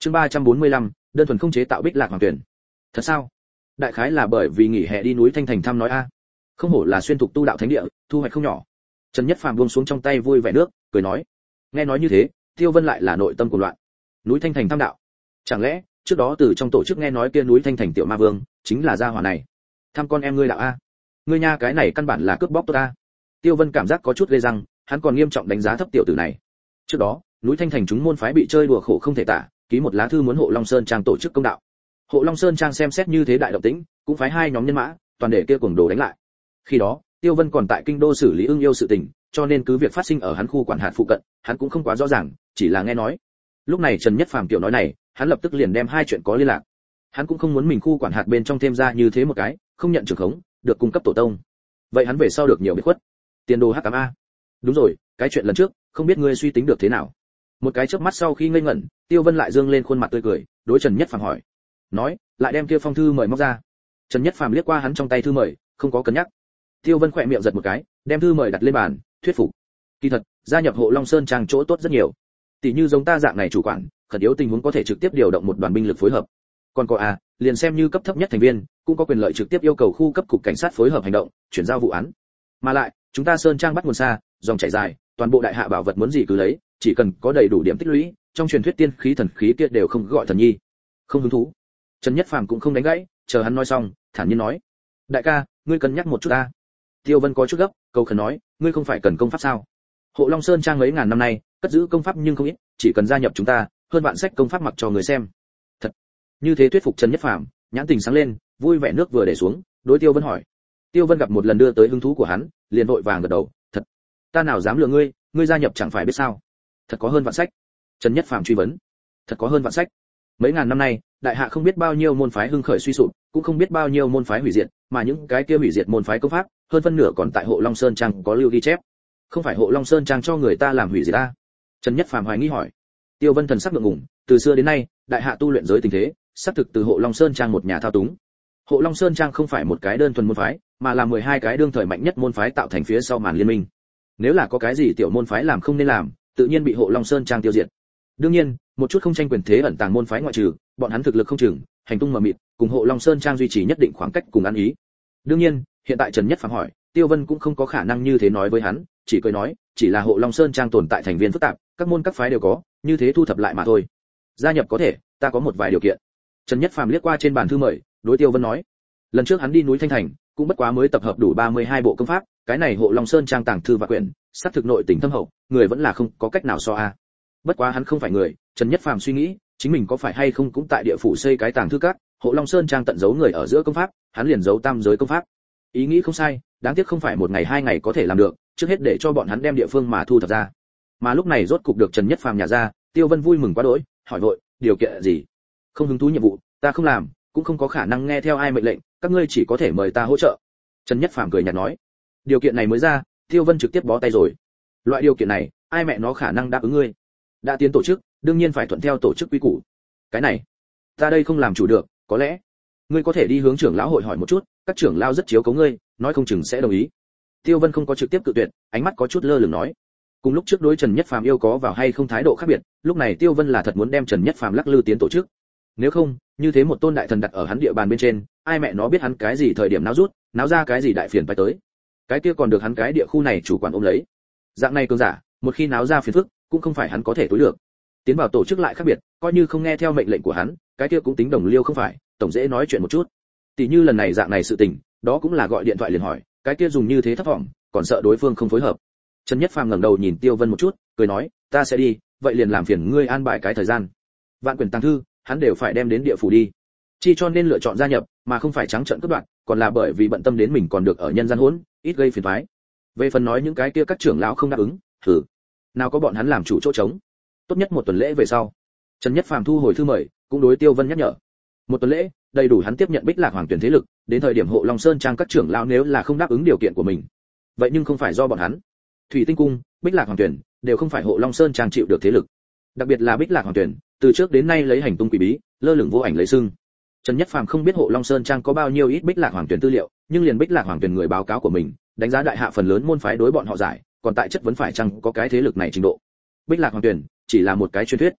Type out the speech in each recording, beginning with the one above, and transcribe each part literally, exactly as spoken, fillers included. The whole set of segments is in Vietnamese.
Chương ba trăm bốn mươi lăm, đơn thuần không chế tạo Bích Lạc Hoàng Tuyển. Thật sao? Đại khái là bởi vì nghỉ hè đi núi Thanh Thành thăm nói a. Không hổ là xuyên tục tu đạo thánh địa, thu hoạch không nhỏ. Trần Nhất Phàm buông xuống trong tay vui vẻ nước, cười nói. Nghe nói như thế, Tiêu Vân lại là nội tâm cuồng loạn. Núi Thanh Thành thăm đạo? Chẳng lẽ trước đó từ trong tổ chức nghe nói kia núi Thanh Thành tiểu ma vương chính là gia hỏa này? Thăm con em ngươi đạo a? Ngươi nha, cái này căn bản là cướp bóc tốt a. Tiêu Vân cảm giác có chút ghê răng, hắn còn nghiêm trọng đánh giá thấp tiểu tử này. Trước đó, núi Thanh Thành chúng môn phái bị chơi đùa khổ không thể tả, ký một lá thư muốn Hộ Long Sơn Trang tổ chức công đạo. Hộ Long Sơn Trang xem xét như thế đại động tĩnh, cũng phái hai nhóm nhân mã, toàn để kia cuồng đồ đánh lại. Khi đó, Tiêu Vân còn tại kinh đô xử lý ưng yêu sự tình, cho nên cứ việc phát sinh ở hắn khu quản hạt phụ cận, hắn cũng không quá rõ ràng, chỉ là nghe nói. Lúc này Trần Nhất Phàm tiểu nói này, hắn lập tức liền đem hai chuyện có liên lạc. Hắn cũng không muốn mình khu quản hạt bên trong thêm ra như thế một cái, không nhận trưởng khống, được cung cấp tổ tông. Vậy hắn về sau được nhiều biệt khuất. Tiền đồ hắc ám a. Đúng rồi, cái chuyện lần trước, không biết ngươi suy tính được thế nào. Một cái chớp mắt sau khi ngây ngẩn, Tiêu Vân lại dương lên khuôn mặt tươi cười, đối Trần Nhất Phàm hỏi. Nói, lại đem kia phong thư mời móc ra. Trần Nhất Phàm liếc qua hắn trong tay thư mời, không có cân nhắc. Tiêu Vân khỏe miệng giật một cái, đem thư mời đặt lên bàn, thuyết phục. Kỳ thật, gia nhập Hộ Long Sơn Trang chỗ tốt rất nhiều. Tỷ như giống ta dạng này chủ quản, khẩn yếu tình huống có thể trực tiếp điều động một đoàn binh lực phối hợp. Còn có à, liền xem như cấp thấp nhất thành viên, cũng có quyền lợi trực tiếp yêu cầu khu cấp cục cảnh sát phối hợp hành động, chuyển giao vụ án. Mà lại, chúng ta Sơn Trang bắt nguồn xa, dòng chảy dài, toàn bộ đại hạ bảo vật muốn gì cứ lấy, chỉ cần có đầy đủ điểm tích lũy, trong truyền thuyết tiên khí thần khí kia đều không gọi thần nhi. Không hứng thú. Trần Nhất Phàm cũng không đánh gãy, chờ hắn nói xong, thản nhiên nói: "Đại ca, ngươi cân nhắc một chút ta." Tiêu Vân có chút gấp, cầu khẩn nói: "Ngươi không phải cần công pháp sao? Hộ Long Sơn Trang mấy ngàn năm nay, cất giữ công pháp nhưng không ít, chỉ cần gia nhập chúng ta, hơn vạn sách công pháp mặc cho người xem." Thật. Như thế thuyết phục Trần Nhất Phàm, nhãn tình sáng lên, vui vẻ nước vừa để xuống, đối Tiêu Vân hỏi. Tiêu Vân gặp một lần đưa tới hứng thú của hắn, liền vội vàng gật đầu: "Thật. Ta nào dám lừa ngươi, ngươi gia nhập chẳng phải biết sao? Thật có hơn vạn sách." Trần Nhất Phàm truy vấn. "Thật có hơn vạn sách?" Mấy ngàn năm nay, đại hạ không biết bao nhiêu môn phái hưng khởi suy sụp, cũng không biết bao nhiêu môn phái hủy diệt, mà những cái kia hủy diệt môn phái công pháp, hơn phân nửa còn tại Hộ Long Sơn Trang có lưu ghi chép. Không phải Hộ Long Sơn Trang cho người ta làm hủy diệt ta? Trần Nhất Phàm hoài nghi hỏi. Tiêu Vân thần sắc ngượng ngùng, từ xưa đến nay, đại hạ tu luyện giới tình thế, xác thực từ Hộ Long Sơn Trang một nhà thao túng. Hộ Long Sơn Trang không phải một cái đơn thuần môn phái, mà là mười hai cái đương thời mạnh nhất môn phái tạo thành phía sau màn liên minh. Nếu là có cái gì tiểu môn phái làm không nên làm, tự nhiên bị Hộ Long Sơn Trang tiêu diệt. Đương nhiên, một chút không tranh quyền thế ẩn tàng môn phái ngoại trừ, bọn hắn thực lực không chừng, hành tung mờ mịt, cùng Hộ Long Sơn Trang duy trì nhất định khoảng cách cùng ăn ý. Đương nhiên, hiện tại Trần Nhất Phàm hỏi, Tiêu Vân cũng không có khả năng như thế nói với hắn, chỉ cười nói, chỉ là Hộ Long Sơn Trang tồn tại thành viên phức tạp, các môn các phái đều có, như thế thu thập lại mà thôi. Gia nhập có thể, ta có một vài điều kiện. Trần Nhất Phàm liếc qua trên bàn thư mời, đối Tiêu Vân nói, lần trước hắn đi núi Thanh Thành, cũng bất quá mới tập hợp đủ ba mươi hai bộ công pháp, cái này Hộ Long Sơn Trang tàng thư và quyển, sắp thực nội tình thâm hậu, người vẫn là không có cách nào so a. Bất quá hắn không phải người, Trần Nhất Phàm suy nghĩ, chính mình có phải hay không cũng tại địa phủ xây cái tàng thư các, Hộ Long Sơn Trang tận giấu người ở giữa công pháp, hắn liền giấu tam giới công pháp. Ý nghĩ không sai, đáng tiếc không phải một ngày hai ngày có thể làm được, trước hết để cho bọn hắn đem địa phương mà thu thập ra. Mà lúc này rốt cục được Trần Nhất Phàm nhả ra, Tiêu Vân vui mừng quá đỗi, hỏi vội, điều kiện gì? Không hứng thú nhiệm vụ, ta không làm, cũng không có khả năng nghe theo ai mệnh lệnh, các ngươi chỉ có thể mời ta hỗ trợ. Trần Nhất Phàm cười nhạt nói. Điều kiện này mới ra, Tiêu Vân trực tiếp bó tay rồi. Loại điều kiện này, ai mẹ nó khả năng đáp ứng ngươi? Đã tiến tổ chức, đương nhiên phải thuận theo tổ chức quy củ. Cái này, ta đây không làm chủ được, có lẽ ngươi có thể đi hướng trưởng lão hội hỏi một chút, các trưởng lão rất chiếu cố ngươi, nói không chừng sẽ đồng ý. Tiêu Vân không có trực tiếp cự tuyệt, ánh mắt có chút lơ lửng nói. Cùng lúc trước đối Trần Nhất Phàm yêu có vào hay không thái độ khác biệt, lúc này Tiêu Vân là thật muốn đem Trần Nhất Phàm lắc lư tiến tổ chức. Nếu không, như thế một tôn đại thần đặt ở hắn địa bàn bên trên, ai mẹ nó biết hắn cái gì thời điểm náo rút, náo ra cái gì đại phiền phải tới. Cái kia còn được hắn cái địa khu này chủ quản ôm lấy. Dạng này cường giả, một khi náo ra phiền phức, cũng không phải hắn có thể tối được. Tiến vào tổ chức lại khác biệt, coi như không nghe theo mệnh lệnh của hắn, cái kia cũng tính đồng liêu không phải, tổng dễ nói chuyện một chút. Tỷ như lần này dạng này sự tình, đó cũng là gọi điện thoại liền hỏi, cái kia dùng như thế thấp vọng, còn sợ đối phương không phối hợp. Trần Nhất Phàm ngẩng đầu nhìn Tiêu Vân một chút, cười nói, ta sẽ đi, vậy liền làm phiền ngươi an bài cái thời gian. Vạn quyển tàng thư, hắn đều phải đem đến địa phủ đi. Chi cho nên lựa chọn gia nhập, mà không phải trắng trợn cướp đoạt, còn là bởi vì bận tâm đến mình còn được ở nhân gian hỗn, ít gây phiền toái. Về phần nói những cái kia các trưởng lão không đáp ứng, thử, nào có bọn hắn làm chủ chỗ trống. Tốt nhất một tuần lễ về sau. Trần Nhất Phàm thu hồi thư mời, cũng đối Tiêu Vân nhắc nhở. Một tuần lễ, đầy đủ hắn tiếp nhận Bích Lạc Hoàng Tuyển thế lực, đến thời điểm Hộ Long Sơn Trang các trưởng lão nếu là không đáp ứng điều kiện của mình, vậy nhưng không phải do bọn hắn. Thủy Tinh Cung, Bích Lạc Hoàng Tuyển đều không phải Hộ Long Sơn Trang chịu được thế lực. Đặc biệt là Bích Lạc Hoàng Tuyển, từ trước đến nay lấy hành tung quỷ bí, lơ lửng vô ảnh lấy sưng. Trần Nhất Phàm không biết Hộ Long Sơn Trang có bao nhiêu ít Bích Lạc Hoàng Tuyển tư liệu, nhưng liền Bích Lạc Hoàng Tuyển người báo cáo của mình, đánh giá đại hạ phần lớn môn phái đối bọn họ giải, còn tại chất vấn phải chăng có cái thế lực này trình độ. Bích Lạc Hoàng Tuyển chỉ là một cái truyền thuyết.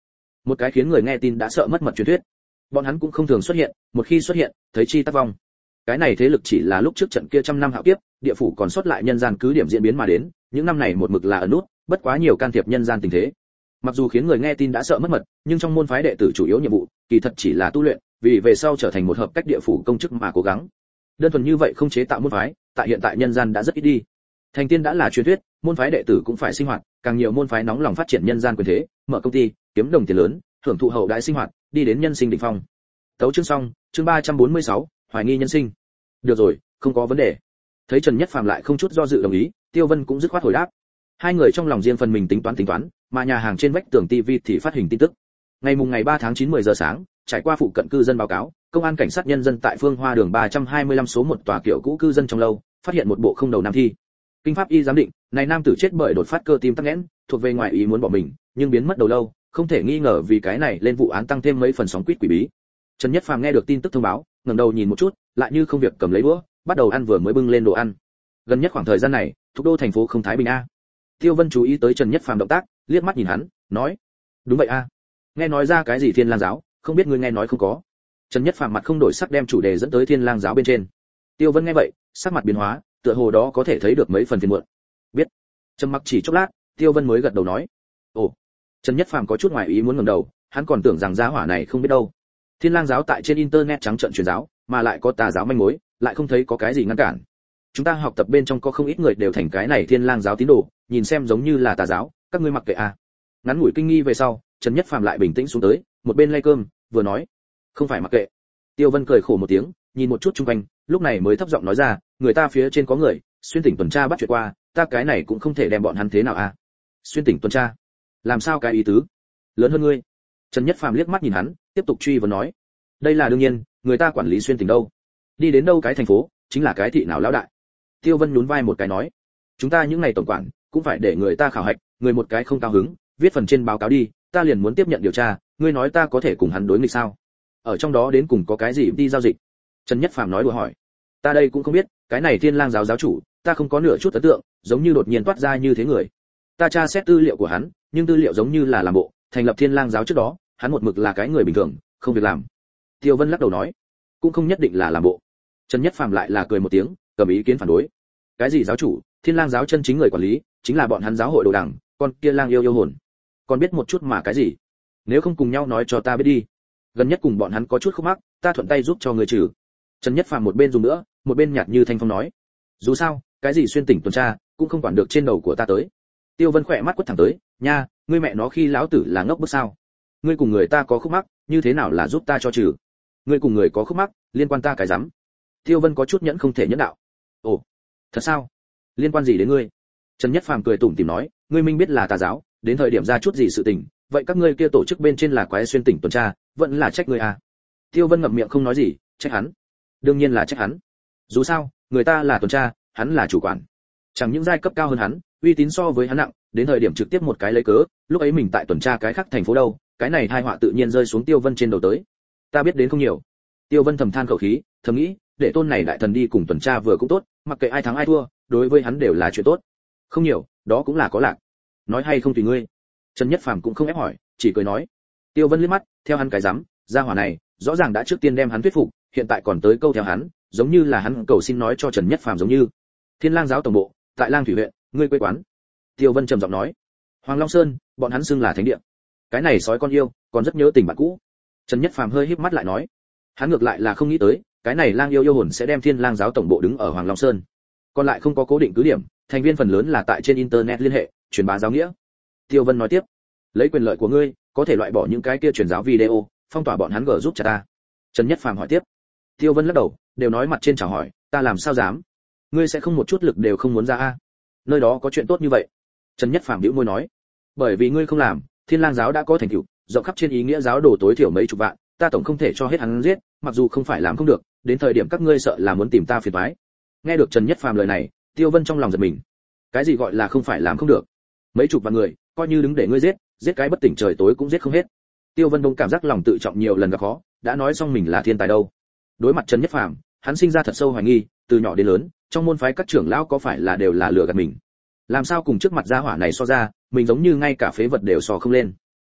một cái khiến người nghe tin đã sợ mất mật truyền thuyết. Bọn hắn cũng không thường xuất hiện, một khi xuất hiện, thấy chi tắc vong. Cái này thế lực chỉ là lúc trước trận kia trăm năm hạo kiếp, địa phủ còn sót lại nhân gian cứ điểm diễn biến mà đến, những năm này một mực là ẩn nút, bất quá nhiều can thiệp nhân gian tình thế. Mặc dù khiến người nghe tin đã sợ mất mật, nhưng trong môn phái đệ tử chủ yếu nhiệm vụ, kỳ thật chỉ là tu luyện, vì về sau trở thành một hợp cách địa phủ công chức mà cố gắng. Đơn thuần như vậy không chế tạo môn phái, tại hiện tại nhân gian đã rất ít đi. Thành tiên đã là truyền thuyết, môn phái đệ tử cũng phải sinh hoạt, càng nhiều môn phái nóng lòng phát triển nhân gian quyền thế, mở công ty, kiếm đồng tiền lớn, hưởng thụ hậu đại sinh hoạt, đi đến nhân sinh đỉnh phong. Tấu chương xong, chương ba trăm bốn mươi sáu, hoài nghi nhân sinh. Được rồi, không có vấn đề. Thấy Trần Nhất Phàm lại không chút do dự đồng ý, Tiêu Vân cũng dứt khoát hồi đáp. Hai người trong lòng riêng phần mình tính toán tính toán, mà nhà hàng trên vách tường ti vi thì phát hình tin tức. Ngày mùng ngày ba tháng chín mười giờ sáng, trải qua phụ cận cư dân báo cáo, công an cảnh sát nhân dân tại Phương Hoa đường ba trăm hai mươi lăm số một tòa kiểu cũ cư dân trong lâu, phát hiện một bộ không đầu nam thi. Kinh pháp y giám định, này nam tử chết bởi đột phát cơ tim tắc nghẽn, thuộc về ngoài ý muốn bỏ mình, nhưng biến mất đầu lâu, không thể nghi ngờ vì cái này lên vụ án tăng thêm mấy phần sóng quýt quỷ bí. Trần Nhất Phàm nghe được tin tức thông báo, ngẩng đầu nhìn một chút, lại như không việc cầm lấy đũa, bắt đầu ăn vừa mới bưng lên đồ ăn. Gần nhất khoảng thời gian này, thủ đô thành phố không thái bình a. Tiêu Vân chú ý tới Trần Nhất Phàm động tác, liếc mắt nhìn hắn, nói: "Đúng vậy a. Nghe nói ra cái gì Thiên Lang giáo, không biết ngươi nghe nói không có?" Trần Nhất Phàm mặt không đổi sắc đem chủ đề dẫn tới Thiên Lang giáo bên trên. Tiêu Vân nghe vậy, sắc mặt biến hóa, tựa hồ đó có thể thấy được mấy phần phiền muộn. Biết. Trầm mặc chỉ chốc lát, Tiêu Vân mới gật đầu nói: "Ồ." Trần Nhất Phàm có chút ngoài ý muốn ngẩng đầu, hắn còn tưởng rằng gia hỏa này không biết đâu. Thiên Lang giáo tại trên internet trắng trợn truyền giáo, mà lại có tà giáo manh mối, lại không thấy có cái gì ngăn cản. Chúng ta học tập bên trong có không ít người đều thành cái này Thiên Lang giáo tín đồ, nhìn xem giống như là tà giáo, các ngươi mặc kệ à? Ngắn ngủi kinh nghi về sau, Trần Nhất Phàm lại bình tĩnh xuống tới, một bên lay cơm, vừa nói: "Không phải mặc kệ." Tiêu Vân cười khổ một tiếng, nhìn một chút xung quanh, lúc này mới thấp giọng nói ra: "Người ta phía trên có người, xuyên tỉnh tuần tra bắt chuyện qua, ta cái này cũng không thể đem bọn hắn thế nào à?" "Xuyên tỉnh tuần tra? Làm sao cái ý tứ? Lớn hơn ngươi?" Trần Nhất Phàm liếc mắt nhìn hắn, tiếp tục truy vấn nói: "Đây là đương nhiên, người ta quản lý xuyên tỉnh đâu? Đi đến đâu cái thành phố, chính là cái thị nào lão đại." Tiêu Vân nhún vai một cái nói: "Chúng ta những ngày tổng quản, cũng phải để người ta khảo hạch, người một cái không cao hứng, viết phần trên báo cáo đi, ta liền muốn tiếp nhận điều tra, ngươi nói ta có thể cùng hắn đối nghịch sao? Ở trong đó đến cùng có cái gì đi giao dịch?" Trần Nhất Phàm nói đùa hỏi: "Ta đây cũng không biết, cái này Thiên Lang giáo giáo chủ, ta không có nửa chút ấn tượng, giống như đột nhiên toát ra như thế người. Ta tra xét tư liệu của hắn, nhưng tư liệu giống như là làm bộ, thành lập Thiên Lang giáo trước đó, hắn một mực là cái người bình thường, không việc làm." Tiêu Vân lắc đầu nói: "Cũng không nhất định là làm bộ." Trần Nhất Phàm lại là cười một tiếng, cầm ý kiến phản đối: "Cái gì giáo chủ, Thiên Lang giáo chân chính người quản lý, chính là bọn hắn giáo hội đồ đẳng, con kia lang yêu yêu hồn. Còn biết một chút mà cái gì? Nếu không cùng nhau nói cho ta biết đi. Gần nhất cùng bọn hắn có chút khúc mắc, ta thuận tay giúp cho người trừ." Trần Nhất Phàm một bên dùng nữa, một bên nhạt như thanh phong nói: "Dù sao, cái gì xuyên tỉnh tuần tra, cũng không quản được trên đầu của ta tới." Tiêu Vân khỏe mắt quất thẳng tới: "Nha, ngươi mẹ nó khi lão tử là ngốc bức sao? Ngươi cùng người ta có khúc mắc, như thế nào là giúp ta cho trừ? Ngươi cùng người có khúc mắc, liên quan ta cái rắm?" Tiêu Vân có chút nhẫn không thể nhẫn đạo: "Ồ, thật sao? Liên quan gì đến ngươi?" Trần Nhất Phàm cười tủm tỉm nói: "Ngươi minh biết là tà giáo, đến thời điểm ra chút gì sự tình, vậy các ngươi kia tổ chức bên trên là quái xuyên tỉnh tuần tra, vẫn là trách ngươi à?" Tiêu Vân ngậm miệng không nói gì: "Trách hắn? Đương nhiên là trách hắn. Dù sao, người ta là tuần tra, hắn là chủ quản. Chẳng những giai cấp cao hơn hắn, uy tín so với hắn nặng, đến thời điểm trực tiếp một cái lấy cớ, lúc ấy mình tại tuần tra cái khác thành phố đâu, cái này tai họa tự nhiên rơi xuống Tiêu Vân trên đầu tới. Ta biết đến không nhiều." Tiêu Vân thầm than khẩu khí, thầm nghĩ, để tôn này đại thần đi cùng tuần tra vừa cũng tốt, mặc kệ ai thắng ai thua, đối với hắn đều là chuyện tốt. Không nhiều, đó cũng là có lạc. Nói hay không tùy ngươi. Trần Nhất Phàm cũng không ép hỏi, chỉ cười nói. Tiêu Vân liếc mắt, theo hắn cái dám, gia hỏa này, rõ ràng đã trước tiên đem hắn thuyết phục, hiện tại còn tới câu theo hắn, giống như là hắn cầu xin nói cho Trần Nhất Phàm giống như. Thiên Lang giáo tổng bộ, tại Lang Thủy huyện, ngươi quê quán. Tiêu Vân trầm giọng nói. Hoàng Long Sơn, bọn hắn xưng là thánh địa. Cái này sói con yêu, còn rất nhớ tình bạn cũ. Trần Nhất Phàm hơi híp mắt lại nói. Hắn ngược lại là không nghĩ tới, cái này Lang yêu yêu hồn sẽ đem Thiên Lang giáo tổng bộ đứng ở Hoàng Long Sơn. Còn lại không có cố định cứ điểm, thành viên phần lớn là tại trên internet liên hệ, truyền bá giáo nghĩa. Tiêu Vân nói tiếp. Lấy quyền lợi của ngươi, có thể loại bỏ những cái kia truyền giáo video, phong tỏa bọn hắn gỡ giúp cho ta. Trần Nhất Phàm hỏi tiếp. Tiêu Vân lắc đầu, đều nói mặt trên chào hỏi, ta làm sao dám? Ngươi sẽ không một chút lực đều không muốn ra a? Nơi đó có chuyện tốt như vậy. Trần Nhất Phàm bĩu môi nói. Bởi vì ngươi không làm, Thiên Lang giáo đã có thành tựu, rộng khắp trên ý nghĩa giáo đồ tối thiểu mấy chục vạn, ta tổng không thể cho hết hắn giết, mặc dù không phải làm không được, đến thời điểm các ngươi sợ là muốn tìm ta phiền toái. Nghe được Trần Nhất Phàm lời này, Tiêu Vân trong lòng giật mình. Cái gì gọi là không phải làm không được? Mấy chục vạn người, coi như đứng để ngươi giết, giết cái bất tỉnh trời tối cũng giết không hết. Tiêu Vân đông cảm giác lòng tự trọng nhiều lần gặp khó, đã nói xong mình là thiên tài đâu. Đối mặt Trần Nhất Phàm, hắn sinh ra thật sâu hoài nghi, từ nhỏ đến lớn, trong môn phái các trưởng lão có phải là đều là lừa gạt mình? Làm sao cùng trước mặt gia hỏa này so ra, mình giống như ngay cả phế vật đều so không lên.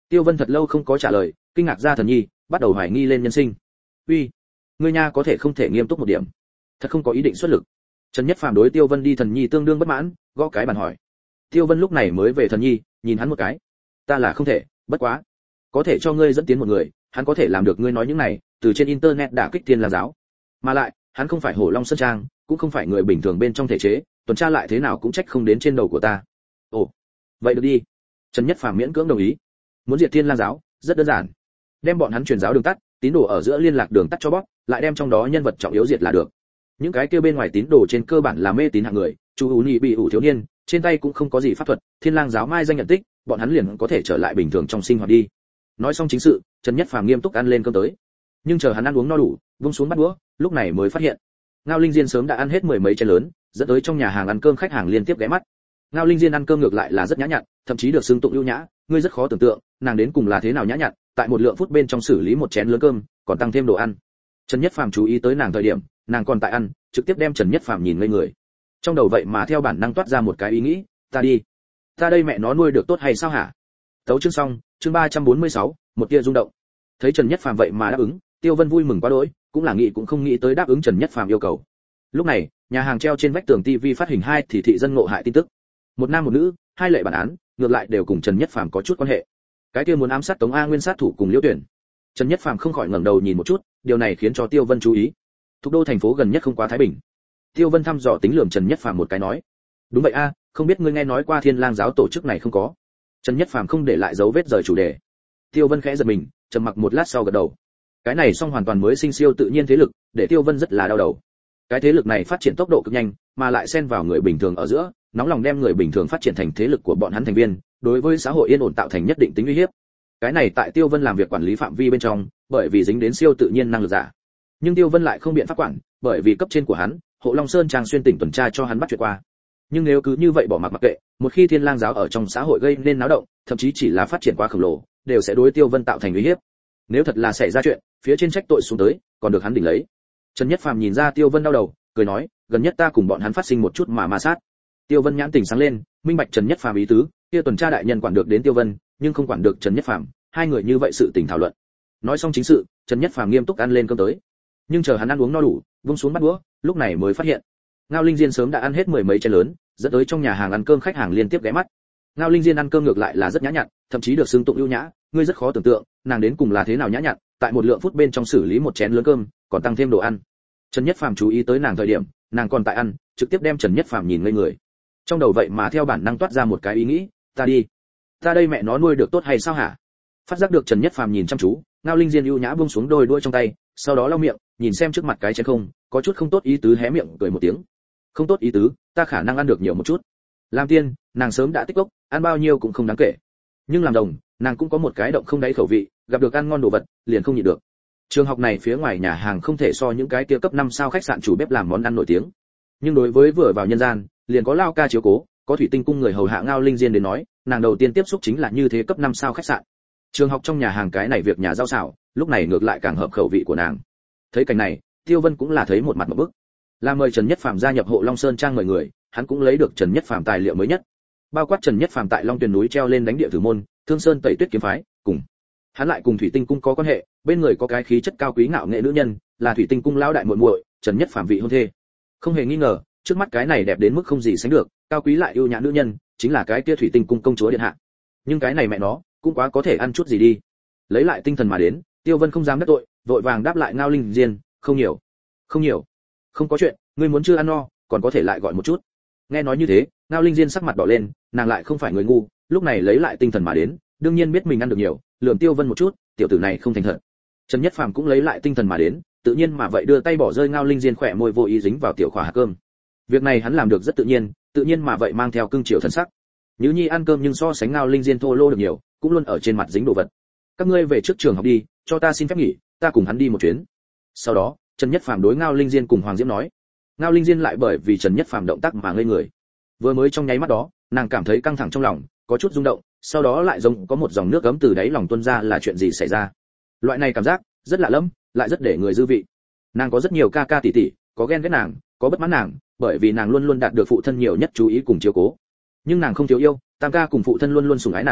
Tiêu Vân thật lâu không có trả lời, kinh ngạc ra thần nhi, bắt đầu hoài nghi lên nhân sinh. Uy, ngươi nha có thể không thể nghiêm túc một điểm? Thật không có ý định xuất lực. Trần Nhất Phàm đối Tiêu Vân đi thần nhi tương đương bất mãn, gõ cái bàn hỏi. Tiêu Vân lúc này mới về thần nhi, nhìn hắn một cái. Ta là không thể, bất quá, có thể cho ngươi dẫn tiến một người, hắn có thể làm được ngươi nói những này, từ trên internet đả kích Thiên Lang giáo. Mà lại, hắn không phải Hổ Long Sơn Trang, cũng không phải người bình thường bên trong thể chế, tuần tra lại thế nào cũng trách không đến trên đầu của ta. Ồ, vậy được đi. Trần Nhất Phàm miễn cưỡng đồng ý. Muốn diệt Thiên Lang giáo, rất đơn giản. Đem bọn hắn truyền giáo đường tắt, tín đồ ở giữa liên lạc đường tắt cho bóc, lại đem trong đó nhân vật trọng yếu diệt là được. Những cái kia bên ngoài tín đồ trên cơ bản là mê tín hạng người, chú ú nhị bị ủ thiếu niên, trên tay cũng không có gì pháp thuật, Thiên Lang giáo mai danh nhận tích, bọn hắn liền có thể trở lại bình thường trong sinh hoạt đi. Nói xong chính sự, Trần Nhất Phàm nghiêm túc ăn lên cơm tới. Nhưng chờ hắn ăn uống no đủ, vung xuống bát đũa, lúc này mới phát hiện, Ngao Linh Diên sớm đã ăn hết mười mấy chén lớn, dẫn tới trong nhà hàng ăn cơm khách hàng liên tiếp ghé mắt. Ngao Linh Diên ăn cơm ngược lại là rất nhã nhặn, thậm chí được xưng tụng ưu nhã, ngươi rất khó tưởng tượng, nàng đến cùng là thế nào nhã nhặn, tại một lượng phút bên trong xử lý một chén lớn cơm, còn tăng thêm đồ ăn. Trần Nhất Phàm chú ý tới nàng thời điểm, nàng còn tại ăn, trực tiếp đem Trần Nhất Phàm nhìn ngây người. Trong đầu vậy mà theo bản năng toát ra một cái ý nghĩ, ta đi, ta đây mẹ nó nuôi được tốt hay sao hả? Tấu chương xong, chương ba trăm bốn mươi sáu, một tia rung động. Thấy Trần Nhất Phàm vậy mà đáp ứng, Tiêu Vân vui mừng quá đỗi, cũng là nghĩ cũng không nghĩ tới đáp ứng Trần Nhất Phàm yêu cầu. Lúc này, nhà hàng treo trên vách tường tivi phát hình hai thì thị dân ngộ hại tin tức. Một nam một nữ, hai lệ bản án, ngược lại đều cùng Trần Nhất Phàm có chút quan hệ. Cái kia muốn ám sát Tống A Nguyên sát thủ cùng Liễu Tuyển. Trần Nhất Phàm không khỏi ngẩng đầu nhìn một chút, điều này khiến cho Tiêu Vân chú ý. Thủ đô thành phố gần nhất không quá thái bình. Tiêu Vân thăm dò tính lườm Trần Nhất Phàm một cái nói, đúng vậy a, không biết ngươi nghe nói qua Thiên Lang giáo tổ chức này không có? Trần Nhất Phàm không để lại dấu vết rời chủ đề. Tiêu Vân khẽ giật mình, trầm mặc một lát sau gật đầu. Cái này song hoàn toàn mới sinh siêu tự nhiên thế lực, để Tiêu Vân rất là đau đầu. Cái thế lực này phát triển tốc độ cực nhanh, mà lại xen vào người bình thường ở giữa, nóng lòng đem người bình thường phát triển thành thế lực của bọn hắn thành viên, đối với xã hội yên ổn tạo thành nhất định tính uy hiếp. Cái này tại Tiêu Vân làm việc quản lý phạm vi bên trong, bởi vì dính đến siêu tự nhiên năng lực giả. Nhưng Tiêu Vân lại không biện pháp quản, bởi vì cấp trên của hắn, Hộ Long Sơn Trang xuyên tỉnh tuần tra cho hắn bắt chuyện qua. Nhưng nếu cứ như vậy bỏ mặc mặc kệ, một khi Thiên Lang giáo ở trong xã hội gây nên náo động, thậm chí chỉ là phát triển quá khổng lồ, đều sẽ đối Tiêu Vân tạo thành uy hiếp. Nếu thật là xảy ra chuyện, phía trên trách tội xuống tới, còn được hắn đỉnh lấy. Trần Nhất Phàm nhìn ra Tiêu Vân đau đầu, cười nói, gần nhất ta cùng bọn hắn phát sinh một chút mà ma sát. Tiêu Vân nhãn tỉnh sáng lên, minh bạch Trần Nhất Phàm ý tứ, kia tuần tra đại nhân quản được đến Tiêu Vân, nhưng không quản được Trần Nhất Phàm, hai người như vậy sự tình thảo luận. Nói xong chính sự, Trần Nhất Phàm nghiêm túc ăn lên cơm tới. Nhưng chờ hắn ăn uống no đủ, vung xuống bát đũa, lúc này mới phát hiện, Ngao Linh Diên sớm đã ăn hết mười mấy chén lớn, dẫn tới trong nhà hàng ăn cơm khách hàng liên tiếp ghé mắt. Ngao Linh Diên ăn cơm ngược lại là rất nhã nhặn, thậm chí được xưng tụng ưu nhã, ngươi rất khó tưởng tượng, nàng đến cùng là thế nào nhã nhặn, tại một lượng phút bên trong xử lý một chén lớn cơm, còn tăng thêm đồ ăn. Trần Nhất Phàm chú ý tới nàng thời điểm, nàng còn tại ăn, trực tiếp đem Trần Nhất Phàm nhìn ngây người. Trong đầu vậy mà theo bản năng toát ra một cái ý nghĩ, ta đi, ta đây mẹ nó nuôi được tốt hay sao hả? Phát giác được Trần Nhất Phàm nhìn chăm chú, Ngao Linh Diên ưu nhã buông xuống đôi đuôi trong tay, sau đó lau miệng, nhìn xem trước mặt cái chén không, có chút không tốt ý tứ hé miệng cười một tiếng. Không tốt ý tứ, ta khả năng ăn được nhiều một chút. Làm tiên, nàng sớm đã tích cốc, ăn bao nhiêu cũng không đáng kể. Nhưng làm đồng, nàng cũng có một cái động không đáy khẩu vị, gặp được ăn ngon đồ vật, liền không nhịn được. Trường học này phía ngoài nhà hàng không thể so những cái kia cấp năm sao khách sạn chủ bếp làm món ăn nổi tiếng. Nhưng đối với vừa vào nhân gian, liền có lao ca chiếu cố, có thủy tinh cung người hầu hạ Ngao Linh Diên đến nói, nàng đầu tiên tiếp xúc chính là như thế cấp năm sao khách sạn. Trường học trong nhà hàng cái này việc nhà giao xảo, lúc này ngược lại càng hợp khẩu vị của nàng. Thấy cảnh này, Tiêu Vân cũng là thấy một mặt một bức. Là mời Trần Nhất Phàm gia nhập Hộ Long Sơn Trang mời người, hắn cũng lấy được Trần Nhất Phàm tài liệu mới nhất. Bao quát Trần Nhất Phàm tại Long Tuyền núi treo lên đánh địa thử môn, Thương Sơn Tẩy Tuyết kiếm phái, cùng hắn lại cùng Thủy Tinh cung có quan hệ, bên người có cái khí chất cao quý ngạo nghệ nữ nhân, là Thủy Tinh cung lão đại muội muội, Trần Nhất Phàm vị hôn thê. Không hề nghi ngờ, trước mắt cái này đẹp đến mức không gì sánh được, cao quý lại yêu nhã nữ nhân, chính là cái kia Thủy Tinh cung công chúa điện hạ. Nhưng cái này mẹ nó, cũng quá có thể ăn chút gì đi. Lấy lại tinh thần mà đến, Tiêu Vân không dám đắc tội, vội vàng đáp lại Ngao Linh Diên, không nhiều, không nhiều, không có chuyện, ngươi muốn chưa ăn no, còn có thể lại gọi một chút. Nghe nói như thế, Ngao Linh Diên sắc mặt đỏ lên, nàng lại không phải người ngu, lúc này lấy lại tinh thần mà đến, đương nhiên biết mình ăn được nhiều, lườm Tiêu Vân một chút, tiểu tử này không thành thật. Trần Nhất Phàm cũng lấy lại tinh thần mà đến, tự nhiên mà vậy đưa tay bỏ rơi Ngao Linh Diên khỏe môi vô ý dính vào tiểu khỏa hạt cơm. Việc này hắn làm được rất tự nhiên, tự nhiên mà vậy mang theo cương chiều thần sắc. Nhứ Nhi ăn cơm nhưng so sánh Ngao Linh Diên thô lô được nhiều, cũng luôn ở trên mặt dính đồ vật. Các ngươi về trước trường học đi, cho ta xin phép nghỉ, ta cùng hắn đi một chuyến. Sau đó, Trần Nhất Phàm đối Ngao Linh Diên cùng Hoàng Diễm nói. Ngao Linh Diên lại bởi vì Trần Nhất Phàm động tác mà ngây người. Vừa mới trong nháy mắt đó, nàng cảm thấy căng thẳng trong lòng, có chút rung động, sau đó lại giống có một dòng nước ấm từ đáy lòng tuôn ra, là chuyện gì xảy ra. Loại này cảm giác rất lạ lẫm, lại rất để người dư vị. Nàng có rất nhiều ca ca tỷ tỷ, có ghen ghét nàng, có bất mãn nàng, bởi vì nàng luôn luôn đạt được phụ thân nhiều nhất chú ý cùng chiếu cố. Nhưng nàng không thiếu yêu, tam ca cùng phụ thân luôn luôn sủng ái nàng,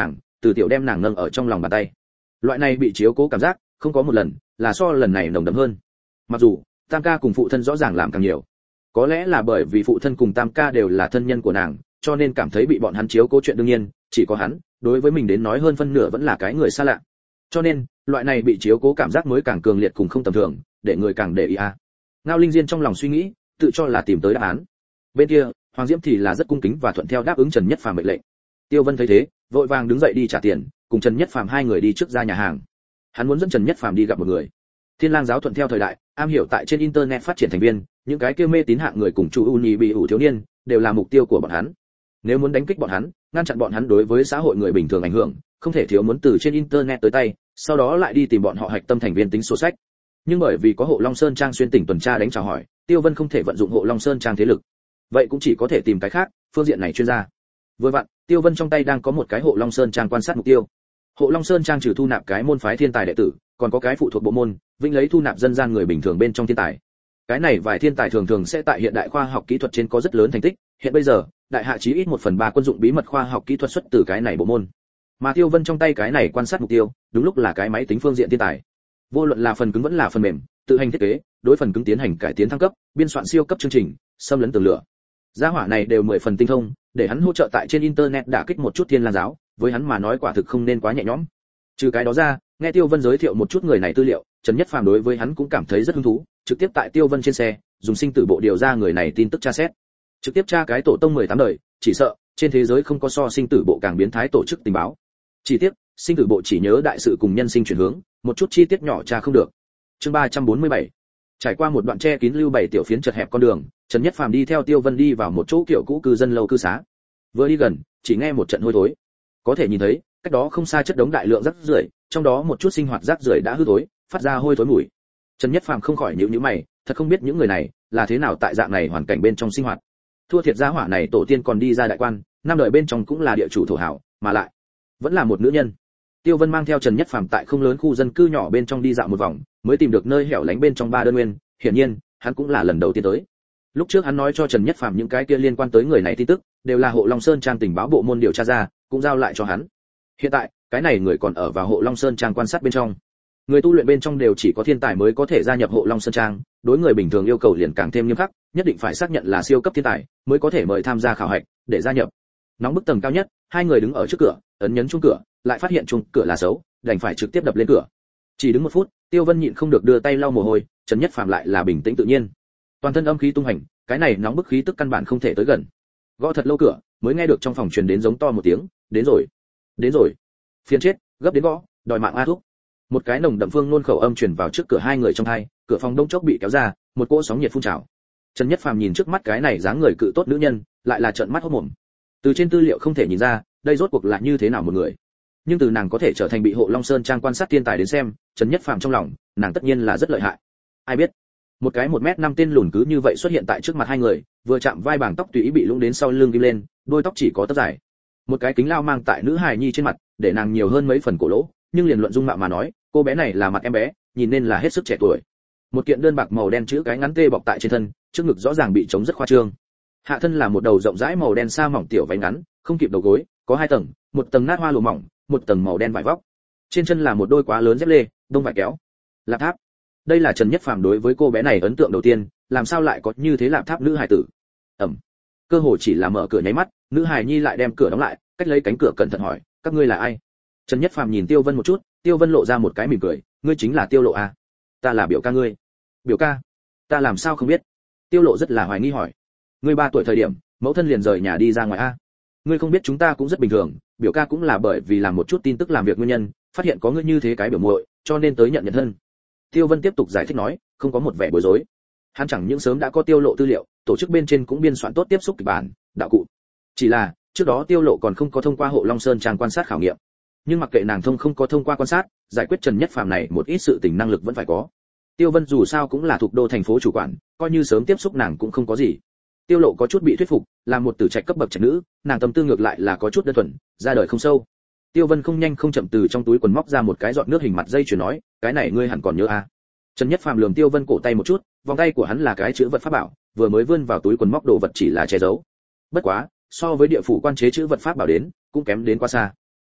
từ tiểu đem nàng nâng ở trong lòng bàn tay. Loại này bị chiếu cố cảm giác không có một lần, là so lần này nồng đậm hơn. Mặc dù Tam ca cùng phụ thân rõ ràng làm càng nhiều, có lẽ là bởi vì phụ thân cùng Tam ca đều là thân nhân của nàng, cho nên cảm thấy bị bọn hắn chiếu cố chuyện đương nhiên, chỉ có hắn, đối với mình đến nói hơn phân nửa vẫn là cái người xa lạ. Cho nên, loại này bị chiếu cố cảm giác mới càng cường liệt cùng không tầm thường, để người càng để ý a. Ngao Linh Diên trong lòng suy nghĩ, tự cho là tìm tới đáp án. Bên kia, Hoàng Diễm thì là rất cung kính và thuận theo đáp ứng Trần Nhất Phàm mệnh lệnh. Tiêu Vân thấy thế, vội vàng đứng dậy đi trả tiền, cùng Trần Nhất Phàm hai người đi trước ra nhà hàng. Hắn muốn dẫn Trần Nhất Phàm đi gặp một người. Thiên Lang giáo thuận theo thời đại, am hiểu tại trên internet phát triển thành viên, những cái kia mê tín hạng người cùng chủ uni bị ủ thiếu niên, đều là mục tiêu của bọn hắn. Nếu muốn đánh kích bọn hắn, ngăn chặn bọn hắn đối với xã hội người bình thường ảnh hưởng, không thể thiếu muốn từ trên internet tới tay, sau đó lại đi tìm bọn họ hạch tâm thành viên tính sổ sách. Nhưng bởi vì có Hộ Long Sơn Trang xuyên tỉnh tuần tra đánh chào hỏi, Tiêu Vân không thể vận dụng Hộ Long Sơn Trang thế lực. Vậy cũng chỉ có thể tìm cái khác, phương diện này chuyên gia. Vừa vặn, Tiêu Vân trong tay đang có một cái Hộ Long Sơn Trang quan sát mục tiêu. Hộ Long Sơn Trang trừ thu nạp cái môn phái thiên tài đệ tử, còn có cái phụ thuộc bộ môn, vĩnh lấy thu nạp dân gian người bình thường bên trong thiên tài. Cái này vài thiên tài thường thường sẽ tại hiện đại khoa học kỹ thuật trên có rất lớn thành tích, hiện bây giờ, đại hạ chí ít một phần ba quân dụng bí mật khoa học kỹ thuật xuất từ cái này bộ môn. Mà Tiêu Vân trong tay cái này quan sát mục tiêu, đúng lúc là cái máy tính phương diện thiên tài. Vô luận là phần cứng vẫn là phần mềm, tự hành thiết kế, đối phần cứng tiến hành cải tiến thăng cấp, biên soạn siêu cấp chương trình, xâm lấn tường lửa. Gia hỏa này đều mười phần tinh thông, để hắn hỗ trợ tại trên internet đả kích một chút Thiên Lang giáo, với hắn mà nói quả thực không nên quá nhẹ nhõm. Trừ cái đó ra, nghe Tiêu Vân giới thiệu một chút người này tư liệu, Trần Nhất Phàm đối với hắn cũng cảm thấy rất hứng thú, trực tiếp tại Tiêu Vân trên xe, dùng sinh tử bộ điều ra người này tin tức tra xét. Trực tiếp tra cái tổ tông mười tám đời, chỉ sợ trên thế giới không có so sinh tử bộ càng biến thái tổ chức tình báo. Chi tiết, sinh tử bộ chỉ nhớ đại sự cùng nhân sinh chuyển hướng, một chút chi tiết nhỏ tra không được. Chương ba trăm bốn mươi bảy. Trải qua một đoạn che kín lưu bảy tiểu phiến chật hẹp con đường, Trần Nhất Phàm đi theo Tiêu Vân đi vào một chỗ kiểu cũ cư dân lâu cư xá. Vừa đi gần, chỉ nghe một trận hôi thối. Có thể nhìn thấy, cách đó không xa chất đống đại lượng rác rưởi, trong đó một chút sinh hoạt rác rưởi đã hư thối, phát ra hôi thối mùi. Trần Nhất Phàm không khỏi nhíu nhíu mày, thật không biết những người này là thế nào tại dạng này hoàn cảnh bên trong sinh hoạt. Thua thiệt gia hỏa này tổ tiên còn đi ra đại quan, năm đời bên trong cũng là địa chủ thổ hảo, mà lại vẫn là một nữ nhân. Tiêu Vân mang theo Trần Nhất Phàm tại không lớn khu dân cư nhỏ bên trong đi dạo một vòng, mới tìm được nơi hẻo lánh bên trong ba đơn nguyên, hiển nhiên, hắn cũng là lần đầu tiên tới. Lúc trước hắn nói cho Trần Nhất Phàm những cái kia liên quan tới người này tin tức, đều là Hộ Long Sơn Trang tình báo bộ môn điều tra ra, cũng giao lại cho hắn. Hiện tại, cái này người còn ở vào Hộ Long Sơn Trang quan sát bên trong. Người tu luyện bên trong đều chỉ có thiên tài mới có thể gia nhập Hộ Long Sơn Trang, đối người bình thường yêu cầu liền càng thêm nghiêm khắc, nhất định phải xác nhận là siêu cấp thiên tài mới có thể mời tham gia khảo hạch để gia nhập. Nóng bức tầng cao nhất, hai người đứng ở trước cửa, ấn nhấn chuông cửa, lại phát hiện chuông cửa là xấu, đành phải trực tiếp đập lên cửa. Chỉ đứng một phút, Tiêu Vân nhịn không được đưa tay lau mồ hôi, Trần Nhất Phàm lại là bình tĩnh tự nhiên. Toàn thân âm khí tung hành, cái này nóng bức khí tức căn bản không thể tới gần. Gõ thật lâu cửa, mới nghe được trong phòng truyền đến giống to một tiếng, đến rồi, đến rồi. Phiền chết, gấp đến gõ, đòi mạng a thúc. Một cái nồng đậm phương nôn khẩu âm truyền vào trước cửa hai người trong hai, cửa phòng đông chốc bị kéo ra, một cỗ sóng nhiệt phun trào. Trần Nhất Phàm nhìn trước mắt cái này dáng người cự tốt nữ nhân, lại là trợn mắt hốt mồm. Từ trên tư liệu không thể nhìn ra, đây rốt cuộc là như thế nào một người. Nhưng từ nàng có thể trở thành bị Hộ Long Sơn Trang quan sát thiên tài đến xem, Trần Nhất Phàm trong lòng, nàng tất nhiên là rất lợi hại. Ai biết, một cái một mét năm tên lùn cứ như vậy xuất hiện tại trước mặt hai người, vừa chạm vai bảng tóc tùy ý bị lũng đến sau lưng ghim lên, đôi tóc chỉ có tóc dài. Một cái kính lao mang tại nữ hài nhi trên mặt, để nàng nhiều hơn mấy phần cổ lỗ, nhưng liền luận dung mạo mà nói, cô bé này là mặt em bé, nhìn nên là hết sức trẻ tuổi. Một kiện đơn bạc màu đen chữ cái ngắn tê bọc tại trên thân, trước ngực rõ ràng bị trống rất khoa trương. Hạ thân là một đầu rộng rãi màu đen sa mỏng tiểu váy ngắn, không kịp đầu gối, có hai tầng, một tầng nát hoa lụa mỏng, một tầng màu đen vải vóc. Trên chân là một đôi quá lớn dép lê, đông vải kéo. Lạp tháp. Đây là Trần Nhất Phàm đối với cô bé này ấn tượng đầu tiên, làm sao lại có như thế lạp tháp nữ hài tử. Ẩm. Cơ hồ chỉ là mở cửa nháy mắt, nữ hài nhi lại đem cửa đóng lại, cách lấy cánh cửa cẩn thận hỏi, các ngươi là ai? Trần Nhất Phàm nhìn Tiêu Vân một chút, Tiêu Vân lộ ra một cái mỉm cười, ngươi chính là Tiêu Lộ à? Ta là biểu ca ngươi. Biểu ca? Ta làm sao không biết? Tiêu Lộ rất là hoài nghi hỏi. Ngươi ba tuổi thời điểm, mẫu thân liền rời nhà đi ra ngoài a. Ngươi không biết chúng ta cũng rất bình thường, biểu ca cũng là bởi vì làm một chút tin tức làm việc nguyên nhân, phát hiện có ngươi như thế cái biểu muội, cho nên tới nhận nhận thân. Tiêu Vân tiếp tục giải thích nói, không có một vẻ bối rối. Hắn chẳng những sớm đã có Tiêu Lộ tư liệu, tổ chức bên trên cũng biên soạn tốt tiếp xúc kịch bản, đạo cụ. Chỉ là, trước đó Tiêu Lộ còn không có thông qua Hộ Long Sơn Trang quan sát khảo nghiệm. Nhưng mặc kệ nàng thông không có thông qua quan sát, giải quyết Trần Nhất Phàm này một ít sự tình năng lực vẫn phải có. Tiêu Vân dù sao cũng là thuộc đô thành phố chủ quản, coi như sớm tiếp xúc nàng cũng không có gì. Tiêu Lộ có chút bị thuyết phục, là một tử trạch cấp bậc trạch nữ, nàng tâm tư ngược lại là có chút đơn thuần, ra đời không sâu. Tiêu Vân không nhanh không chậm từ trong túi quần móc ra một cái giọt nước hình mặt dây chuyền nói, cái này ngươi hẳn còn nhớ à? Trần Nhất Phàm lườm Tiêu Vân cổ tay một chút, vòng tay của hắn là cái chữ vật pháp bảo, vừa mới vươn vào túi quần móc đồ vật chỉ là che giấu. Bất quá, so với địa phủ quan chế chữ vật pháp bảo đến, cũng kém đến quá xa.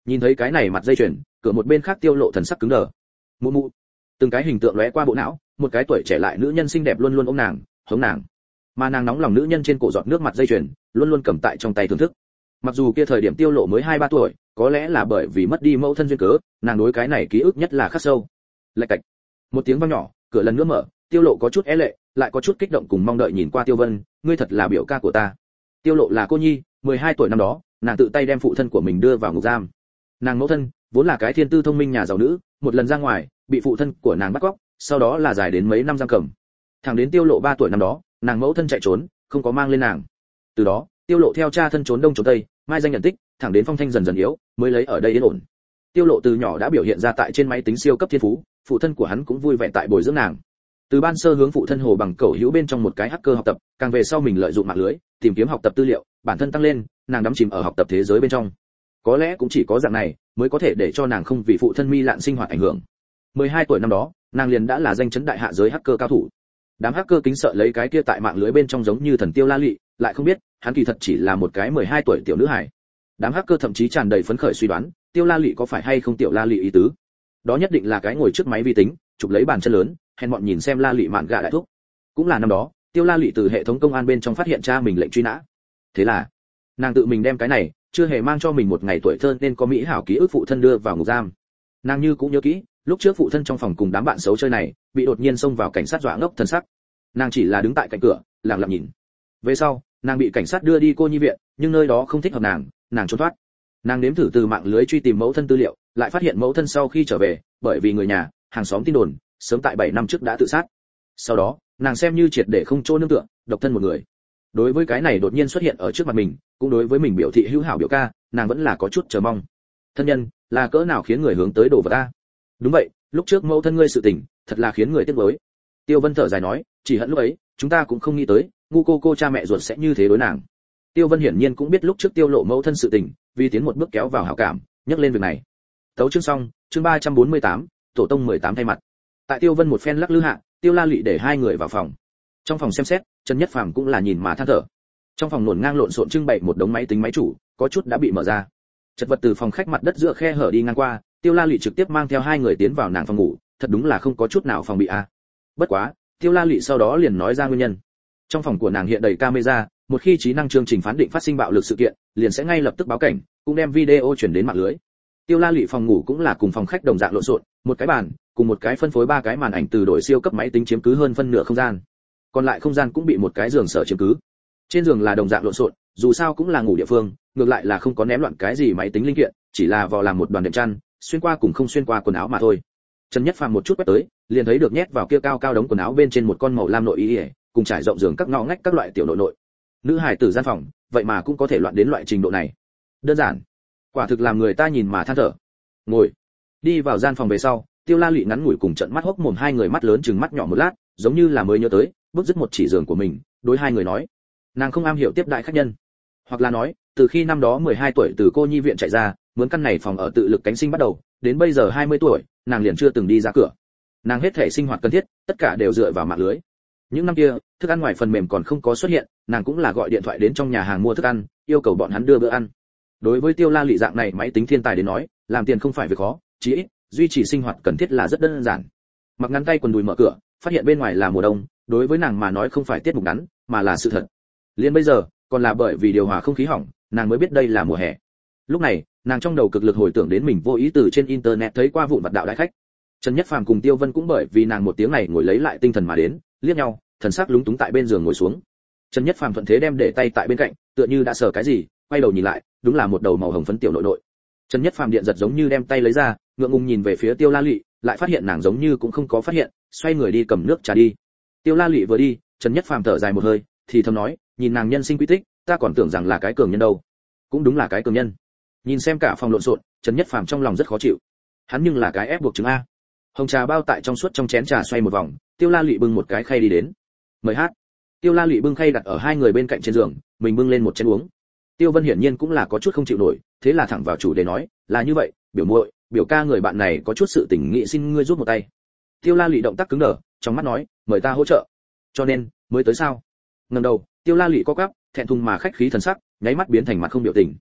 Nhìn thấy cái này mặt dây chuyền, cửa một bên khác Tiêu Lộ thần sắc cứng đờ. Mụ mụ. Từng cái hình tượng lóe qua bộ não, một cái tuổi trẻ lại nữ nhân xinh đẹp luôn luôn ôm nàng, hống nàng. Mà nàng nóng lòng nữ nhân trên cổ giọt nước mặt dây chuyền, luôn luôn cầm tại trong tay thưởng thức. Mặc dù kia thời điểm Tiêu Lộ mới hai ba tuổi, có lẽ là bởi vì mất đi mẫu thân duyên cớ, nàng đối cái này ký ức nhất là khắc sâu. Lạch cạch. Một tiếng vang nhỏ, cửa lần nữa mở, Tiêu Lộ có chút é lệ, lại có chút kích động cùng mong đợi nhìn qua Tiêu Vân, ngươi thật là biểu ca của ta. Tiêu Lộ là cô nhi, mười hai tuổi năm đó, nàng tự tay đem phụ thân của mình đưa vào ngục giam. Nàng mẫu thân vốn là cái thiên tư thông minh nhà giàu nữ, một lần ra ngoài, bị phụ thân của nàng bắt cóc, sau đó là dài đến mấy năm giam cầm. Thẳng đến Tiêu Lộ ba tuổi năm đó, nàng mẫu thân chạy trốn, không có mang lên nàng. Từ đó, Tiêu Lộ theo cha thân trốn đông trốn tây, mai danh nhận tích, thẳng đến phong thanh dần dần yếu, mới lấy ở đây yên ổn. Tiêu Lộ từ nhỏ đã biểu hiện ra tại trên máy tính siêu cấp thiên phú, phụ thân của hắn cũng vui vẻ tại bồi dưỡng nàng. Từ ban sơ hướng phụ thân hồ bằng cẩu hữu bên trong một cái hacker học tập, càng về sau mình lợi dụng mạng lưới, tìm kiếm học tập tư liệu, bản thân tăng lên, nàng đắm chìm ở học tập thế giới bên trong. Có lẽ cũng chỉ có dạng này mới có thể để cho nàng không vì phụ thân mi lạn sinh hoạt ảnh hưởng. mười hai tuổi năm đó, nàng liền đã là danh chấn đại hạ giới hacker cao thủ. Đám hacker kính sợ lấy cái kia tại mạng lưới bên trong giống như thần Tiêu La Lị, lại không biết, hắn kỳ thật chỉ là một cái mười hai tuổi tiểu nữ hài. Đám hacker thậm chí tràn đầy phấn khởi suy đoán, Tiêu La Lị có phải hay không tiểu La Lị ý tứ. Đó nhất định là cái ngồi trước máy vi tính, chụp lấy bàn chân lớn, hèn bọn nhìn xem La Lị mạn gạ đại thúc. Cũng là năm đó, Tiêu La Lị từ hệ thống công an bên trong phát hiện cha mình lệnh truy nã. Thế là, nàng tự mình đem cái này, chưa hề mang cho mình một ngày tuổi thơ nên có mỹ hảo ký ức phụ thân đưa vào ngục giam. Nàng như cũng nhớ kỹ, lúc trước phụ thân trong phòng cùng đám bạn xấu chơi này, bị đột nhiên xông vào cảnh sát dọa ngốc thân sắc. Nàng chỉ là đứng tại cạnh cửa, lặng lặng nhìn. Về sau, nàng bị cảnh sát đưa đi cô nhi viện, nhưng nơi đó không thích hợp nàng, nàng trốn thoát. Nàng nếm thử từ mạng lưới truy tìm mẫu thân tư liệu, lại phát hiện mẫu thân sau khi trở về, bởi vì người nhà, hàng xóm tin đồn, sớm tại bảy năm trước đã tự sát. Sau đó, nàng xem như triệt để không chỗ nương tựa, độc thân một người. Đối với cái này đột nhiên xuất hiện ở trước mặt mình, cũng đối với mình biểu thị hữu hảo biểu ca, nàng vẫn là có chút chờ mong. Thân nhân, là cỡ nào khiến người hướng tới đồ vật ta? Đúng vậy, lúc trước mẫu thân ngươi sự tình, thật là khiến người tiếc nuối. Tiêu Vân thở dài nói, chỉ hận lúc ấy, chúng ta cũng không nghĩ tới, ngu cô cô cha mẹ ruột sẽ như thế đối nàng. Tiêu Vân hiển nhiên cũng biết lúc trước Tiêu Lộ mẫu thân sự tình, vì tiến một bước kéo vào hảo cảm, nhắc lên việc này. Tấu chương xong, chương ba trăm bốn mươi tám, tổ tông mười tám thay mặt. Tại Tiêu Vân một phen lắc lư hạ, Tiêu La Lị để hai người vào phòng. Trong phòng xem xét, Trần Nhất Phàm cũng là nhìn mà than thở. Trong phòng nổn ngang lộn xộn trưng bày một đống máy tính máy chủ, có chút đã bị mở ra. Chật vật từ phòng khách mặt đất giữa khe hở đi ngang qua, Tiêu La Lị trực tiếp mang theo hai người tiến vào nàng phòng ngủ, thật đúng là không có chút nào phòng bị a. À. Bất quá, Tiêu La Lị sau đó liền nói ra nguyên nhân. Trong phòng của nàng hiện đầy camera, một khi trí năng chương trình phán định phát sinh bạo lực sự kiện, liền sẽ ngay lập tức báo cảnh, cũng đem video chuyển đến mạng lưới. Tiêu La Lị phòng ngủ cũng là cùng phòng khách đồng dạng lộn xộn, một cái bàn, cùng một cái phân phối ba cái màn ảnh từ đổi siêu cấp máy tính chiếm cứ hơn phân nửa không gian. Còn lại không gian cũng bị một cái giường sở chiếm cứ. Trên giường là đồng dạng lộn xộn, dù sao cũng là ngủ địa phương, ngược lại là không có ném loạn cái gì máy tính linh kiện, chỉ là vò làm một đoàn đệm chăn, xuyên qua cùng không xuyên qua quần áo mà thôi. Trần Nhất Phàm một chút quét tới, liền thấy được nhét vào kia cao cao đống quần áo bên trên một con màu lam nội y, cùng trải rộng giường các ngõ ngách các loại tiểu nội nội. Nữ hài tử gian phòng, vậy mà cũng có thể loạn đến loại trình độ này. Đơn giản, quả thực làm người ta nhìn mà than thở. Ngồi, đi vào gian phòng về sau, Tiêu La Lị ngắn ngủi cùng trận mắt hốc mồm hai người mắt lớn chừng mắt nhỏ một lát, giống như là mới nhớ tới, bước dứt một chỉ giường của mình, đối hai người nói, nàng không am hiểu tiếp đại khách nhân, hoặc là nói, từ khi năm đó mười hai tuổi từ cô nhi viện chạy ra, mướn căn này phòng ở tự lực cánh sinh bắt đầu, đến bây giờ hai mươi tuổi, nàng liền chưa từng đi ra cửa. Nàng hết thể sinh hoạt cần thiết, tất cả đều dựa vào mạng lưới. Những năm kia, thức ăn ngoài phần mềm còn không có xuất hiện, nàng cũng là gọi điện thoại đến trong nhà hàng mua thức ăn, yêu cầu bọn hắn đưa bữa ăn. Đối với Tiêu La Lị dạng này máy tính thiên tài đến nói, làm tiền không phải việc khó, chỉ ít duy trì sinh hoạt cần thiết là rất đơn giản. Mặc ngắn tay quần đùi mở cửa, phát hiện bên ngoài là mùa đông, đối với nàng mà nói không phải tiết mục ngắn, mà là sự thật. Liên bây giờ, còn là bởi vì điều hòa không khí hỏng, nàng mới biết đây là mùa hè. Lúc này, nàng trong đầu cực lực hồi tưởng đến mình vô ý từ trên internet thấy qua vụn vặt đạo đại khách. Trần Nhất Phàm cùng Tiêu Vân cũng bởi vì nàng một tiếng này ngồi lấy lại tinh thần mà đến, liếc nhau, thần sắc lúng túng tại bên giường ngồi xuống. Trần Nhất Phàm thuận thế đem để tay tại bên cạnh, tựa như đã sờ cái gì, quay đầu nhìn lại, đúng là một đầu màu hồng phấn tiểu nội nội. Trần Nhất Phàm điện giật giống như đem tay lấy ra, ngượng ngùng nhìn về phía Tiêu La Lị, lại phát hiện nàng giống như cũng không có phát hiện, xoay người đi cầm nước trà đi. Tiêu La Lị vừa đi, Trần Nhất Phàm thở dài một hơi, thì thầm nói, nhìn nàng nhân sinh quy tích, ta còn tưởng rằng là cái cường nhân đâu. Cũng đúng là cái cường nhân. Nhìn xem cả phòng lộn xộn, Trần Nhất Phàm trong lòng rất khó chịu. Hắn nhưng là cái ép buộc chứng a. Hồng trà bao tại trong suốt trong chén trà xoay một vòng, Tiêu La Lị bưng một cái khay đi đến. Mời hát. Tiêu La Lị bưng khay đặt ở hai người bên cạnh trên giường, mình bưng lên một chén uống. Tiêu Vân hiển nhiên cũng là có chút không chịu nổi, thế là thẳng vào chủ đề nói, là như vậy, biểu muội, biểu ca người bạn này có chút sự tình nghị xin ngươi giúp một tay. Tiêu La Lị động tác cứng đờ, trong mắt nói, mời ta hỗ trợ. Cho nên, mới tới sao? Ngẩng đầu, Tiêu La Lị co quắp, thẹn thùng mà khách khí thần sắc, nháy mắt biến thành mặt không biểu tình.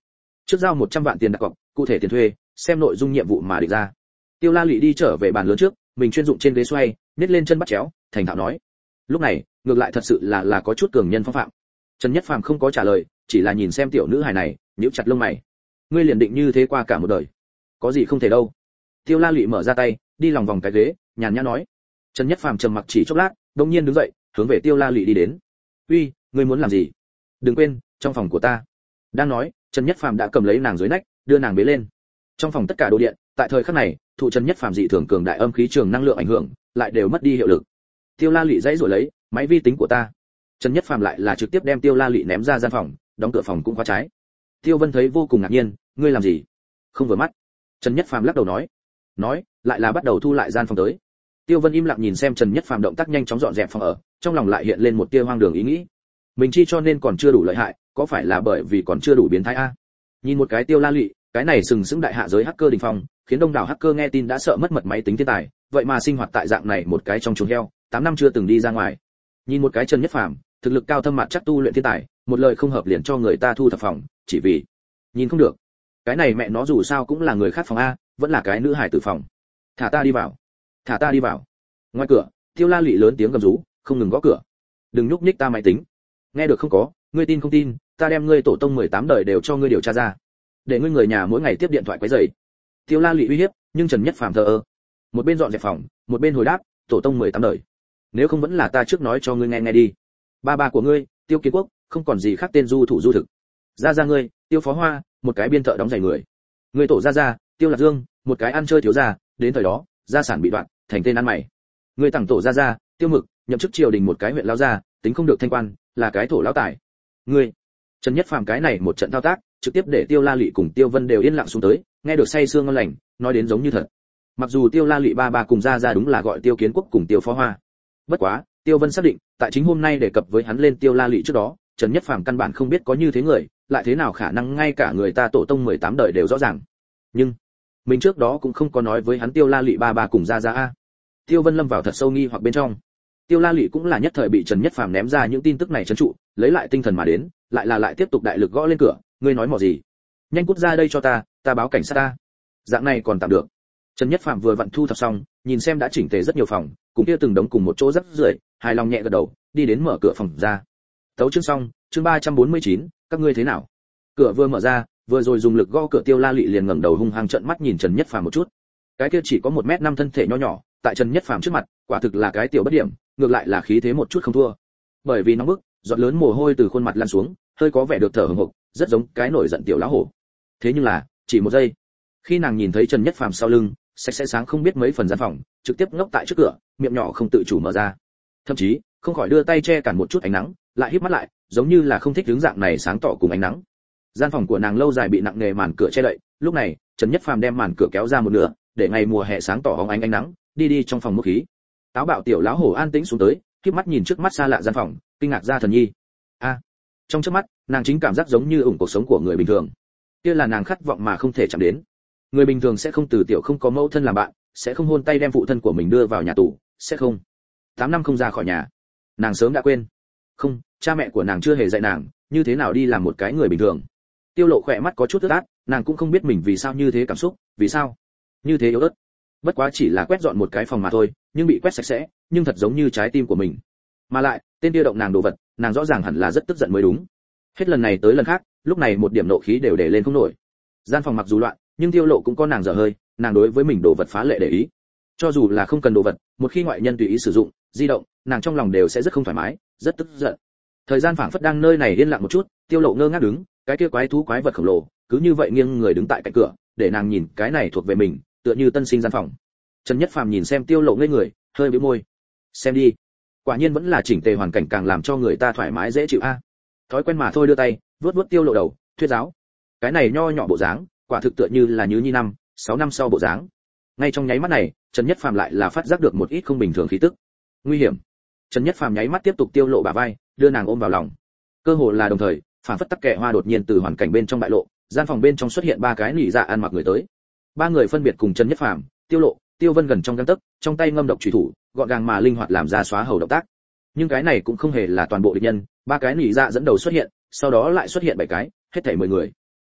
Trước giao một trăm vạn tiền đặt cọc, cụ thể tiền thuê, xem nội dung nhiệm vụ mà định ra. Tiêu La Lệ đi trở về bàn lớn trước, mình chuyên dụng trên ghế xoay, nhét lên chân bắt chéo, thành thạo nói. Lúc này, ngược lại thật sự là là có chút cường nhân phong phạm. Trần Nhất Phàm không có trả lời, chỉ là nhìn xem tiểu nữ hài này, nhíu chặt lông mày. Ngươi liền định như thế qua cả một đời? Có gì không thể đâu. Tiêu La Lệ mở ra tay, đi lòng vòng cái ghế, nhàn nhã nói. Trần Nhất Phàm trầm mặc chỉ chốc lát, đột nhiên đứng dậy, hướng về Tiêu La Lệ đi đến. "Uy, ngươi muốn làm gì? Đừng quên, trong phòng của ta." Đang nói, Trần Nhất Phàm đã cầm lấy nàng dưới nách, đưa nàng bế lên. Trong phòng tất cả đồ điện, tại thời khắc này, thụ Trần Nhất Phàm dị thường cường đại âm khí trường năng lượng ảnh hưởng, lại đều mất đi hiệu lực. Tiêu La Lệ dãy rồi lấy, "Máy vi tính của ta." Trần Nhất Phàm lại là trực tiếp đem Tiêu La Lệ ném ra gian phòng, đóng cửa phòng cũng khóa trái. Tiêu Vân thấy vô cùng ngạc nhiên, "Ngươi làm gì? Không vừa mắt." Trần Nhất Phàm lắc đầu nói. Nói, lại là bắt đầu thu lại gian phòng tới. Tiêu Vân im lặng nhìn xem Trần Nhất Phàm động tác nhanh chóng dọn dẹp phòng ở, trong lòng lại hiện lên một tia hoang đường ý nghĩ. Mình chi cho nên còn chưa đủ lợi hại, có phải là bởi vì còn chưa đủ biến thái a? Nhìn một cái Tiêu La Lệ, cái này sừng sững đại hạ giới hacker đỉnh phong, khiến đông đảo hacker nghe tin đã sợ mất mật máy tính thiên tài, vậy mà sinh hoạt tại dạng này một cái trong chuồng heo, tám năm chưa từng đi ra ngoài. Nhìn một cái Trần Nhất Phàm, thực lực cao thâm mặt chắc tu luyện thiên tài, một lời không hợp liền cho người ta thu thập phòng, chỉ vì nhìn không được. Cái này mẹ nó dù sao cũng là người khác phòng a, vẫn là cái nữ hải tử phòng. Thả ta đi vào, thả ta đi vào. Ngoài cửa, Tiêu La Lệ lớn tiếng gầm rú, không ngừng gõ cửa. Đừng nhúc nhích ta máy tính. Nghe được không có, ngươi tin không tin, ta đem ngươi tổ tông mười tám đời đều cho ngươi điều tra ra. Để ngươi người nhà mỗi ngày tiếp điện thoại quấy rầy. Tiêu La Lệ uy hiếp, nhưng Trần Nhất Phàm thờ ơ. Một bên dọn dẹp phòng, một bên hồi đáp, tổ tông mười tám đời. Nếu không vẫn là ta trước nói cho ngươi nghe nghe đi. Ba ba của ngươi, Tiêu Kiến Quốc, không còn gì khác tên du thủ du thực. Gia gia ngươi, Tiêu Phó Hoa, một cái biên thợ đóng giày người. Ngươi tổ gia gia, Tiêu Lạc Dương, một cái ăn chơi thiếu gia, đến thời đó, gia sản bị đoạn, thành tên ăn mày. Ngươi tặng tổ gia gia, Tiêu Mực, nhậm chức triều đình một cái huyện lão gia, tính không được thanh quan, là cái thổ lão tài. Ngươi, Trần Nhất Phàm cái này một trận thao tác, trực tiếp để Tiêu La Lệ cùng Tiêu Vân đều yên lặng xuống tới, nghe được say sương ngon lành, nói đến giống như thật. Mặc dù Tiêu La Lệ ba ba cùng gia gia đúng là gọi Tiêu Kiến Quốc cùng Tiêu Phó Hoa. Bất quá, Tiêu Vân xác định, tại chính hôm nay đề cập với hắn lên Tiêu La Lệ trước đó, Trần Nhất Phàm căn bản không biết có như thế người, lại thế nào khả năng ngay cả người ta tổ tông mười tám đời đều rõ ràng. Nhưng, mình trước đó cũng không có nói với hắn Tiêu La Lệ ba ba cùng gia gia a. Tiêu Vân lâm vào thật sâu nghi hoặc bên trong. Tiêu La Lệ cũng là nhất thời bị Trần Nhất Phàm ném ra những tin tức này trấn trụ, lấy lại tinh thần mà đến, lại là lại tiếp tục đại lực gõ lên cửa, ngươi nói mỏ gì? Nhanh cút ra đây cho ta, ta báo cảnh sát ta. Dạng này còn tạm được. Trần Nhất Phàm vừa vặn thu thập xong, nhìn xem đã chỉnh tề rất nhiều phòng, cùng kia từng đống cùng một chỗ rất rưởi, hài lòng nhẹ gật đầu, đi đến mở cửa phòng ra. Tấu chương xong, chương ba trăm bốn mươi chín, các ngươi thế nào? Cửa vừa mở ra, vừa rồi dùng lực gõ cửa Tiêu La Lệ liền ngẩng đầu hung hăng trợn mắt nhìn Trần Nhất Phàm một chút. Cái kia chỉ có một mét năm thân thể nho nhỏ, tại Trần Nhất Phàm trước mặt, quả thực là cái tiểu bất điểm, ngược lại là khí thế một chút không thua. Bởi vì nóng bức, giọt lớn mồ hôi từ khuôn mặt lăn xuống, hơi có vẻ được thở hổn hộc, rất giống cái nổi giận tiểu lão hổ. Thế nhưng là, chỉ một giây, khi nàng nhìn thấy Trần Nhất Phàm sau lưng, sạch sẽ sáng không biết mấy phần gian phòng, trực tiếp ngốc tại trước cửa, miệng nhỏ không tự chủ mở ra. Thậm chí, không khỏi đưa tay che cản một chút ánh nắng, lại híp mắt lại, giống như là không thích hướng dạng này sáng tỏ cùng ánh nắng. Gian phòng của nàng lâu dài bị nặng nề màn cửa che đậy, lúc này, Trần Nhất Phàm đem màn cửa kéo ra một nửa, để ngày mùa hè sáng tỏ hóng ánh ánh nắng, đi đi trong phòng mốc khí. Táo bạo tiểu lão hổ an tĩnh xuống tới, híp mắt nhìn trước mắt xa lạ gian phòng, kinh ngạc ra thần nhi. A, trong chớp mắt, nàng chính cảm giác giống như ủng cuộc sống của người bình thường. Kia là nàng khát vọng mà không thể chạm đến. Người bình thường sẽ không từ tiểu không có mẫu thân làm bạn, sẽ không hôn tay đem phụ thân của mình đưa vào nhà tù, sẽ không. Tám năm không ra khỏi nhà, nàng sớm đã quên. Không, cha mẹ của nàng chưa hề dạy nàng như thế nào đi làm một cái người bình thường. Tiêu Lộ khỏe mắt có chút ướt át, nàng cũng không biết mình vì sao như thế cảm xúc, vì sao như thế yếu ớt. Bất quá chỉ là quét dọn một cái phòng mà thôi, nhưng bị quét sạch sẽ, nhưng thật giống như trái tim của mình. Mà lại, tên kia động nàng đồ vật, nàng rõ ràng hẳn là rất tức giận mới đúng. Hết lần này tới lần khác, lúc này một điểm nộ khí đều để lên không nổi. Gian phòng mặc dù loạn, nhưng Tiêu Lộ cũng có nàng dở hơi, nàng đối với mình đồ vật phá lệ để ý. Cho dù là không cần đồ vật, một khi ngoại nhân tùy ý sử dụng, di động, nàng trong lòng đều sẽ rất không thoải mái, rất tức giận. Thời gian phảng phất đang nơi này yên lặng một chút, Tiêu Lộ ngơ ngác đứng, cái kia quái thú quái vật khổng lồ, cứ như vậy nghiêng người đứng tại cạnh cửa, để nàng nhìn cái này thuộc về mình, tựa như tân sinh gian phòng. Trần Nhất Phàm nhìn xem Tiêu Lộ ngây người, hơi bĩu môi. Xem đi, quả nhiên vẫn là chỉnh tề hoàn cảnh càng làm cho người ta thoải mái dễ chịu a. Thói quen mà thôi, đưa tay, vuốt vuốt Tiêu Lộ đầu, thuyết giáo. Cái này nho nhỏ bộ dáng, quả thực tựa như là Nhứ Nhi năm, sáu năm sau bộ dáng. Ngay trong nháy mắt này, Trần Nhất Phàm lại là phát giác được một ít không bình thường khí tức. Nguy hiểm. Trần Nhất Phàm nháy mắt tiếp tục Tiêu Lộ bả vai, đưa nàng ôm vào lòng. Cơ hồ là đồng thời, phản phất tắc kệ hoa đột nhiên từ hoàn cảnh bên trong bại lộ, gian phòng bên trong xuất hiện ba cái nỉ dạ ăn mặc người tới. Ba người phân biệt cùng Trần Nhất Phàm, Tiêu Lộ, Tiêu Vân gần trong gang tấc, trong tay ngâm độc chủy thủ, gọn gàng mà linh hoạt làm ra xóa hầu động tác. Nhưng cái này cũng không hề là toàn bộ địch nhân, ba cái nỉ dạ dẫn đầu xuất hiện, sau đó lại xuất hiện bảy cái, hết thảy mười người.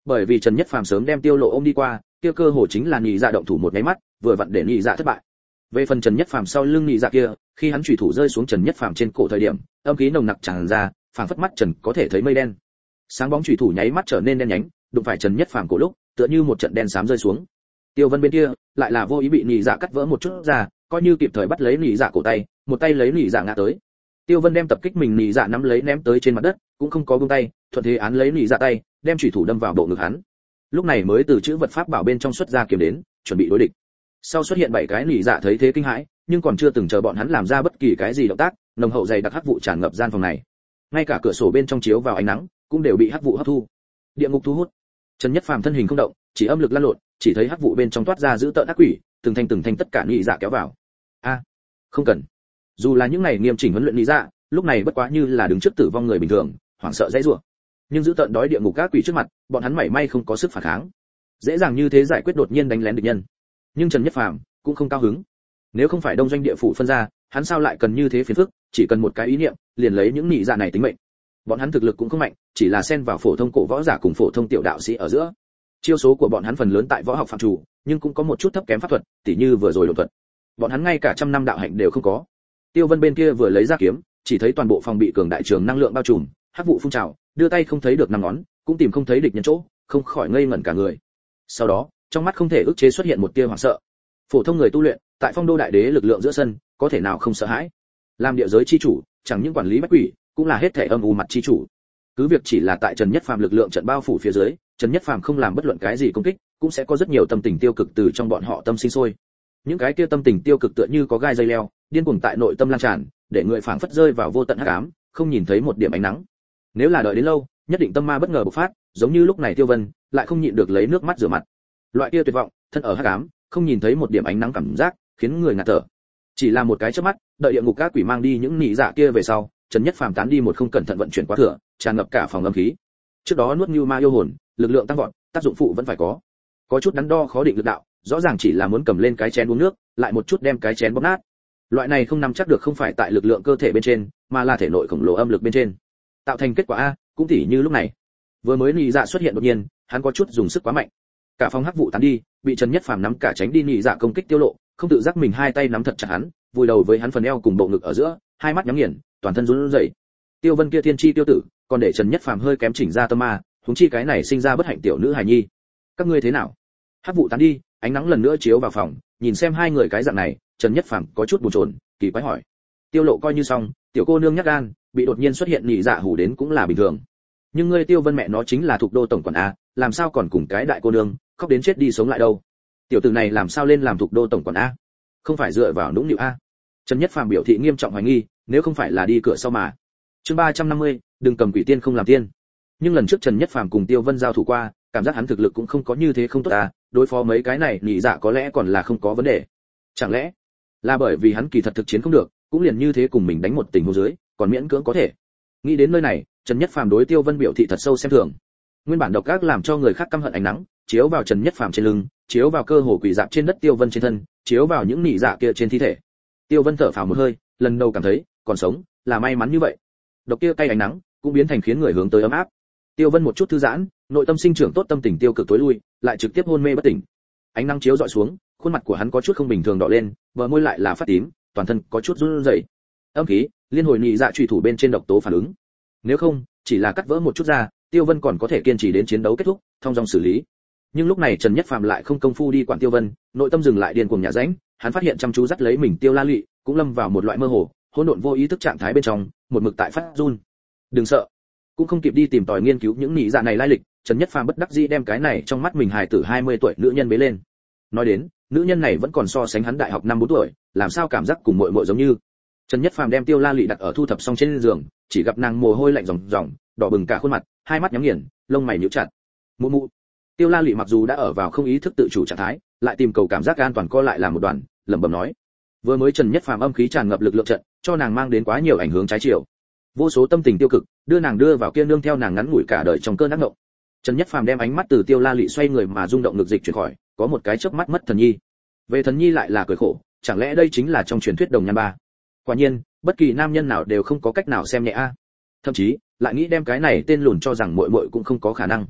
Bởi vì Trần Nhất Phàm sớm đem Tiêu Lộ ôm đi qua, kia cơ hồ chính là nhị dạ động thủ một cái mắt, vừa vặn để nhị dạ thất bại. Về phần Trần Nhất Phàm sau lưng nhị dạ kia, khi hắn chủy thủ rơi xuống Trần Nhất Phàm trên cổ thời điểm, âm khí nồng nặc tràn ra, phảng phất mắt Trần có thể thấy mây đen. Sáng bóng chủy thủ nháy mắt trở nên đen nhánh, đụng phải Trần Nhất Phàm cổ lúc, tựa như một trận đen xám rơi xuống. Tiêu Vân bên kia, lại là vô ý bị nhị dạ cắt vỡ một chút ra, coi như kịp thời bắt lấy nhị dạ cổ tay, một tay lấy nhị dạ ngã tới. Tiêu Vân đem tập kích mình nhị dạ nắm lấy ném tới trên mặt đất, cũng không có buông tay, thuận thế án lấy nhị dạ tay, đem chủy thủ đâm vào bộ ngực hắn. Lúc này mới từ chữ vật pháp bảo bên trong xuất ra kiếm đến, chuẩn bị đối địch. Sau xuất hiện bảy cái nhị dạ thấy thế kinh hãi, nhưng còn chưa từng chờ bọn hắn làm ra bất kỳ cái gì động tác, nồng hậu dày đặc hắc vụ tràn ngập gian phòng này. Ngay cả cửa sổ bên trong chiếu vào ánh nắng, cũng đều bị hắc vụ hấp thu. Địa ngục thu hút. Trần Nhất Phàm thân hình không động, chỉ âm lực lăn lộn, chỉ thấy hắc vụ bên trong toát ra giữ tợn ác quỷ, từng thanh từng thanh tất cả nhị dạ kéo vào. A, không cần. Dù là những ngày nghiêm chỉnh huấn luyện nhị dạ, lúc này bất quá như là đứng trước tử vong người bình thường, hoảng sợ dãy rủa. Nhưng giữ tợn đói địa ngục ác quỷ trước mặt, bọn hắn mảy may không có sức phản kháng. Dễ dàng như thế giải quyết đột nhiên đánh lén địch nhân. Nhưng Trần Nhất Phàm cũng không cao hứng. Nếu không phải đông doanh địa phủ phân ra, hắn sao lại cần như thế phiền phức, chỉ cần một cái ý niệm, liền lấy những nhị dạ này tính mệnh. Bọn hắn thực lực cũng không mạnh, chỉ là xen vào phổ thông cổ võ giả cùng phổ thông tiểu đạo sĩ ở giữa. Chiêu số của bọn hắn phần lớn tại võ học phạm chủ, nhưng cũng có một chút thấp kém pháp thuật, tỉ như vừa rồi đột thuật. Bọn hắn ngay cả trăm năm đạo hạnh đều không có. Tiêu Vân bên kia vừa lấy ra kiếm, chỉ thấy toàn bộ phòng bị cường đại trường năng lượng bao trùm, hắc vụ phun trào, đưa tay không thấy được năm ngón, cũng tìm không thấy địch nhân chỗ, không khỏi ngây ngẩn cả người. Sau đó, trong mắt không thể ức chế xuất hiện một tia hoảng sợ. Phổ thông người tu luyện, tại phong đô đại đế lực lượng giữa sân, có thể nào không sợ hãi? Làm địa giới chi chủ, chẳng những quản lý bách quỷ, cũng là hết thể âm u mặt chi chủ. Cứ việc chỉ là tại Trần Nhất Phàm lực lượng trận bao phủ phía dưới, Trần Nhất Phàm không làm bất luận cái gì công kích, cũng sẽ có rất nhiều tâm tình tiêu cực từ trong bọn họ tâm sinh sôi. Những cái kia tâm tình tiêu cực tựa như có gai dây leo, điên cuồng tại nội tâm lan tràn, để người phảng phất rơi vào vô tận hắc ám, không nhìn thấy một điểm ánh nắng. Nếu là đợi đến lâu, nhất định tâm ma bất ngờ bộc phát, giống như lúc này Tiêu Vân, lại không nhịn được lấy nước mắt rửa mặt. Loại kia tuyệt vọng, thân ở hắc ám, không nhìn thấy một điểm ánh nắng cảm giác, khiến người ngạt thở. Chỉ là một cái chớp mắt, đợi địa ngục các quỷ mang đi những nị dạ kia về sau, Trần Nhất Phàm tán đi một không cẩn thận vận chuyển quá thừa, tràn ngập cả phòng âm khí. Trước đó nuốt như ma yêu hồn, lực lượng tăng vọt, tác dụng phụ vẫn phải có. Có chút đắn đo khó định lực đạo, rõ ràng chỉ là muốn cầm lên cái chén uống nước, lại một chút đem cái chén bóp nát. Loại này không nắm chắc được không phải tại lực lượng cơ thể bên trên, mà là thể nội khổng lồ âm lực bên trên. Tạo thành kết quả a, cũng tỉ như lúc này. Vừa mới nị dạ xuất hiện đột nhiên, hắn có chút dùng sức quá mạnh. Cả phòng hắc vụ tán đi, bị Trần Nhất Phàm nắm cả tránh đi nị dạ công kích Tiêu Lộ, không tự giác mình hai tay nắm thật chặt hắn, vùi đầu với hắn phần eo cùng bộ ngực ở giữa, hai mắt nhắm nghiền, toàn thân run rẩy. Tiêu Vân kia thiên chi tiêu tử, còn để Trần Nhất Phàm hơi kém chỉnh ra tâm ma, huống chi cái này sinh ra bất hạnh tiểu nữ hài nhi. Các ngươi thế nào? Hắc vụ tán đi, ánh nắng lần nữa chiếu vào phòng, nhìn xem hai người cái dạng này, Trần Nhất Phàm có chút buồn chồn, kỳ quái hỏi. Tiêu Lộ coi như xong, tiểu cô nương nhát gan, bị đột nhiên xuất hiện nhị dạ hù đến cũng là bình thường. Nhưng ngươi Tiêu Vân mẹ nó chính là thuộc đô tổng quản a, làm sao còn cùng cái đại cô nương, khóc đến chết đi sống lại đâu? Tiểu tử này làm sao lên làm thuộc đô tổng quản a? Không phải dựa vào nũng nịu a? Trần Nhất Phàm biểu thị nghiêm trọng hoài nghi, nếu không phải là đi cửa sau mà. Chương ba trăm năm mươi, đừng cầm quỷ tiên không làm tiên. Nhưng lần trước Trần Nhất Phàm cùng Tiêu Vân giao thủ qua, cảm giác hắn thực lực cũng không có như thế không tốt à, đối phó mấy cái này nhị dạ có lẽ còn là không có vấn đề. Chẳng lẽ là bởi vì hắn kỳ thật thực chiến không được, cũng liền như thế cùng mình đánh một tình huống dưới, còn miễn cưỡng có thể. Nghĩ đến nơi này, Trần Nhất Phàm đối Tiêu Vân biểu thị thật sâu xem thường. Nguyên bản độc ác làm cho người khác căm hận ánh nắng, chiếu vào Trần Nhất Phàm trên lưng, chiếu vào cơ hồ quỷ dạp trên đất Tiêu Vân trên thân, chiếu vào những nhị dạ kia trên thi thể. Tiêu Vân thở phào một hơi, lần đầu cảm thấy, còn sống, là may mắn như vậy. Độc kia cay ánh nắng, cũng biến thành khiến người hướng tới ấm áp. Tiêu Vân một chút thư giãn, nội tâm sinh trưởng tốt tâm tình tiêu cực tối lui, lại trực tiếp hôn mê bất tỉnh. Ánh nắng chiếu dọi xuống, khuôn mặt của hắn có chút không bình thường đỏ lên, bờ môi lại là phát tím, toàn thân có chút run rẩy. Âm khí, liên hồi nhị dạ truy thủ bên trên độc tố phản ứng. Nếu không, chỉ là cắt vỡ một chút ra, Tiêu Vân còn có thể kiên trì đến chiến đấu kết thúc, thông dong xử lý. Nhưng lúc này Trần Nhất Phàm lại không công phu đi quản Tiêu Vân, nội tâm dừng lại điên cuồng nhà rãnh, hắn phát hiện chăm chú dắt lấy mình Tiêu La Lụy, cũng lâm vào một loại mơ hồ, hỗn độn vô ý thức trạng thái bên trong, một mực tại phát run. Đừng sợ. Cũng không kịp đi tìm tòi nghiên cứu những nhị dạ này lai lịch, Trần Nhất Phàm bất đắc dĩ đem cái này trong mắt mình hài tử hai mươi tuổi nữ nhân bế lên. Nói đến, nữ nhân này vẫn còn so sánh hắn đại học năm bốn tuổi, làm sao cảm giác cùng muội muội giống như. Trần Nhất Phàm đem Tiêu La Lụy đặt ở thu thập xong trên giường, chỉ gặp nàng mồ hôi lạnh ròng ròng, đỏ bừng cả khuôn mặt, hai mắt nhắm nghiền, lông mày nhíu chặt. Mụ mụ. Tiêu La Lụy mặc dù đã ở vào không ý thức tự chủ trạng thái, lại tìm cầu cảm giác an toàn co lại làm một đoàn, lẩm bẩm nói. Vừa mới Trần Nhất Phàm âm khí tràn ngập lực lượng trận, cho nàng mang đến quá nhiều ảnh hưởng trái chiều. Vô số tâm tình tiêu cực, đưa nàng đưa vào kia nương theo nàng ngắn ngủi cả đời trong cơn ác ngộng. Trần Nhất Phàm đem ánh mắt từ Tiêu La Lụy xoay người mà rung động lực dịch chuyển khỏi, có một cái chớp mắt mất thần nhi. Về thần nhi lại là cười khổ, chẳng lẽ đây chính là trong truyền thuyết đồng nhan ba? Quả nhiên, bất kỳ nam nhân nào đều không có cách nào xem nhẹ a. Thậm chí, lại nghĩ đem cái này tên lùn cho rằng muội muội cũng không có khả năng.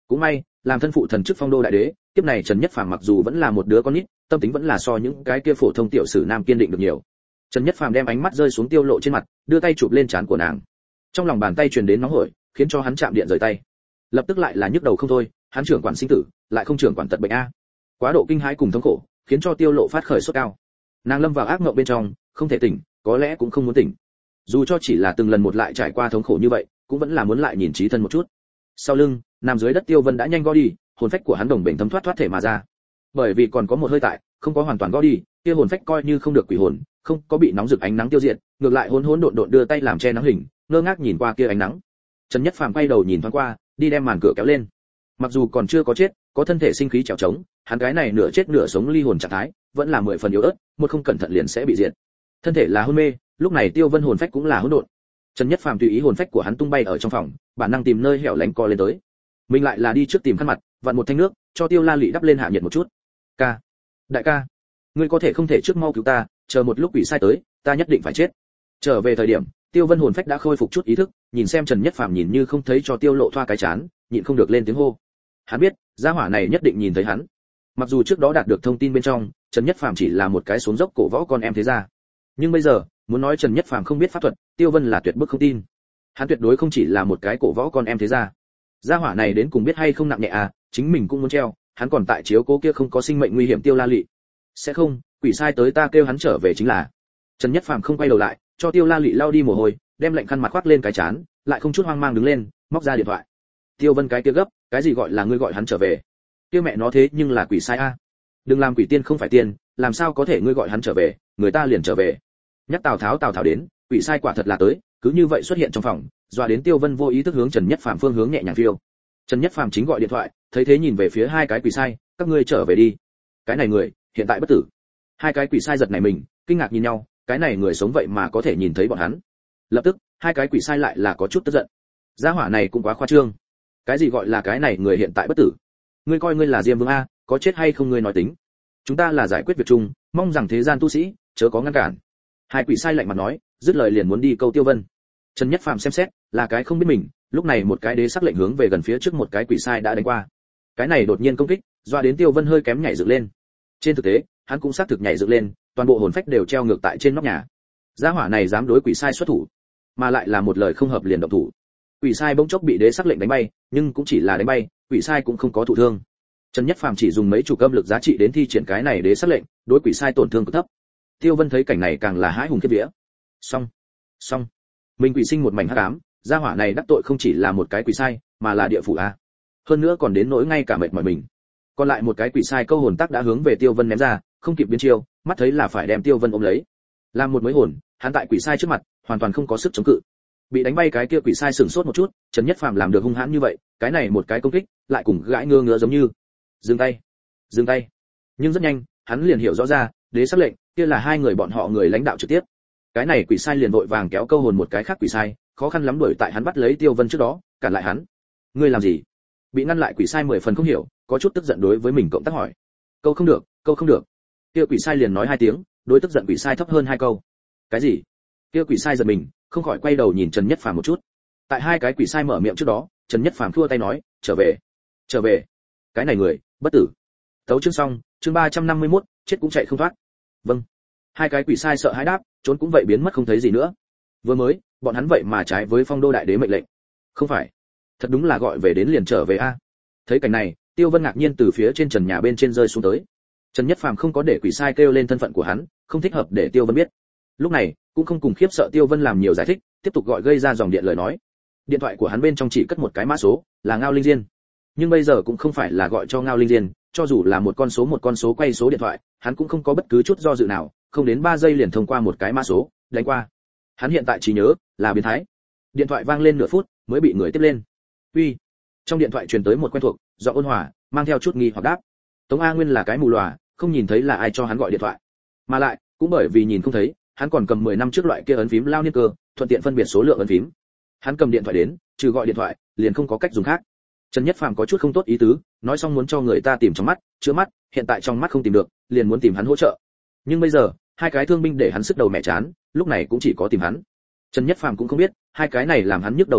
Cũng may, làm thân phụ thần chức phong đô đại đế, kiếp này Trần Nhất Phàm mặc dù vẫn là một đứa con nít, tâm tính vẫn là so những cái kia phổ thông tiểu sử nam kiên định được nhiều. Trần Nhất Phàm đem ánh mắt rơi xuống Tiêu Lộ trên mặt, đưa tay chụp lên trán của nàng. Trong lòng bàn tay truyền đến nóng hổi, khiến cho hắn chạm điện rời tay. Lập tức lại là nhức đầu không thôi, hắn trưởng quản sinh tử, lại không trưởng quản tật bệnh a. Quá độ kinh hãi cùng thống khổ, khiến cho Tiêu Lộ phát khởi sốt cao. Nàng lâm vào ác mộng bên trong, không thể tỉnh, có lẽ cũng không muốn tỉnh. Dù cho chỉ là từng lần một lại trải qua thống khổ như vậy, cũng vẫn là muốn lại nhìn trí thân một chút. Sau lưng, nằm dưới đất Tiêu Vân đã nhanh gõ đi, hồn phách của hắn đồng bệnh thấm thoát thoát thể mà ra. Bởi vì còn có một hơi tại, không có hoàn toàn gõ đi, kia hồn phách coi như không được quỷ hồn, không có bị nóng rực ánh nắng tiêu diệt, ngược lại hỗn hỗn độn độn đưa tay làm che nắng hình, ngơ ngác nhìn qua kia ánh nắng. Trần Nhất Phàm quay đầu nhìn thoáng qua, đi đem màn cửa kéo lên. Mặc dù còn chưa có chết, có thân thể sinh khí trèo trống, hắn cái này nửa chết nửa sống ly hồn trạng thái, vẫn là mười phần yếu ớt, một không cẩn thận liền sẽ bị diệt. Thân thể là hôn mê, lúc này Tiêu Vân hồn phách cũng là hỗn độn. Trần Nhất Phàm tùy ý hồn phách của hắn tung bay ở trong phòng, bản năng tìm nơi hẻo lánh co lên tới. Mình lại là đi trước tìm khăn mặt, vặn một thanh nước, cho Tiêu La Lệ đắp lên hạ nhiệt một chút. "Ca, đại ca, ngươi có thể không thể trước mau cứu ta, chờ một lúc quỷ sai tới, ta nhất định phải chết." Trở về thời điểm, Tiêu Vân hồn phách đã khôi phục chút ý thức, nhìn xem Trần Nhất Phàm nhìn như không thấy cho Tiêu Lộ thoa cái chán, nhịn không được lên tiếng hô. Hắn biết, gia hỏa này nhất định nhìn thấy hắn. Mặc dù trước đó đạt được thông tin bên trong, Trần Nhất Phàm chỉ là một cái xuống dốc cổ võ con em thế gia, nhưng bây giờ, muốn nói Trần Nhất Phàm không biết pháp thuật, Tiêu Vân là tuyệt bức không tin. Hắn tuyệt đối không chỉ là một cái cổ võ con em thế gia. Gia hỏa này đến cùng biết hay không nặng nhẹ à, chính mình cũng muốn treo, hắn còn tại chiếu cố kia không có sinh mệnh nguy hiểm Tiêu La Lệ. Sẽ không, quỷ sai tới ta kêu hắn trở về chính là. Trần Nhất Phàm không quay đầu lại, cho Tiêu La Lệ lau đi mồ hôi, đem lạnh khăn mặt khoác lên cái chán, lại không chút hoang mang đứng lên, móc ra điện thoại. Tiêu Vân cái kia gấp, cái gì gọi là ngươi gọi hắn trở về? Kia mẹ nó thế nhưng là quỷ sai a. Đừng làm quỷ tiên không phải tiên, làm sao có thể ngươi gọi hắn trở về, người ta liền trở về. Nhắc Tào Tháo Tào Tháo đến, quỷ sai quả thật là tới, cứ như vậy xuất hiện trong phòng, dọa đến Tiêu Vân vô ý thức hướng Trần Nhất Phàm phương hướng nhẹ nhàng phiêu. Trần Nhất Phàm chính gọi điện thoại, thấy thế nhìn về phía hai cái quỷ sai, các ngươi trở về đi. Cái này người, hiện tại bất tử. Hai cái quỷ sai giật này mình, kinh ngạc nhìn nhau, cái này người sống vậy mà có thể nhìn thấy bọn hắn. Lập tức, hai cái quỷ sai lại là có chút tức giận. Gia hỏa này cũng quá khoa trương. Cái gì gọi là cái này người hiện tại bất tử? Ngươi coi ngươi là Diêm Vương a, có chết hay không ngươi nói tính. Chúng ta là giải quyết việc chung, mong rằng thế gian tu sĩ chớ có ngăn cản. Hai quỷ sai lạnh mặt nói, dứt lời liền muốn đi câu Tiêu Vân. Trần Nhất Phàm xem xét, là cái không biết mình, lúc này một cái đế sắc lệnh hướng về gần phía trước một cái quỷ sai đã đánh qua. Cái này đột nhiên công kích, doa đến Tiêu Vân hơi kém nhảy dựng lên. Trên thực tế, hắn cũng xác thực nhảy dựng lên, toàn bộ hồn phách đều treo ngược tại trên nóc nhà. Gia hỏa này dám đối quỷ sai xuất thủ, mà lại là một lời không hợp liền động thủ. Quỷ sai bỗng chốc bị đế sắc lệnh đánh bay, nhưng cũng chỉ là đánh bay, quỷ sai cũng không có thụ thương. Trần Nhất Phàm chỉ dùng mấy chục âm lực giá trị đến thi triển cái này đế sắc lệnh, đối quỷ sai tổn thương cực thấp. Tiêu Vân thấy cảnh này càng là hãi hùng khiếp vía. Xong, xong, mình quỷ sinh một mảnh hắc ám, gia hỏa này đắc tội không chỉ là một cái quỷ sai, mà là địa phủ a. Hơn nữa còn đến nỗi ngay cả mệt mỏi mình. Còn lại một cái quỷ sai câu hồn tác đã hướng về Tiêu Vân ném ra, không kịp biến chiêu, mắt thấy là phải đem Tiêu Vân ôm lấy. Làm một mới hồn, hắn tại quỷ sai trước mặt, hoàn toàn không có sức chống cự. Bị đánh bay cái kia quỷ sai sửng sốt một chút, Trần Nhất Phàm làm được hung hãn như vậy, cái này một cái công kích, lại cùng gãi ngơ ngứa giống như. Dừng tay, dừng tay. Nhưng rất nhanh, hắn liền hiểu rõ ra, đế sắc lệnh, kia là hai người bọn họ người lãnh đạo trực tiếp. Cái này quỷ sai liền vội vàng kéo câu hồn một cái khác quỷ sai, khó khăn lắm đuổi tại hắn bắt lấy Tiêu Vân trước đó, cản lại hắn. Ngươi làm gì? Bị ngăn lại quỷ sai mười phần không hiểu, có chút tức giận đối với mình cộng tác hỏi. Câu không được, câu không được. Kia quỷ sai liền nói hai tiếng, đối tức giận quỷ sai thấp hơn hai câu. Cái gì? Kia quỷ sai giật mình, không khỏi quay đầu nhìn Trần Nhất Phàm một chút. Tại hai cái quỷ sai mở miệng trước đó, Trần Nhất Phàm thua tay nói, trở về, trở về. Cái này người, bất tử. Tấu chương xong, chương ba trăm năm mươi mốt, chết cũng chạy không thoát. Vâng. Hai cái quỷ sai sợ hãi đáp, trốn cũng vậy biến mất không thấy gì nữa. Vừa mới, bọn hắn vậy mà trái với Phong Đô đại đế mệnh lệnh. Không phải, thật đúng là gọi về đến liền trở về a. Thấy cảnh này, Tiêu Vân ngạc nhiên từ phía trên trần nhà bên trên rơi xuống tới. Trần Nhất Phàm không có để quỷ sai kêu lên thân phận của hắn, không thích hợp để Tiêu Vân biết. Lúc này, cũng không cùng khiếp sợ Tiêu Vân làm nhiều giải thích, tiếp tục gọi gây ra dòng điện lời nói. Điện thoại của hắn bên trong chỉ cất một cái mã số, là Ngao Linh Diên. Nhưng bây giờ cũng không phải là gọi cho Ngao Linh Diên, cho dù là một con số một con số quay số điện thoại, hắn cũng không có bất cứ chút do dự nào, không đến ba giây liền thông qua một cái mã số, đánh qua. Hắn hiện tại trí nhớ là biến thái. Điện thoại vang lên nửa phút, mới bị người tiếp lên. "Uy." Trong điện thoại truyền tới một quen thuộc, giọng ôn hòa, mang theo chút nghi hoặc đáp. Tống A Nguyên là cái mù lòa, không nhìn thấy là ai cho hắn gọi điện thoại. Mà lại, cũng bởi vì nhìn không thấy, hắn còn cầm mười năm trước loại kia ấn phím lao niên cơ, thuận tiện phân biệt số lượng ấn phím. Hắn cầm điện thoại đến, trừ gọi điện thoại, liền không có cách dùng khác. Trần Nhất Phàm có chút không tốt ý tứ, nói xong muốn cho người ta tìm trong mắt, chữa mắt, hiện tại trong mắt không tìm được, liền muốn tìm hắn hỗ trợ. Nhưng bây giờ, hai cái thương binh để hắn sức đầu mẹ chán, lúc này cũng chỉ có tìm hắn. Trần Nhất Phàm cũng không biết, hai cái này làm hắn nhức đầu thương binh,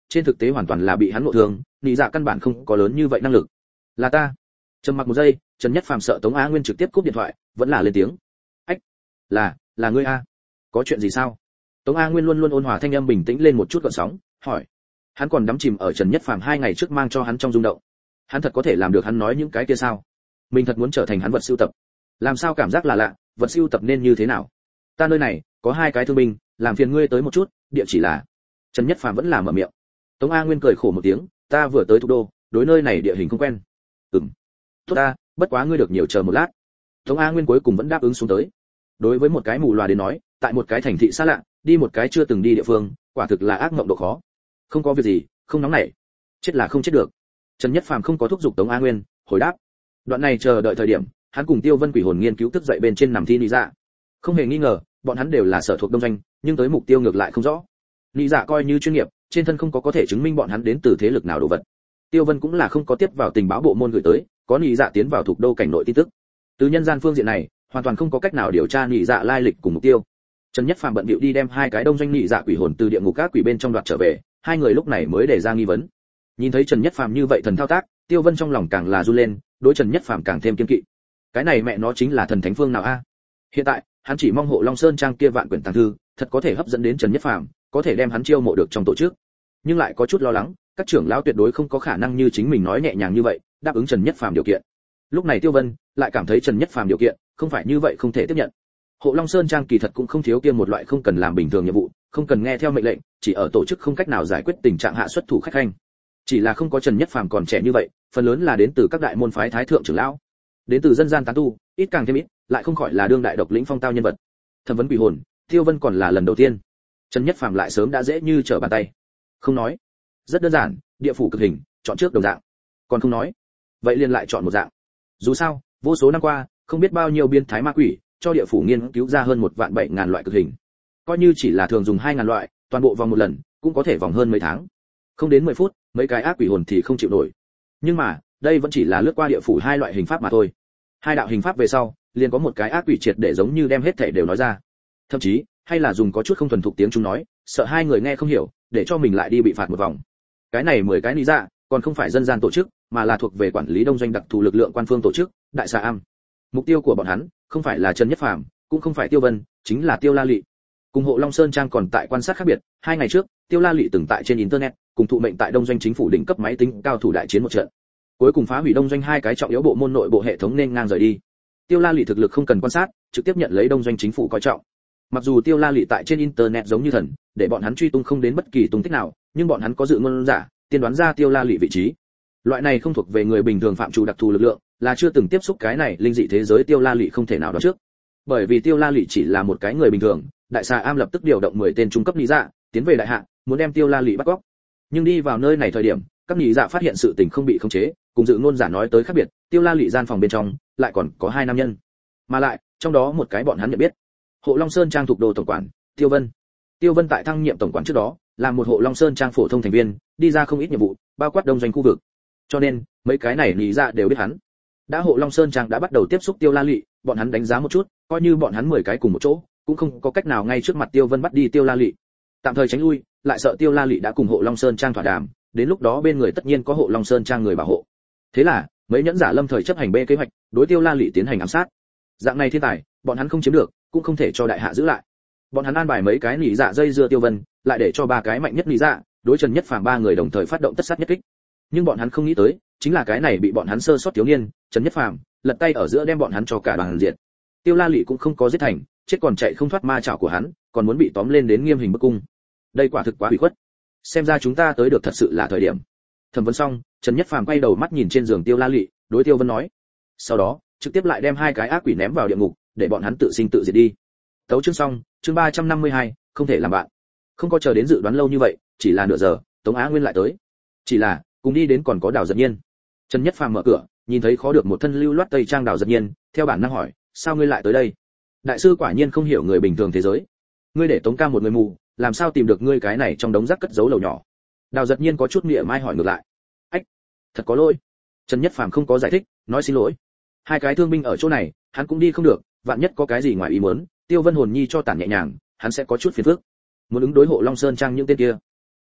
trên thực tế hoàn toàn là bị hắn ngộ thương, nhị dạ căn bản không có lớn như vậy năng lực. Là ta. Trầm mặc một giây, Trần Nhất Phàm sợ Tống Á Nguyên trực tiếp cúp điện thoại, vẫn là lên tiếng. Ách, là, là ngươi a? Có chuyện gì sao? Tống Á Nguyên luôn luôn ôn hòa thanh âm bình tĩnh lên một chút gợn sóng, hỏi. Hắn còn đắm chìm ở Trần Nhất Phàm hai ngày trước mang cho hắn trong rung động. Hắn thật có thể làm được hắn nói những cái kia sao? Mình thật muốn trở thành hắn vật sưu tập. Làm sao cảm giác là lạ, vật sưu tập nên như thế nào? Ta nơi này có hai cái thương binh, làm phiền ngươi tới một chút, địa chỉ là. Trần Nhất Phàm vẫn là mở miệng. Tống A Nguyên cười khổ một tiếng, ta vừa tới thủ đô, đối nơi này địa hình không quen. Ừm. Tốt ta, bất quá ngươi được nhiều chờ một lát. Tống A Nguyên cuối cùng vẫn đáp ứng xuống tới. Đối với một cái mù loà đến nói, tại một cái thành thị xa lạ, đi một cái chưa từng đi địa phương, quả thực là ác mộng độ khó. Không có việc gì, không nóng nảy. Chết là không chết được. Trần Nhất Phàm không có thúc giục Tống A Nguyên, hồi đáp. Đoạn này chờ đợi thời điểm, hắn cùng Tiêu Vân quỷ hồn nghiên cứu thức dậy bên trên nằm thi lý dạ. Không hề nghi ngờ, bọn hắn đều là sở thuộc đông doanh, nhưng tới mục tiêu ngược lại không rõ. Lý dạ coi như chuyên nghiệp, trên thân không có có thể chứng minh bọn hắn đến từ thế lực nào đồ vật. Tiêu Vân cũng là không có tiếp vào tình báo bộ môn gửi tới, có Lý dạ tiến vào thuộc đô cảnh nội tin tức. Từ nhân gian phương diện này, hoàn toàn không có cách nào điều tra Lý dạ lai lịch cùng mục tiêu. Trần Nhất Phàm bận bịu đi đem hai cái đông doanh Lý dạ quỷ hồn từ địa ngục các quỷ bên trong đoạt trở về, hai người lúc này mới để ra nghi vấn. Nhìn thấy Trần Nhất Phàm như vậy thần thao tác, Tiêu Vân trong lòng càng là run lên, đối Trần Nhất Phàm càng thêm kiên kỵ. Cái này mẹ nó chính là thần thánh phương nào a? Hiện tại, hắn chỉ mong Hộ Long Sơn trang kia vạn quyển tàng thư, thật có thể hấp dẫn đến Trần Nhất Phàm, có thể đem hắn chiêu mộ được trong tổ chức. Nhưng lại có chút lo lắng, các trưởng lão tuyệt đối không có khả năng như chính mình nói nhẹ nhàng như vậy, đáp ứng Trần Nhất Phàm điều kiện. Lúc này Tiêu Vân lại cảm thấy Trần Nhất Phàm điều kiện không phải như vậy không thể tiếp nhận. Hộ Long Sơn trang kỳ thật cũng không thiếu kia một loại không cần làm bình thường nhiệm vụ, không cần nghe theo mệnh lệnh, chỉ ở tổ chức không cách nào giải quyết tình trạng hạ xuất thủ khách khanh. Chỉ là không có Trần Nhất Phàm còn trẻ như vậy, phần lớn là đến từ các đại môn phái thái thượng trưởng lão, đến từ dân gian tán tu, ít càng thêm ít, lại không khỏi là đương đại độc lĩnh phong tao nhân vật. Thẩm vấn quỷ hồn, Tiêu Vân còn là lần đầu tiên. Trần Nhất Phàm lại sớm đã dễ như trở bàn tay. Không nói, rất đơn giản, địa phủ cực hình, chọn trước đồng dạng. Còn không nói, vậy liền lại chọn một dạng. Dù sao, vô số năm qua, không biết bao nhiêu biên thái ma quỷ, cho địa phủ nghiên cứu ra hơn một vạn bảy ngàn loại cực hình. Coi như chỉ là thường dùng hai ngàn loại, toàn bộ vòng một lần, cũng có thể vòng hơn mấy tháng. Không đến mười phút, mấy cái ác quỷ hồn thì không chịu nổi. Nhưng mà, đây vẫn chỉ là lướt qua địa phủ hai loại hình pháp mà thôi. Hai đạo hình pháp về sau, liền có một cái ác quỷ triệt để giống như đem hết thảy đều nói ra. Thậm chí, hay là dùng có chút không thuần thục tiếng chúng nói, sợ hai người nghe không hiểu, để cho mình lại đi bị phạt một vòng. Cái này mười cái lý dạ, còn không phải dân gian tổ chức, mà là thuộc về quản lý đông doanh đặc thù lực lượng quan phương tổ chức, Đại Xà Am. Mục tiêu của bọn hắn, không phải là Trần Nhất Phàm, cũng không phải Tiêu Vân, chính là Tiêu La Lệ. Cùng Hộ Long Sơn trang còn tại quan sát khác biệt, hai ngày trước, Tiêu La Lệ từng tại trên internet, cùng thụ mệnh tại đông doanh chính phủ đỉnh cấp máy tính cao thủ đại chiến một trận. Cuối cùng phá hủy đông doanh hai cái trọng yếu bộ môn nội bộ hệ thống nên ngang rời đi. Tiêu La Lệ thực lực không cần quan sát, trực tiếp nhận lấy đông doanh chính phủ coi trọng. Mặc dù Tiêu La Lệ tại trên internet giống như thần, để bọn hắn truy tung không đến bất kỳ tung tích nào, nhưng bọn hắn có dự ngôn giả, tiên đoán ra Tiêu La Lệ vị trí. Loại này không thuộc về người bình thường phạm chủ đặc thù lực lượng, là chưa từng tiếp xúc cái này linh dị thế giới Tiêu La Lệ không thể nào đoán trước. Bởi vì Tiêu La Lệ chỉ là một cái người bình thường, Đại Xà Am lập tức điều động mười tên trung cấp lý dạ, tiến về đại hạ, muốn đem Tiêu La Lệ bắt cóc. Nhưng đi vào nơi này thời điểm, các lý dạ phát hiện sự tình không bị khống chế, cùng dự ngôn giả nói tới khác biệt, Tiêu La Lệ gian phòng bên trong lại còn có hai nam nhân, mà lại trong đó một cái bọn hắn nhận biết. Hộ Long Sơn trang thuộc đô tổng quản, Tiêu Vân. Tiêu Vân tại thăng nhiệm tổng quản trước đó, là một Hộ Long Sơn trang phổ thông thành viên, đi ra không ít nhiệm vụ, bao quát đông doanh khu vực. Cho nên, mấy cái này lý dạ đều biết hắn. Đã Hộ Long Sơn trang đã bắt đầu tiếp xúc Tiêu La Lệ, bọn hắn đánh giá một chút, coi như bọn hắn mười cái cùng một chỗ, cũng không có cách nào ngay trước mặt Tiêu Vân bắt đi Tiêu La Lệ. Tạm thời tránh lui, lại sợ Tiêu La Lệ đã cùng Hộ Long Sơn trang thỏa đàm, đến lúc đó bên người tất nhiên có Hộ Long Sơn trang người bảo hộ. Thế là, mấy nhẫn giả lâm thời chấp hành B kế hoạch, đối Tiêu La Lệ tiến hành ám sát. Dạng này thiên tài, bọn hắn không chiếm được, cũng không thể cho đại hạ giữ lại. Bọn hắn an bài mấy cái nỉ dạ dây dưa Tiêu Vân, lại để cho ba cái mạnh nhất nỉ dạ, đối Trần Nhất Phàm ba người đồng thời phát động tất sát nhất kích. Nhưng bọn hắn không nghĩ tới, chính là cái này bị bọn hắn sơ sót thiếu niên, Trần Nhất Phàm, lật tay ở giữa đem bọn hắn cho cả đoàn diệt. Tiêu La Lệ cũng không có giết thành, chết còn chạy không thoát ma chảo của hắn, còn muốn bị tóm lên đến nghiêm hình bức cung. Đây quả thực quá hủy khuất. Xem ra chúng ta tới được thật sự là thời điểm. Thẩm vấn xong, Trần Nhất Phàm quay đầu mắt nhìn trên giường Tiêu La Lệ, đối Tiêu Vân nói. Sau đó, trực tiếp lại đem hai cái ác quỷ ném vào địa ngục, để bọn hắn tự sinh tự diệt đi. Tấu chương xong, chương ba trăm năm mươi hai, không thể làm bạn. Không có chờ đến dự đoán lâu như vậy, chỉ là nửa giờ, Tống Á Nguyên lại tới. Chỉ là, cùng đi đến còn có Đào Giật Nhiên. Trần Nhất Phàm mở cửa, nhìn thấy khó được một thân lưu loát tây trang Đào Giật Nhiên, theo bản năng hỏi, sao ngươi lại tới đây? Đại sư quả nhiên không hiểu người bình thường thế giới. Ngươi để Tống ca một người mù, làm sao tìm được ngươi cái này trong đống rác cất giấu lầu nhỏ? Đào Giật Nhiên có chút mỉa mai hỏi ngược lại. Ách, thật có lỗi. Trần Nhất Phàm không có giải thích, nói xin lỗi. Hai cái thương binh ở chỗ này, hắn cũng đi không được, vạn nhất có cái gì ngoài ý muốn, Tiêu Vân hồn nhi cho tản nhẹ nhàng, hắn sẽ có chút phiền phức. Muốn ứng đối Hộ Long Sơn trang những tên kia.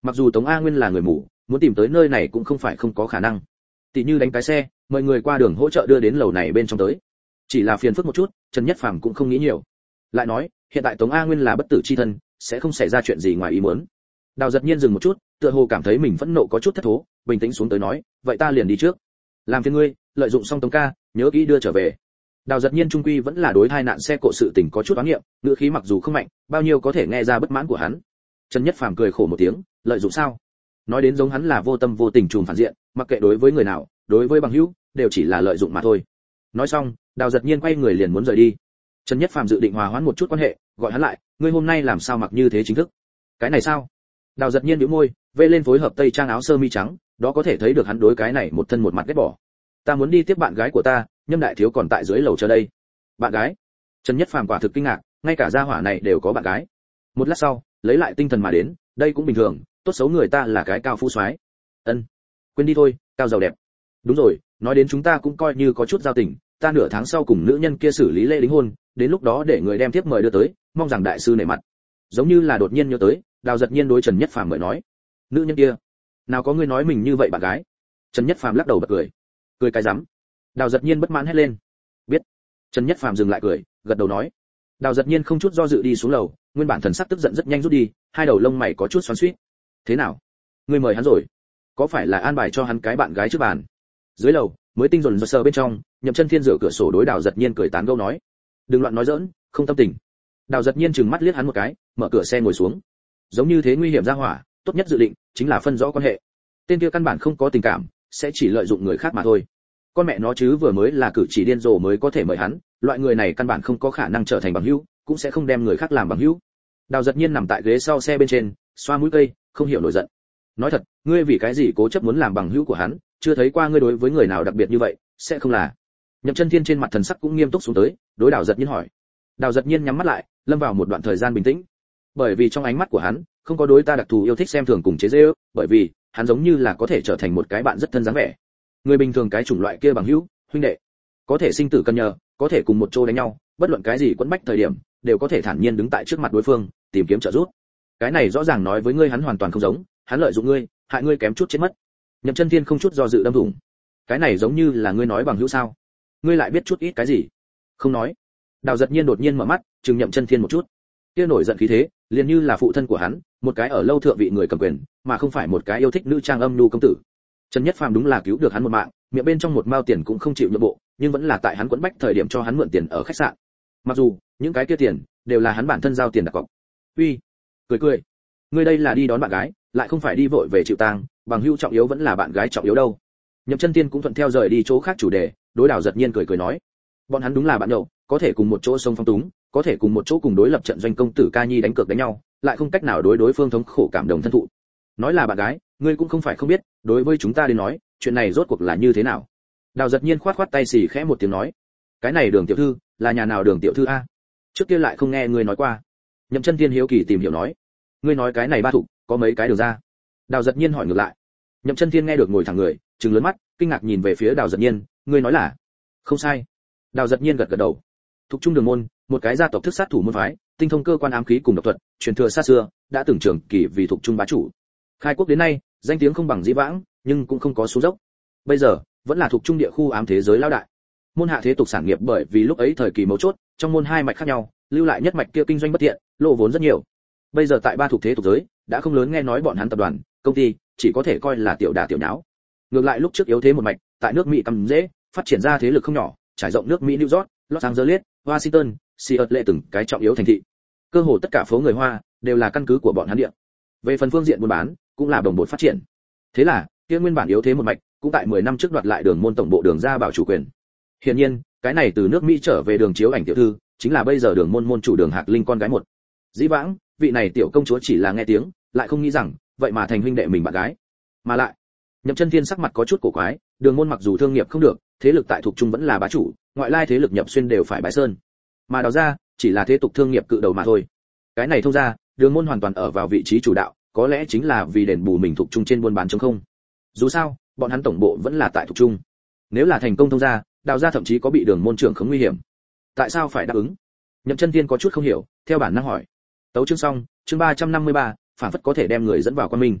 Mặc dù Tống A Nguyên là người mù, muốn tìm tới nơi này cũng không phải không có khả năng. Tỷ như đánh cái xe, mời người qua đường hỗ trợ đưa đến lầu này bên trong tới. Chỉ là phiền phức một chút, Trần Nhất Phàm cũng không nghĩ nhiều. Lại nói, hiện tại Tống A Nguyên là bất tử chi thân, sẽ không xảy ra chuyện gì ngoài ý muốn. Đào Giật Nhiên dừng một chút, tựa hồ cảm thấy mình phẫn nộ có chút thất thố, bình tĩnh xuống tới nói, vậy ta liền đi trước. Làm phiền ngươi, lợi dụng xong Tống ca, nhớ kỹ đưa trở về. Đào Giật Nhiên trung quy vẫn là đối hai nạn xe cộ sự tình có chút oán niệm, ngữ khí mặc dù không mạnh, bao nhiêu có thể nghe ra bất mãn của hắn. Trần Nhất Phàm cười khổ một tiếng, lợi dụng sao? Nói đến giống hắn là vô tâm vô tình trùm phản diện, mặc kệ đối với người nào, đối với bằng hữu, đều chỉ là lợi dụng mà thôi. Nói xong, Đào Giật Nhiên quay người liền muốn rời đi. Trần Nhất Phàm dự định hòa hoãn một chút quan hệ, gọi hắn lại, ngươi hôm nay làm sao mặc như thế chính thức? Cái này sao? Đào Giật Nhiên nhíu môi, vê lên phối hợp tây trang áo sơ mi trắng, đó có thể thấy được hắn đối cái này một thân một mặt ghét bỏ. Ta muốn đi tiếp bạn gái của ta, Nhâm đại thiếu còn tại dưới lầu chờ đây. Bạn gái? Trần Nhất Phàm quả thực kinh ngạc, ngay cả gia hỏa này đều có bạn gái. Một lát sau, lấy lại tinh thần mà đến, đây cũng bình thường, tốt xấu người ta là cái cao phú soái. Ân, quên đi thôi, cao giàu đẹp. Đúng rồi, nói đến chúng ta cũng coi như có chút giao tình, ta nửa tháng sau cùng nữ nhân kia xử lý lễ đính hôn, đến lúc đó để người đem tiếp mời đưa tới, mong rằng đại sư nể mặt. Giống như là đột nhiên nhớ tới, Đào Giật Nhiên đối Trần Nhất Phàm mới nói, nữ nhân kia, nào có ngươi nói mình như vậy bạn gái? Trần Nhất Phàm lắc đầu bật cười, cười cái rắm. Đào Giật Nhiên bất mãn hét lên, biết. Trần Nhất Phàm dừng lại cười, gật đầu nói. Đào Giật Nhiên không chút do dự đi xuống lầu, nguyên bản thần sắc tức giận rất nhanh rút đi, hai đầu lông mày có chút xoắn xuýt. Thế nào? Ngươi mời hắn rồi? Có phải là an bài cho hắn cái bạn gái trước bàn? Dưới lầu, mới tinh dồn dơ sờ bên trong, Nhậm Chân Thiên dựa cửa sổ đối Đào Giật Nhiên cười tán gẫu nói, đừng loạn nói giỡn, không tâm tình. Đào Giật Nhiên trừng mắt liếc hắn một cái, mở cửa xe ngồi xuống. Giống như thế nguy hiểm ra hỏa, tốt nhất dự định chính là phân rõ quan hệ. Tên kia căn bản không có tình cảm, sẽ chỉ lợi dụng người khác mà thôi. Con mẹ nó chứ vừa mới là cử chỉ điên rồ mới có thể mời hắn, loại người này căn bản không có khả năng trở thành bằng hữu, cũng sẽ không đem người khác làm bằng hữu. Đào Giật Nhiên nằm tại ghế sau xe bên trên, xoa mũi cây, không hiểu nổi giận. Nói thật, ngươi vì cái gì cố chấp muốn làm bằng hữu của hắn, chưa thấy qua ngươi đối với người nào đặc biệt như vậy, sẽ không là. Nhậm Chân Thiên trên mặt thần sắc cũng nghiêm túc xuống tới, đối Đào Giật Nhiên hỏi. Đào Giật Nhiên nhắm mắt lại, lâm vào một đoạn thời gian bình tĩnh. Bởi vì trong ánh mắt của hắn, không có đối ta đặc thù yêu thích xem thường cùng chế giễu, bởi vì hắn giống như là có thể trở thành một cái bạn rất thân dáng vẻ. Người bình thường cái chủng loại kia bằng hữu, huynh đệ, có thể sinh tử cần nhờ, có thể cùng một chỗ đánh nhau, bất luận cái gì quẫn bách thời điểm, đều có thể thản nhiên đứng tại trước mặt đối phương, tìm kiếm trợ giúp. Cái này rõ ràng nói với ngươi hắn hoàn toàn không giống, hắn lợi dụng ngươi, hại ngươi kém chút chết mất. Nhậm Chân Thiên không chút do dự đâm thủng. Cái này giống như là ngươi nói bằng hữu sao? Ngươi lại biết chút ít cái gì? Không nói. Đào Giật Nhiên đột nhiên mở mắt, trừng Nhậm Chân Thiên một chút. Kia nổi giận khí thế, liền như là phụ thân của hắn, một cái ở lâu thượng vị người cầm quyền, mà không phải một cái yêu thích nữ trang âm nhu công tử. Trần Nhất Phàm đúng là cứu được hắn một mạng, miệng bên trong một mao tiền cũng không chịu nhượng bộ, nhưng vẫn là tại hắn quẫn bách thời điểm cho hắn mượn tiền ở khách sạn. Mặc dù, những cái kia tiền đều là hắn bản thân giao tiền đặt cọc. Uy, cười cười. Ngươi đây là đi đón bạn gái, lại không phải đi vội về chịu tang, bằng hữu trọng yếu vẫn là bạn gái trọng yếu đâu. Nhậm Chân Tiên cũng thuận theo rời đi chỗ khác chủ đề, đối Đào Giật Nhiên cười cười nói, bọn hắn đúng là bạn nhậu, có thể cùng một chỗ sông phong túng, có thể cùng một chỗ cùng đối lập trận doanh công tử ca nhi đánh cược đánh nhau, lại không cách nào đối đối phương thống khổ cảm động thân thụ. Nói là bạn gái, ngươi cũng không phải không biết, đối với chúng ta đến nói, chuyện này rốt cuộc là như thế nào? Đào Giật Nhiên khoát khoát tay xì khẽ một tiếng nói, cái này Đường tiểu thư, là nhà nào Đường tiểu thư a? Trước kia lại không nghe ngươi nói qua. Nhậm Chân Tiên hiếu kỳ tìm hiểu nói, ngươi nói cái này ba thủ, có mấy cái đường ra? Đào Giật Nhiên hỏi ngược lại. Nhậm Chân Tiên nghe được ngồi thẳng người, trừng lớn mắt, kinh ngạc nhìn về phía Đào Giật Nhiên, ngươi nói là? Không sai. Đào Giật Nhiên gật gật đầu. Thục Trung Đường môn, một cái gia tộc thức sát thủ môn phái, tinh thông cơ quan ám khí cùng độc thuật, truyền thừa xa xưa, đã từng trưởng kỳ vì Thục Trung bá chủ. Khai quốc đến nay, danh tiếng không bằng dĩ vãng, nhưng cũng không có xuống dốc. Bây giờ, vẫn là Thục Trung địa khu ám thế giới lão đại. Môn hạ thế tục sản nghiệp bởi vì lúc ấy thời kỳ mấu chốt, trong môn hai mạch khác nhau, lưu lại nhất mạch kia kinh doanh bất thiện, lộ vốn rất nhiều. Bây giờ tại ba thuộc thế tục giới, đã không lớn nghe nói bọn hắn tập đoàn, công ty, chỉ có thể coi là tiểu đả tiểu nháo. Ngược lại lúc trước yếu thế một mạch, tại nước Mỹ cầm dễ, phát triển ra thế lực không nhỏ, trải rộng nước Mỹ New York, Los Angeles, Washington, Seattle từng cái trọng yếu thành thị. Cơ hồ tất cả phố người Hoa đều là căn cứ của bọn hắn địa. Về phần phương diện buôn bán, cũng là đồng bộ phát triển. Thế là, kia nguyên bản yếu thế một mạch, cũng tại mười năm trước đoạt lại Đường môn tổng bộ Đường ra bảo chủ quyền. Hiển nhiên, cái này từ nước Mỹ trở về Đường chiếu ảnh tiểu thư, chính là bây giờ Đường môn môn chủ Đường Hạc Linh con gái một. Dĩ vãng, vị này tiểu công chúa chỉ là nghe tiếng, lại không nghĩ rằng, vậy mà thành huynh đệ mình bạn gái. Mà lại, Nhậm Chân Thiên sắc mặt có chút cổ quái, Đường môn mặc dù thương nghiệp không được, thế lực tại thuộc trung vẫn là bá chủ, ngoại lai thế lực nhập xuyên đều phải bái sơn. Mà Đào ra, chỉ là thế tục thương nghiệp cự đầu mà thôi. Cái này thông ra, Đường môn hoàn toàn ở vào vị trí chủ đạo, có lẽ chính là vì đền bù mình thuộc trung trên buôn bán chống không. Dù sao, bọn hắn tổng bộ vẫn là tại thuộc trung. Nếu là thành công thông ra, Đào ra thậm chí có bị Đường môn trưởng khống nguy hiểm. Tại sao phải đáp ứng? Nhậm Chân Thiên có chút không hiểu, theo bản năng hỏi. Tấu chương xong, chương ba trăm năm mươi ba, phản phất có thể đem người dẫn vào quan minh.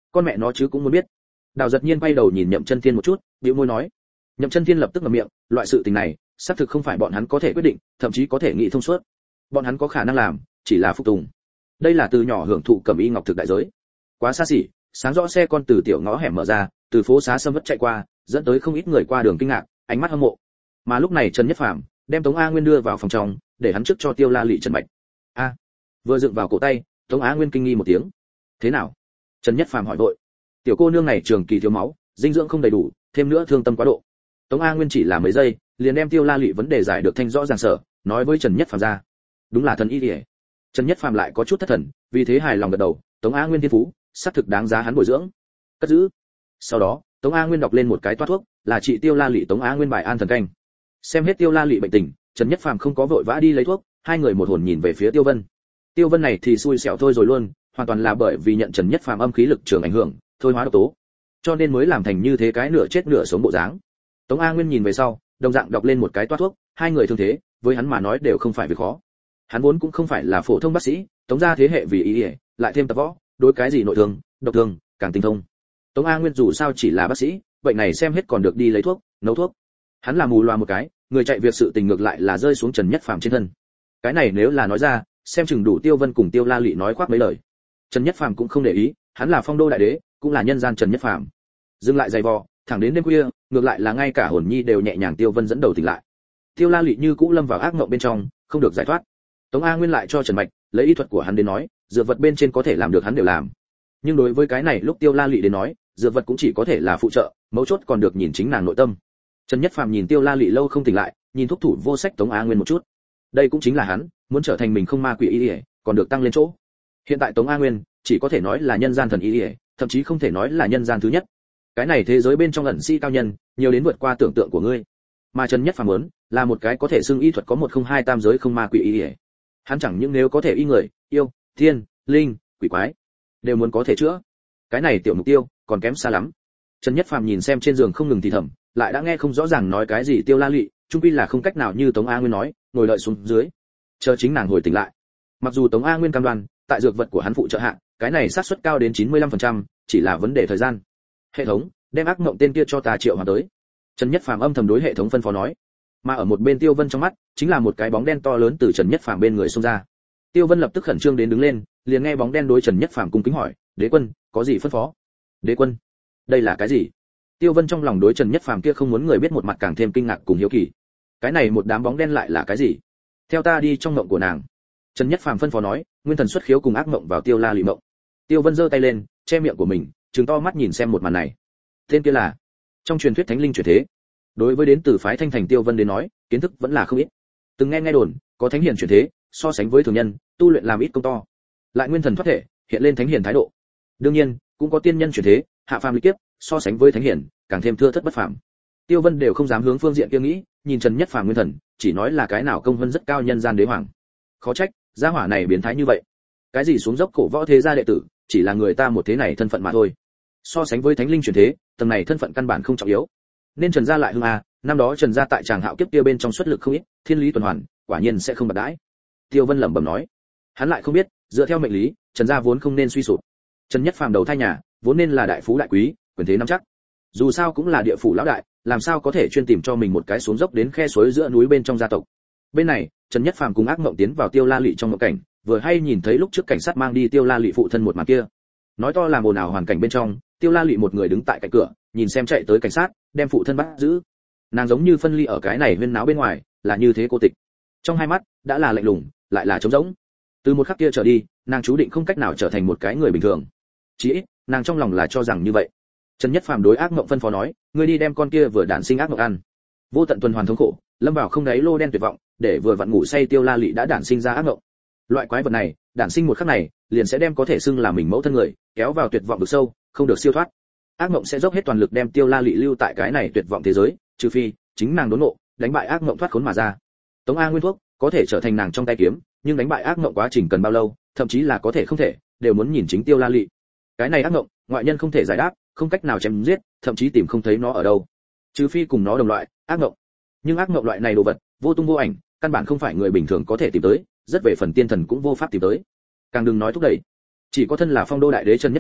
con mẹ nó chứ cũng muốn biết. Đào Giật Nhiên quay đầu nhìn Nhậm Chân Thiên một chút, bĩu môi nói. Nhậm Chân Thiên lập tức ngậm miệng, loại sự tình này, xác thực không phải bọn hắn có thể quyết định, thậm chí có thể nghĩ thông suốt. Bọn hắn có khả năng làm, chỉ là phục tùng. Đây là từ nhỏ hưởng thụ cẩm y ngọc thực đại giới. Quá xa xỉ, sáng rõ xe con từ tiểu ngõ hẻm mở ra, từ phố xá sâm vất chạy qua, dẫn tới không ít người qua đường kinh ngạc, ánh mắt hâm mộ. Mà lúc này Trần Nhất Phàm đem Tống A Nguyên đưa vào phòng trong, để hắn trước cho Tiêu La Lệ trần mạch. A, vừa dựng vào cổ tay, Tống A Nguyên kinh nghi một tiếng. Thế nào? Trần Nhất Phàm hỏi vội. Tiểu cô nương này trường kỳ thiếu máu, dinh dưỡng không đầy đủ, thêm nữa thương tâm quá độ. Tống A Nguyên chỉ là mấy giây, liền đem Tiêu La Lệ vấn đề giải được thanh rõ ràng sở, nói với Trần Nhất Phàm ra. Đúng là thần y liễu. Trần Nhất Phàm lại có chút thất thần, vì thế hài lòng gật đầu, Tống A Nguyên thiên phú, xác thực đáng giá hắn bồi dưỡng. Cất giữ. Sau đó, Tống A Nguyên đọc lên một cái toát thuốc, là trị Tiêu La Lệ Tống A Nguyên bài an thần canh. Xem hết Tiêu La Lệ bệnh tình, Trần Nhất Phàm không có vội vã đi lấy thuốc, hai người một hồn nhìn về phía Tiêu Vân. Tiêu Vân này thì xui xẻo thôi rồi luôn, hoàn toàn là bởi vì nhận Trần Nhất Phàm âm khí lực trường ảnh hưởng, thôi hóa độc tố, cho nên mới làm thành như thế cái nửa chết nửa sống bộ dáng. Tống A Nguyên nhìn về sau, đồng dạng đọc lên một cái toát thuốc, hai người thương thế, với hắn mà nói đều không phải việc khó. Hắn vốn cũng không phải là phổ thông bác sĩ, Tống gia thế hệ vì ý ỉa, lại thêm tập võ, đối cái gì nội thương, độc thương, càng tinh thông. Tống A Nguyên dù sao chỉ là bác sĩ, bệnh này xem hết còn được đi lấy thuốc, nấu thuốc. Hắn là mù loà một cái, người chạy việc sự tình ngược lại là rơi xuống Trần Nhất Phàm trên thân. Cái này nếu là nói ra, xem chừng đủ Tiêu Vân cùng Tiêu La Lệ nói khoác mấy lời. Trần Nhất Phàm cũng không để ý, hắn là phong đô đại đế, cũng là nhân gian Trần Nhất Phàm. Dừng lại giày vò, thẳng đến đêm khuya, ngược lại là ngay cả hồn nhi đều nhẹ nhàng Tiêu Vân dẫn đầu tỉnh lại. Tiêu La Lệ như cũ lâm vào ác mộng bên trong, không được giải thoát. Tống A Nguyên lại cho Trần Mạch, lấy y thuật của hắn đến nói, dược vật bên trên có thể làm được hắn đều làm. Nhưng đối với cái này lúc Tiêu La Lệ đến nói, dược vật cũng chỉ có thể là phụ trợ, mấu chốt còn được nhìn chính nàng nội tâm. Trần Nhất Phàm nhìn Tiêu La Lệ lâu không tỉnh lại, nhìn thuốc thủ vô sách Tống A Nguyên một chút. Đây cũng chính là hắn, muốn trở thành mình không ma quỷ y, còn được tăng lên chỗ. Hiện tại Tống A Nguyên chỉ có thể nói là nhân gian thần y, thậm chí không thể nói là nhân gian thứ nhất. Cái này thế giới bên trong ẩn si cao nhân, nhiều đến vượt qua tưởng tượng của ngươi. Mà Trần Nhất Phàm muốn là một cái có thể xưng y thuật có một không hai tam giới không ma quỷ y. Hắn chẳng những nếu có thể y người, yêu, thiên, linh, quỷ quái, đều muốn có thể chữa. Cái này tiểu mục tiêu còn kém xa lắm. Trần Nhất Phàm nhìn xem trên giường không ngừng thì thầm, lại đã nghe không rõ ràng nói cái gì Tiêu La Lệ, chung quy là không cách nào như Tống A Nguyên nói, ngồi đợi xuống dưới, chờ chính nàng hồi tỉnh lại. Mặc dù Tống A Nguyên cam đoan, tại dược vật của hắn phụ trợ hạ, cái này xác suất cao đến chín mươi lăm phần trăm, chỉ là vấn đề thời gian. Hệ thống, đem ác mộng tên kia cho ta triệu hoàn tới. Trần Nhất Phàm âm thầm đối hệ thống phân phó nói. Mà ở một bên Tiêu Vân trong mắt, chính là một cái bóng đen to lớn từ Trần Nhất Phàm bên người xông ra. Tiêu Vân lập tức khẩn trương đến đứng lên, liền nghe bóng đen đối Trần Nhất Phàm cung kính hỏi, "Đế quân, có gì phân phó?" "Đế quân? Đây là cái gì?" Tiêu Vân trong lòng đối Trần Nhất Phàm kia không muốn người biết một mặt càng thêm kinh ngạc cùng hiếu kỳ. Cái này một đám bóng đen lại là cái gì? Theo ta đi trong mộng của nàng. Trần Nhất Phàm phân phó nói, nguyên thần xuất khiếu cùng ác mộng vào Tiêu La Lệ mộng. Tiêu Vân giơ tay lên, che miệng của mình, trừng to mắt nhìn xem một màn này. Tên kia là trong truyền thuyết thánh linh chuyển thế. Đối với đến từ phái Thanh Thành Tiêu Vân đến nói, kiến thức vẫn là không ít. Từng nghe nghe đồn, có thánh hiền chuyển thế, so sánh với thường nhân, tu luyện làm ít công to. Lại nguyên thần thoát thể, hiện lên thánh hiền thái độ. Đương nhiên, cũng có tiên nhân chuyển thế, hạ phàm lịch kiếp, so sánh với thánh hiền, càng thêm thưa thất bất phàm. Tiêu Vân đều không dám hướng phương diện kia nghĩ, nhìn Trần Nhất Phàm nguyên thần, chỉ nói là cái nào công vân rất cao nhân gian đế hoàng. Khó trách, gia hỏa này biến thái như vậy. Cái gì xuống dốc cổ võ thế gia đệ tử, chỉ là người ta một thế này thân phận mà thôi. So sánh với thánh linh chuyển thế, tầng này thân phận căn bản không trọng yếu. Nên Trần gia lại hưng a, năm đó Trần gia tại Tràng Hạo kiếp kia bên trong xuất lực không ít, thiên lý tuần hoàn, quả nhiên sẽ không bạc đãi. Tiêu Vân lẩm bẩm nói. Hắn lại không biết, dựa theo mệnh lý, Trần gia vốn không nên suy sụp. Trần Nhất Phàm đầu thai nhà, vốn nên là đại phú đại quý, quyền thế nắm chắc. Dù sao cũng là địa phủ lão đại, làm sao có thể chuyên tìm cho mình một cái xuống dốc đến khe suối giữa núi bên trong gia tộc. Bên này, Trần Nhất Phàm cùng ác mộng tiến vào Tiêu La Lệ trong mộng cảnh, vừa hay nhìn thấy lúc trước cảnh sát mang đi Tiêu La Lệ phụ thân một màn kia. Nói to làm ồn ào hoàn cảnh bên trong, Tiêu La Lệ một người đứng tại cạnh cửa, nhìn xem chạy tới cảnh sát, đem phụ thân bắt giữ. Nàng giống như phân ly ở cái này huyên náo bên ngoài, là như thế cô tịch. Trong hai mắt đã là lạnh lùng, lại là trống rỗng. Từ một khắc kia trở đi, nàng chú định không cách nào trở thành một cái người bình thường. Chỉ ít, nàng trong lòng là cho rằng như vậy. Trần Nhất Phàm đối ác mộng phân phó nói, ngươi đi đem con kia vừa đản sinh ác mộng ăn. Vô tận tuần hoàn thống khổ, lâm vào không đáy lô đen tuyệt vọng, để vừa vặn ngủ say Tiêu La Lệ đã đản sinh ra ác mộng. Loại quái vật này, đản sinh một khắc này, liền sẽ đem có thể xưng là mình mẫu thân người, kéo vào tuyệt vọng vực sâu, không được siêu thoát. Ác mộng sẽ dốc hết toàn lực đem Tiêu La Lệ lưu tại cái này tuyệt vọng thế giới, trừ phi chính nàng đốn ngộ, đánh bại ác mộng thoát khốn mà ra. Tống A Nguyên thuốc có thể trở thành nàng trong tay kiếm, nhưng đánh bại ác mộng quá trình cần bao lâu, thậm chí là có thể không thể, đều muốn nhìn chính Tiêu La Lệ. Cái này ác mộng, ngoại nhân không thể giải đáp, không cách nào chém giết, thậm chí tìm không thấy nó ở đâu, trừ phi cùng nó đồng loại, ác mộng. Nhưng ác mộng loại này đồ vật, vô tung vô ảnh, căn bản không phải người bình thường có thể tìm tới, rất về phần tiên thần cũng vô pháp tìm tới. Càng đừng nói thúc đẩy. Chỉ có thân là phong đô đại đế Trần Nhất Phàm,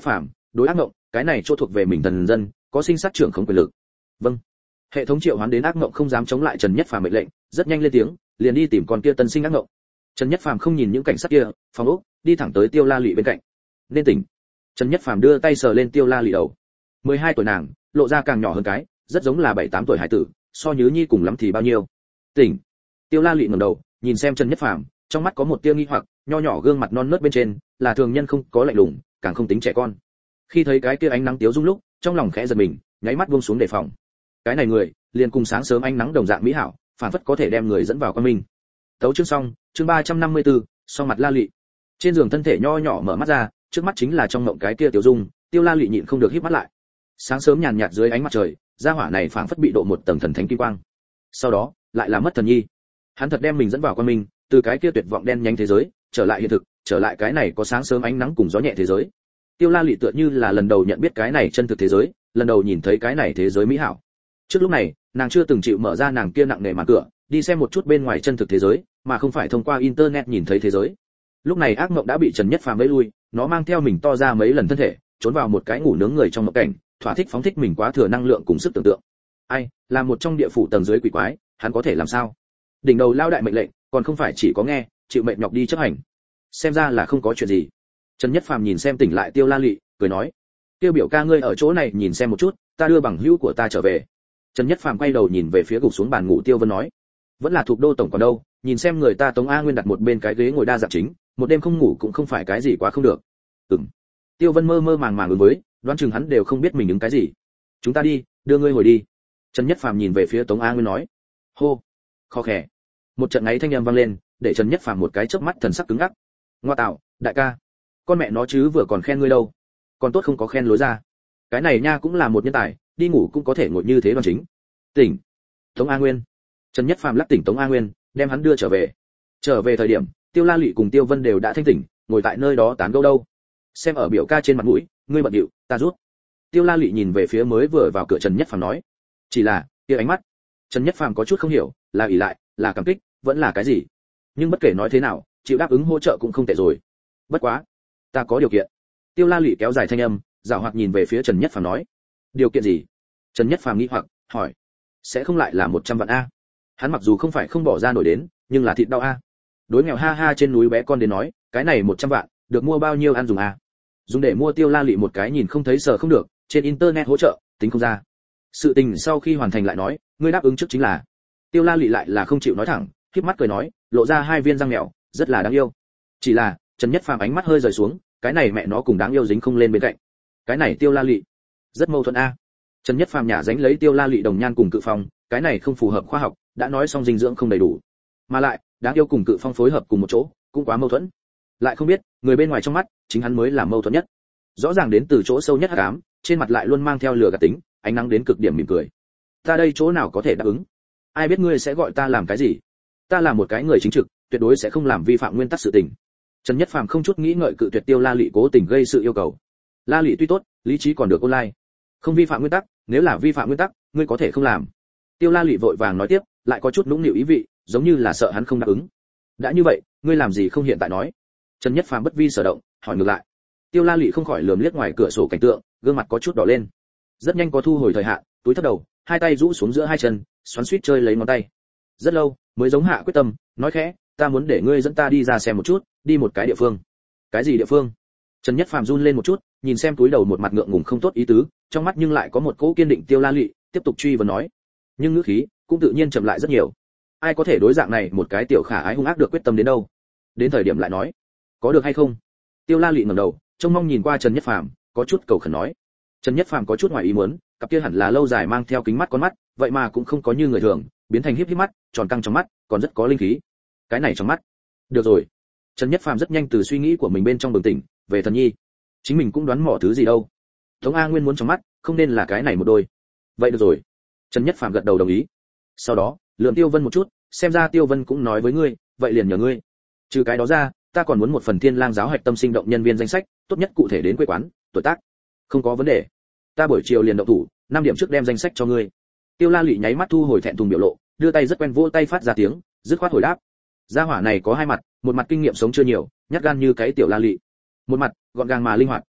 đối ác mộng, cái này chỗ thuộc về mình thần dân, có sinh sát trưởng không quyền lực. Vâng. Hệ thống triệu hoán đến ác mộng không dám chống lại Trần Nhất Phàm mệnh lệnh, rất nhanh lên tiếng, liền đi tìm con kia tân sinh ác mộng. Trần Nhất Phàm không nhìn những cảnh sát kia, phòng ốc, đi thẳng tới Tiêu La Lệ bên cạnh. Nên tỉnh. Trần Nhất Phàm đưa tay sờ lên Tiêu La Lệ đầu. mười hai tuổi nàng, lộ ra càng nhỏ hơn cái, rất giống là bảy tám tuổi hải tử, so Nhứ Nhi cùng lắm thì bao nhiêu. Tỉnh. Tiêu La Lệ ngẩng đầu, nhìn xem Trần Nhất Phàm, trong mắt có một tia nghi hoặc, nho nhỏ gương mặt non nớt bên trên, là thường nhân không có lạnh lùng, càng không tính trẻ con. Khi thấy cái kia ánh nắng tiếu dung lúc, trong lòng khẽ giật mình, nháy mắt buông xuống đề phòng. Cái này người, liền cùng sáng sớm ánh nắng đồng dạng mỹ hảo, phản phất có thể đem người dẫn vào quan minh. Tấu chương xong, chương ba trăm năm mươi tư, song mặt La Lệ. Trên giường thân thể nho nhỏ mở mắt ra, trước mắt chính là trong mộng cái kia tiểu dung, Tiêu La Lệ nhịn không được híp mắt lại. Sáng sớm nhàn nhạt dưới ánh mặt trời, gia hỏa này phảng phất bị độ một tầng thần thánh kim quang. Sau đó, lại là mất thần nhi. Hắn thật đem mình dẫn vào quan minh, từ cái kia tuyệt vọng đen nhánh thế giới, trở lại hiện thực, trở lại cái này có sáng sớm ánh nắng cùng gió nhẹ thế giới. Tiêu La Lệ tựa như là lần đầu nhận biết cái này chân thực thế giới, lần đầu nhìn thấy cái này thế giới mỹ hảo. Trước lúc này, nàng chưa từng chịu mở ra nàng kia nặng nề màn cửa, đi xem một chút bên ngoài chân thực thế giới, mà không phải thông qua internet nhìn thấy thế giới. Lúc này ác mộng đã bị Trần Nhất Phàm lấy lui, nó mang theo mình to ra mấy lần thân thể, trốn vào một cái ngủ nướng người trong mộng cảnh, thỏa thích phóng thích mình quá thừa năng lượng cùng sức tưởng tượng. Ai, là một trong địa phủ tầng dưới quỷ quái, hắn có thể làm sao? Đỉnh đầu lao đại mệnh lệnh, còn không phải chỉ có nghe, chịu mệnh nhọc đi chấp hành. Xem ra là không có chuyện gì. Trần Nhất Phàm nhìn xem tỉnh lại Tiêu La Lệ, cười nói: "Tiêu biểu ca ngươi ở chỗ này nhìn xem một chút, ta đưa bằng hữu của ta trở về." Trần Nhất Phàm quay đầu nhìn về phía gục xuống bàn ngủ Tiêu Vân nói: "Vẫn là thuộc đô tổng còn đâu, nhìn xem người ta Tống A Nguyên đặt một bên cái ghế ngồi đa dạng chính, một đêm không ngủ cũng không phải cái gì quá không được." Ừm. Tiêu Vân mơ mơ màng màng ứng với, đoán chừng hắn đều không biết mình ứng cái gì. "Chúng ta đi, đưa ngươi hồi đi." Trần Nhất Phàm nhìn về phía Tống A Nguyên nói. "Hô." Khó khè. Một trận ngáy thanh âm vang lên, để Trần Nhất Phàm một cái chớp mắt thần sắc cứng ngắc. "Ngoa tạo, đại ca, con mẹ nó chứ vừa còn khen ngươi đâu, còn tốt không có khen lối ra. Cái này nha cũng là một nhân tài, đi ngủ cũng có thể ngồi như thế đoan chính." "Tỉnh." Tống A Nguyên. Trần Nhất Phàm lắc tỉnh Tống A Nguyên, đem hắn đưa trở về. Trở về thời điểm, Tiêu La Lệ cùng Tiêu Vân đều đã thanh tỉnh, ngồi tại nơi đó tán gẫu đâu. Xem ở biểu ca trên mặt mũi, ngươi bận điệu, ta rút. Tiêu La Lệ nhìn về phía mới vừa vào cửa Trần Nhất Phàm nói. Chỉ là, kia ánh mắt. Trần Nhất Phàm có chút không hiểu, là ỷ lại, là cảm kích, vẫn là cái gì? Nhưng bất kể nói thế nào, chịu đáp ứng hỗ trợ cũng không tệ rồi. Bất quá, ta có điều kiện. Tiêu La Lệ kéo dài thanh âm, dạo hoặc nhìn về phía Trần Nhất Phàm nói. Điều kiện gì? Trần Nhất Phàm nghĩ hoặc, hỏi. Sẽ không lại là một trăm vạn a? Hắn mặc dù không phải không bỏ ra nổi đến, nhưng là thịt đau a. Đối nghèo ha ha trên núi bé con đến nói, cái này một trăm vạn, được mua bao nhiêu ăn dùng a? Dùng để mua Tiêu La Lệ một cái nhìn không thấy sợ không được, trên internet hỗ trợ, tính không ra. Sự tình sau khi hoàn thành lại nói, ngươi đáp ứng trước chính là. Tiêu La Lệ lại là không chịu nói thẳng, khép mắt cười nói, lộ ra hai viên răng mèo, rất là đáng yêu. Chỉ là, Trần Nhất Phàm ánh mắt hơi rời xuống, cái này mẹ nó cùng đáng yêu dính không lên bên cạnh. Cái này Tiêu La Lệ, rất mâu thuẫn a. Trần Nhất Phàm nhả dánh lấy Tiêu La Lệ đồng nhan cùng cự phong, cái này không phù hợp khoa học, đã nói xong dinh dưỡng không đầy đủ. Mà lại, đáng yêu cùng cự phong phối hợp cùng một chỗ, cũng quá mâu thuẫn. Lại không biết, người bên ngoài trong mắt, chính hắn mới là mâu thuẫn nhất. Rõ ràng đến từ chỗ sâu nhất hắc ám, trên mặt lại luôn mang theo lửa gạt tính, ánh nắng đến cực điểm mỉm cười. Ta đây chỗ nào có thể đáp ứng? Ai biết ngươi sẽ gọi ta làm cái gì? Ta là một cái người chính trực, tuyệt đối sẽ không làm vi phạm nguyên tắc sự tình. Trần Nhất Phàm không chút nghĩ ngợi cự tuyệt Tiêu La Lệ cố tình gây sự yêu cầu. La Lệ tuy tốt, lý trí còn được online. Không vi phạm nguyên tắc, nếu là vi phạm nguyên tắc, ngươi có thể không làm. Tiêu La Lệ vội vàng nói tiếp, lại có chút nũng nịu ý vị, giống như là sợ hắn không đáp ứng. Đã như vậy, ngươi làm gì không hiện tại nói? Trần Nhất Phàm bất vi sở động, hỏi ngược lại. Tiêu La Lệ không khỏi lườm liếc ngoài cửa sổ cảnh tượng, gương mặt có chút đỏ lên. Rất nhanh có thu hồi thời hạn, túi thấp đầu, hai tay rũ xuống giữa hai chân, xoắn xuýt chơi lấy ngón tay. Rất lâu, mới giống hạ quyết tâm, nói khẽ, ta muốn để ngươi dẫn ta đi ra xem một chút, đi một cái địa phương. Cái gì địa phương? Trần Nhất Phàm run lên một chút, nhìn xem túi đầu một mặt ngượng ngùng không tốt ý tứ, trong mắt nhưng lại có một cỗ kiên định. Tiêu La Lệ tiếp tục truy vấn nói, nhưng ngữ khí cũng tự nhiên chậm lại rất nhiều. Ai có thể đối dạng này một cái tiểu khả ái hung ác được quyết tâm đến đâu? Đến thời điểm lại nói, có được hay không? Tiêu La Lệ ngẩng đầu, trông mong nhìn qua Trần Nhất Phàm, có chút cầu khẩn nói. Trần Nhất Phàm có chút ngoài ý muốn, cặp kia hẳn là lâu dài mang theo kính mắt con mắt, vậy mà cũng không có như người thường, biến thành híp híp mắt, tròn căng trong mắt, còn rất có linh khí. Cái này trong mắt. Được rồi. Trần Nhất Phàm rất nhanh từ suy nghĩ của mình bên trong bừng tỉnh, về thần nhi. Chính mình cũng đoán mò thứ gì đâu. Tống A Nguyên muốn trong mắt, không nên là cái này một đôi. Vậy được rồi. Trần Nhất Phàm gật đầu đồng ý. Sau đó, lườm Tiêu Vân một chút, xem ra Tiêu Vân cũng nói với ngươi, vậy liền nhờ ngươi. Trừ cái đó ra, ta còn muốn một phần Thiên Lang giáo hạch tâm sinh động nhân viên danh sách, tốt nhất cụ thể đến quê quán, tuổi tác. Không có vấn đề. Ta buổi chiều liền động thủ, năm điểm trước đem danh sách cho ngươi. Tiêu La Lệ nháy mắt thu hồi thẹn thùng biểu lộ, đưa tay rất quen vỗ tay phát ra tiếng, dứt khoát hồi đáp. Gia hỏa này có hai mặt, một mặt kinh nghiệm sống chưa nhiều, nhát gan như cái tiểu La Lệ. Một mặt, gọn gàng mà linh hoạt,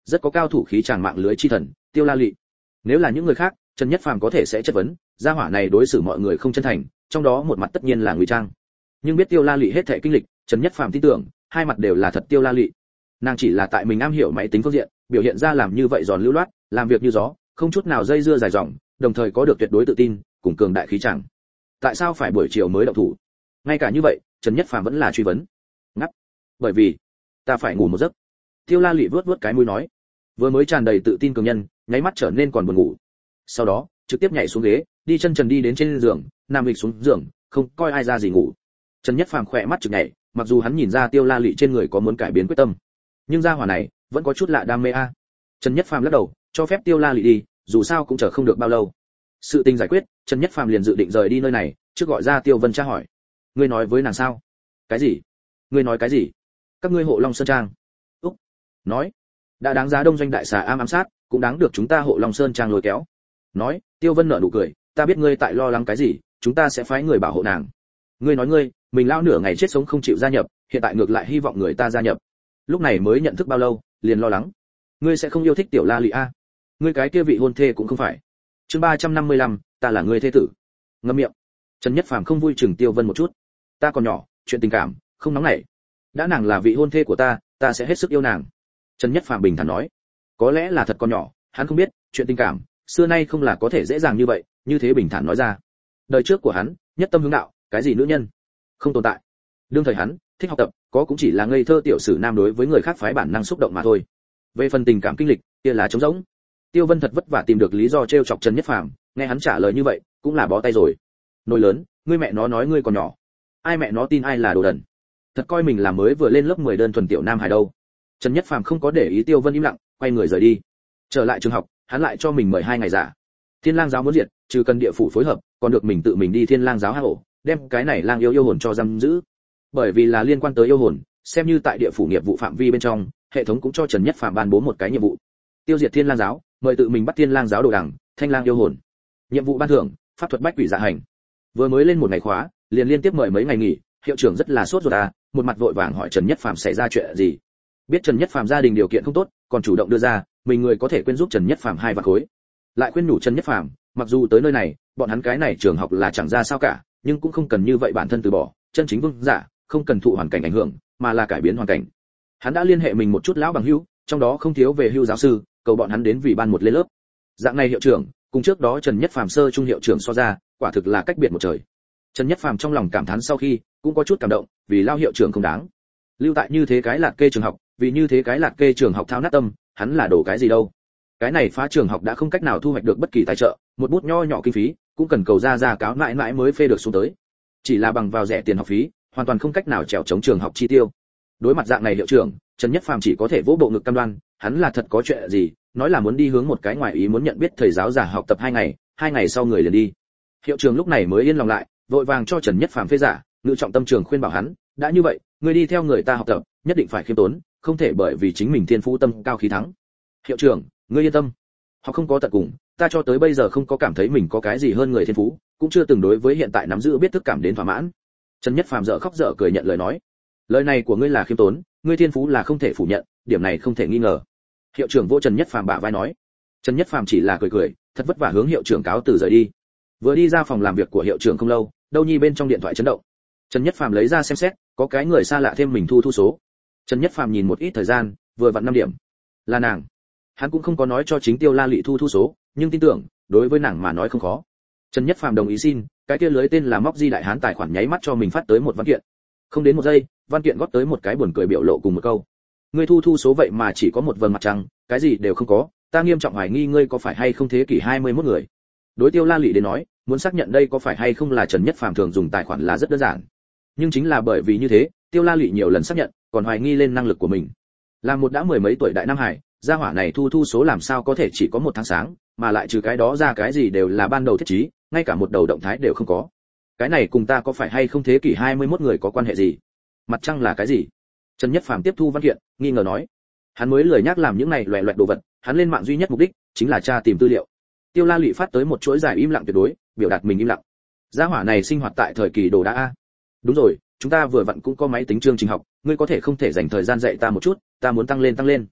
rất có cao thủ khí tràng mạng lưới chi thần, Tiêu La Lị. Nếu là những người khác, Trần Nhất Phàm có thể sẽ chất vấn, gia hỏa này đối xử mọi người không chân thành, trong đó một mặt tất nhiên là ngụy trang. Nhưng biết Tiêu La Lị hết thảy kinh lịch, Trần Nhất Phàm tin tưởng, hai mặt đều là thật Tiêu La Lị. Nàng chỉ là tại mình am hiểu máy tính phương diện, biểu hiện ra làm như vậy giòn lưu loát, làm việc như gió, không chút nào dây dưa dài dòng, đồng thời có được tuyệt đối tự tin, cùng cường đại khí tràng. Tại sao phải buổi chiều mới động thủ? Ngay cả như vậy, Trần Nhất Phàm vẫn là truy vấn. Ngắp. Bởi vì, ta phải ngủ một giấc. Tiêu La Lị vướt vướt cái mũi nói. Vừa mới tràn đầy tự tin cường nhân, nháy mắt trở nên còn buồn ngủ. Sau đó, trực tiếp nhảy xuống ghế, đi chân trần đi đến trên giường, nằm lịch xuống giường, không coi ai ra gì ngủ. Trần Nhất Phàm khỏe mắt chực nhảy, mặc dù hắn nhìn ra Tiêu La Lị trên người có muốn cải biến quyết tâm, nhưng gia hỏa này vẫn có chút lạ đam mê a. Trần Nhất Phàm lắc đầu, cho phép Tiêu La Lị đi, dù sao cũng chờ không được bao lâu. Sự tình giải quyết, Trần Nhất Phàm liền dự định rời đi nơi này, trước gọi ra Tiêu Vân tra hỏi. Ngươi nói với nàng sao? Cái gì? Ngươi nói cái gì? Các ngươi Hộ Long Sơn Trang? Úc. Nói, đã đáng giá đông doanh đại xà am ám sát, cũng đáng được chúng ta Hộ Long Sơn Trang lôi kéo. Nói, Tiêu Vân nở nụ cười, ta biết ngươi tại lo lắng cái gì, chúng ta sẽ phái người bảo hộ nàng. Ngươi nói ngươi, mình lao nửa ngày chết sống không chịu gia nhập, hiện tại ngược lại hy vọng người ta gia nhập. Lúc này mới nhận thức bao lâu, liền lo lắng. Ngươi sẽ không yêu thích Tiểu La Lị a? Ngươi cái kia vị hôn thê cũng không phải. Chương ba trăm năm mươi lăm, ta là ngươi thê tử. Ngậm miệng. Trần Nhất Phàm không vui chừng Tiêu Vân một chút. Ta còn nhỏ, chuyện tình cảm, không nóng nảy. Đã nàng là vị hôn thê của ta, ta sẽ hết sức yêu nàng. Trần Nhất Phàm bình thản nói. Có lẽ là thật còn nhỏ, hắn không biết, chuyện tình cảm, xưa nay không là có thể dễ dàng như vậy, như thế bình thản nói ra. Đời trước của hắn, nhất tâm hướng đạo, cái gì nữ nhân, không tồn tại. Đương thời hắn, thích học tập, có cũng chỉ là ngây thơ tiểu sử nam đối với người khác phái bản năng xúc động mà thôi. Về phần tình cảm kinh lịch, kia là trống rỗng. Tiêu Vân thật vất vả tìm được lý do trêu chọc Trần Nhất Phàm, nghe hắn trả lời như vậy, cũng là bó tay rồi. Nồi lớn, ngươi mẹ nó nói ngươi còn nhỏ. Ai mẹ nó tin ai là đồ đần. Thật coi mình là mới vừa lên lớp mười đơn thuần tiểu nam hài đâu. Trần Nhất Phàm không có để ý Tiêu Vân im lặng, quay người rời đi. Trở lại trường học, hắn lại cho mình mời hai ngày giả. Thiên Lang giáo muốn diệt, trừ cần địa phủ phối hợp, còn được mình tự mình đi Thiên Lang giáo hang ổ, đem cái này lang yêu yêu hồn cho giam giữ. Bởi vì là liên quan tới yêu hồn, xem như tại địa phủ nghiệp vụ phạm vi bên trong, hệ thống cũng cho Trần Nhất Phàm ban bố một cái nhiệm vụ. Tiêu diệt Thiên Lang giáo, mời tự mình bắt Thiên Lang giáo đồ đằng, Thanh Lang yêu hồn. Nhiệm vụ ban thưởng, pháp thuật bách quỷ dạ hành. Vừa mới lên một ngày khóa, liền liên tiếp mời mấy ngày nghỉ, hiệu trưởng rất là sốt ruột à, một mặt vội vàng hỏi Trần Nhất Phàm xảy ra chuyện gì. Biết Trần Nhất Phàm gia đình điều kiện không tốt, còn chủ động đưa ra, mình người có thể quên giúp Trần Nhất Phàm hai vạn khối. Lại khuyên nhủ Trần Nhất Phàm, mặc dù tới nơi này, bọn hắn cái này trường học là chẳng ra sao cả, nhưng cũng không cần như vậy bản thân từ bỏ, chân chính vương giả, không cần thụ hoàn cảnh ảnh hưởng, mà là cải biến hoàn cảnh. Hắn đã liên hệ mình một chút lão bằng hữu, trong đó không thiếu về hưu giáo sư, cầu bọn hắn đến vì ban một lên lớp. Dạng này hiệu trưởng, cùng trước đó Trần Nhất Phàm sơ trung hiệu trưởng so ra, quả thực là cách biệt một trời. Trần Nhất Phàm trong lòng cảm thán sau khi, cũng có chút cảm động, vì lao hiệu trưởng không đáng. Lưu tại như thế cái lạt kê trường học, vì như thế cái lạt kê trường học thao nát tâm, hắn là đổ cái gì đâu. Cái này phá trường học đã không cách nào thu hoạch được bất kỳ tài trợ, một bút nho nhỏ kinh phí, cũng cần cầu ra ra cáo mãi mãi mới phê được xuống tới. Chỉ là bằng vào rẻ tiền học phí, hoàn toàn không cách nào trèo chống trường học chi tiêu. Đối mặt dạng này hiệu trưởng, Trần Nhất Phàm chỉ có thể vỗ bộ ngực cam đoan, hắn là thật có chuyện gì, nói là muốn đi hướng một cái ngoài ý muốn nhận biết thầy giáo giả học tập hai ngày, hai ngày sau người liền đi. Hiệu trưởng lúc này mới yên lòng lại, vội vàng cho Trần Nhất Phàm phê giả, ngự trọng tâm trường khuyên bảo hắn, đã như vậy, người đi theo người ta học tập, nhất định phải khiêm tốn, không thể bởi vì chính mình thiên phú tâm cao khí thắng. Hiệu trưởng, ngươi yên tâm, họ không có tận cùng, ta cho tới bây giờ không có cảm thấy mình có cái gì hơn người thiên phú, cũng chưa từng đối với hiện tại nắm giữ biết thức cảm đến thỏa mãn. Trần Nhất Phàm dở khóc dở cười nhận lời nói, lời này của ngươi là khiêm tốn, ngươi thiên phú là không thể phủ nhận, điểm này không thể nghi ngờ. Hiệu trưởng vô Trần Nhất Phàm bả vai nói. Trần Nhất Phàm chỉ là cười cười, thật vất vả hướng hiệu trưởng cáo từ rời đi. Vừa đi ra phòng làm việc của hiệu trưởng không lâu, đâu nhi bên trong điện thoại chấn động. Trần Nhất Phàm lấy ra xem xét, có cái người xa lạ thêm mình thu thu số. Trần Nhất Phàm nhìn một ít thời gian, vừa vặn năm điểm. Là nàng. Hắn cũng không có nói cho chính Tiêu La Lị thu thu số, nhưng tin tưởng, đối với nàng mà nói không khó. Trần Nhất Phàm đồng ý xin, cái kia lưới tên là Móc Di đại hán tài khoản nháy mắt cho mình phát tới một văn kiện. Không đến một giây, văn kiện góp tới một cái buồn cười biểu lộ cùng một câu. Ngươi thu thu số vậy mà chỉ có một vầng mặt trăng, cái gì đều không có, ta nghiêm trọng hoài nghi ngươi có phải hay không thế kỷ hai mươi mốt người. Đối Tiêu La Lị đến nói, muốn xác nhận đây có phải hay không là Trần Nhất Phàm thường dùng tài khoản là rất đơn giản. Nhưng chính là bởi vì như thế, Tiêu La Lị nhiều lần xác nhận, còn hoài nghi lên năng lực của mình. Là một đã mười mấy tuổi đại nam hải, gia hỏa này thu thu số làm sao có thể chỉ có một tháng sáng, mà lại trừ cái đó ra cái gì đều là ban đầu thiết trí, ngay cả một đầu động thái đều không có. Cái này cùng ta có phải hay không thế kỷ hai mươi mốt người có quan hệ gì? Mặt trăng là cái gì? Trần Nhất Phàm tiếp thu văn kiện, nghi ngờ nói. Hắn mới lười nhắc làm những này loẻ loẹt đồ vật, hắn lên mạng duy nhất mục đích chính là tra tìm tư liệu. Tiêu La Lị phát tới một chuỗi dài im lặng tuyệt đối, biểu đạt mình im lặng. Gia hỏa này sinh hoạt tại thời kỳ đồ đá a. Đúng rồi, chúng ta vừa vặn cũng có máy tính chương trình học, ngươi có thể không thể dành thời gian dạy ta một chút, ta muốn tăng lên tăng lên.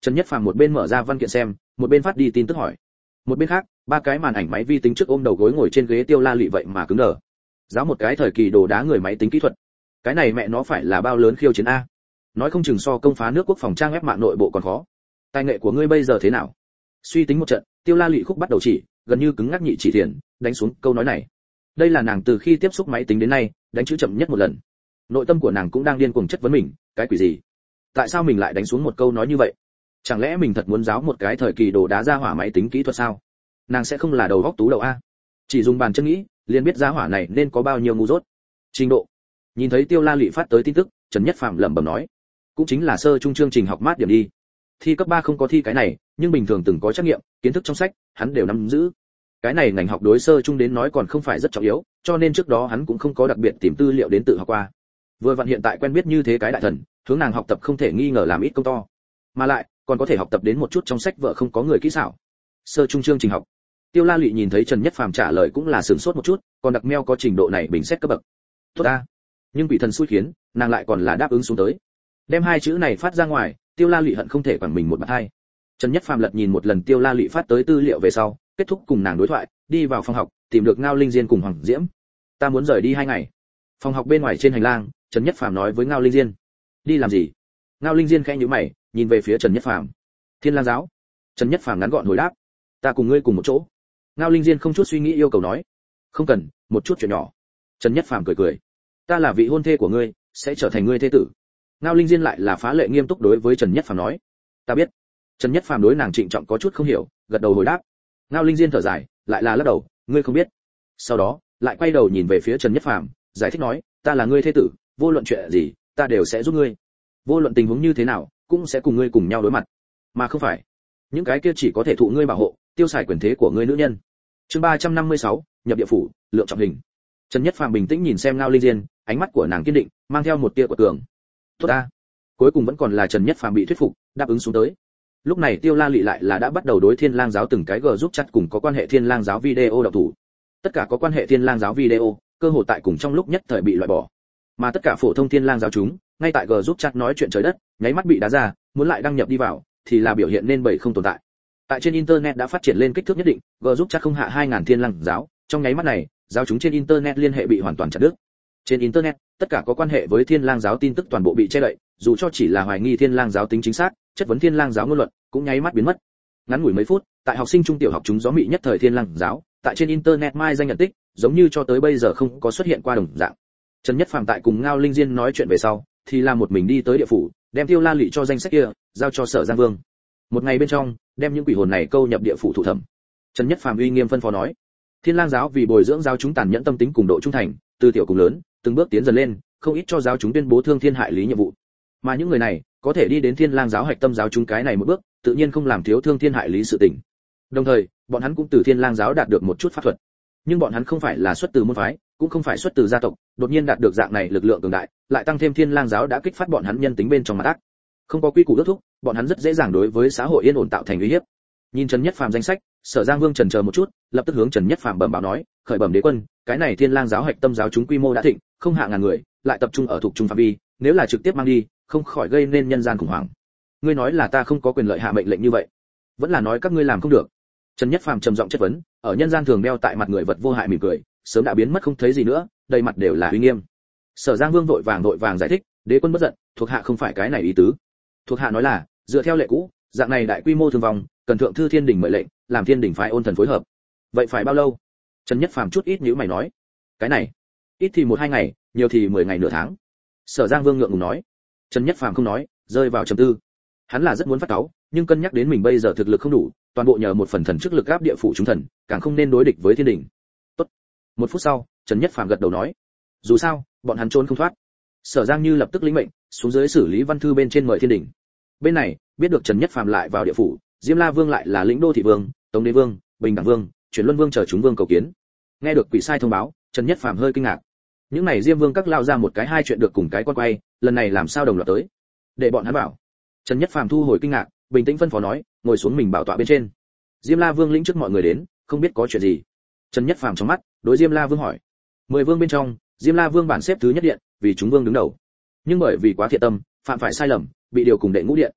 Trần Nhất Phàm một bên mở ra văn kiện xem, một bên phát đi tin tức hỏi. Một bên khác, ba cái màn ảnh máy vi tính trước ôm đầu gối ngồi trên ghế Tiêu La Lị vậy mà cứng đờ. Giáo một cái thời kỳ đồ đá người máy tính kỹ thuật. Cái này mẹ nó phải là bao lớn khiêu chiến a. Nói không chừng so công phá nước quốc phòng trang web mạng nội bộ còn khó. Tài nghệ của ngươi bây giờ thế nào? Suy tính một trận, Tiêu La Lị khúc bắt đầu chỉ, gần như cứng ngắc nhị chỉ thiền, đánh xuống câu nói này. Đây là nàng từ khi tiếp xúc máy tính đến nay, đánh chữ chậm nhất một lần. Nội tâm của nàng cũng đang điên cuồng chất vấn mình, cái quỷ gì? Tại sao mình lại đánh xuống một câu nói như vậy? Chẳng lẽ mình thật muốn giáo một cái thời kỳ đồ đá ra hỏa máy tính kỹ thuật sao? Nàng sẽ không là đầu góc tú đầu a? Chỉ dùng bàn chân nghĩ, liền biết ra hỏa này nên có bao nhiêu ngu dốt. Trình độ. Nhìn thấy Tiêu La Lị phát tới tin tức, Trần Nhất Phàm lẩm bẩm nói, cũng chính là sơ trung chương trình học mát điểm đi. Thi cấp ba không có thi cái này, nhưng bình thường từng có trắc nghiệm, kiến thức trong sách, hắn đều nắm giữ. Cái này ngành học đối sơ trung đến nói còn không phải rất trọng yếu, cho nên trước đó hắn cũng không có đặc biệt tìm tư liệu đến tự học qua. Vừa vặn hiện tại quen biết như thế cái đại thần, hướng nàng học tập không thể nghi ngờ làm ít công to, mà lại còn có thể học tập đến một chút trong sách vợ không có người kỹ xảo. Sơ trung chương trình học. Tiêu La Lị nhìn thấy Trần Nhất Phàm trả lời cũng là sửng sốt một chút, còn đặc meo có trình độ này bình xét cấp bậc. Tốt a. Nhưng quỷ thần xui khiến, nàng lại còn là đáp ứng xuống tới. Đem hai chữ này phát ra ngoài, Tiêu La Lị hận không thể quẳng mình một bạt hai. Trần Nhất Phàm lật nhìn một lần Tiêu La Lị phát tới tư liệu về sau, kết thúc cùng nàng đối thoại, đi vào phòng học, tìm được Ngao Linh Diên cùng Hoàng Diễm. Ta muốn rời đi hai ngày. Phòng học bên ngoài trên hành lang, Trần Nhất Phàm nói với Ngao Linh Diên. Đi làm gì? Ngao Linh Diên khẽ nhíu mày, nhìn về phía Trần Nhất Phàm. Thiên Lang giáo. Trần Nhất Phàm ngắn gọn hồi đáp. Ta cùng ngươi cùng một chỗ. Ngao Linh Diên không chút suy nghĩ yêu cầu nói. Không cần, một chút chuyện nhỏ. Trần Nhất Phàm cười cười. Ta là vị hôn thê của ngươi, sẽ trở thành ngươi thê tử. Ngao Linh Diên lại là phá lệ nghiêm túc đối với Trần Nhất Phàm nói. Ta biết. Trần Nhất Phàm đối nàng trịnh trọng có chút không hiểu, gật đầu hồi đáp. Ngao Linh Diên thở dài, lại là lắc đầu, ngươi không biết. Sau đó, lại quay đầu nhìn về phía Trần Nhất Phàm, giải thích nói, ta là ngươi thê tử, vô luận chuyện gì, ta đều sẽ giúp ngươi. Vô luận tình huống như thế nào, cũng sẽ cùng ngươi cùng nhau đối mặt. Mà không phải, những cái kia chỉ có thể thụ ngươi bảo hộ, tiêu xài quyền thế của ngươi nữ nhân. Chương ba trăm năm mươi sáu, nhập địa phủ, lượng trọng hình. Trần Nhất Phàm bình tĩnh nhìn xem Ngao Linh Diên, ánh mắt của nàng kiên định, mang theo một tia của cường. Tốt ta. Cuối cùng vẫn còn là Trần Nhất Phàm bị thuyết phục, đáp ứng xuống tới. Lúc này Tiêu La Lị lại là đã bắt đầu đối Thiên Lang giáo từng cái gờ giúp chat cùng có quan hệ Thiên Lang giáo video độc thủ. Tất cả có quan hệ Thiên Lang giáo video, cơ hội tại cùng trong lúc nhất thời bị loại bỏ. Mà tất cả phổ thông Thiên Lang giáo chúng, ngay tại gờ giúp chat nói chuyện trời đất, nháy mắt bị đá ra, muốn lại đăng nhập đi vào, thì là biểu hiện nên bầy không tồn tại. Tại trên internet đã phát triển lên kích thước nhất định, gờ giúp chat không hạ hai nghìn Thiên Lang giáo, trong nháy mắt này, giáo chúng trên internet liên hệ bị hoàn toàn chặt đứt. Trên internet, tất cả có quan hệ với Thiên Lang giáo tin tức toàn bộ bị che đậy, dù cho chỉ là hoài nghi Thiên Lang giáo tính chính xác, chất vấn Thiên Lang giáo ngôn luận, cũng nháy mắt biến mất. Ngắn ngủi mấy phút, tại học sinh trung tiểu học chúng gió mị nhất thời Thiên Lang giáo, tại trên internet mai danh nhận tích, giống như cho tới bây giờ không có xuất hiện qua đồng dạng. Trần Nhất Phàm tại cùng Ngao Linh Diên nói chuyện về sau, thì là một mình đi tới địa phủ, đem Tiêu La Lị cho danh sách kia, giao cho Sở Giang Vương. Một ngày bên trong, đem những quỷ hồn này câu nhập địa phủ thủ thẩm. Trần Nhất Phàm uy nghiêm phân phó nói, Thiên Lang giáo vì bồi dưỡng giáo chúng tàn nhẫn tâm tính cùng độ trung thành, từ tiểu cùng lớn, từng bước tiến dần lên, không ít cho giáo chúng tuyên bố thương thiên hại lý nhiệm vụ. Mà những người này, có thể đi đến Thiên Lang giáo hạch tâm giáo chúng cái này một bước, tự nhiên không làm thiếu thương thiên hại lý sự tình. Đồng thời, bọn hắn cũng từ Thiên Lang giáo đạt được một chút pháp thuật. Nhưng bọn hắn không phải là xuất từ môn phái, cũng không phải xuất từ gia tộc, đột nhiên đạt được dạng này lực lượng cường đại, lại tăng thêm Thiên Lang giáo đã kích phát bọn hắn nhân tính bên trong mặt ác. Không có quy củ ước thúc, bọn hắn rất dễ dàng đối với xã hội yên ổn tạo thành uy hiếp. Nhìn Trần Nhất Phàm danh sách, Sở Giang Vương chần chờ một chút, lập tức hướng Trần Nhất Phàm bẩm báo nói, khởi bẩm đế quân, cái này Thiên Lang giáo hạch tâm giáo chúng quy mô đã thịnh, không hạ ngàn người, lại tập trung ở thuộc trung phạm vi, nếu là trực tiếp mang đi, không khỏi gây nên nhân gian khủng hoảng. Ngươi nói là ta không có quyền lợi hạ mệnh lệnh như vậy, vẫn là nói các ngươi làm không được? Trần Nhất Phàm trầm giọng chất vấn, ở nhân gian thường đeo tại mặt người vật vô hại mỉm cười, sớm đã biến mất không thấy gì nữa, đầy mặt đều là uy nghiêm. Sở Giang Vương vội vàng vội vàng giải thích, đế quân bất giận, thuộc hạ không phải cái này ý tứ. Thuộc hạ nói là, dựa theo lệ cũ, dạng này đại quy mô thương vong, cần thượng thư thiên đình mệnh lệnh, làm thiên đình phái ôn thần phối hợp. Vậy phải bao lâu? Trần Nhất Phàm chút ít nhíu mày nói, cái này, ít thì một hai ngày, nhiều thì mười ngày nửa tháng. Sở Giang Vương ngượng ngùng nói. Trần Nhất Phàm không nói, rơi vào trầm tư. Hắn là rất muốn phát cáu, nhưng cân nhắc đến mình bây giờ thực lực không đủ, toàn bộ nhờ một phần thần chức lực áp địa phủ chúng thần, càng không nên đối địch với thiên đình. Tốt. Một phút sau, Trần Nhất Phàm gật đầu nói, dù sao, bọn hắn trốn không thoát. Sở Giang Như lập tức lĩnh mệnh, xuống dưới xử lý văn thư bên trên mời thiên đình. Bên này, biết được Trần Nhất Phàm lại vào địa phủ, Diêm La Vương lại là lĩnh đô thị vương, Tống Đế Vương, Bình Đẳng Vương, Chuyển Luân Vương chờ chúng vương cầu kiến. Nghe được quỷ sai thông báo, Trần Nhất Phàm hơi kinh ngạc. Những này Diêm Vương các lao ra một cái hai chuyện được cùng cái con quay, lần này làm sao đồng loạt tới? Để bọn hắn bảo. Trần Nhất Phàm thu hồi kinh ngạc, bình tĩnh phân phó nói, ngồi xuống mình bảo tọa bên trên. Diêm La Vương lĩnh trước mọi người đến, không biết có chuyện gì. Trần Nhất Phàm trong mắt, đối Diêm La Vương hỏi. Mười vương bên trong, Diêm La Vương bản xếp thứ nhất điện, vì chúng vương đứng đầu. Nhưng bởi vì quá thiện tâm, phạm phải sai lầm, bị điều cùng đệ ngũ điện.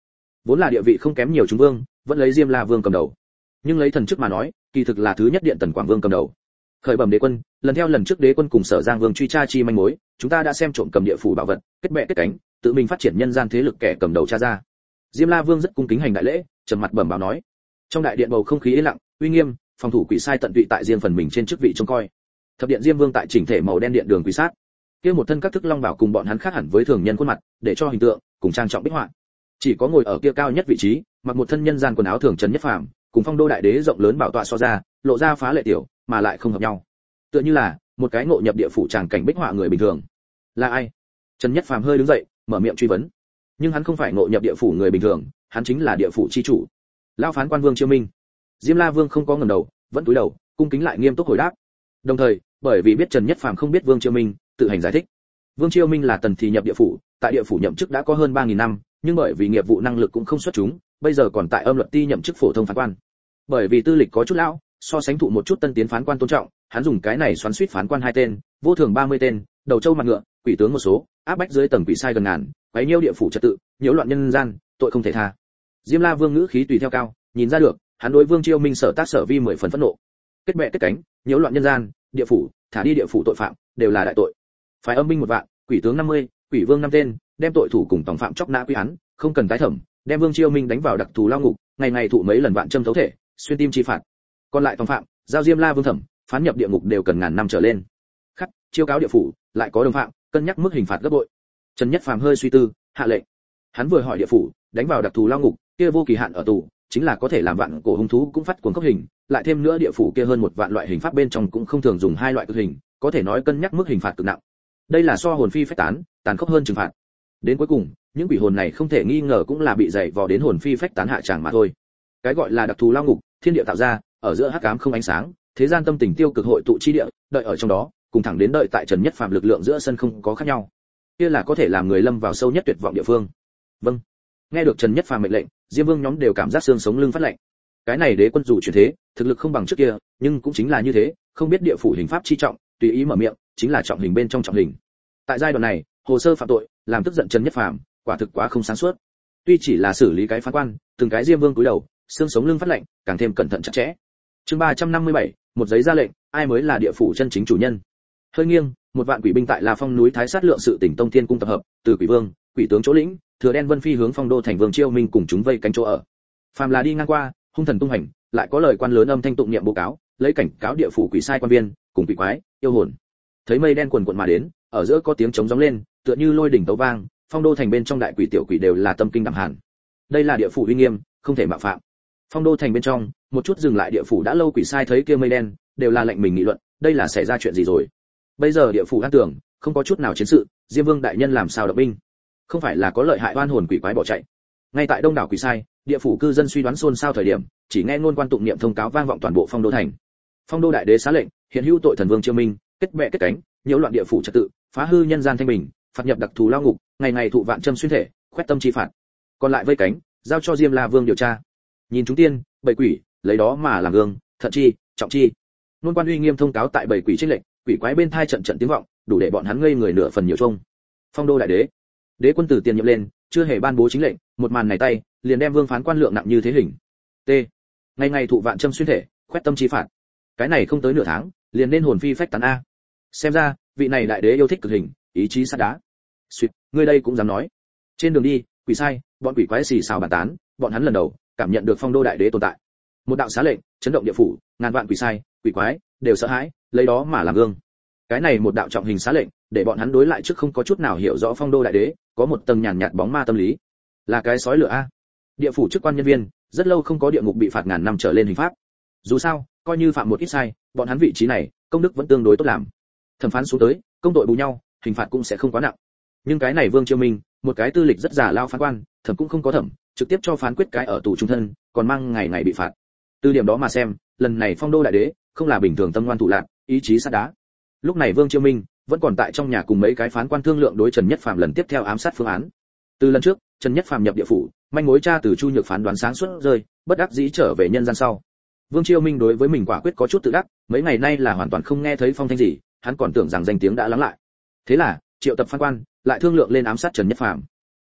Vốn là địa vị không kém nhiều chúng vương, vẫn lấy Diêm La Vương cầm đầu. Nhưng lấy thần chức mà nói, kỳ thực là thứ nhất điện Tần Quảng Vương cầm đầu. Khởi bẩm đế quân, lần theo lần trước đế quân cùng Sở Giang Vương truy tra chi manh mối, chúng ta đã xem trộm cầm địa phủ bảo vật, kết bè kết cánh, tự mình phát triển nhân gian thế lực kẻ cầm đầu tra ra. Diêm La Vương rất cung kính hành đại lễ, trầm mặt bẩm báo nói. Trong đại điện bầu không khí yên lặng, uy nghiêm, phòng thủ quỷ sai tận tụy tại riêng phần mình trên chức vị trông coi. Thập điện Diêm Vương tại chỉnh thể màu đen điện đường quỷ sát. Kia một thân các thức long bảo cùng bọn hắn khác hẳn với thường nhân khuôn mặt, để cho hình tượng cùng trang trọng bích họa. Chỉ có ngồi ở kia cao nhất vị trí, mặc một thân nhân gian quần áo thường trần nhất phàm, cùng Phong Đô đại đế rộng lớn bảo tọa so ra, lộ ra phá lệ tiểu, mà lại không hợp nhau. Tựa như là một cái ngộ nhập địa phủ tràng cảnh bích họa người bình thường. Là ai? Trần Nhất Phàm hơi đứng dậy, mở miệng truy vấn. Nhưng hắn không phải ngộ nhập địa phủ người bình thường, hắn chính là địa phủ chi chủ. Lão phán quan Vương Chiêu Minh. Diêm La Vương không có ngẩng đầu, vẫn cúi đầu, cung kính lại nghiêm túc hồi đáp. Đồng thời, bởi vì biết Trần Nhất Phàm không biết Vương Chiêu Minh, tự hành giải thích. Vương Chiêu Minh là tần thì nhập địa phủ, tại địa phủ nhậm chức đã có hơn ba nghìn năm, nhưng bởi vì nghiệp vụ năng lực cũng không xuất chúng, bây giờ còn tại âm luật ti nhậm chức phổ thông phán quan. Bởi vì tư lịch có chút lão, so sánh thụ một chút tân tiến phán quan tôn trọng, hắn dùng cái này xoắn suýt phán quan hai tên, vô thường ba mươi tên, đầu trâu mặt ngựa, quỷ tướng một số, áp bách dưới tầng quỷ sai gần ngàn, quấy nhiễu địa phủ trật tự, nhiễu loạn nhân gian, tội không thể tha. Diêm La Vương ngữ khí tùy theo cao, nhìn ra được, hắn đối Vương Chiêu Minh sở tác sở vi mười phần phẫn nộ. Kết bè kết cánh, nhiễu loạn nhân gian, địa phủ, thả đi địa phủ tội phạm, đều là đại tội. Phải âm binh một vạn, quỷ tướng năm mươi, quỷ vương năm tên, đem tội thủ cùng tổng phạm chóc nã quy án, không cần tái thẩm, đem Vương Chiêu Minh đánh vào đặc thù lao ngục, ngày ngày thụ mấy lần vạn châm thấu thể, xuyên tim chi phạt. Còn lại tổng phạm, giao Diêm La Vương thẩm, phán nhập địa ngục đều cần ngàn năm trở lên. Khắc, chiêu cáo địa phủ, lại có đồng phạm, cân nhắc mức hình phạt gấp bội. Trần Nhất Phàm hơi suy tư, hạ lệnh. Hắn vừa hỏi địa phủ, đánh vào đặc thù lao ngục, kia vô kỳ hạn ở tù, chính là có thể làm vạn cổ hung thú cũng phát cuồng cốc hình, lại thêm nữa địa phủ kia hơn một vạn loại hình pháp bên trong cũng không thường dùng hai loại cực hình, có thể nói cân nhắc mức hình phạt cực nặng. Đây là so hồn phi phách tán, tàn khốc hơn trừng phạt. Đến cuối cùng, những quỷ hồn này không thể nghi ngờ cũng là bị dày vò đến hồn phi phách tán hạ tràng mà thôi. Cái gọi là đặc thù lao ngục, thiên địa tạo ra, ở giữa hắc ám không ánh sáng, thế gian tâm tình tiêu cực hội tụ chi địa, đợi ở trong đó, cùng thẳng đến đợi tại Trần Nhất Phàm lực lượng giữa sân không có khác nhau. Kia là có thể làm người lâm vào sâu nhất tuyệt vọng địa phương. Vâng. Nghe được Trần Nhất Phàm mệnh lệnh, Diêm Vương nhóm đều cảm giác xương sống lưng phát lạnh. Cái này đế quân dù chuyển thế, thực lực không bằng trước kia, nhưng cũng chính là như thế, không biết địa phủ hình pháp chi trọng, tùy ý mở miệng, chính là trọng hình bên trong trọng hình. Tại giai đoạn này, hồ sơ phạm tội, làm tức giận Trần Nhất Phàm, quả thực quá không sáng suốt. Tuy chỉ là xử lý cái phán quan, từng cái Diêm Vương cúi đầu, xương sống lưng phát lạnh, càng thêm cẩn thận chặt chẽ. Chương ba trăm năm mươi bảy, một giấy ra lệnh, ai mới là địa phủ chân chính chủ nhân. Hơi nghiêng, một vạn quỷ binh tại La Phong núi Thái Sát lượng sự tỉnh Tông Thiên cung tập hợp, từ quỷ vương, quỷ tướng chỗ lĩnh, thừa đen vân phi hướng Phong Đô thành Vương Chiêu Minh cùng chúng vây cánh chỗ ở. Phàm là đi ngang qua, hung thần tung hành, lại có lời quan lớn âm thanh tụng niệm bố cáo, lấy cảnh cáo địa phủ quỷ sai quan viên, cùng quỷ quái, yêu hồn. Thấy mây đen quần quần mà đến, ở giữa có tiếng trống gióng lên, tựa như lôi đỉnh tấu vang, Phong Đô thành bên trong đại quỷ tiểu quỷ đều là tâm kinh đạm hàn. Đây là địa phủ uy nghiêm, không thể mạo phạm. Phong Đô thành bên trong, một chút dừng lại địa phủ đã lâu quỷ sai thấy kia mây đen, đều là lệnh mình nghị luận, đây là xảy ra chuyện gì rồi? Bây giờ địa phủ an tưởng, không có chút nào chiến sự, Diêm Vương đại nhân làm sao động binh? Không phải là có lợi hại oan hồn quỷ quái bỏ chạy? Ngay tại đông đảo quỷ sai, địa phủ cư dân suy đoán xôn xao thời điểm, chỉ nghe ngôn quan tụng niệm thông cáo vang vọng toàn bộ Phong Đô thành. Phong Đô đại đế xá lệnh, hiện hữu tội thần Vương Chiêu Minh, kết bè kết cánh, nhiễu loạn địa phủ trật tự, phá hư nhân gian thanh bình, phạt nhập đặc thù lao ngục, ngày ngày thụ vạn châm xuyên thể, khoét tâm chi phạt. Còn lại vây cánh, giao cho Diêm La Vương điều tra. Nhìn chúng tiên, bảy quỷ, lấy đó mà làm gương, thận chi, trọng chi. Ngôn quan uy nghiêm thông cáo tại bảy quỷ trên lệnh, quỷ quái bên thai trận trận tiếng vọng, đủ để bọn hắn ngây người nửa phần nhiều chung. Phong Đô đại đế, đế quân tử tiền nhiệm lên, chưa hề ban bố chính lệnh, một màn này tay, liền đem Vương phán quan lượng nặng như thế hình. T. Ngày ngày thụ vạn châm xuyên thể, khoét tâm chi phạt. Cái này không tới nửa tháng, liền nên hồn phi phách tán a. Xem ra, vị này đại đế yêu thích cực hình, ý chí sắt đá. Xuyệt, ngươi đây cũng dám nói. Trên đường đi, quỷ sai, bọn quỷ quái xì xào bàn tán, bọn hắn lần đầu cảm nhận được Phong Đô đại đế tồn tại. Một đạo xá lệnh, chấn động địa phủ, ngàn vạn quỷ sai, quỷ quái đều sợ hãi, lấy đó mà làm gương. Cái này một đạo trọng hình xá lệnh, để bọn hắn đối lại trước không có chút nào hiểu rõ Phong Đô đại đế, có một tầng nhàn nhạt bóng ma tâm lý. Là cái sói lửa a. Địa phủ chức quan nhân viên, rất lâu không có địa ngục bị phạt ngàn năm trở lên hình pháp. Dù sao, coi như phạm một ít sai, bọn hắn vị trí này, công đức vẫn tương đối tốt làm. Thẩm phán xuống tới, công tội bù nhau, hình phạt cũng sẽ không quá nặng. Nhưng cái này Vương Chiêu Minh, một cái tư lịch rất giả lao phán quan, thẩm cũng không có thẩm, trực tiếp cho phán quyết cái ở tù trung thân, còn mang ngày ngày bị phạt. Từ điểm đó mà xem, lần này Phong Đô đại đế, không là bình thường tâm ngoan thủ lạn, ý chí sắt đá. Lúc này Vương Chiêu Minh vẫn còn tại trong nhà cùng mấy cái phán quan thương lượng đối Trần Nhất Phàm lần tiếp theo ám sát phương án. Từ lần trước, Trần Nhất Phàm nhập địa phủ, manh mối tra từ Chu Nhược phán đoán sáng suốt rơi, bất đắc dĩ trở về nhân gian sau. Vương Chiêu Minh đối với mình quả quyết có chút tự đắc, mấy ngày nay là hoàn toàn không nghe thấy phong thanh gì, hắn còn tưởng rằng danh tiếng đã lắng lại. Thế là, triệu tập phán quan, lại thương lượng lên ám sát Trần Nhất Phàm.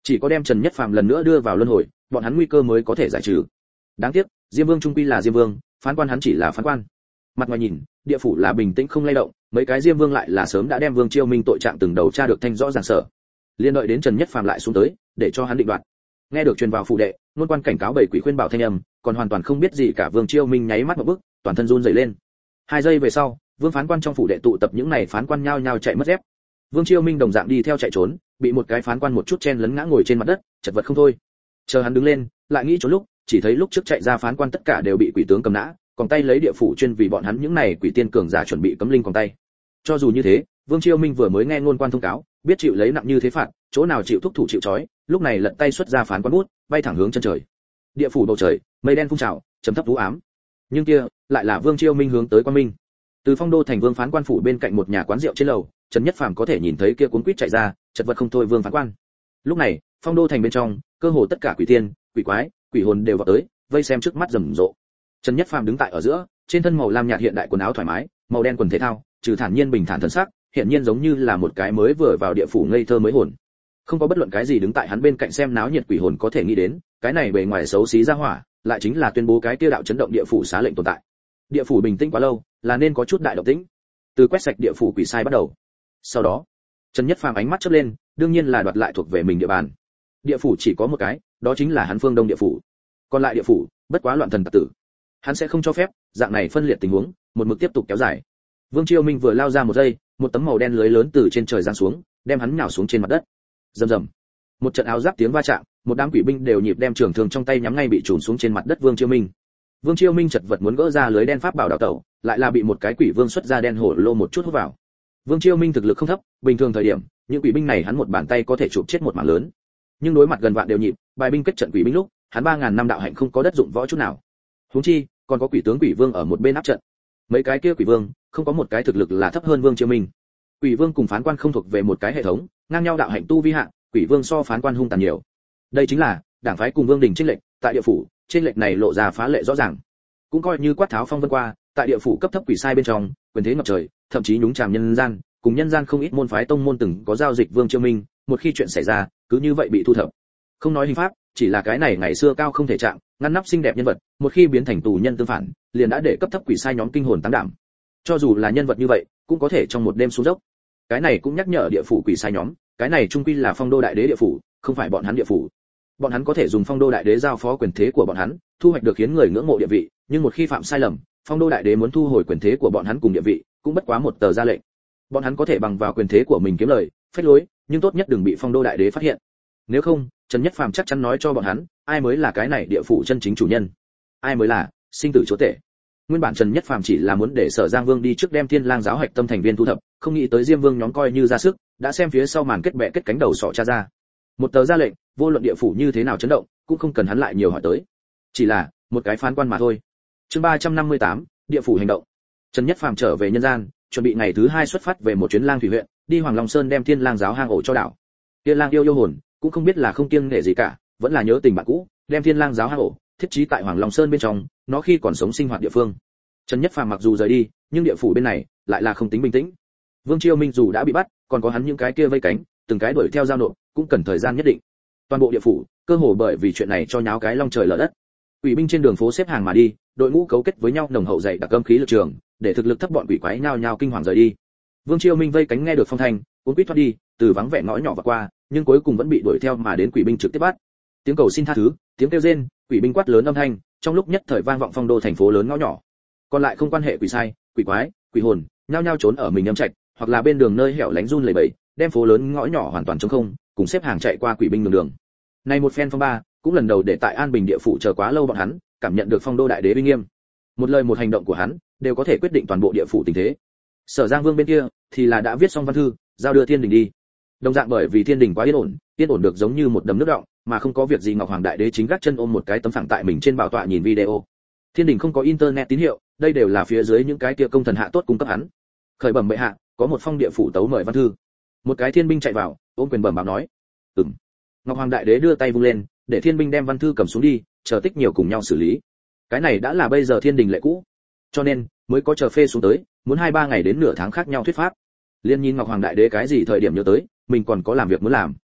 Chỉ có đem Trần Nhất Phàm lần nữa đưa vào luân hồi, bọn hắn nguy cơ mới có thể giải trừ. Đáng tiếc, Diêm Vương trung quy là Diêm Vương, phán quan hắn chỉ là phán quan. Mặt ngoài nhìn, địa phủ là bình tĩnh không lay động, mấy cái Diêm Vương lại là sớm đã đem Vương Chiêu Minh tội trạng từng đầu tra được thanh rõ ràng sở. Liên đợi đến Trần Nhất Phàm lại xuống tới, để cho hắn định đoạt. Nghe được truyền vào phủ đệ, nôn quan cảnh cáo bảy quỷ khuyên bảo thanh âm, còn hoàn toàn không biết gì cả Vương Chiêu Minh nháy mắt một bước, toàn thân run rẩy lên. Hai giây về sau, Vương phán quan trong phủ đệ tụ tập những này phán quan nhao nhao chạy mất dép. Vương Chiêu Minh đồng dạng đi theo chạy trốn, bị một cái phán quan một chút chen lấn ngã ngồi trên mặt đất, chật vật không thôi. Chờ hắn đứng lên, lại nghĩ trốn lúc, chỉ thấy lúc trước chạy ra phán quan tất cả đều bị quỷ tướng cầm nã, còn tay lấy địa phủ chuyên vì bọn hắn những này quỷ tiên cường giả chuẩn bị cấm linh còn tay. Cho dù như thế, Vương Chiêu Minh vừa mới nghe ngôn quan thông cáo, biết chịu lấy nặng như thế phạt, chỗ nào chịu thúc thủ chịu trói, lúc này lật tay xuất ra phán quan bút, bay thẳng hướng chân trời. Địa phủ bầu trời, mây đen phun trào, trầm thấp u ám. Nhưng kia, lại là Vương Chiêu Minh hướng tới Quan Minh. Từ Phong Đô thành Vương phán quan phủ bên cạnh một nhà quán rượu trên lầu, Trần Nhất Phàm có thể nhìn thấy kia cuốn quýt chạy ra, chật vật không thôi Vương phán quan. Lúc này, Phong Đô thành bên trong, cơ hồ tất cả quỷ tiên, quỷ quái, quỷ hồn đều vào tới, vây xem trước mắt rầm rộ. Trần Nhất Phàm đứng tại ở giữa, trên thân màu lam nhạt hiện đại quần áo thoải mái, màu đen quần thể thao, trừ thản nhiên bình thản thần sắc, hiện nhiên giống như là một cái mới vừa vào địa phủ ngây thơ mới hồn. Không có bất luận cái gì đứng tại hắn bên cạnh xem náo nhiệt quỷ hồn có thể nghĩ đến, cái này bề ngoài xấu xí ra hỏa, lại chính là tuyên bố cái kia đạo chấn động địa phủ xá lệnh tồn tại. Địa phủ bình tĩnh quá lâu, là nên có chút đại động tĩnh. Từ quét sạch địa phủ quỷ sai bắt đầu. Sau đó, Trần Nhất Phàm ánh mắt chớp lên, đương nhiên là đoạt lại thuộc về mình địa bàn. Địa phủ chỉ có một cái, đó chính là hắn Phương Đông địa phủ. Còn lại địa phủ, bất quá loạn thần tặc tử. Hắn sẽ không cho phép dạng này phân liệt tình huống, một mực tiếp tục kéo dài. Vương Chiêu Minh vừa lao ra một giây, một tấm màu đen lưới lớn từ trên trời giáng xuống, đem hắn nhào xuống trên mặt đất. Rầm rầm. Một trận áo giáp tiếng va chạm, một đám quỷ binh đều nhịp đem trường thương trong tay nhắm ngay bị trùn xuống trên mặt đất Vương Chiêu Minh. Vương Chiêu Minh chật vật muốn gỡ ra lưới đen pháp bảo đảo tẩu, lại là bị một cái quỷ vương xuất ra đen hổ lô một chút hút vào. Vương Chiêu Minh thực lực không thấp, bình thường thời điểm, những quỷ binh này hắn một bàn tay có thể chụp chết một mảng lớn. Nhưng đối mặt gần vạn đều nhịp, bài binh kết trận quỷ binh lúc, hắn ba ngàn năm đạo hạnh không có đất dụng võ chút nào. Huống chi, còn có quỷ tướng quỷ vương ở một bên áp trận. Mấy cái kia quỷ vương, không có một cái thực lực là thấp hơn Vương Chiêu Minh. Quỷ vương cùng phán quan không thuộc về một cái hệ thống, ngang nhau đạo hạnh tu vi hạng, quỷ vương so phán quan hung tàn nhiều. Đây chính là đảng phái cùng vương đình chênh lệch, tại địa phủ, chênh lệch này lộ ra phá lệ rõ ràng. Cũng coi như quát tháo phong vân qua, tại địa phủ cấp thấp quỷ sai bên trong, quyền thế ngập trời, thậm chí nhúng chàm nhân gian, cùng nhân gian không ít môn phái tông môn từng có giao dịch Vương Chiêu Minh, một khi chuyện xảy ra, cứ như vậy bị thu thập. Không nói hình pháp, chỉ là cái này ngày xưa cao không thể chạm, ngăn nắp xinh đẹp nhân vật, một khi biến thành tù nhân tương phản, liền đã để cấp thấp quỷ sai nhóm kinh hồn tăng đảm. Cho dù là nhân vật như vậy, cũng có thể trong một đêm xuống dốc. Cái này cũng nhắc nhở địa phủ quỷ sai nhóm, cái này trung quy là Phong Đô đại đế địa phủ, không phải bọn hắn địa phủ. Bọn hắn có thể dùng Phong Đô đại đế giao phó quyền thế của bọn hắn, thu hoạch được khiến người ngưỡng mộ địa vị, nhưng một khi phạm sai lầm, Phong Đô đại đế muốn thu hồi quyền thế của bọn hắn cùng địa vị, cũng bất quá một tờ ra lệnh. Bọn hắn có thể bằng vào quyền thế của mình kiếm lời, phách lối, nhưng tốt nhất đừng bị Phong Đô đại đế phát hiện. Nếu không, Trần Nhất Phàm chắc chắn nói cho bọn hắn, ai mới là cái này địa phủ chân chính chủ nhân, ai mới là sinh tử chúa tể. Nguyên bản Trần Nhất Phàm chỉ là muốn để Sở Giang Vương đi trước đem Thiên Lang giáo hạch tâm thành viên thu thập, không nghĩ tới Diêm Vương nhóm coi như ra sức, đã xem phía sau màn kết bè kết cánh đầu sọ cha ra. Một tờ ra lệnh, vô luận địa phủ như thế nào chấn động, cũng không cần hắn lại nhiều hỏi tới. Chỉ là một cái phán quan mà thôi. Chương ba trăm năm mươi tám, địa phủ hành động. Trần Nhất Phàm trở về nhân gian, chuẩn bị ngày thứ hai xuất phát về một chuyến Lang Thủy huyện, đi Hoàng Long Sơn đem Thiên Lang giáo hang ổ cho đảo. Thiên Lang yêu yêu hồn, cũng không biết là không kiêng nể gì cả, vẫn là nhớ tình bạn cũ, đem Thiên Lang giáo hang ổ thiết trí tại Hoàng Long Sơn bên trong, nó khi còn sống sinh hoạt địa phương. Trần Nhất Phàm mặc dù rời đi, nhưng địa phủ bên này lại là không tính bình tĩnh. Vương Chiêu Minh dù đã bị bắt, còn có hắn những cái kia vây cánh, từng cái đuổi theo giao nộp, cũng cần thời gian nhất định. Toàn bộ địa phủ, cơ hồ bởi vì chuyện này cho nháo cái long trời lở đất. Quỷ binh trên đường phố xếp hàng mà đi, đội ngũ cấu kết với nhau nồng hậu dày đặc âm khí lực trường, để thực lực thấp bọn quỷ quái nhao nhao kinh hoàng rời đi. Vương Chiêu Minh vây cánh nghe được phong thanh, cuốn quýt thoát đi, từ vắng vẻ ngõ nhỏ và qua, nhưng cuối cùng vẫn bị đuổi theo mà đến quỷ binh trực tiếp bắt. Tiếng cầu xin tha thứ, tiếng kêu rên, quỷ binh quát lớn âm thanh, trong lúc nhất thời vang vọng Phong Đô thành phố lớn ngõ nhỏ. Còn lại không quan hệ quỷ sai, quỷ quái, quỷ hồn, nhao nhao trốn ở mình âm trạch, hoặc là bên đường nơi hẻo lánh run lẩy bẩy, đem phố lớn ngõ nhỏ hoàn toàn trống không, cùng xếp hàng chạy qua quỷ binh đường đường. Này một phen phong ba, cũng lần đầu để tại An Bình địa phủ chờ quá lâu bọn hắn, cảm nhận được Phong Đô đại đế uy nghiêm. Một lời một hành động của hắn, đều có thể quyết định toàn bộ địa phủ tình thế. Sở Giang Vương bên kia thì là đã viết xong văn thư, giao đưa Thiên Đình đi. Đồng dạng bởi vì Thiên Đình quá yên ổn, yên ổn được giống như một đầm nước đọng, mà không có việc gì Ngọc Hoàng đại đế chính gác chân ôm một cái tấm phẳng tại mình trên bảo tọa nhìn video. Thiên Đình không có internet tín hiệu, đây đều là phía dưới những cái kia công thần hạ tốt cung cấp hắn. Khởi bẩm bệ hạ, có một phong địa phủ tấu mời văn thư. Một cái thiên binh chạy vào, ôm quyền bẩm báo nói. Ừm. Ngọc Hoàng đại đế đưa tay vung lên, để thiên binh đem văn thư cầm xuống đi, chờ tích nhiều cùng nhau xử lý. Cái này đã là bây giờ Thiên Đình lệ cũ, cho nên mới có chờ phê xuống tới, muốn hai ba ngày đến nửa tháng khác nhau thuyết pháp. Liên nhìn Ngọc Hoàng đại đế cái gì thời điểm nhớ tới, mình còn có làm việc muốn làm.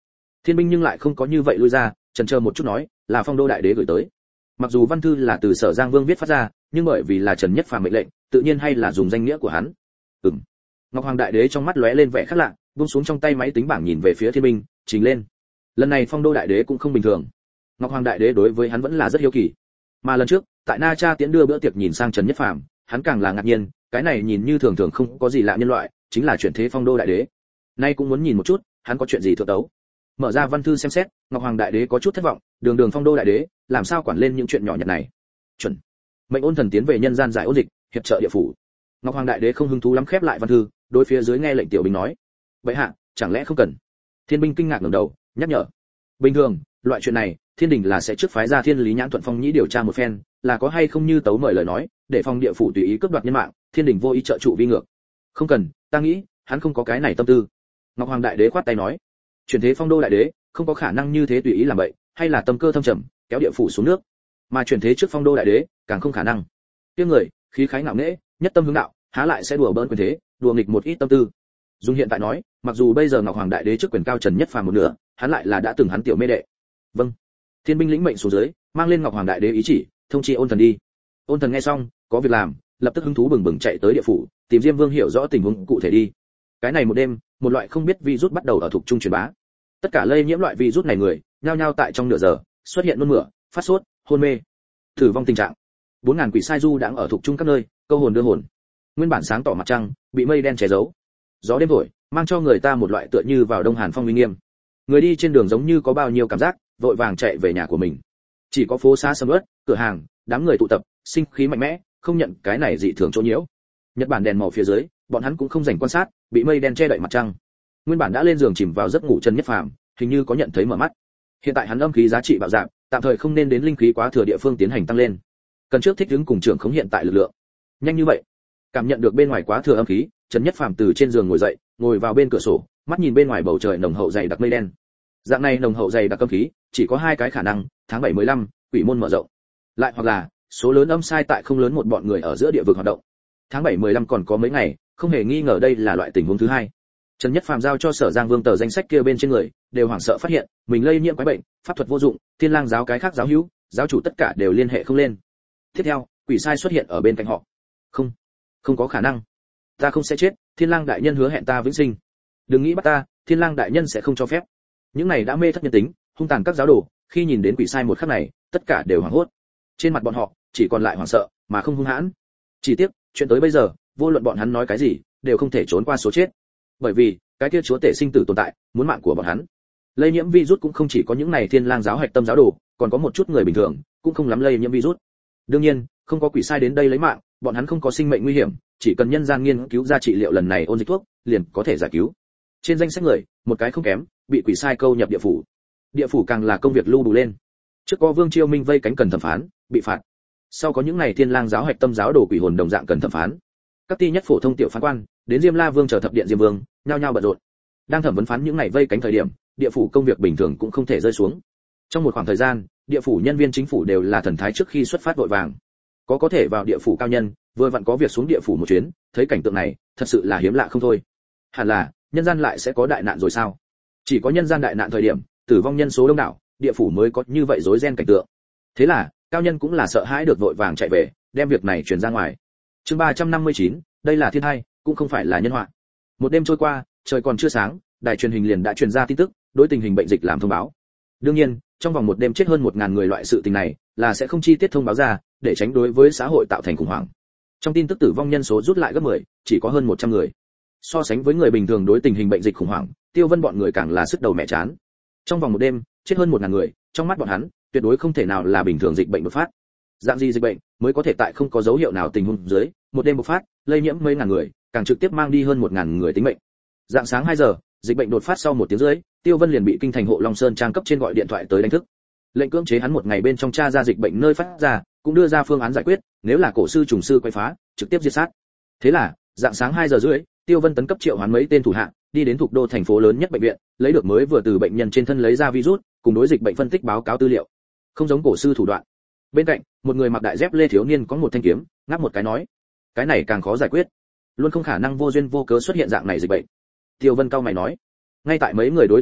Thiên binh nhưng lại không có như vậy lui ra, chần chờ một chút nói, là Phong Đô đại đế gửi tới. Mặc dù văn thư là từ Sở Giang Vương viết phát ra, nhưng bởi vì là Trần Nhất Phàm mệnh lệnh, tự nhiên hay là dùng danh nghĩa của hắn. Ừm. Ngọc Hoàng đại đế trong mắt lóe lên vẻ khác lạ, buông xuống trong tay máy tính bảng nhìn về phía Thiên binh, trình lên. Lần này Phong Đô đại đế cũng không bình thường. Ngọc Hoàng đại đế đối với hắn vẫn là rất hiếu kỳ. Mà lần trước, tại Na Cha tiễn đưa bữa tiệc nhìn sang Trần Nhất Phàm, hắn càng là ngạc nhiên, cái này nhìn như thường thường không có gì lạ nhân loại, chính là chuyển thế Phong Đô đại đế. Nay cũng muốn nhìn một chút, hắn có chuyện gì thượng tấu. Mở ra văn thư xem xét, Ngọc Hoàng đại đế có chút thất vọng, đường đường Phong Đô đại đế, làm sao quản lên những chuyện nhỏ nhặt này. Chuẩn. Mệnh ôn thần tiến về nhân gian giải ôn dịch, hiệp trợ địa phủ. Ngọc Hoàng đại đế không hứng thú lắm khép lại văn thư, đối phía dưới nghe lệnh tiểu binh nói: "Vậy hạ, chẳng lẽ không cần?" Thiên binh kinh ngạc ngẩng đầu, nhắc nhở: "Bình thường, loại chuyện này, Thiên đình là sẽ trước phái ra Thiên Lý Nhãn Thuận Phong Nhĩ điều tra một phen, là có hay không như tấu mời lời nói, để phong địa phủ tùy ý cướp đoạt nhân mạng, Thiên đình vô ý trợ trụ vi ngược. Không cần, ta nghĩ, hắn không có cái này tâm tư." Ngọc Hoàng đại đế khoát tay nói: "Chuyển thế Phong Đô đại đế, không có khả năng như thế tùy ý làm vậy, hay là tâm cơ thâm trầm, kéo địa phủ xuống nước. Mà chuyển thế trước Phong Đô đại đế, càng không khả năng. Kia người, khí khái ngạo nghễ, nhất tâm hướng đạo, há lại sẽ đùa bỡn quyền thế, đùa nghịch một ít tâm tư." Dung hiện tại nói, mặc dù bây giờ Ngọc Hoàng đại đế trước quyền cao Trần Nhất Phàm một nửa, hắn lại là đã từng hắn tiểu mê đệ. Vâng. Thiên binh lĩnh mệnh xuống dưới, mang lên Ngọc Hoàng đại đế ý chỉ, thông chi Ôn thần đi. Ôn thần nghe xong, có việc làm, lập tức hứng thú bừng bừng chạy tới địa phủ, tìm Diêm Vương hiểu rõ tình huống cụ thể đi. Cái này một đêm, một loại không biết virus bắt đầu ở thuộc trung truyền bá. Tất cả lây nhiễm loại virus này người, nhao nhao tại trong nửa giờ, xuất hiện nôn mửa, phát sốt, hôn mê, tử vong tình trạng. Bốn ngàn quỷ sai du đang ở thuộc trung các nơi, câu hồn đưa hồn. Nguyên bản sáng tỏ mặt trăng, bị mây đen che giấu. Gió đêm thổi, mang cho người ta một loại tựa như vào đông hàn phong uy nghiêm. Người đi trên đường giống như có bao nhiêu cảm giác, vội vàng chạy về nhà của mình. Chỉ có phố xá sầm uất, cửa hàng, đám người tụ tập, sinh khí mạnh mẽ, không nhận cái này dị thường chỗ nhiễu. Nhật Bản đèn màu phía dưới, bọn hắn cũng không dành quan sát, bị mây đen che đậy mặt trăng. Nguyên bản đã lên giường chìm vào giấc ngủ Trần Nhất Phàm, hình như có nhận thấy mở mắt. Hiện tại hắn âm khí giá trị bạo giảm, tạm thời không nên đến linh khí quá thừa địa phương tiến hành tăng lên. Cần trước thích ứng cùng trưởng khống hiện tại lực lượng. Nhanh như vậy, cảm nhận được bên ngoài quá thừa âm khí, Trần Nhất Phàm từ trên giường ngồi dậy, ngồi vào bên cửa sổ, mắt nhìn bên ngoài bầu trời nồng hậu dày đặc mây đen. Dạng này nồng hậu dày đặc âm khí, chỉ có hai cái khả năng, tháng bảy mười lăm, quỷ môn mở rộng. Lại hoặc là, số lớn âm sai tại không lớn một bọn người ở giữa địa vực hoạt động. Tháng bảy mười lăm còn có mấy ngày, không hề nghi ngờ đây là loại tình huống thứ hai. Trần Nhất Phàm giao cho Sở Giang Vương tờ danh sách kia bên trên người, đều hoảng sợ phát hiện, mình lây nhiễm quái bệnh, pháp thuật vô dụng, Thiên Lang giáo cái khác giáo hữu, giáo chủ tất cả đều liên hệ không lên. Tiếp theo, quỷ sai xuất hiện ở bên cạnh họ. Không, không có khả năng. Ta không sẽ chết, Thiên Lang đại nhân hứa hẹn ta vĩnh sinh. Đừng nghĩ bắt ta, Thiên Lang đại nhân sẽ không cho phép. Những này đã mê thất nhân tính, hung tàn các giáo đồ, khi nhìn đến quỷ sai một khắc này, tất cả đều hoảng hốt. Trên mặt bọn họ chỉ còn lại hoảng sợ, mà không hung hãn. Chỉ tiếc, chuyện tới bây giờ, vô luận bọn hắn nói cái gì, đều không thể trốn qua số chết. Bởi vì, cái kia chúa tể sinh tử tồn tại, muốn mạng của bọn hắn. Lây nhiễm virus cũng không chỉ có những này Thiên Lang giáo hạch tâm giáo đồ, còn có một chút người bình thường, cũng không lắm lây nhiễm virus. Đương nhiên, không có quỷ sai đến đây lấy mạng, bọn hắn không có sinh mệnh nguy hiểm, chỉ cần nhân gian nghiên cứu ra trị liệu lần này ôn dịch thuốc, liền có thể giải cứu. Trên danh sách người, một cái không kém, bị quỷ sai câu nhập địa phủ. Địa phủ càng là công việc lưu đủ lên. Trước có Vương Chiêu Minh vây cánh cần thẩm phán, bị phạt. Sau có những này Thiên Lang giáo hạch tâm giáo đồ quỷ hồn đồng dạng cần thẩm phán. Các ti nhất phổ thông tiểu phán quan, đến Diêm La Vương chờ thập điện Diêm Vương, nhao nhao bận rộn. Đang thẩm vấn phán những này vây cánh thời điểm, địa phủ công việc bình thường cũng không thể rơi xuống. Trong một khoảng thời gian, địa phủ nhân viên chính phủ đều là thần thái trước khi xuất phát vội vàng. Có có thể vào địa phủ cao nhân, vừa vặn có việc xuống địa phủ một chuyến, thấy cảnh tượng này, thật sự là hiếm lạ không thôi. Hẳn là, nhân gian lại sẽ có đại nạn rồi sao? Chỉ có nhân gian đại nạn thời điểm, tử vong nhân số đông đảo, địa phủ mới có như vậy rối ren cảnh tượng. Thế là, cao nhân cũng là sợ hãi được vội vàng chạy về, đem việc này truyền ra ngoài. Chương ba trăm năm mươi chín, đây là thiên tai, cũng không phải là nhân họa. Một đêm trôi qua, trời còn chưa sáng, đài truyền hình liền đã truyền ra tin tức, đối tình hình bệnh dịch làm thông báo. Đương nhiên, trong vòng một đêm chết hơn một ngàn người loại sự tình này, là sẽ không chi tiết thông báo ra, để tránh đối với xã hội tạo thành khủng hoảng. Trong tin tức tử vong nhân số rút lại gấp mười, chỉ có hơn một trăm người. So sánh với người bình thường đối tình hình bệnh dịch khủng hoảng, Tiêu Vân bọn người càng là sức đầu mẹ chán. Trong vòng một đêm, chết hơn một ngàn người, trong mắt bọn hắn, tuyệt đối không thể nào là bình thường dịch bệnh đột phát. Dạng gì dịch bệnh mới có thể tại không có dấu hiệu nào tình huống dưới, một đêm bộc phát, lây nhiễm mấy ngàn người, càng trực tiếp mang đi hơn một ngàn người tính mệnh. Dạng sáng hai giờ, dịch bệnh đột phát sau một tiếng rưỡi, Tiêu Vân liền bị kinh thành hộ Long Sơn trang cấp trên gọi điện thoại tới đánh thức. Lệnh cưỡng chế hắn một ngày bên trong tra ra dịch bệnh nơi phát ra, cũng đưa ra phương án giải quyết, nếu là cổ sư trùng sư quay phá, trực tiếp diệt sát. Thế là, dạng sáng hai giờ rưỡi, Tiêu Vân tấn cấp triệu hoán mấy tên thủ hạ, đi đến thuộc đô thành phố lớn nhất bệnh viện, lấy được mới vừa từ bệnh nhân trên thân lấy ra virus, cùng đối dịch bệnh phân tích báo cáo tư liệu. Không giống cổ sư thủ đoạn. Bên cạnh, một người mặc đại dép lê thiếu niên có một thanh kiếm, ngáp một cái nói: "Cái này càng khó giải quyết, luôn không khả năng vô duyên vô cớ xuất hiện dạng này dịch bệnh." Tiêu Vân cao mày nói. Ngay tại mấy người đối thoại lúc,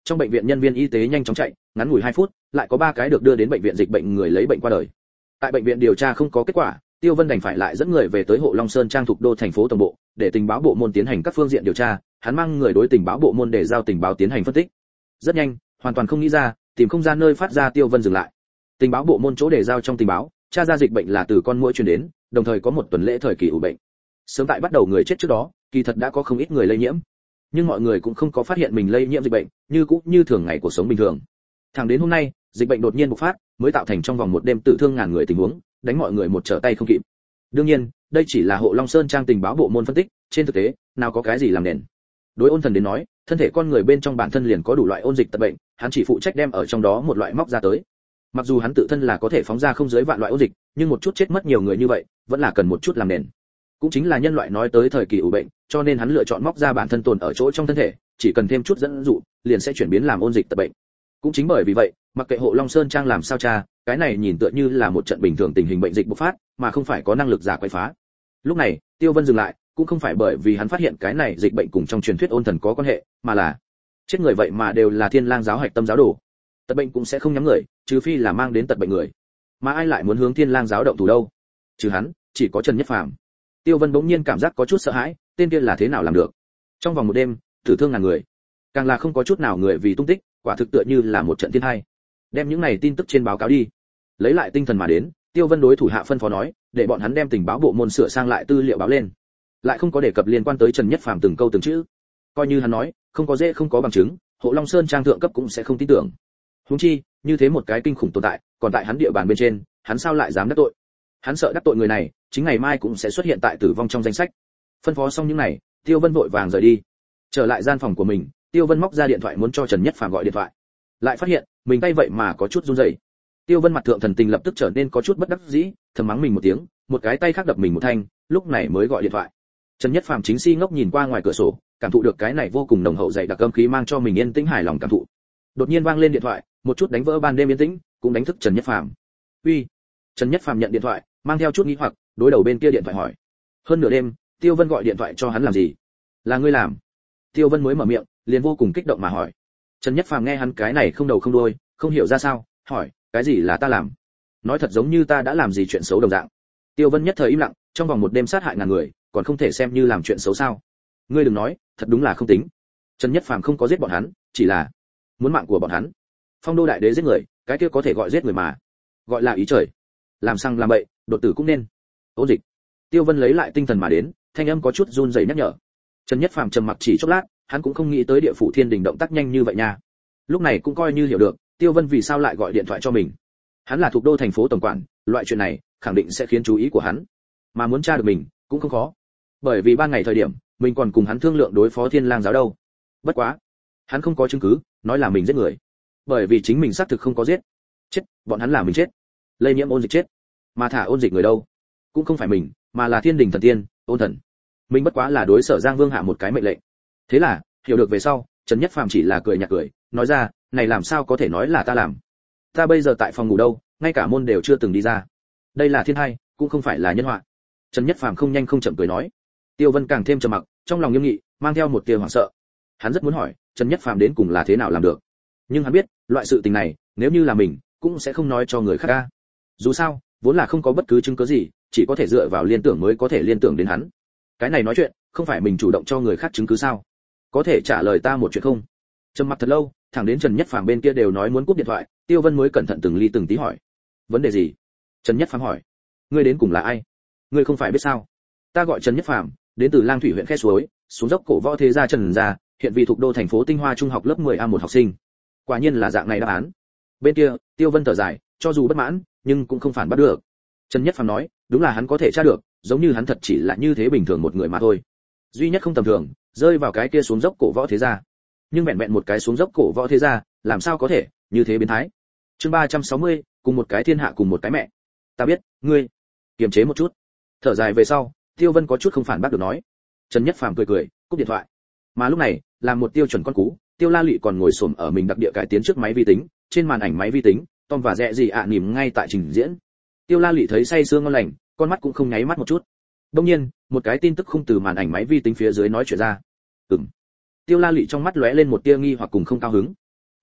trong bệnh viện nhân viên y tế nhanh chóng chạy, ngắn ngủi hai phút, lại có ba cái được đưa đến bệnh viện dịch bệnh người lấy bệnh qua đời. Tại bệnh viện điều tra không có kết quả, Tiêu Vân đành phải lại dẫn người về tới Hộ Long Sơn Trang thuộc đô thành phố tổng bộ, để tình báo bộ môn tiến hành các phương diện điều tra, hắn mang người đối tình báo bộ môn để giao tình báo tiến hành phân tích. Rất nhanh, hoàn toàn không nghĩ ra, tìm không ra nơi phát ra Tiêu Vân dừng lại. Tình báo bộ môn chỗ để giao trong tình báo, tra ra dịch bệnh là từ con muỗi truyền đến, đồng thời có một tuần lễ thời kỳ ủ bệnh. Sớm tại bắt đầu người chết trước đó, kỳ thật đã có không ít người lây nhiễm, nhưng mọi người cũng không có phát hiện mình lây nhiễm dịch bệnh, như cũng như thường ngày cuộc sống bình thường. Thẳng đến hôm nay, dịch bệnh đột nhiên bộc phát, mới tạo thành trong vòng một đêm tử thương ngàn người tình huống, đánh mọi người một trở tay không kịp. Đương nhiên, đây chỉ là Hộ Long Sơn Trang tình báo bộ môn phân tích, trên thực tế, nào có cái gì làm nền. Đối Ôn Thần đến nói, thân thể con người bên trong bản thân liền có đủ loại ôn dịch tật bệnh, hắn chỉ phụ trách đem ở trong đó một loại móc ra tới. Mặc dù hắn tự thân là có thể phóng ra không dưới vạn loại ôn dịch, nhưng một chút chết mất nhiều người như vậy, vẫn là cần một chút làm nền. Cũng chính là nhân loại nói tới thời kỳ ủ bệnh, cho nên hắn lựa chọn móc ra bản thân tồn ở chỗ trong thân thể, chỉ cần thêm chút dẫn dụ, liền sẽ chuyển biến làm ôn dịch tật bệnh. Cũng chính bởi vì vậy, mặc kệ Hộ Long Sơn Trang làm sao tra, cái này nhìn tựa như là một trận bình thường tình hình bệnh dịch bộc phát, mà không phải có năng lực giả quậy phá. Lúc này, Tiêu Vân dừng lại, cũng không phải bởi vì hắn phát hiện cái này dịch bệnh cùng trong truyền thuyết ôn thần có quan hệ, mà là chết người vậy mà đều là Thiên Lang giáo hạch tâm giáo đồ. Tật bệnh cũng sẽ không nhắm người, trừ phi là mang đến tật bệnh người. Mà ai lại muốn hướng Thiên Lang giáo động thủ đâu? Trừ hắn, chỉ có Trần Nhất Phàm. Tiêu Vân bỗng nhiên cảm giác có chút sợ hãi, tên kia là thế nào làm được? Trong vòng một đêm, tử thương ngàn người, càng là không có chút nào người vì tung tích, quả thực tựa như là một trận thiên tai. Đem những này tin tức trên báo cáo đi. Lấy lại tinh thần mà đến, Tiêu Vân đối thủ hạ phân phó nói, để bọn hắn đem tình báo bộ môn sửa sang lại tư liệu báo lên. Lại không có đề cập liên quan tới Trần Nhất Phàm từng câu từng chữ. Coi như hắn nói, không có dễ không có bằng chứng, Hộ Long Sơn Trang thượng cấp cũng sẽ không tin tưởng. Huống chi, như thế một cái kinh khủng tồn tại, còn tại hắn địa bàn bên trên, hắn sao lại dám đắc tội? Hắn sợ đắc tội người này, chính ngày mai cũng sẽ xuất hiện tại tử vong trong danh sách. Phân phó xong những này, Tiêu Vân vội vàng rời đi. Trở lại gian phòng của mình, Tiêu Vân móc ra điện thoại muốn cho Trần Nhất Phàm gọi điện thoại. Lại phát hiện, mình tay vậy mà có chút run rẩy. Tiêu Vân mặt thượng thần tình lập tức trở nên có chút bất đắc dĩ, thầm mắng mình một tiếng, một cái tay khác đập mình một thanh, lúc này mới gọi điện thoại. Trần Nhất Phàm chính si ngốc nhìn qua ngoài cửa sổ, cảm thụ được cái này vô cùng nồng hậu dày đặc âm khí mang cho mình yên tĩnh hài lòng cảm thụ. Đột nhiên vang lên điện thoại, một chút đánh vỡ ban đêm yên tĩnh, cũng đánh thức Trần Nhất Phàm. "Uy." Trần Nhất Phàm nhận điện thoại, mang theo chút nghi hoặc, đối đầu bên kia điện thoại hỏi. Hơn nửa đêm, Tiêu Vân gọi điện thoại cho hắn làm gì? "Là ngươi làm." Tiêu Vân mới mở miệng, liền vô cùng kích động mà hỏi. Trần Nhất Phàm nghe hắn cái này không đầu không đuôi, không hiểu ra sao, hỏi, "Cái gì là ta làm?" Nói thật giống như ta đã làm gì chuyện xấu đồng dạng. Tiêu Vân nhất thời im lặng, trong vòng một đêm sát hại ngàn người, còn không thể xem như làm chuyện xấu sao? Ngươi đừng nói, thật đúng là không tính. Trần Nhất Phàm không có giết bọn hắn, chỉ là muốn mạng của bọn hắn. Phong Đô đại đế giết người, cái kia có thể gọi giết người mà. Gọi là ý trời. Làm sang làm bậy, đột tử cũng nên. Ôn dịch. Tiêu Vân lấy lại tinh thần mà đến, thanh âm có chút run rẩy nhắc nhở. Trần Nhất Phàm trầm mặc chỉ chốc lát, hắn cũng không nghĩ tới địa phủ thiên đình động tác nhanh như vậy nha. Lúc này cũng coi như hiểu được, Tiêu Vân vì sao lại gọi điện thoại cho mình. Hắn là thuộc đô thành phố tổng quản, loại chuyện này khẳng định sẽ khiến chú ý của hắn. Mà muốn tra được mình, cũng không khó. Bởi vì ban ngày thời điểm, mình còn cùng hắn thương lượng đối phó Thiên Lang giáo đâu. Bất quá, hắn không có chứng cứ, nói là mình giết người. Bởi vì chính mình xác thực không có giết. Chết, bọn hắn là mình chết. Lây nhiễm ôn dịch chết. Mà thả ôn dịch người đâu? Cũng không phải mình, mà là Thiên Đình thần tiên, Ôn Thần. Mình bất quá là đối Sở Giang Vương hạ một cái mệnh lệnh. Thế là, hiểu được về sau, Trần Nhất Phàm chỉ là cười nhạt cười, nói ra, này làm sao có thể nói là ta làm? Ta bây giờ tại phòng ngủ đâu, ngay cả môn đều chưa từng đi ra. Đây là thiên hai, cũng không phải là nhân họa. Trần Nhất Phàm không nhanh không chậm cười nói. Tiêu Vân càng thêm trầm mặc, trong lòng nghiêm nghị, mang theo một tia hoảng sợ. Hắn rất muốn hỏi, Trần Nhất Phàm đến cùng là thế nào làm được. Nhưng hắn biết, loại sự tình này, nếu như là mình, cũng sẽ không nói cho người khác ca. Dù sao, vốn là không có bất cứ chứng cứ gì, chỉ có thể dựa vào liên tưởng mới có thể liên tưởng đến hắn. Cái này nói chuyện, không phải mình chủ động cho người khác chứng cứ sao? Có thể trả lời ta một chuyện không? Trầm mặc thật lâu, thẳng đến Trần Nhất Phàm bên kia đều nói muốn cúp điện thoại, Tiêu Vân mới cẩn thận từng ly từng tí hỏi. Vấn đề gì? Trần Nhất Phàm hỏi. Ngươi đến cùng là ai? Ngươi không phải biết sao? Ta gọi Trần Nhất Phàm, đến từ Lang Thủy huyện Khe Suối, xuống dốc cổ võ thế gia Trần gia, hiện vì thuộc đô thành phố Tinh Hoa trung học lớp mười A một học sinh. Quả nhiên là dạng này đáp án. Bên kia, Tiêu Vân thở dài, cho dù bất mãn, nhưng cũng không phản bắt được. Trần Nhất Phàm nói, đúng là hắn có thể tra được, giống như hắn thật chỉ là như thế bình thường một người mà thôi. Duy nhất không tầm thường, rơi vào cái kia xuống dốc cổ võ thế gia. Nhưng vẹn vẹn một cái xuống dốc cổ võ thế gia, làm sao có thể như thế biến thái. Chương ba trăm sáu mươi, cùng một cái thiên hạ cùng một cái mẹ. Ta biết, ngươi kiềm chế một chút. Thở dài về sau, Tiêu Vân có chút không phản bác được nói. Trần Nhất Phàm cười cười, cúp điện thoại. Mà lúc này, làm một tiêu chuẩn con cú, Tiêu La Lệ còn ngồi xổm ở mình đặc địa cải tiến trước máy vi tính, trên màn ảnh máy vi tính, Tom và Rẹ gì ạ à nỉm ngay tại trình diễn. Tiêu La Lệ thấy say sưa ngon lành, con mắt cũng không nháy mắt một chút. Đương nhiên, một cái tin tức khung từ màn ảnh máy vi tính phía dưới nói chuyện ra. Ừm. Tiêu La Lệ trong mắt lóe lên một tia nghi hoặc cùng không cao hứng.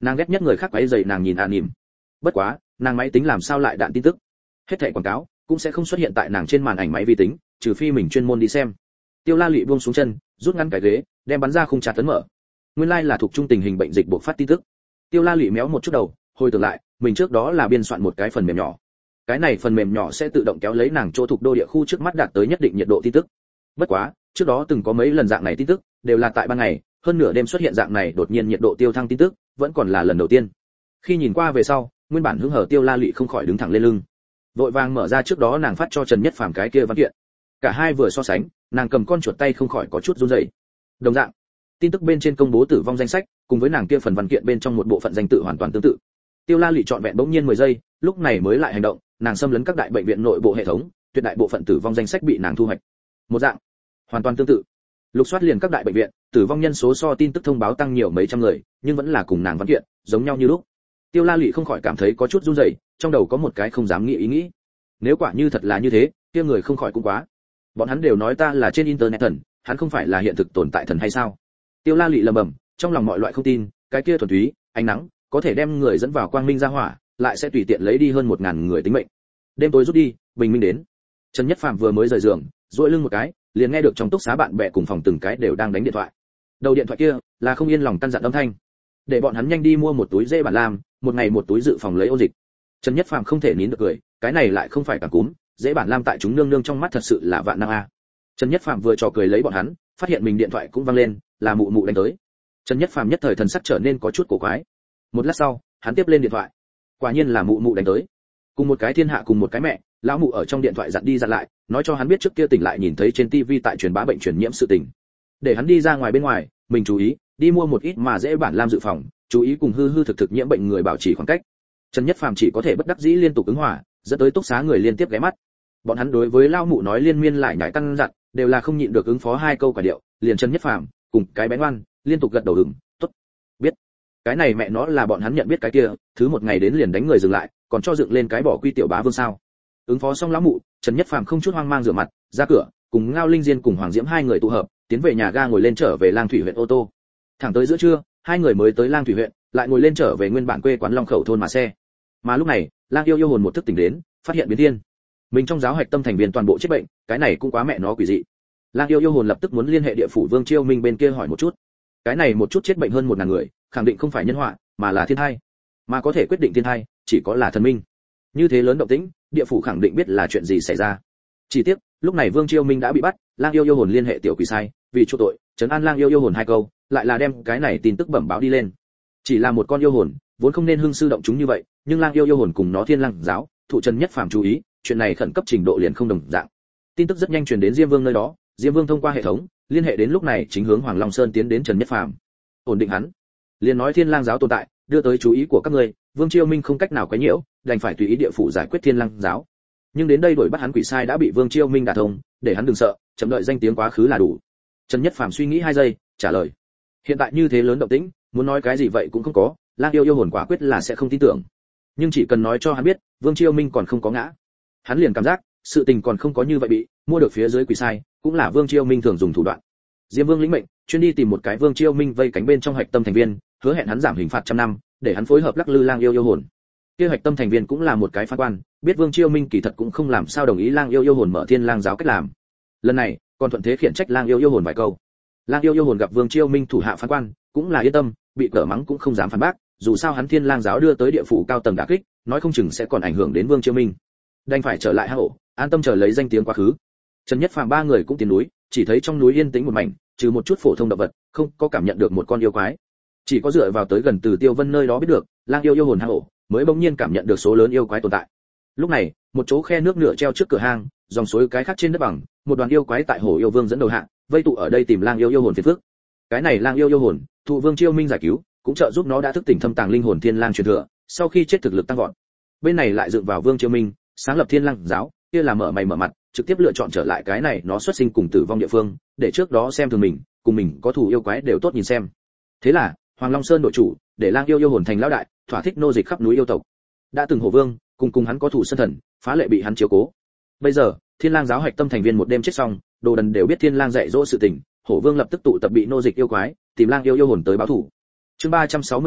Nàng ghét nhất người khác quấy rầy nàng nhìn an nỉm. Bất quá, nàng máy tính làm sao lại đạn tin tức? Hết thảy quảng cáo cũng sẽ không xuất hiện tại nàng trên màn ảnh máy vi tính, trừ phi mình chuyên môn đi xem. Tiêu La Lệ buông xuống chân, rút ngắn cái ghế, đem bắn ra khung trà tấn mở. Nguyên lai like là thuộc trung tình hình bệnh dịch buộc phát tin tức. Tiêu La Lệ méo một chút đầu, hồi tưởng lại, mình trước đó là biên soạn một cái phần mềm nhỏ. Cái này phần mềm nhỏ sẽ tự động kéo lấy nàng chỗ thuộc đô địa khu trước mắt đạt tới nhất định nhiệt độ tin tức. Bất quá, trước đó từng có mấy lần dạng này tin tức, đều là tại ban ngày, hơn nửa đêm xuất hiện dạng này đột nhiên nhiệt độ tiêu thăng tin tức, vẫn còn là lần đầu tiên. Khi nhìn qua về sau, nguyên bản hứng hở Tiêu La Lệ không khỏi đứng thẳng lên lưng. Vội vàng mở ra trước đó nàng phát cho Trần Nhất Phàm cái kia văn kiện. Cả hai vừa so sánh, nàng cầm con chuột tay không khỏi có chút run rẩy. Đồng dạng, tin tức bên trên công bố tử vong danh sách, cùng với nàng kia phần văn kiện bên trong một bộ phận danh tự hoàn toàn tương tự. Tiêu La Lệ trọn vẹn bỗng nhiên mười giây, lúc này mới lại hành động, nàng xâm lấn các đại bệnh viện nội bộ hệ thống, tuyệt đại bộ phận tử vong danh sách bị nàng thu hoạch. Một dạng, hoàn toàn tương tự. Lục soát liền các đại bệnh viện, tử vong nhân số so tin tức thông báo tăng nhiều mấy trăm người, nhưng vẫn là cùng nàng văn kiện, giống nhau như lúc. Tiêu La Lệ không khỏi cảm thấy có chút run rẩy, trong đầu có một cái không dám nghĩ ý nghĩ. Nếu quả như thật là như thế, kia người không khỏi cũng quá. Bọn hắn đều nói ta là trên internet thần, hắn không phải là hiện thực tồn tại thần hay sao? Tiêu La Lệ lẩm bẩm, trong lòng mọi loại không tin, cái kia thuần túy, ánh nắng, có thể đem người dẫn vào quang minh ra hỏa, lại sẽ tùy tiện lấy đi hơn một ngàn người tính mệnh. Đêm tối rút đi, bình minh đến. Trần Nhất Phàm vừa mới rời giường, duỗi lưng một cái, liền nghe được trong túc xá bạn bè cùng phòng từng cái đều đang đánh điện thoại. Đầu điện thoại kia là không yên lòng căn dặn âm thanh, để bọn hắn nhanh đi mua một túi dê bản lam, một ngày một túi dự phòng lấy ôn dịch. Trần Nhất Phàm không thể nín được cười, cái này lại không phải cả cúm, dễ bản lam tại chúng nương nương trong mắt thật sự là vạn năng a. Trần Nhất Phàm vừa trò cười lấy bọn hắn, phát hiện mình điện thoại cũng vang lên, là mụ mụ đánh tới. Trần Nhất Phàm nhất thời thần sắc trở nên có chút cổ quái. Một lát sau, hắn tiếp lên điện thoại. Quả nhiên là mụ mụ đánh tới. Cùng một cái thiên hạ cùng một cái mẹ, lão mụ ở trong điện thoại dặn đi dặn lại, nói cho hắn biết trước kia tỉnh lại nhìn thấy trên tivi tại truyền bá bệnh truyền nhiễm sự tình. Để hắn đi ra ngoài bên ngoài, mình chú ý, đi mua một ít mà dễ bản lam dự phòng, chú ý cùng hư hư thực thực nhiễm bệnh người bảo trì khoảng cách. Trần Nhất Phàm chỉ có thể bất đắc dĩ liên tục ứng hòa, dẫn tới túc xá người liên tiếp ghé mắt. Bọn hắn đối với lão mụ nói liên miên lại nhải căn dặn, đều là không nhịn được ứng phó hai câu quả điệu, liền Trần Nhất Phàm cùng cái bé ngoan, liên tục gật đầu ừm, tốt, biết. Cái này mẹ nó là bọn hắn nhận biết cái kia, thứ một ngày đến liền đánh người dừng lại, còn cho dựng lên cái bỏ quy tiểu bá vương sao? Ứng phó xong lão mụ, Trần Nhất Phàm không chút hoang mang rửa mặt, ra cửa, cùng Ngao Linh Diên cùng Hoàng Diễm hai người tụ hợp, tiến về nhà ga ngồi lên trở về Lang Thủy huyện ô tô. Thẳng tới giữa trưa, hai người mới tới Lang Thủy huyện, lại ngồi lên trở về nguyên bản quê quán Long Khẩu thôn mà xe. Mà lúc này, Lang Yêu Yêu hồn một thức tỉnh đến, phát hiện biến thiên. Mình trong giáo hạch tâm thành viên toàn bộ chết bệnh, cái này cũng quá mẹ nó quỷ dị. Lang Yêu Yêu hồn lập tức muốn liên hệ địa phủ Vương Chiêu Minh bên kia hỏi một chút. Cái này một chút chết bệnh hơn một ngàn người, khẳng định không phải nhân họa, mà là thiên tai. Mà có thể quyết định thiên tai, chỉ có là thần minh. Như thế lớn động tĩnh, địa phủ khẳng định biết là chuyện gì xảy ra. Chỉ tiếc, lúc này Vương Chiêu Minh đã bị bắt, Lang Yêu Yêu hồn liên hệ tiểu quỷ sai, vì chỗ tội, trấn an Lang Yêu Yêu hồn hai câu, lại là đem cái này tin tức bẩm báo đi lên. Chỉ là một con yêu hồn, vốn không nên hưng sư động chúng như vậy, nhưng Lang Yêu Yêu hồn cùng nó Thiên Lang giáo, thụ Trần Nhất Phàm chú ý, chuyện này khẩn cấp trình độ liền không đồng dạng. Tin tức rất nhanh truyền đến Diêm Vương nơi đó, Diêm Vương thông qua hệ thống, liên hệ đến lúc này chính hướng Hoàng Long Sơn tiến đến Trần Nhất Phàm. Ổn định hắn. Liền nói Thiên Lang giáo tồn tại, đưa tới chú ý của các ngươi, Vương Chiêu Minh không cách nào quấy nhiễu, đành phải tùy ý địa phủ giải quyết Thiên Lang giáo. Nhưng đến đây đổi bắt hắn quỷ sai đã bị Vương Chiêu Minh đả thông, để hắn đừng sợ, chậm đợi danh tiếng quá khứ là đủ. Trần Nhất Phàm suy nghĩ hai giây, trả lời. Hiện tại như thế lớn động tĩnh, muốn nói cái gì vậy cũng không có, Lang Yêu Yêu hồn quả quyết là sẽ không tin tưởng. Nhưng chỉ cần nói cho hắn biết, Vương Chiêu Minh còn không có ngã. Hắn liền cảm giác, sự tình còn không có như vậy bị mua được phía dưới quỷ sai, cũng là Vương Chiêu Minh thường dùng thủ đoạn. Diêm Vương lĩnh mệnh, chuyên đi tìm một cái Vương Chiêu Minh vây cánh bên trong hạch tâm thành viên, hứa hẹn hắn giảm hình phạt trăm năm, để hắn phối hợp lắc lư Lang Yêu Yêu hồn. Kia hạch tâm thành viên cũng là một cái phán quan, biết Vương Chiêu Minh kỳ thật cũng không làm sao đồng ý Lang Yêu Yêu hồn mở Thiên Lang giáo cách làm. Lần này, còn thuận thế khiển trách Lang Yêu Yêu hồn vài câu. Lang Yêu Yêu hồn gặp Vương Chiêu Minh thủ hạ phán quan, cũng là yên tâm, bị cở mắng cũng không dám phản bác, dù sao hắn Thiên Lang giáo đưa tới địa phủ cao tầng đả kích, nói không chừng sẽ còn ảnh hưởng đến Vương Chiêu Minh. Đành phải trở lại hang ổ, an tâm chờ lấy danh tiếng quá khứ. Trần Nhất Phàm ba người cũng tiến núi, chỉ thấy trong núi yên tĩnh một mảnh, trừ một chút phổ thông động vật, không có cảm nhận được một con yêu quái. Chỉ có dựa vào tới gần Từ Tiêu Vân nơi đó biết được, Lang Yêu Yêu hồn hang ổ, mới bỗng nhiên cảm nhận được số lớn yêu quái tồn tại. Lúc này, một chỗ khe nước nửa treo trước cửa hang, dòng suối cái khác trên đất bằng, một đoàn yêu quái tại Hổ Yêu Vương dẫn đầu hạ, vây tụ ở đây tìm Lang Yêu Yêu hồn phiền phức. Cái này Lang Yêu Yêu hồn, thụ Vương Chiêu Minh giải cứu, cũng trợ giúp nó đã thức tỉnh thâm tàng linh hồn Thiên Lang truyền thừa, sau khi chết thực lực tăng vọt. Bên này lại dựa vào Vương Chiêu Minh, sáng lập Thiên Lang giáo, kia là mở mày mở mặt, trực tiếp lựa chọn trở lại cái này nó xuất sinh cùng tử vong địa phương, để trước đó xem thường mình, cùng mình có thù yêu quái đều tốt nhìn xem. Thế là, Hoàng Long Sơn đội chủ, để Lang Yêu Yêu hồn thành lão đại, thỏa thích nô dịch khắp núi yêu tộc. Đã từng Hổ Vương, cùng cùng hắn có thủ sân thần, phá lệ bị hắn chiếu cố. Bây giờ, Thiên Lang giáo hạch tâm thành viên một đêm chết xong, đồ đần đều biết Thiên Lang dạy dỗ sự tình, Hổ Vương lập tức tụ tập bị nô dịch yêu quái, tìm Lang Yêu Yêu hồn tới báo thủ. Chương ba trăm sáu mươi mốt,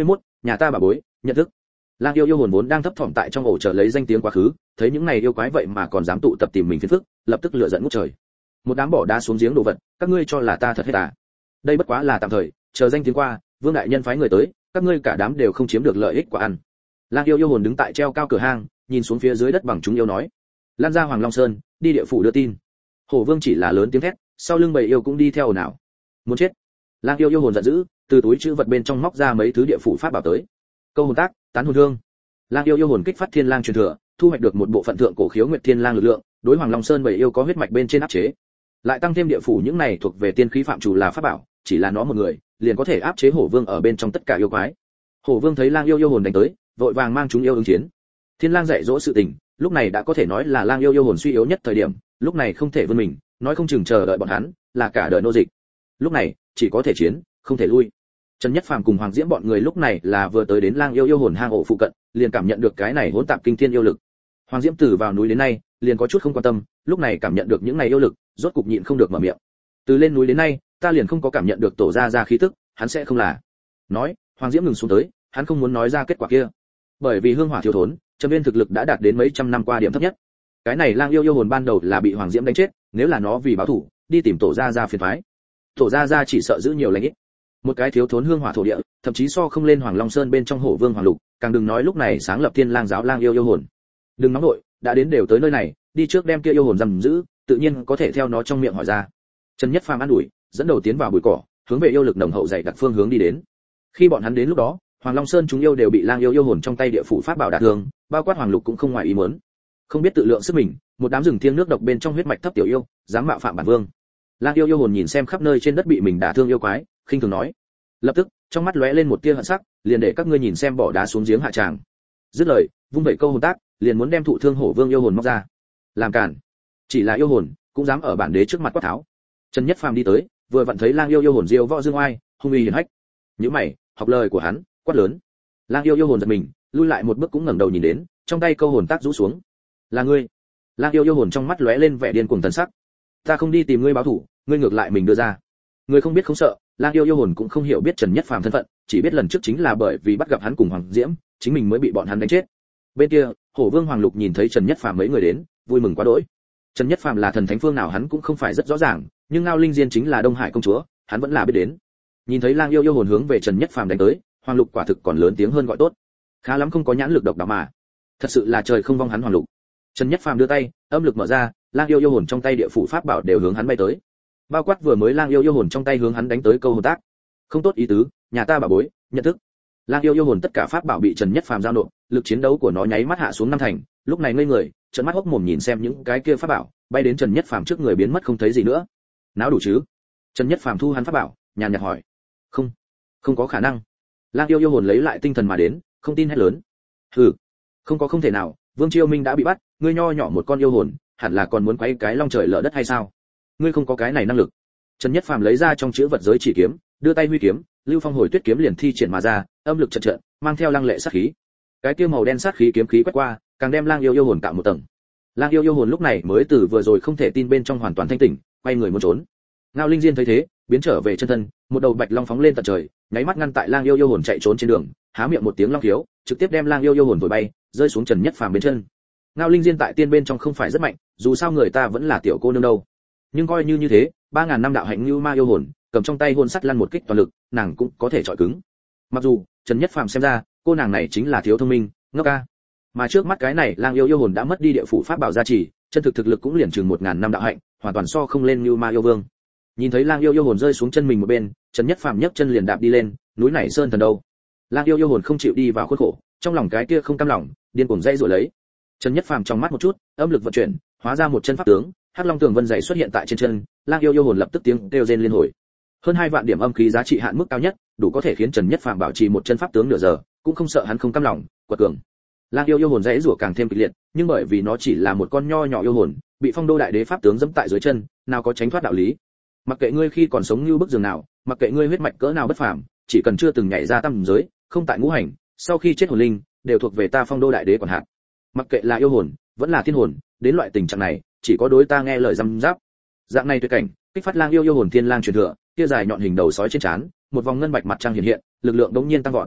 nhà ta bà bối, nhận thức. Lang yêu yêu hồn vốn đang thấp thỏm tại trong ổ chờ lấy danh tiếng quá khứ, thấy những này yêu quái vậy mà còn dám tụ tập tìm mình phiền phức, lập tức lửa giận ngút trời. Một đám bỏ đá xuống giếng đồ vật, các ngươi cho là ta thật hết à? Đây bất quá là tạm thời, chờ danh tiếng qua, Vương đại nhân phái người tới, các ngươi cả đám đều không chiếm được lợi ích của ăn. Lang yêu yêu hồn đứng tại treo cao cửa hang, nhìn xuống phía dưới đất bằng chúng yêu nói: "Lan ra Hoàng Long Sơn, đi địa phủ đưa tin." Hổ Vương chỉ là lớn tiếng thét, sau lưng bầy yêu cũng đi theo ồn ào. Muốn chết. Lang yêu yêu hồn giận dữ, từ túi trữ vật bên trong móc ra mấy thứ địa phủ pháp bảo tới. Câu hồn tác, tán hồn hương. Lang yêu yêu hồn kích phát thiên lang truyền thừa, thu hoạch được một bộ phận thượng cổ khiếu nguyệt thiên lang lực lượng, đối Hoàng Long Sơn bầy yêu có huyết mạch bên trên áp chế. Lại tăng thêm địa phủ những này thuộc về tiên khí phạm chủ là pháp bảo, chỉ là nó một người, liền có thể áp chế Hổ Vương ở bên trong tất cả yêu quái. Hổ Vương thấy Lang yêu yêu hồn đánh tới, vội vàng mang chúng yêu ứng chiến. Thiên lang dạy dỗ sự tình, lúc này đã có thể nói là Lang yêu yêu hồn suy yếu nhất thời điểm, lúc này không thể vươn mình, nói không chừng chờ đợi bọn hắn, là cả đời nô dịch. Lúc này, chỉ có thể chiến, không thể lui. Trần Nhất Phàm cùng Hoàng Diễm bọn người lúc này là vừa tới đến Lang yêu yêu hồn hang ổ phụ cận, liền cảm nhận được cái này hỗn tạp kinh thiên yêu lực. Hoàng Diễm từ vào núi đến nay, liền có chút không quan tâm, lúc này cảm nhận được những này yêu lực, rốt cục nhịn không được mở miệng. Từ lên núi đến nay, ta liền không có cảm nhận được tổ ra ra khí tức, hắn sẽ không là. Nói, Hoàng Diễm ngừng xuống tới, hắn không muốn nói ra kết quả kia. Bởi vì hương hỏa thiếu thốn, Trầm Viên thực lực đã đạt đến mấy trăm năm qua điểm thấp nhất. Cái này Lang yêu yêu hồn ban đầu là bị Hoàng Diễm đánh chết, nếu là nó vì báo thù, đi tìm tổ ra ra phiền toái. Tổ ra ra chỉ sợ giữ nhiều lành ít. Một cái thiếu thốn hương hỏa thổ địa, thậm chí so không lên Hoàng Long Sơn bên trong Hổ Vương Hoàng Lục, càng đừng nói lúc này sáng lập Thiên Lang giáo Lang yêu yêu hồn. Đừng nóng nội, đã đến đều tới nơi này, đi trước đem kia yêu hồn giam giữ, tự nhiên có thể theo nó trong miệng hỏi ra. Trần Nhất Phàm an ủi, dẫn đầu tiến vào bụi cỏ, hướng về yêu lực nồng hậu dày đặc phương hướng đi đến. Khi bọn hắn đến lúc đó, Hoàng Long Sơn chúng yêu đều bị Lang yêu yêu hồn trong tay địa phủ pháp bảo đả thương, bao quát Hoàng Lục cũng không ngoài ý muốn. Không biết tự lượng sức mình, một đám rừng thiêng nước độc bên trong huyết mạch thấp tiểu yêu, dám mạo phạm bản vương. Lang yêu yêu hồn nhìn xem khắp nơi trên đất bị mình đả thương yêu quái, khinh thường nói. Lập tức, trong mắt lóe lên một tia hận sắc, liền để các ngươi nhìn xem bỏ đá xuống giếng hạ tràng. Dứt lời, vung vẩy câu hồn tác, liền muốn đem thụ thương Hổ Vương yêu hồn móc ra. Làm cản. Chỉ là yêu hồn, cũng dám ở bản đế trước mặt quát tháo. Trần Nhất Phàm đi tới, vừa vặn thấy Lang yêu yêu hồn diêu võ dương oai, hung uy hiển hách. Nhíu mày, học lời của hắn, quát lớn. Lang yêu yêu hồn giật mình, lui lại một bước cũng ngẩng đầu nhìn đến, trong tay câu hồn tác rũ xuống. Là ngươi? Lang yêu yêu hồn trong mắt lóe lên vẻ điên cuồng thần sắc. Ta không đi tìm ngươi báo thù, ngươi ngược lại mình đưa ra. Ngươi không biết không sợ, Lang yêu yêu hồn cũng không hiểu biết Trần Nhất Phàm thân phận, chỉ biết lần trước chính là bởi vì bắt gặp hắn cùng Hoàng Diễm, chính mình mới bị bọn hắn đánh chết. Bên kia, Hổ Vương Hoàng Lục nhìn thấy Trần Nhất Phàm mấy người đến, vui mừng quá đỗi. Trần Nhất Phàm là thần thánh phương nào hắn cũng không phải rất rõ ràng, nhưng Ngao Linh Diên chính là Đông Hải công chúa, hắn vẫn là biết đến. Nhìn thấy Lang yêu yêu hồn hướng về Trần Nhất Phàm đánh tới, Hoàng Lục quả thực còn lớn tiếng hơn gọi tốt. Khá lắm không có nhãn lực độc đạo mà. Thật sự là trời không vong hắn Hoàng Lục. Trần Nhất Phàm đưa tay, âm lực mở ra, Lang yêu yêu hồn trong tay địa phủ pháp bảo đều hướng hắn bay tới. Bao quát vừa mới Lang yêu yêu hồn trong tay hướng hắn đánh tới câu hồn tác. Không tốt ý tứ, nhà ta bà bối, nhận thức. Lang yêu yêu hồn tất cả pháp bảo bị Trần Nhất Phàm giao nộp, lực chiến đấu của nó nháy mắt hạ xuống năm thành, lúc này ngây người, trợn mắt hốc mồm nhìn xem những cái kia pháp bảo, bay đến Trần Nhất Phàm trước người biến mất không thấy gì nữa. Náo đủ chứ? Trần Nhất Phàm thu hắn pháp bảo, nhàn nhạt hỏi. Không, không có khả năng. Lang yêu yêu hồn lấy lại tinh thần mà đến, không tin hét lớn. Hừ, không có không thể nào, Vương Chiêu Minh đã bị bắt, ngươi nho nhỏ một con yêu hồn, hẳn là còn muốn quấy cái long trời lở đất hay sao? Ngươi không có cái này năng lực. Trần Nhất Phàm lấy ra trong chữ vật giới chỉ kiếm, đưa tay huy kiếm, Lưu Phong hồi tuyết kiếm liền thi triển mà ra, âm lực chợt chợt, mang theo lăng lệ sát khí. Cái kia màu đen sát khí kiếm khí quét qua, càng đem Lang yêu yêu hồn tạo một tầng. Lang yêu yêu hồn lúc này mới từ vừa rồi không thể tin bên trong hoàn toàn thanh tỉnh, quay người muốn trốn. Ngao Linh Diên thấy thế, biến trở về chân thân, một đầu bạch long phóng lên tận trời, nháy mắt ngăn tại Lang yêu yêu hồn chạy trốn trên đường, há miệng một tiếng long khiếu, trực tiếp đem Lang yêu yêu hồn thổi bay, rơi xuống Trần Nhất Phàm bên chân. Ngao Linh Diên tại tiên bên trong không phải rất mạnh, dù sao người ta vẫn là tiểu cô nương đâu. Nhưng coi như như thế, ba ngàn năm đạo hạnh như ma yêu hồn, cầm trong tay hồn sắt lăn một kích toàn lực, nàng cũng có thể chọi cứng. Mặc dù Trần Nhất Phàm xem ra, cô nàng này chính là thiếu thông minh, ngốc ca. Mà trước mắt cái này Lang yêu yêu hồn đã mất đi địa phủ pháp bảo gia trì, chân thực thực lực cũng liền chừng một ngàn năm đạo hạnh, hoàn toàn so không lên như ma yêu vương. Nhìn thấy Lang yêu yêu hồn rơi xuống chân mình một bên, Trần Nhất Phàm nhấc chân liền đạp đi lên, núi này sơn thần đâu. Lang yêu yêu hồn không chịu đi vào khuôn khổ, trong lòng cái kia không cam lòng, điên cuồng dây rồi lấy. Trần Nhất Phàm trong mắt một chút, âm lực vận chuyển, hóa ra một chân pháp tướng, Hắc Long Tường Vân dày xuất hiện tại trên chân, Lang yêu yêu hồn lập tức tiếng kêu rên liên hồi. Hơn hai vạn điểm âm khí giá trị hạn mức cao nhất, đủ có thể khiến Trần Nhất Phàm bảo trì một chân pháp tướng nửa giờ, cũng không sợ hắn không cam lòng, quật cường. Lang yêu yêu hồn dãy rủa càng thêm kịch liệt, nhưng bởi vì nó chỉ là một con nho nhỏ yêu hồn, bị Phong Đô đại đế pháp tướng giẫm tại dưới chân, nào có tránh thoát đạo lý. Mặc kệ ngươi khi còn sống như bức giường nào, mặc kệ ngươi huyết mạch cỡ nào bất phàm, chỉ cần chưa từng nhảy ra tam giới, không tại ngũ hành, sau khi chết hồn linh đều thuộc về ta Phong Đô đại đế quản hạt. Mặc kệ là yêu hồn, vẫn là thiên hồn, đến loại tình trạng này, chỉ có đối ta nghe lời răm giáp. Dạng này tuyệt cảnh, kích phát Lang yêu yêu hồn thiên lang truyền thừa, kia dài nhọn hình đầu sói trên trán, một vòng ngân bạch mặt trăng hiện hiện, lực lượng đống nhiên tăng vọt.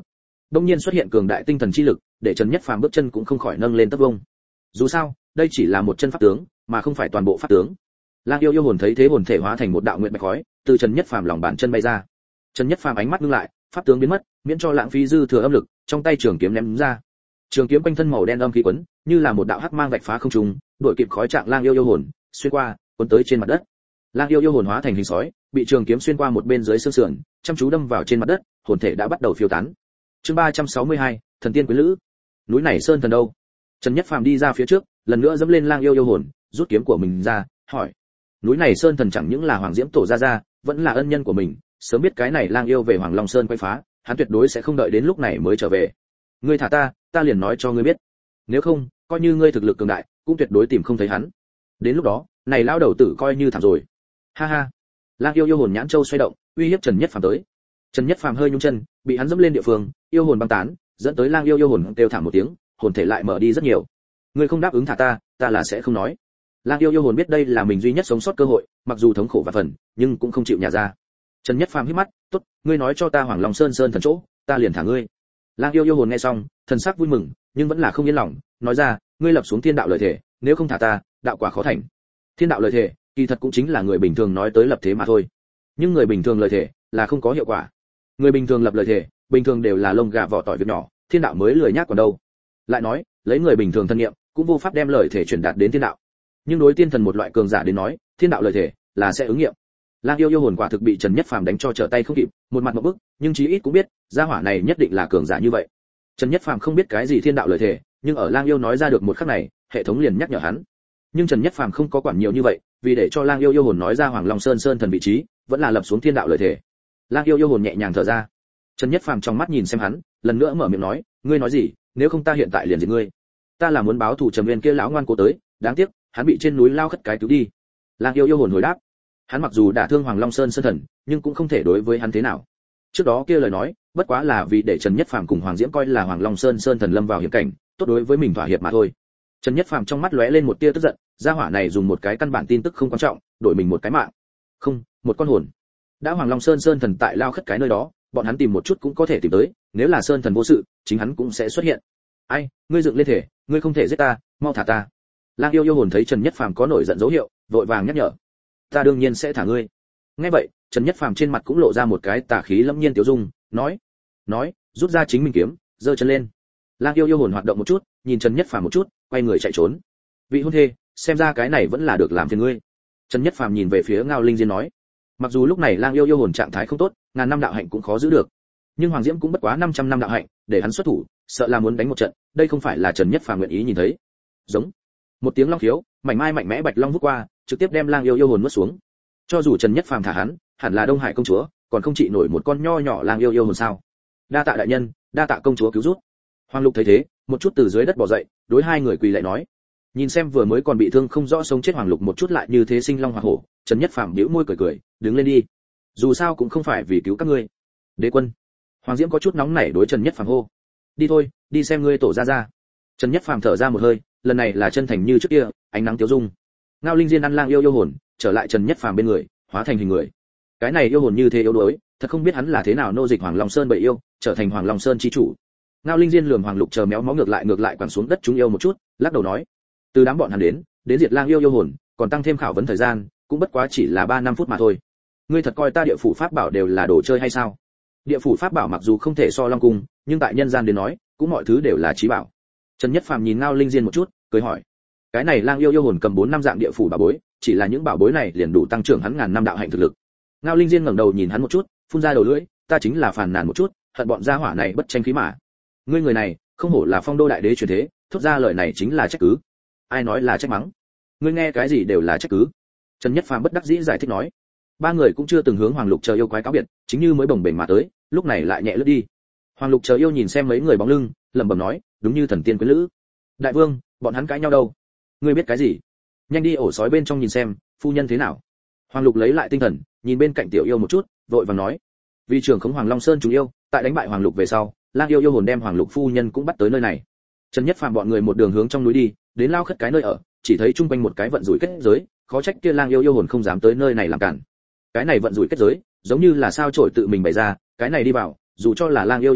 đông nhiên xuất hiện cường đại tinh thần chi lực, để Trần Nhất Phàm bước chân cũng không khỏi nâng lên tấp vông. Dù sao, đây chỉ là một chân pháp tướng, mà không phải toàn bộ pháp tướng. Lang yêu yêu hồn thấy thế hồn thể hóa thành một đạo nguyệt bạch khói, từ Trần Nhất Phàm lòng bàn chân bay ra. Trần Nhất Phàm ánh mắt ngưng lại, pháp tướng biến mất, miễn cho lãng phí dư thừa âm lực, trong tay trường kiếm ném ra. Trường kiếm quanh thân màu đen âm khí quấn, như là một đạo hắc mang vạch phá không trung, đuổi kịp khói trạng Lang yêu yêu hồn, xuyên qua, cuốn tới trên mặt đất. Lang yêu yêu hồn hóa thành hình sói, bị trường kiếm xuyên qua một bên dưới xương sườn, chăm chú đâm vào trên mặt đất, hồn thể đã bắt đầu phiêu tán. Chương ba trăm sáu mươi hai, thần tiên quyến lữ. Núi này sơn thần đâu? Trần Nhất Phàm đi ra phía trước, lần nữa dẫm lên Lang yêu yêu hồn, rút kiếm của mình ra, hỏi. Núi này sơn thần chẳng những là Hoàng Diễm tổ gia gia, vẫn là ân nhân của mình, sớm biết cái này Lang yêu về Hoàng Long Sơn quay phá, hắn tuyệt đối sẽ không đợi đến lúc này mới trở về. Ngươi thả ta, ta liền nói cho ngươi biết. Nếu không, coi như ngươi thực lực cường đại, cũng tuyệt đối tìm không thấy hắn. Đến lúc đó, này lao đầu tử coi như thảm rồi. Ha ha. Lang yêu yêu hồn nhãn châu xoay động, uy hiếp Trần Nhất Phàm tới. Trần Nhất Phàm hơi nhún chân, bị hắn dẫm lên địa phương, yêu hồn băng tán, dẫn tới Lang yêu yêu hồn kêu thảm một tiếng, hồn thể lại mở đi rất nhiều. Ngươi không đáp ứng thả ta, ta là sẽ không nói. Lang yêu yêu hồn biết đây là mình duy nhất sống sót cơ hội, mặc dù thống khổ và phần, nhưng cũng không chịu nhả ra. Trần Nhất Phàm hít mắt, "Tốt, ngươi nói cho ta Hoàng Long Sơn sơn thần chỗ, ta liền thả ngươi." Lang yêu yêu hồn nghe xong, thần sắc vui mừng, nhưng vẫn là không yên lòng, nói ra, "Ngươi lập xuống thiên đạo lời thể, nếu không thả ta, đạo quả khó thành." Thiên đạo lời thể, kỳ thật cũng chính là người bình thường nói tới lập thế mà thôi. Nhưng người bình thường lời thể là không có hiệu quả. Người bình thường lập lời thể, bình thường đều là lông gà vỏ tỏi việc nhỏ, thiên đạo mới lười nhác còn đâu. Lại nói, lấy người bình thường thân nghiệm, cũng vô pháp đem lời thể truyền đạt đến thiên đạo. Nhưng đối tiên thần một loại cường giả đến nói, thiên đạo lời thể là sẽ ứng nghiệm. Lang yêu yêu hồn quả thực bị Trần Nhất Phàm đánh cho trở tay không kịp, một mặt một bức, nhưng chí ít cũng biết, gia hỏa này nhất định là cường giả như vậy. Trần Nhất Phàm không biết cái gì thiên đạo lời thể, nhưng ở Lang yêu nói ra được một khắc này, hệ thống liền nhắc nhở hắn. Nhưng Trần Nhất Phàm không có quản nhiều như vậy, vì để cho Lang yêu yêu hồn nói ra Hoàng Long Sơn sơn thần vị trí, vẫn là lập xuống thiên đạo lời thể. Lang yêu yêu hồn nhẹ nhàng thở ra. Trần Nhất Phàm trong mắt nhìn xem hắn, lần nữa mở miệng nói, ngươi nói gì, nếu không ta hiện tại liền giết ngươi. Ta là muốn báo thù Trầm Nguyên kia lão ngoan cố tới, đáng tiếc, hắn bị trên núi lao khất cái cứu đi. Lang yêu yêu hồn hồi đáp. Hắn mặc dù đả thương Hoàng Long Sơn sơn thần, nhưng cũng không thể đối với hắn thế nào. Trước đó kia lời nói, bất quá là vì để Trần Nhất Phàm cùng Hoàng Diễm coi là Hoàng Long Sơn sơn thần lâm vào hiểm cảnh, tốt đối với mình thỏa hiệp mà thôi. Trần Nhất Phàm trong mắt lóe lên một tia tức giận, gia hỏa này dùng một cái căn bản tin tức không quan trọng, đổi mình một cái mạng. Không, một con hồn. Đã Hoàng Long Sơn sơn thần tại lao khất cái nơi đó, bọn hắn tìm một chút cũng có thể tìm tới, nếu là sơn thần vô sự, chính hắn cũng sẽ xuất hiện. Ai, ngươi dựng lên thể, ngươi không thể giết ta, mau thả ta. Lang yêu yêu hồn thấy Trần Nhất Phàm có nổi giận dấu hiệu, vội vàng nhắc nhở. Ta đương nhiên sẽ thả ngươi. Nghe vậy, Trần Nhất Phàm trên mặt cũng lộ ra một cái tà khí lâm nhiên tiểu dung, nói, nói, rút ra chính mình kiếm, giơ chân lên. Lang yêu yêu hồn hoạt động một chút, nhìn Trần Nhất Phàm một chút, quay người chạy trốn. Vị hôn thê, xem ra cái này vẫn là được làm phiền ngươi. Trần Nhất Phàm nhìn về phía Ngao Linh Diên nói, mặc dù lúc này Lang yêu yêu hồn trạng thái không tốt, ngàn năm đạo hạnh cũng khó giữ được, nhưng Hoàng Diễm cũng bất quá năm trăm năm đạo hạnh, để hắn xuất thủ, sợ là muốn đánh một trận, đây không phải là Trần Nhất Phàm nguyện ý nhìn thấy. Giống một tiếng long khiếu, mảnh mai mạnh mẽ bạch long vút qua, trực tiếp đem Lang yêu yêu hồn nuốt xuống. Cho dù Trần Nhất Phàm thả hắn, hẳn là Đông Hải công chúa, còn không trị nổi một con nho nhỏ Lang yêu yêu hồn sao? Đa tạ đại nhân, đa tạ công chúa cứu giúp. Hoàng Lục thấy thế, một chút từ dưới đất bò dậy, đối hai người quỳ lại nói, nhìn xem vừa mới còn bị thương không rõ sống chết Hoàng Lục một chút lại như thế sinh long hỏa hổ, Trần Nhất Phàm bĩu môi cười cười, đứng lên đi, dù sao cũng không phải vì cứu các ngươi. Đế quân. Hoàng Diễm có chút nóng nảy đối Trần Nhất Phàm hô, đi thôi, đi xem ngươi tổ ra ra. Trần Nhất Phàm thở ra một hơi, lần này là chân thành như trước kia, ánh nắng tiêu dung. Ngao Linh Diên ăn Lang yêu yêu hồn, trở lại Trần Nhất Phàm bên người, hóa thành hình người. Cái này yêu hồn như thế yếu đuối, thật không biết hắn là thế nào nô dịch Hoàng Long Sơn bậy yêu, trở thành Hoàng Long Sơn chi chủ. Ngao Linh Diên lườm Hoàng Lục chờ méo mó ngược lại ngược lại quẳng xuống đất chúng yêu một chút, lắc đầu nói, từ đám bọn hắn đến, đến diệt Lang yêu yêu hồn, còn tăng thêm khảo vấn thời gian, cũng bất quá chỉ là ba năm phút mà thôi. Ngươi thật coi ta địa phủ pháp bảo đều là đồ chơi hay sao? Địa phủ pháp bảo mặc dù không thể so Long cung, nhưng tại nhân gian đến nói, cũng mọi thứ đều là chí bảo. Trần Nhất Phàm nhìn Ngao Linh Diên một chút, cười hỏi, cái này Lang yêu yêu hồn cầm bốn năm dạng địa phủ bảo bối, chỉ là những bảo bối này liền đủ tăng trưởng hắn ngàn năm đạo hạnh thực lực. Ngao Linh Diên ngẩng đầu nhìn hắn một chút, phun ra đầu lưỡi, ta chính là phàn nàn một chút, hận bọn gia hỏa này bất tranh khí mà. Ngươi người này, không hổ là Phong Đô đại đế truyền thế, thốt ra lời này chính là trách cứ. Ai nói là trách mắng? Ngươi nghe cái gì đều là trách cứ. Trần Nhất Phàm bất đắc dĩ giải thích nói. Ba người cũng chưa từng hướng Hoàng Lục chờ yêu quái cáo biệt, chính như mới bồng bềnh mà tới, lúc này lại nhẹ lướt đi. Hoàng Lục chờ yêu nhìn xem mấy người bóng lưng, lẩm bẩm nói, đúng như thần tiên quyến lữ. Đại vương, bọn hắn cãi nhau đâu? Ngươi biết cái gì? Nhanh đi ổ sói bên trong nhìn xem, phu nhân thế nào? Hoàng Lục lấy lại tinh thần, nhìn bên cạnh tiểu yêu một chút, vội vàng nói, vì trưởng khống Hoàng Long Sơn chúng yêu, tại đánh bại Hoàng Lục về sau, Lang yêu yêu hồn đem Hoàng Lục phu nhân cũng bắt tới nơi này. Trần Nhất Phàm bọn người một đường hướng trong núi đi, đến lao khất cái nơi ở, chỉ thấy trung quanh một cái vận rủi kết giới, khó trách kia Lang yêu yêu hồn không dám tới nơi này làm cản. Cái này vận rủi kết giới, giống như là sao chổi tự mình bày ra, cái này đi vào, dù cho là Lang yêu yêu hồn,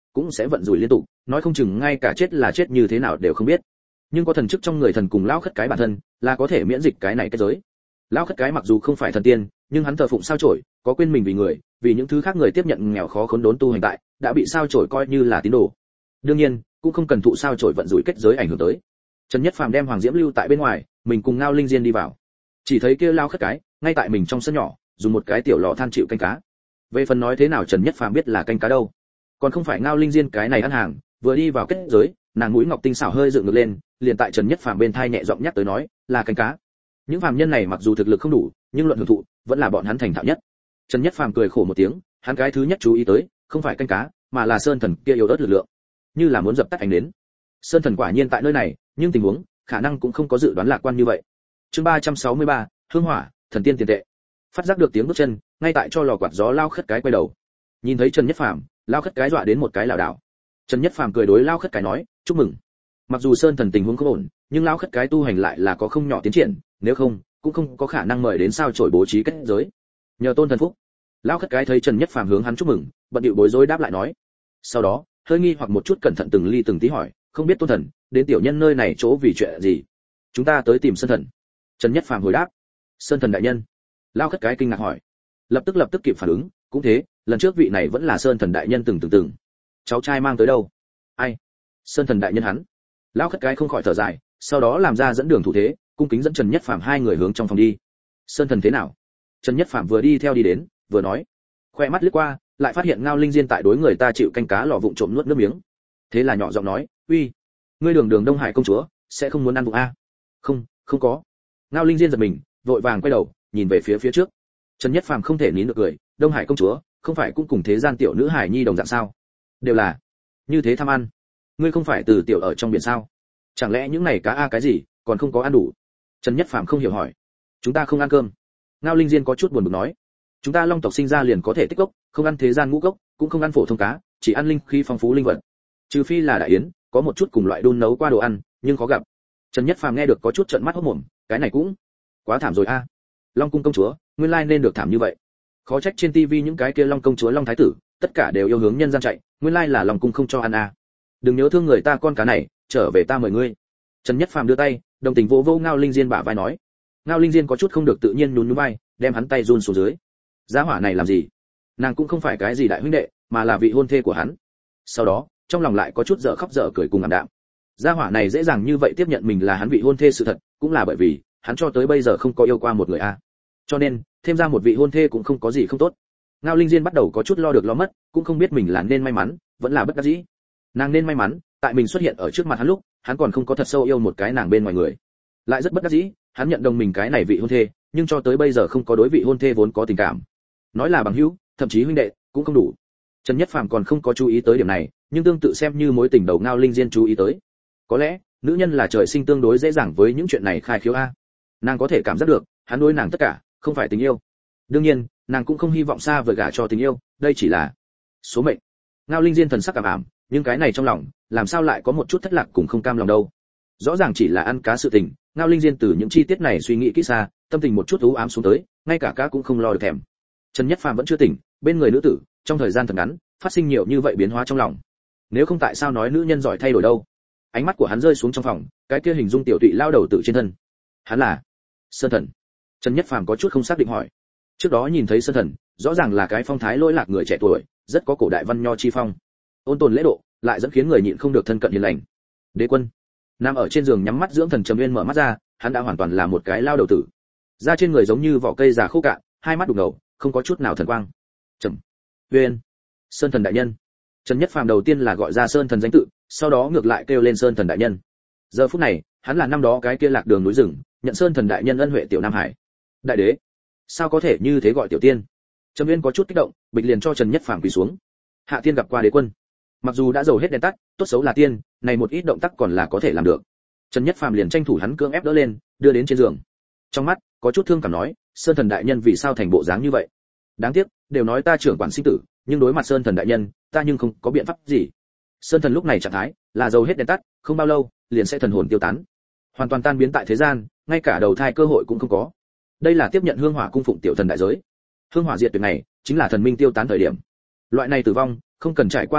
cũng sẽ vận rủi liên tục, nói không chừng ngay cả chết là chết như thế nào đều không biết. Nhưng có thần chức trong người thần cùng lão khất cái bản thân, là có thể miễn dịch cái này cái giới. Lão khất cái mặc dù không phải thần tiên, nhưng hắn thờ phụng sao chổi, có quên mình vì người, vì những thứ khác người tiếp nhận nghèo khó khốn đốn tu hành tại, đã bị sao chổi coi như là tín đồ. Đương nhiên, cũng không cần thụ sao chổi vận rủi kết giới ảnh hưởng tới. Trần Nhất Phàm đem Hoàng Diễm lưu tại bên ngoài, mình cùng Ngao Linh Diên đi vào. Chỉ thấy kia lão khất cái, ngay tại mình trong sân nhỏ, dùng một cái tiểu lọ than chịu canh cá. Về phần nói thế nào Trần Nhất Phàm biết là canh cá đâu, còn không phải Ngao Linh Diên cái này ăn hàng, vừa đi vào kết giới, nàng mũi ngọc tinh xảo hơi dựng ngược lên, liền tại Trần Nhất Phàm bên thai nhẹ giọng nhắc tới nói, là canh cá. Những phàm nhân này mặc dù thực lực không đủ, nhưng luận hưởng thụ, vẫn là bọn hắn thành thạo nhất. Trần Nhất Phàm cười khổ một tiếng, hắn cái thứ nhất chú ý tới, không phải canh cá, mà là sơn thần kia yếu ớt lực lượng, như là muốn dập tắt ánh đến. Sơn thần quả nhiên tại nơi này, nhưng tình huống, khả năng cũng không có dự đoán lạc quan như vậy. Chương ba trăm sáu mươi ba, Hương Hỏa, thần tiên tiền tệ. Phát giác được tiếng bước chân, ngay tại cho lò quạt gió lao khất cái quay đầu. Nhìn thấy Trần Nhất Phàm, lao khất cái dọa đến một cái lảo đảo. Trần Nhất Phàm cười đối lao khất cái nói, chúc mừng. Mặc dù sơn thần tình huống không ổn, nhưng lao khất cái tu hành lại là có không nhỏ tiến triển, nếu không, cũng không có khả năng mời đến sao chổi bố trí kết giới. Nhờ tôn thần phúc. Lao khất cái thấy Trần Nhất Phàm hướng hắn chúc mừng, bận điệu bối rối đáp lại nói. Sau đó, hơi nghi hoặc một chút cẩn thận từng ly từng tí hỏi, không biết tôn thần, đến tiểu nhân nơi này chỗ vì chuyện gì? Chúng ta tới tìm sơn thần. Trần Nhất Phàm hồi đáp. Sơn thần đại nhân. Lao khất cái kinh ngạc hỏi. Lập tức lập tức kịp phản ứng, cũng thế, lần trước vị này vẫn là sơn thần đại nhân từng từng từng. Cháu trai mang tới đâu? Ai? Sơn thần đại nhân hắn. Lao khất cái không khỏi thở dài, sau đó làm ra dẫn đường thủ thế, cung kính dẫn Trần Nhất Phàm hai người hướng trong phòng đi. Sơn thần thế nào? Trần Nhất Phàm vừa đi theo đi đến, vừa nói. Khoe mắt lướt qua, lại phát hiện Ngao Linh Diên tại đối người ta chịu canh cá lò vụng trộm nuốt nước miếng. Thế là nhỏ giọng nói, uy, ngươi Đường Đường Đông Hải công chúa, sẽ không muốn ăn vụng a? Không, không có. Ngao Linh Diên giật mình, vội vàng quay đầu, nhìn về phía phía trước. Trần Nhất Phàm không thể nín được cười, Đông Hải công chúa, không phải cũng cùng thế gian tiểu nữ hải nhi đồng dạng sao? Đều là như thế tham ăn. Ngươi không phải từ tiểu ở trong biển sao? Chẳng lẽ những này cá a cái gì, còn không có ăn đủ? Trần Nhất Phàm không hiểu hỏi. Chúng ta không ăn cơm. Ngao Linh Diên có chút buồn bực nói. Chúng ta long tộc sinh ra liền có thể tích cốc, không ăn thế gian ngũ cốc, cũng không ăn phổ thông cá, chỉ ăn linh khí phong phú linh vật. Trừ phi là đại yến, có một chút cùng loại đun nấu qua đồ ăn, nhưng khó gặp. Trần Nhất Phàm nghe được có chút trợn mắt hốt mồm, cái này cũng quá thảm rồi a. Long cung công chúa, nguyên lai nên được thảm như vậy. Khó trách trên tivi những cái kia long công chúa long thái tử, tất cả đều yêu hướng nhân gian chạy, nguyên lai là long cung không cho ăn a. Đừng nhớ thương người ta con cá này, trở về ta mời ngươi. Trần Nhất Phàm đưa tay, đồng tình vỗ vỗ Ngao Linh Diên bả vai nói. Ngao Linh Diên có chút không được tự nhiên nhún nhún vai, đem hắn tay run xuống dưới. Giá hỏa này làm gì? Nàng cũng không phải cái gì đại huynh đệ, mà là vị hôn thê của hắn. Sau đó, trong lòng lại có chút dở khóc dở cười cùng ảm đạm. Giá hỏa này dễ dàng như vậy tiếp nhận mình là hắn vị hôn thê sự thật, cũng là bởi vì hắn cho tới bây giờ không có yêu qua một người a. Cho nên, thêm ra một vị hôn thê cũng không có gì không tốt. Ngao Linh Diên bắt đầu có chút lo được lo mất, cũng không biết mình là nên may mắn, vẫn là bất đắc dĩ. Nàng nên may mắn, tại mình xuất hiện ở trước mặt hắn lúc, hắn còn không có thật sâu yêu một cái nàng bên ngoài người. Lại rất bất đắc dĩ, hắn nhận đồng mình cái này vị hôn thê, nhưng cho tới bây giờ không có đối vị hôn thê vốn có tình cảm. Nói là bằng hữu, thậm chí huynh đệ, cũng không đủ. Trần Nhất Phàm còn không có chú ý tới điểm này, nhưng tương tự xem như mối tình đầu Ngao Linh Diên chú ý tới. Có lẽ, nữ nhân là trời sinh tương đối dễ dàng với những chuyện này khai khiếu a. Nàng có thể cảm giác được, hắn đối nàng tất cả, không phải tình yêu. Đương nhiên, nàng cũng không hy vọng xa vời gả cho tình yêu, đây chỉ là số mệnh. Ngao Linh Diên thần sắc cảm ảm, nhưng cái này trong lòng, làm sao lại có một chút thất lạc cùng không cam lòng đâu. Rõ ràng chỉ là ăn cá sự tình, Ngao Linh Diên từ những chi tiết này suy nghĩ kỹ xa, tâm tình một chút u ám xuống tới, ngay cả cá cũng không lo được thèm. Trần Nhất Phàm vẫn chưa tỉnh, bên người nữ tử, trong thời gian thật ngắn, phát sinh nhiều như vậy biến hóa trong lòng. Nếu không tại sao nói nữ nhân giỏi thay đổi đâu? Ánh mắt của hắn rơi xuống trong phòng, cái kia hình dung tiểu tụy lao đầu tự trên thân. Hắn là Sơn Thần. Trần Nhất Phàm có chút không xác định hỏi. Trước đó nhìn thấy Sơn Thần, rõ ràng là cái phong thái lỗi lạc người trẻ tuổi, rất có cổ đại văn nho chi phong. Ôn tồn lễ độ, lại dẫn khiến người nhịn không được thân cận hiền lành. Đế Quân nằm ở trên giường nhắm mắt dưỡng thần, Trầm Uyên mở mắt ra, hắn đã hoàn toàn là một cái lao đầu tử. Da trên người giống như vỏ cây già khô cạn, hai mắt đục ngầu, không có chút nào thần quang. Trầm Uyên, Sơn Thần đại nhân. Trần Nhất Phàm đầu tiên là gọi ra Sơn Thần danh tự, sau đó ngược lại kêu lên Sơn Thần đại nhân. Giờ phút này, hắn là năm đó cái kia lạc đường núi rừng, nhận Sơn Thần đại nhân ân huệ tiểu Nam Hải. Đại đế, sao có thể như thế gọi tiểu tiên? Trầm Uyên có chút kích động, bịch liền cho Trần Nhất Phàm quỳ xuống. Hạ tiên gặp qua Đế Quân. Mặc dù đã dầu hết đèn tắt, tốt xấu là tiên, này một ít động tác còn là có thể làm được. Trần Nhất Phàm liền tranh thủ hắn cưỡng ép đỡ lên, đưa đến trên giường. Trong mắt có chút thương cảm nói, Sơn Thần đại nhân vì sao thành bộ dáng như vậy? Đáng tiếc, đều nói ta trưởng quản sinh tử, nhưng đối mặt Sơn Thần đại nhân, ta nhưng không có biện pháp gì. Sơn Thần lúc này trạng thái là dầu hết đèn tắt, không bao lâu liền sẽ thần hồn tiêu tán, hoàn toàn tan biến tại thế gian, ngay cả đầu thai cơ hội cũng không có. Đây là tiếp nhận hương hỏa cung phụng tiểu thần đại giới. Hương hỏa diệt tuyệt này, chính là thần minh tiêu tán thời điểm. Loại này tử vong, không cần trải qua địa phủ,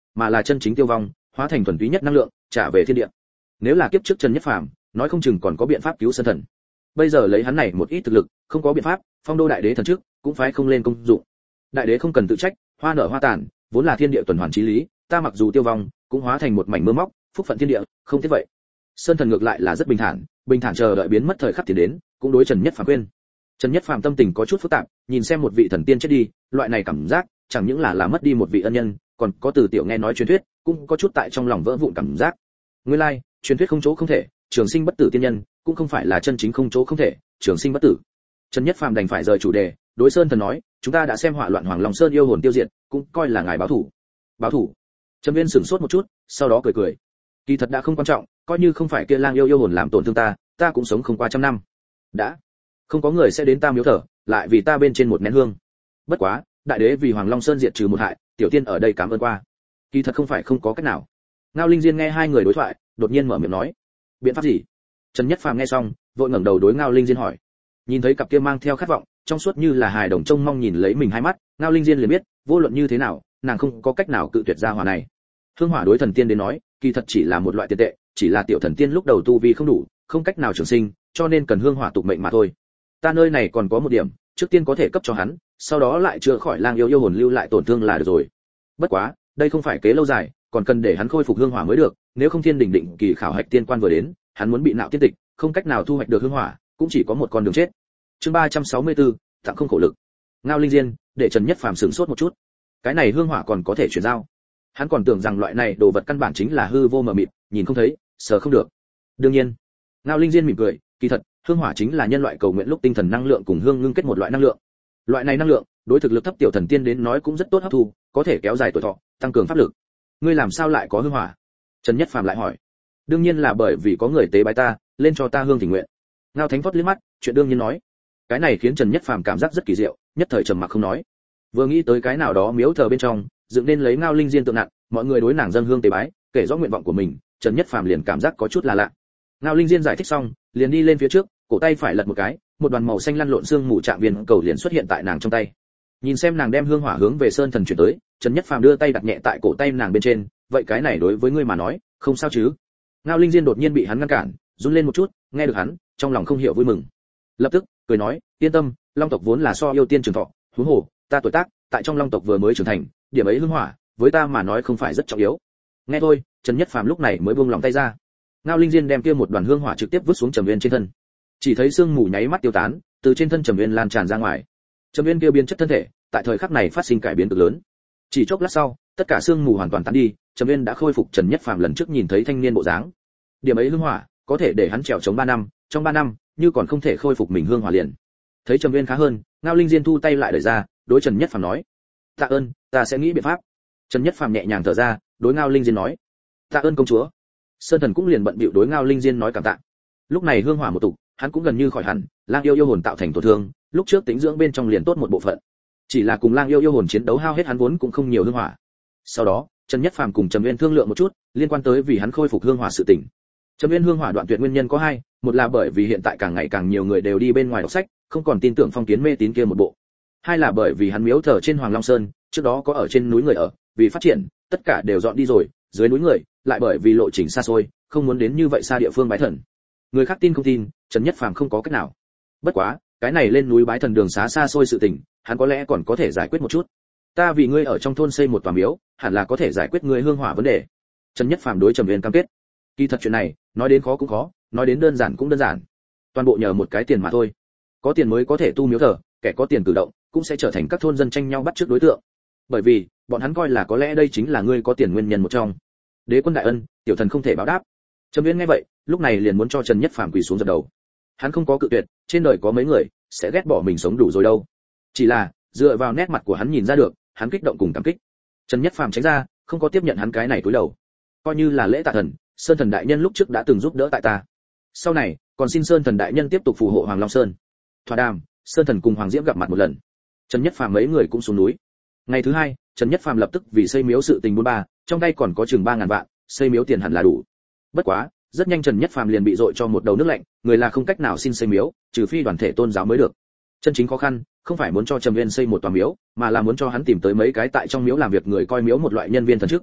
mà là chân chính tiêu vong, hóa thành thuần túy nhất năng lượng, trả về thiên địa. Nếu là kiếp trước Trần Nhất Phàm, nói không chừng còn có biện pháp cứu Sơn Thần. Bây giờ lấy hắn này một ít thực lực, không có biện pháp, phong đô đại đế thần trước, cũng phải không lên công dụng. Đại đế không cần tự trách, hoa nở hoa tàn, vốn là thiên địa tuần hoàn chí lý, ta mặc dù tiêu vong, cũng hóa thành một mảnh mưa móc, phúc phận thiên địa, không thế vậy. Sơn Thần ngược lại là rất bình thản, bình thản chờ đợi biến mất thời khắc tiến đến, cũng đối Trần Nhất Phàm khuyên. Trần Nhất Phàm tâm tình có chút phức tạp, nhìn xem một vị thần tiên chết đi, loại này cảm giác, chẳng những là là mất đi một vị ân nhân, còn có từ tiểu nghe nói truyền thuyết, cũng có chút tại trong lòng vỡ vụn cảm giác. Nguyên lai, like, truyền thuyết không chỗ không thể, trường sinh bất tử tiên nhân, cũng không phải là chân chính không chỗ không thể, trường sinh bất tử. Trần Nhất Phàm đành phải rời chủ đề, đối Sơn Thần nói, chúng ta đã xem họa loạn Hoàng Long Sơn yêu hồn tiêu diệt, cũng coi là ngài báo thủ. Báo thủ? Trầm Viên sửng sốt một chút, sau đó cười cười. Kỳ thật đã không quan trọng, coi như không phải kia lang yêu yêu hồn làm tổn thương ta, ta cũng sống không qua trăm năm. Đã, không có người sẽ đến ta miếu thờ, lại vì ta bên trên một nén hương. Bất quá, đại đế vì Hoàng Long Sơn diệt trừ một hại, tiểu tiên ở đây cảm ơn qua. Kỳ thật không phải không có cách nào. Ngao Linh Diên nghe hai người đối thoại, đột nhiên mở miệng nói, biện pháp gì? Trần Nhất Phàm nghe xong, vội ngẩng đầu đối Ngao Linh Diên hỏi. Nhìn thấy cặp kia mang theo khát vọng, trong suốt như là hài đồng trông mong nhìn lấy mình hai mắt, Ngao Linh Diên liền biết, vô luận như thế nào, nàng không có cách nào cự tuyệt ra hỏa này. Hương hỏa đối thần tiên đến nói, kỳ thật chỉ là một loại tiền tệ, chỉ là tiểu thần tiên lúc đầu tu vi không đủ, không cách nào trường sinh, cho nên cần hương hỏa tục mệnh mà thôi. Ta nơi này còn có một điểm, trước tiên có thể cấp cho hắn, sau đó lại chữa khỏi lang yêu yêu hồn lưu lại tổn thương là được rồi. Bất quá, đây không phải kế lâu dài, còn cần để hắn khôi phục hương hỏa mới được, nếu không thiên đỉnh định kỳ khảo hạch tiên quan vừa đến, hắn muốn bị nạo tiên tịch, không cách nào thu hoạch được hương hỏa, cũng chỉ có một con đường chết. Chương ba trăm sáu mươi tư, tặng không khổ lực. Ngao Linh Diên, để Trần Nhất Phàm sửng sốt một chút. Cái này hương hỏa còn có thể chuyển giao. Hắn còn tưởng rằng loại này đồ vật căn bản chính là hư vô mờ mịt, nhìn không thấy, sờ không được. Đương nhiên, Ngao Linh Diên mỉm cười, kỳ thật, hương hỏa chính là nhân loại cầu nguyện lúc tinh thần năng lượng cùng hương ngưng kết một loại năng lượng. Loại này năng lượng, đối thực lực thấp tiểu thần tiên đến nói cũng rất tốt hấp thu, có thể kéo dài tuổi thọ, tăng cường pháp lực. Ngươi làm sao lại có hương hỏa? Trần Nhất Phàm lại hỏi. Đương nhiên là bởi vì có người tế bái ta, lên cho ta hương thỉnh nguyện. Ngao Thánh Phất liếc mắt, chuyện đương nhiên nói. Cái này khiến Trần Nhất Phàm cảm giác rất kỳ diệu, nhất thời trầm mặc không nói. Vừa nghĩ tới cái nào đó miếu thờ bên trong, dựng nên lấy Ngao Linh Diên tượng nặng, mọi người đối nàng dâng hương tế bái, kể rõ nguyện vọng của mình, Trần Nhất Phàm liền cảm giác có chút là lạ. Ngao Linh Diên giải thích xong, liền đi lên phía trước, cổ tay phải lật một cái, một đoàn màu xanh lăn lộn xương mù trạng viên cầu liền xuất hiện tại nàng trong tay. Nhìn xem nàng đem hương hỏa hướng về Sơn Thần chuyển tới, Trần Nhất Phàm đưa tay đặt nhẹ tại cổ tay nàng bên trên, vậy cái này đối với ngươi mà nói, không sao chứ? Ngao Linh Diên đột nhiên bị hắn ngăn cản, run lên một chút, nghe được hắn, trong lòng không hiểu vui mừng. Lập tức, cười nói, yên tâm, Long tộc vốn là so yêu tiên trường thọ, huống hồ, ta tuổi tác, tại trong Long tộc vừa mới trưởng thành, điểm ấy hương hỏa, với ta mà nói không phải rất trọng yếu. Nghe thôi, Trần Nhất Phàm lúc này mới buông lòng tay ra. Ngao Linh Diên đem kia một đoàn hương hỏa trực tiếp vứt xuống Trầm Uyên trên thân. Chỉ thấy sương mù nháy mắt tiêu tán, từ trên thân Trầm Uyên lan tràn ra ngoài. Trầm Uyên kia biến chất thân thể, tại thời khắc này phát sinh cải biến cực lớn. Chỉ chốc lát sau, tất cả sương mù hoàn toàn tán đi, Trầm Uyên đã khôi phục Trần Nhất Phàm lần trước nhìn thấy thanh niên bộ dáng. Điểm ấy hương hỏa, có thể để hắn trèo chống ba năm, trong ba năm, như còn không thể khôi phục mình hương hỏa liền. Thấy Trầm Uyên khá hơn, Ngao Linh Diên thu tay lại đẩy ra, đối Trần Nhất Phàm nói: "Tạ ơn, ta sẽ nghĩ biện pháp." Trần Nhất Phàm nhẹ nhàng thở ra, đối Ngao Linh Diên nói: "Tạ ơn công chúa." Sơn Thần cũng liền bận bịu đối Ngao Linh Diên nói cảm tạ. Lúc này hương hỏa một tục, hắn cũng gần như khỏi hẳn, lang yêu yêu hồn tạo thành tổn thương, lúc trước tính dưỡng bên trong liền tốt một bộ phận. Chỉ là cùng lang yêu yêu hồn chiến đấu hao hết hắn vốn cũng không nhiều hương hỏa. Sau đó, Trần Nhất Phàm cùng Trầm Uyên thương lượng một chút, liên quan tới vì hắn khôi phục hương hỏa sự tình. Trầm Uyên hương hỏa đoạn tuyệt nguyên nhân có hai, một là bởi vì hiện tại càng ngày càng nhiều người đều đi bên ngoài đọc sách, không còn tin tưởng phong kiến mê tín kia một bộ. Hai là bởi vì hắn miếu thờ trên Hoàng Long Sơn, trước đó có ở trên núi người ở, vì phát triển, tất cả đều dọn đi rồi, dưới núi người, lại bởi vì lộ trình xa xôi, không muốn đến như vậy xa địa phương bái thần. Người khác tin không tin, Trần Nhất Phàm không có cách nào. Bất quá, cái này lên núi bái thần đường xá xa xôi sự tình, hắn có lẽ còn có thể giải quyết một chút. Ta vì ngươi ở trong thôn xây một tòa miếu, hẳn là có thể giải quyết ngươi hương hỏa vấn đề. Trần Nhất Phàm đối Trầm Uyên cam kết. Kỳ thật chuyện này, nói đến khó cũng khó, nói đến đơn giản cũng đơn giản. Toàn bộ nhờ một cái tiền mà thôi. Có tiền mới có thể tu miếu thờ, kẻ có tiền cử động, cũng sẽ trở thành các thôn dân tranh nhau bắt trước đối tượng. Bởi vì, bọn hắn coi là có lẽ đây chính là ngươi có tiền nguyên nhân một trong. Đế quân đại ân, tiểu thần không thể báo đáp. Trầm Uyên nghe vậy, lúc này liền muốn cho Trần Nhất Phàm quỳ xuống dập đầu. Hắn không có cự tuyệt, trên đời có mấy người sẽ ghét bỏ mình sống đủ rồi đâu. Chỉ là, dựa vào nét mặt của hắn nhìn ra được, hắn kích động cùng cảm kích. Trần Nhất Phàm tránh ra, không có tiếp nhận hắn cái này túi đầu. Coi như là lễ tạ thần, Sơn Thần đại nhân lúc trước đã từng giúp đỡ tại ta. Sau này, còn xin Sơn Thần đại nhân tiếp tục phù hộ Hoàng Long Sơn. Thỏa đàm, Sơn Thần cùng Hoàng Diễm gặp mặt một lần. Trần Nhất Phàm mấy người cũng xuống núi. Ngày thứ hai, Trần Nhất Phàm lập tức vì xây miếu sự tình bốn ba, trong tay còn có chừng ba ngàn vạn, xây miếu tiền hẳn là đủ. Bất quá, rất nhanh Trần Nhất Phàm liền bị dội cho một đầu nước lạnh, người là không cách nào xin xây miếu, trừ phi đoàn thể tôn giáo mới được. Chân chính khó khăn, không phải muốn cho Trầm Uyên xây một tòa miếu, mà là muốn cho hắn tìm tới mấy cái tại trong miếu làm việc người coi miếu một loại nhân viên thần chức.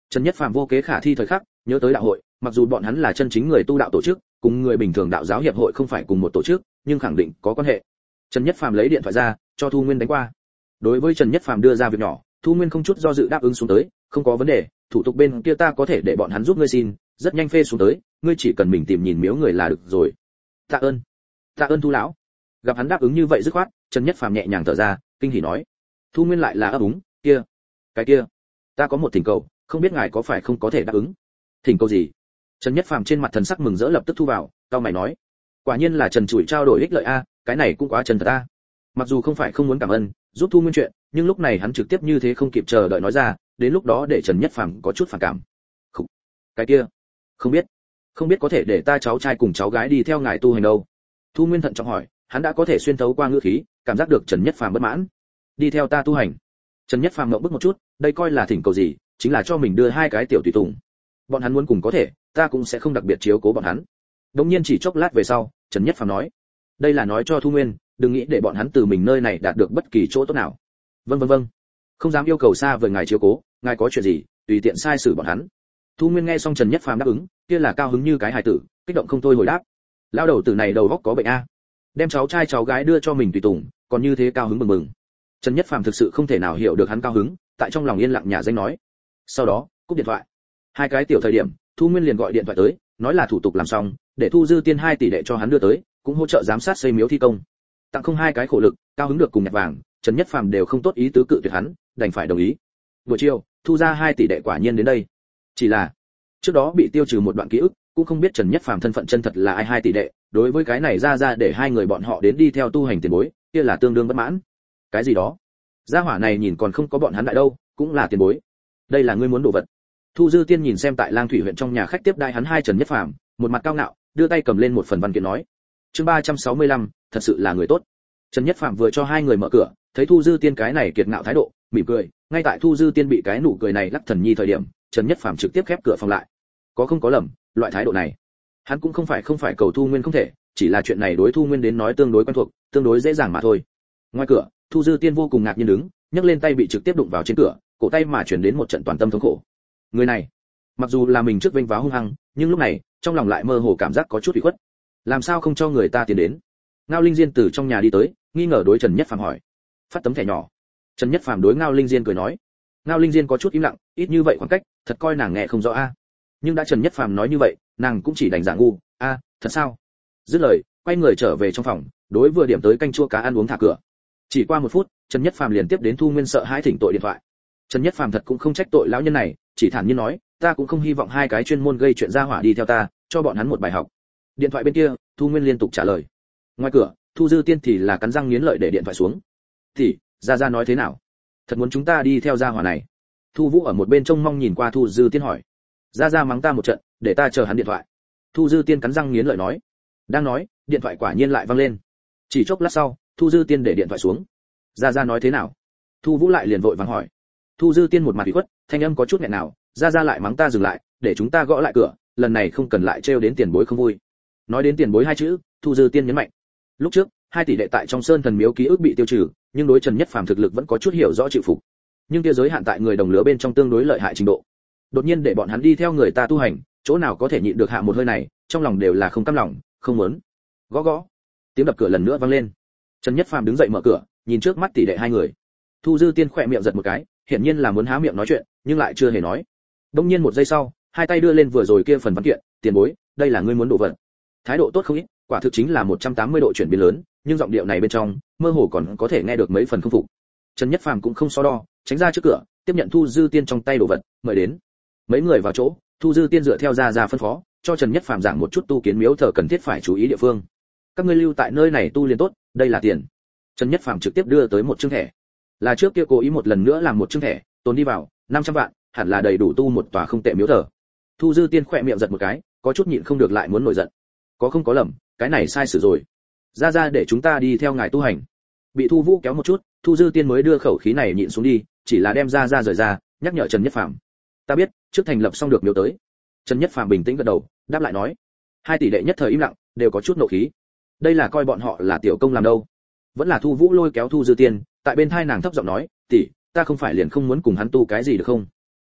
Trần Nhất Phàm vô kế khả thi thời khắc, nhớ tới đạo hội, mặc dù bọn hắn là chân chính người tu đạo tổ chức, cùng người bình thường đạo giáo hiệp hội không phải cùng một tổ chức, nhưng khẳng định có quan hệ. Trần Nhất Phàm lấy điện thoại ra, cho Thu Nguyên đánh qua. Đối với Trần Nhất Phàm đưa ra việc nhỏ, Thu Nguyên không chút do dự đáp ứng xuống tới, không có vấn đề, thủ tục bên kia ta có thể để bọn hắn giúp ngươi xin, rất nhanh phê xuống tới, ngươi chỉ cần mình tìm nhìn miếu người là được rồi. Tạ ơn. Tạ ơn Thu lão. Gặp hắn đáp ứng như vậy dứt khoát, Trần Nhất Phàm nhẹ nhàng thở ra, kinh hỉ nói. Thu Nguyên lại là ấp úng, kia, cái kia, ta có một thỉnh cầu, không biết ngài có phải không có thể đáp ứng. Thỉnh cầu gì? Trần Nhất Phàm trên mặt thần sắc mừng rỡ lập tức thu vào, cao mày nói, quả nhiên là Trần Chủi trao đổi ích lợi a, cái này cũng quá chân thật a. Mặc dù không phải không muốn cảm ơn, giúp Thu Nguyên chuyện, nhưng lúc này hắn trực tiếp như thế không kịp chờ đợi nói ra, đến lúc đó để Trần Nhất Phàm có chút phản cảm. Khủ. Cái kia, không biết, không biết có thể để ta cháu trai cùng cháu gái đi theo ngài tu hành đâu. Thu Nguyên thận trọng hỏi, hắn đã có thể xuyên thấu qua ngữ khí, cảm giác được Trần Nhất Phàm bất mãn. Đi theo ta tu hành. Trần Nhất Phàm ngậm bức một chút, đây coi là thỉnh cầu gì, chính là cho mình đưa hai cái tiểu tùy tùng. Bọn hắn muốn cùng có thể, ta cũng sẽ không đặc biệt chiếu cố bọn hắn. Đống nhiên chỉ chốc lát về sau, Trần Nhất Phàm nói, đây là nói cho Thu Nguyên, đừng nghĩ để bọn hắn từ mình nơi này đạt được bất kỳ chỗ tốt nào. Vâng vâng vâng, không dám yêu cầu xa vời ngài chiếu cố, ngài có chuyện gì, tùy tiện sai xử bọn hắn. Thu Nguyên nghe xong Trần Nhất Phàm đáp ứng, kia là cao hứng như cái hài tử, kích động không thôi hồi đáp. Lão đầu tử này đầu óc có bệnh a, đem cháu trai cháu gái đưa cho mình tùy tùng, còn như thế cao hứng mừng mừng. Trần Nhất Phàm thực sự không thể nào hiểu được hắn cao hứng, tại trong lòng yên lặng nhà danh nói. Sau đó, cúp điện thoại. Hai cái tiểu thời điểm, Thu Nguyên liền gọi điện thoại tới, nói là thủ tục làm xong, để Thu Dư Tiên hai tỷ đệ cho hắn đưa tới, cũng hỗ trợ giám sát xây miếu thi công. Tặng không hai cái khổ lực, cao hứng được cùng nhặt vàng, Trần Nhất Phàm đều không tốt ý tứ cự tuyệt hắn, đành phải đồng ý. Buổi chiều, Thu ra hai tỷ đệ quả nhiên đến đây. Chỉ là, trước đó bị tiêu trừ một đoạn ký ức, cũng không biết Trần Nhất Phàm thân phận chân thật là ai hai tỷ đệ, đối với cái này ra ra để hai người bọn họ đến đi theo tu hành tiền bối, kia là tương đương bất mãn. Cái gì đó? Gia hỏa này nhìn còn không có bọn hắn đại đâu, cũng là tiền bối. Đây là ngươi muốn đồ vật. Thu Dư Tiên nhìn xem tại Lang Thủy huyện trong nhà khách tiếp đai hắn hai Trần Nhất Phàm, một mặt cao ngạo, đưa tay cầm lên một phần văn kiện nói. Chương ba trăm sáu mươi lăm, thật sự là người tốt. Trần Nhất Phàm vừa cho hai người mở cửa, thấy Thu Dư Tiên cái này kiệt ngạo thái độ, mỉm cười, ngay tại Thu Dư Tiên bị cái nụ cười này lắc thần nhi thời điểm, Trần Nhất Phàm trực tiếp khép cửa phòng lại. Có không có lầm, loại thái độ này, hắn cũng không phải không phải cầu Thu Nguyên không thể, chỉ là chuyện này đối Thu Nguyên đến nói tương đối quen thuộc, tương đối dễ dàng mà thôi. Ngoài cửa, Thu Dư Tiên vô cùng ngạc nhiên đứng, nhấc lên tay bị trực tiếp đụng vào trên cửa, cổ tay mà truyền đến một trận toàn tâm thống khổ. Người này, mặc dù là mình trước vênh váo hung hăng, nhưng lúc này, trong lòng lại mơ hồ cảm giác có chút ủy khuất. Làm sao không cho người ta tiến đến? Ngao Linh Diên từ trong nhà đi tới, nghi ngờ đối Trần Nhất Phàm hỏi. Phát tấm thẻ nhỏ. Trần Nhất Phàm đối Ngao Linh Diên cười nói. Ngao Linh Diên có chút im lặng, ít như vậy khoảng cách, thật coi nàng nghe không rõ a. Nhưng đã Trần Nhất Phàm nói như vậy, nàng cũng chỉ đành giả ngu, a, thật sao? Dứt lời, quay người trở về trong phòng, đối vừa điểm tới canh chua cá ăn uống thả cửa. Chỉ qua một phút, Trần Nhất Phàm liền tiếp đến Thu Nguyên sợ hãi thỉnh tội điện thoại. Trần Nhất Phàm thật cũng không trách tội lão nhân này, chỉ thản nhiên nói, ta cũng không hy vọng hai cái chuyên môn gây chuyện ra hỏa đi theo ta, cho bọn hắn một bài học. Điện thoại bên kia, Thu Nguyên liên tục trả lời. Ngoài cửa, Thu Dư Tiên thì là cắn răng nghiến lợi để điện thoại xuống. "Thì, gia gia nói thế nào? Thật muốn chúng ta đi theo gia hỏa này?" Thu Vũ ở một bên trông mong nhìn qua Thu Dư Tiên hỏi. "Gia gia mắng ta một trận, để ta chờ hắn điện thoại." Thu Dư Tiên cắn răng nghiến lợi nói. Đang nói, điện thoại quả nhiên lại vang lên. Chỉ chốc lát sau, Thu Dư Tiên để điện thoại xuống. "Gia gia nói thế nào?" Thu Vũ lại liền vội vàng hỏi. Thu Dư Tiên một mặt ủy khuất, thanh âm có chút nghẹn nào, "Gia gia lại mắng ta dừng lại, để chúng ta gõ lại cửa, lần này không cần lại trêu đến tiền bối không vui." Nói đến tiền bối hai chữ, Thu Dư Tiên nhấn mạnh. Lúc trước, hai tỷ đệ tại trong Sơn Thần Miếu ký ức bị tiêu trừ, nhưng đối Trần Nhất Phàm thực lực vẫn có chút hiểu rõ chịu phục. Nhưng kia giới hạn tại người đồng lứa bên trong tương đối lợi hại trình độ. Đột nhiên để bọn hắn đi theo người ta tu hành, chỗ nào có thể nhịn được hạ một hơi này, trong lòng đều là không cam lòng, không muốn. Gõ gõ. Tiếng đập cửa lần nữa vang lên. Trần Nhất Phàm đứng dậy mở cửa, nhìn trước mắt tỷ đệ hai người. Thu Dư Tiên khỏe miệng giật một cái, hiển nhiên là muốn há miệng nói chuyện, nhưng lại chưa hề nói. Đống nhiên một giây sau, hai tay đưa lên vừa rồi kia phần văn kiện, "Tiền bối, đây là ngươi muốn đồ vật." Thái độ tốt không ít, quả thực chính là một trăm tám mươi độ chuyển biến lớn, nhưng giọng điệu này bên trong, mơ hồ còn có thể nghe được mấy phần không phục. Trần Nhất Phàm cũng không so đo, tránh ra trước cửa, tiếp nhận Thu Dư Tiên trong tay đồ vật, mời đến. Mấy người vào chỗ, Thu Dư Tiên dựa theo ra ra phân phó, cho Trần Nhất Phàm giảng một chút tu kiến miếu thờ cần thiết phải chú ý địa phương. "Các ngươi lưu tại nơi này tu liền tốt, đây là tiền." Trần Nhất Phàm trực tiếp đưa tới một chương thẻ. Là trước kia cố ý một lần nữa làm một chương thẻ, tồn đi vào, năm trăm vạn, hẳn là đầy đủ tu một tòa không tệ miếu thờ. Thu Dư Tiên khỏe miệng giật một cái, có chút nhịn không được lại muốn nổi giận. "Có không có lầm, cái này sai sử rồi. Ra ra để chúng ta đi theo ngài tu hành." Bị Thu Vũ kéo một chút, Thu Dư Tiên mới đưa khẩu khí này nhịn xuống đi, chỉ là đem ra ra rời ra, nhắc nhở Trần Nhất Phàm. "Ta biết, trước thành lập xong được miếu tới." Trần Nhất Phàm bình tĩnh gật đầu, đáp lại nói. Hai tỷ đệ nhất thời im lặng, đều có chút nộ khí. Đây là coi bọn họ là tiểu công làm đâu? Vẫn là Thu Vũ lôi kéo Thu Dư Tiên, tại bên thai nàng thấp giọng nói, "Tỷ, ta không phải liền không muốn cùng hắn tu cái gì được không?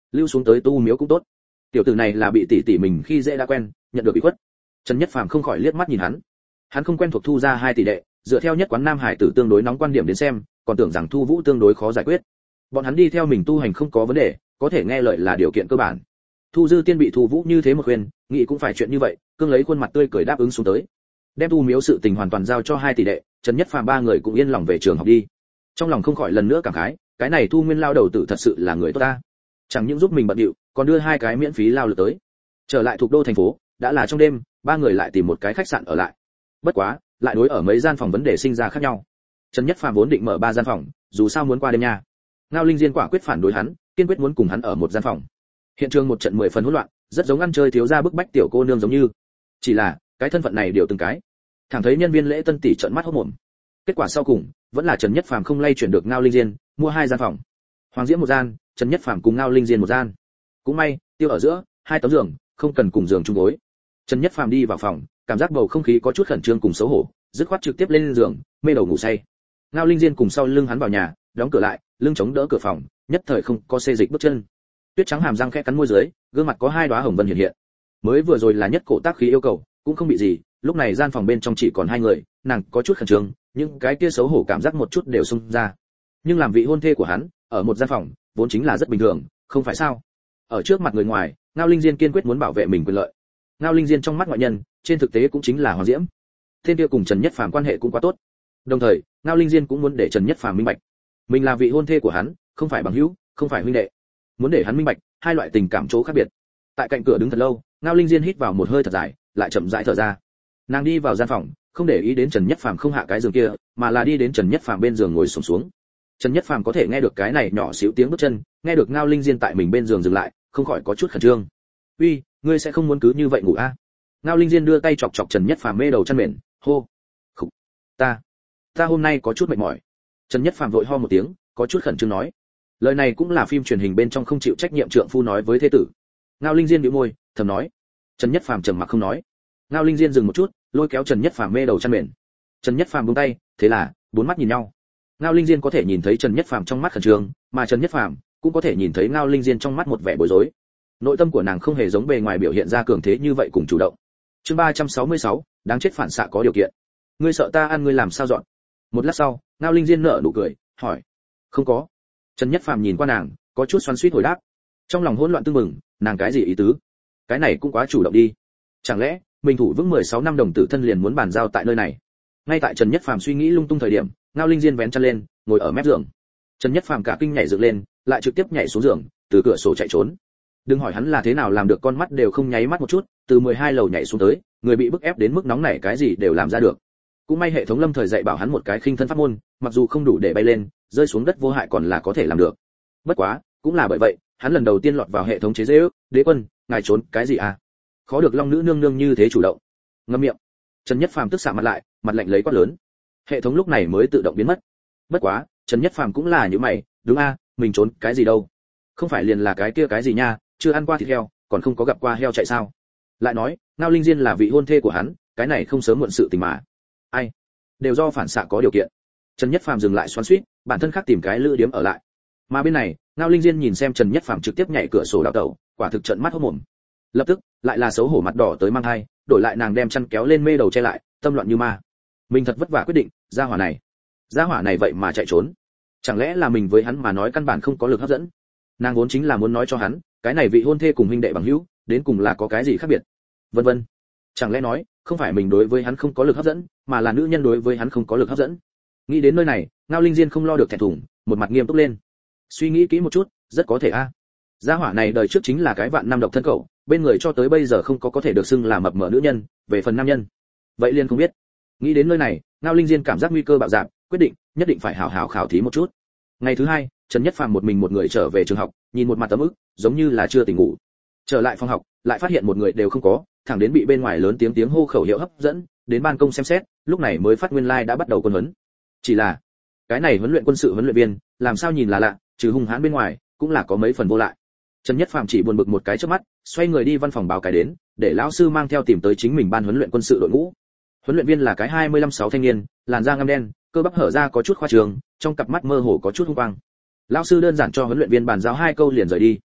lưu xuống tới tu miếu cũng tốt. Tiểu tử này là bị tỷ tỷ mình khi dễ đã quen, nhận được ủy khuất. Trần Nhất Phàm không khỏi liếc mắt nhìn hắn. Hắn không quen thuộc Thu gia hai tỷ đệ, dựa theo nhất quán Nam Hải tử tương đối nóng quan điểm đến xem, còn tưởng rằng Thu Vũ tương đối khó giải quyết. Bọn hắn đi theo mình tu hành không có vấn đề, có thể nghe lời là điều kiện cơ bản. Thu Dư Tiên bị Thu Vũ như thế một khuyên, nghĩ cũng phải chuyện như vậy, cương lấy khuôn mặt tươi cười đáp ứng xuống tới. Đem tu miếu sự tình hoàn toàn giao cho hai tỷ đệ, Trần Nhất Phàm ba người cũng yên lòng về trường học đi. Trong lòng không khỏi lần nữa cảm khái, cái này Thu Nguyên lao đầu tử thật sự là người tốt ta. Chẳng những giúp mình bận điệu, còn đưa hai cái miễn phí lao lực tới. Trở lại thuộc đô thành phố, đã là trong đêm, ba người lại tìm một cái khách sạn ở lại. Bất quá, lại đối ở mấy gian phòng vấn đề sinh ra khác nhau. Trần Nhất Phàm vốn định mở ba gian phòng, dù sao muốn qua đêm nha. Ngao Linh Diên quả quyết phản đối hắn, kiên quyết muốn cùng hắn ở một gian phòng. Hiện trường một trận mười phần hỗn loạn, rất giống ăn chơi thiếu gia bức bách tiểu cô nương giống như. Chỉ là, cái thân phận này điều từng cái. Thẳng thấy nhân viên lễ tân tỷ trợn mắt hốt mồm. Kết quả sau cùng, vẫn là Trần Nhất Phàm không lay chuyển được Ngao Linh Diên, mua hai gian phòng. Hoàng Diễm một gian, Trần Nhất Phàm cùng Ngao Linh Diên một gian. Cũng may, tiêu ở giữa, hai tấm giường, không cần cùng giường chung gối. Trần Nhất Phàm đi vào phòng, cảm giác bầu không khí có chút khẩn trương cùng xấu hổ, dứt khoát trực tiếp lên giường, mê đầu ngủ say. Ngao Linh Diên cùng sau lưng hắn vào nhà, đóng cửa lại, lưng chống đỡ cửa phòng, nhất thời không có xê dịch bước chân. Tuyết trắng hàm răng khẽ cắn môi dưới, gương mặt có hai đóa hồng vân hiện hiện. Mới vừa rồi là nhất cổ tác khí yêu cầu, cũng không bị gì, lúc này gian phòng bên trong chỉ còn hai người, nàng có chút khẩn trương, nhưng cái kia xấu hổ cảm giác một chút đều xông ra. Nhưng làm vị hôn thê của hắn, ở một gian phòng, vốn chính là rất bình thường, không phải sao? Ở trước mặt người ngoài, Ngao Linh Diên kiên quyết muốn bảo vệ mình quyền lợi. Ngao Linh Diên trong mắt ngoại nhân, trên thực tế cũng chính là Hoàng Diễm. Tên kia cùng Trần Nhất Phàm quan hệ cũng quá tốt. Đồng thời, Ngao Linh Diên cũng muốn để Trần Nhất Phàm minh bạch, mình là vị hôn thê của hắn, không phải bằng hữu, không phải huynh đệ. Muốn để hắn minh bạch, hai loại tình cảm chỗ khác biệt. Tại cạnh cửa đứng thật lâu, Ngao Linh Diên hít vào một hơi thật dài, lại chậm rãi thở ra. Nàng đi vào gian phòng, không để ý đến Trần Nhất Phàm không hạ cái giường kia, mà là đi đến Trần Nhất Phàm bên giường ngồi xổm xuống. Trần Nhất Phàm có thể nghe được cái này nhỏ xíu tiếng bước chân, nghe được Ngao Linh Diên tại mình bên giường dừng lại, không khỏi có chút khẩn trương. "Uy, ngươi sẽ không muốn cứ như vậy ngủ a?" À? Ngao Linh Diên đưa tay chọc chọc Trần Nhất Phàm mê đầu chăn mền, hô: "Khục, ta, ta hôm nay có chút mệt mỏi." Trần Nhất Phàm vội ho một tiếng, có chút khẩn trương nói. Lời này cũng là phim truyền hình bên trong không chịu trách nhiệm trượng phu nói với thế tử. Ngao Linh Diên bĩu môi, thầm nói. Trần Nhất Phàm trầm mặc không nói. Ngao Linh Diên dừng một chút, lôi kéo Trần Nhất Phàm mê đầu chăn mền. Trần Nhất Phàm buông tay, thế là bốn mắt nhìn nhau. Ngao Linh Diên có thể nhìn thấy Trần Nhất Phàm trong mắt khẩn trương, mà Trần Nhất Phàm cũng có thể nhìn thấy Ngao Linh Diên trong mắt một vẻ bối rối. Nội tâm của nàng không hề giống bề ngoài biểu hiện ra cường thế như vậy cùng chủ động. Chương ba trăm sáu mươi sáu, đáng chết phản xạ có điều kiện. Ngươi sợ ta ăn ngươi làm sao dọn? Một lát sau, Ngao Linh Diên nở nụ cười, hỏi: "Không có." Trần Nhất Phàm nhìn qua nàng, có chút xoắn xuýt hồi đáp. Trong lòng hỗn loạn tương mừng, nàng cái gì ý tứ? Cái này cũng quá chủ động đi. Chẳng lẽ mình thủ vững mười sáu năm đồng tử thân liền muốn bàn giao tại nơi này? Ngay tại Trần Nhất Phàm suy nghĩ lung tung thời điểm, Ngao Linh Diên vén chăn lên, ngồi ở mép giường. Trần Nhất Phàm cả kinh nhảy dựng lên, lại trực tiếp nhảy xuống giường, từ cửa sổ chạy trốn. Đừng hỏi hắn là thế nào làm được, con mắt đều không nháy mắt một chút, từ mười hai lầu nhảy xuống tới, người bị bức ép đến mức nóng nảy cái gì đều làm ra được. Cũng may hệ thống lâm thời dạy bảo hắn một cái khinh thân pháp môn, mặc dù không đủ để bay lên, rơi xuống đất vô hại còn là có thể làm được. Bất quá, cũng là bởi vậy, hắn lần đầu tiên lọt vào hệ thống chế giễu, "Đế quân, ngài trốn cái gì à? Khó được long nữ nương nương như thế chủ động." Ngậm miệng. Trần Nhất Phàm tức sạm mặt lại, mặt lạnh lấy quát lớn. Hệ thống lúc này mới tự động biến mất. Bất quá, Trần Nhất Phàm cũng là như mày, đúng a, à, mình trốn cái gì đâu? Không phải liền là cái kia cái gì nha, chưa ăn qua thịt heo, còn không có gặp qua heo chạy sao? Lại nói, Ngao Linh Diên là vị hôn thê của hắn, cái này không sớm muộn sự tình mà. Ai? Đều do phản xạ có điều kiện. Trần Nhất Phàm dừng lại xoắn xuýt, bản thân khác tìm cái lữ điếm ở lại. Mà bên này, Ngao Linh Diên nhìn xem Trần Nhất Phàm trực tiếp nhảy cửa sổ đào tẩu, quả thực trợn mắt hốt mồm. Lập tức, lại là xấu hổ mặt đỏ tới mang hai, đổi lại nàng đem chăn kéo lên mê đầu che lại, tâm loạn như ma. Mình thật vất vả quyết định, gia hỏa này, gia hỏa này vậy mà chạy trốn. Chẳng lẽ là mình với hắn mà nói căn bản không có lực hấp dẫn? Nàng vốn chính là muốn nói cho hắn, cái này vị hôn thê cùng huynh đệ bằng hữu, đến cùng là có cái gì khác biệt? Vân vân. Chẳng lẽ nói, không phải mình đối với hắn không có lực hấp dẫn, mà là nữ nhân đối với hắn không có lực hấp dẫn? Nghĩ đến nơi này, Ngao Linh Diên không lo được thẹn thùng, một mặt nghiêm túc lên. Suy nghĩ kỹ một chút, rất có thể a. À. Gia hỏa này đời trước chính là cái vạn năm độc thân cậu, bên người cho tới bây giờ không có có thể được xưng là mập mờ nữ nhân, về phần nam nhân, vậy liên không biết. Nghĩ đến nơi này, Ngao Linh Diên cảm giác nguy cơ bạo dạn, quyết định nhất định phải hảo hảo khảo thí một chút. Ngày thứ hai, Trần Nhất Phàm một mình một người trở về trường học, nhìn một mặt tấm ức, giống như là chưa tỉnh ngủ. Trở lại phòng học, lại phát hiện một người đều không có, thẳng đến bị bên ngoài lớn tiếng tiếng hô khẩu hiệu hấp dẫn, đến ban công xem xét, lúc này mới phát nguyên lai like đã bắt đầu quân huấn. Chỉ là, cái này huấn luyện quân sự huấn luyện viên, làm sao nhìn là lạ, trừ hung hãn bên ngoài, cũng là có mấy phần vô lại. Trần Nhất Phàm chỉ buồn bực một cái trước mắt, xoay người đi văn phòng báo cái đến, để lão sư mang theo tìm tới chính mình ban huấn luyện quân sự đội ngũ. Huấn luyện viên là cái hai mươi lăm sáu thanh niên, làn da ngăm đen, cơ bắp hở ra có chút khoa trương, trong cặp mắt mơ hồ có chút hung quang. Lão sư đơn giản cho huấn luyện viên bàn giao hai câu liền rời đi.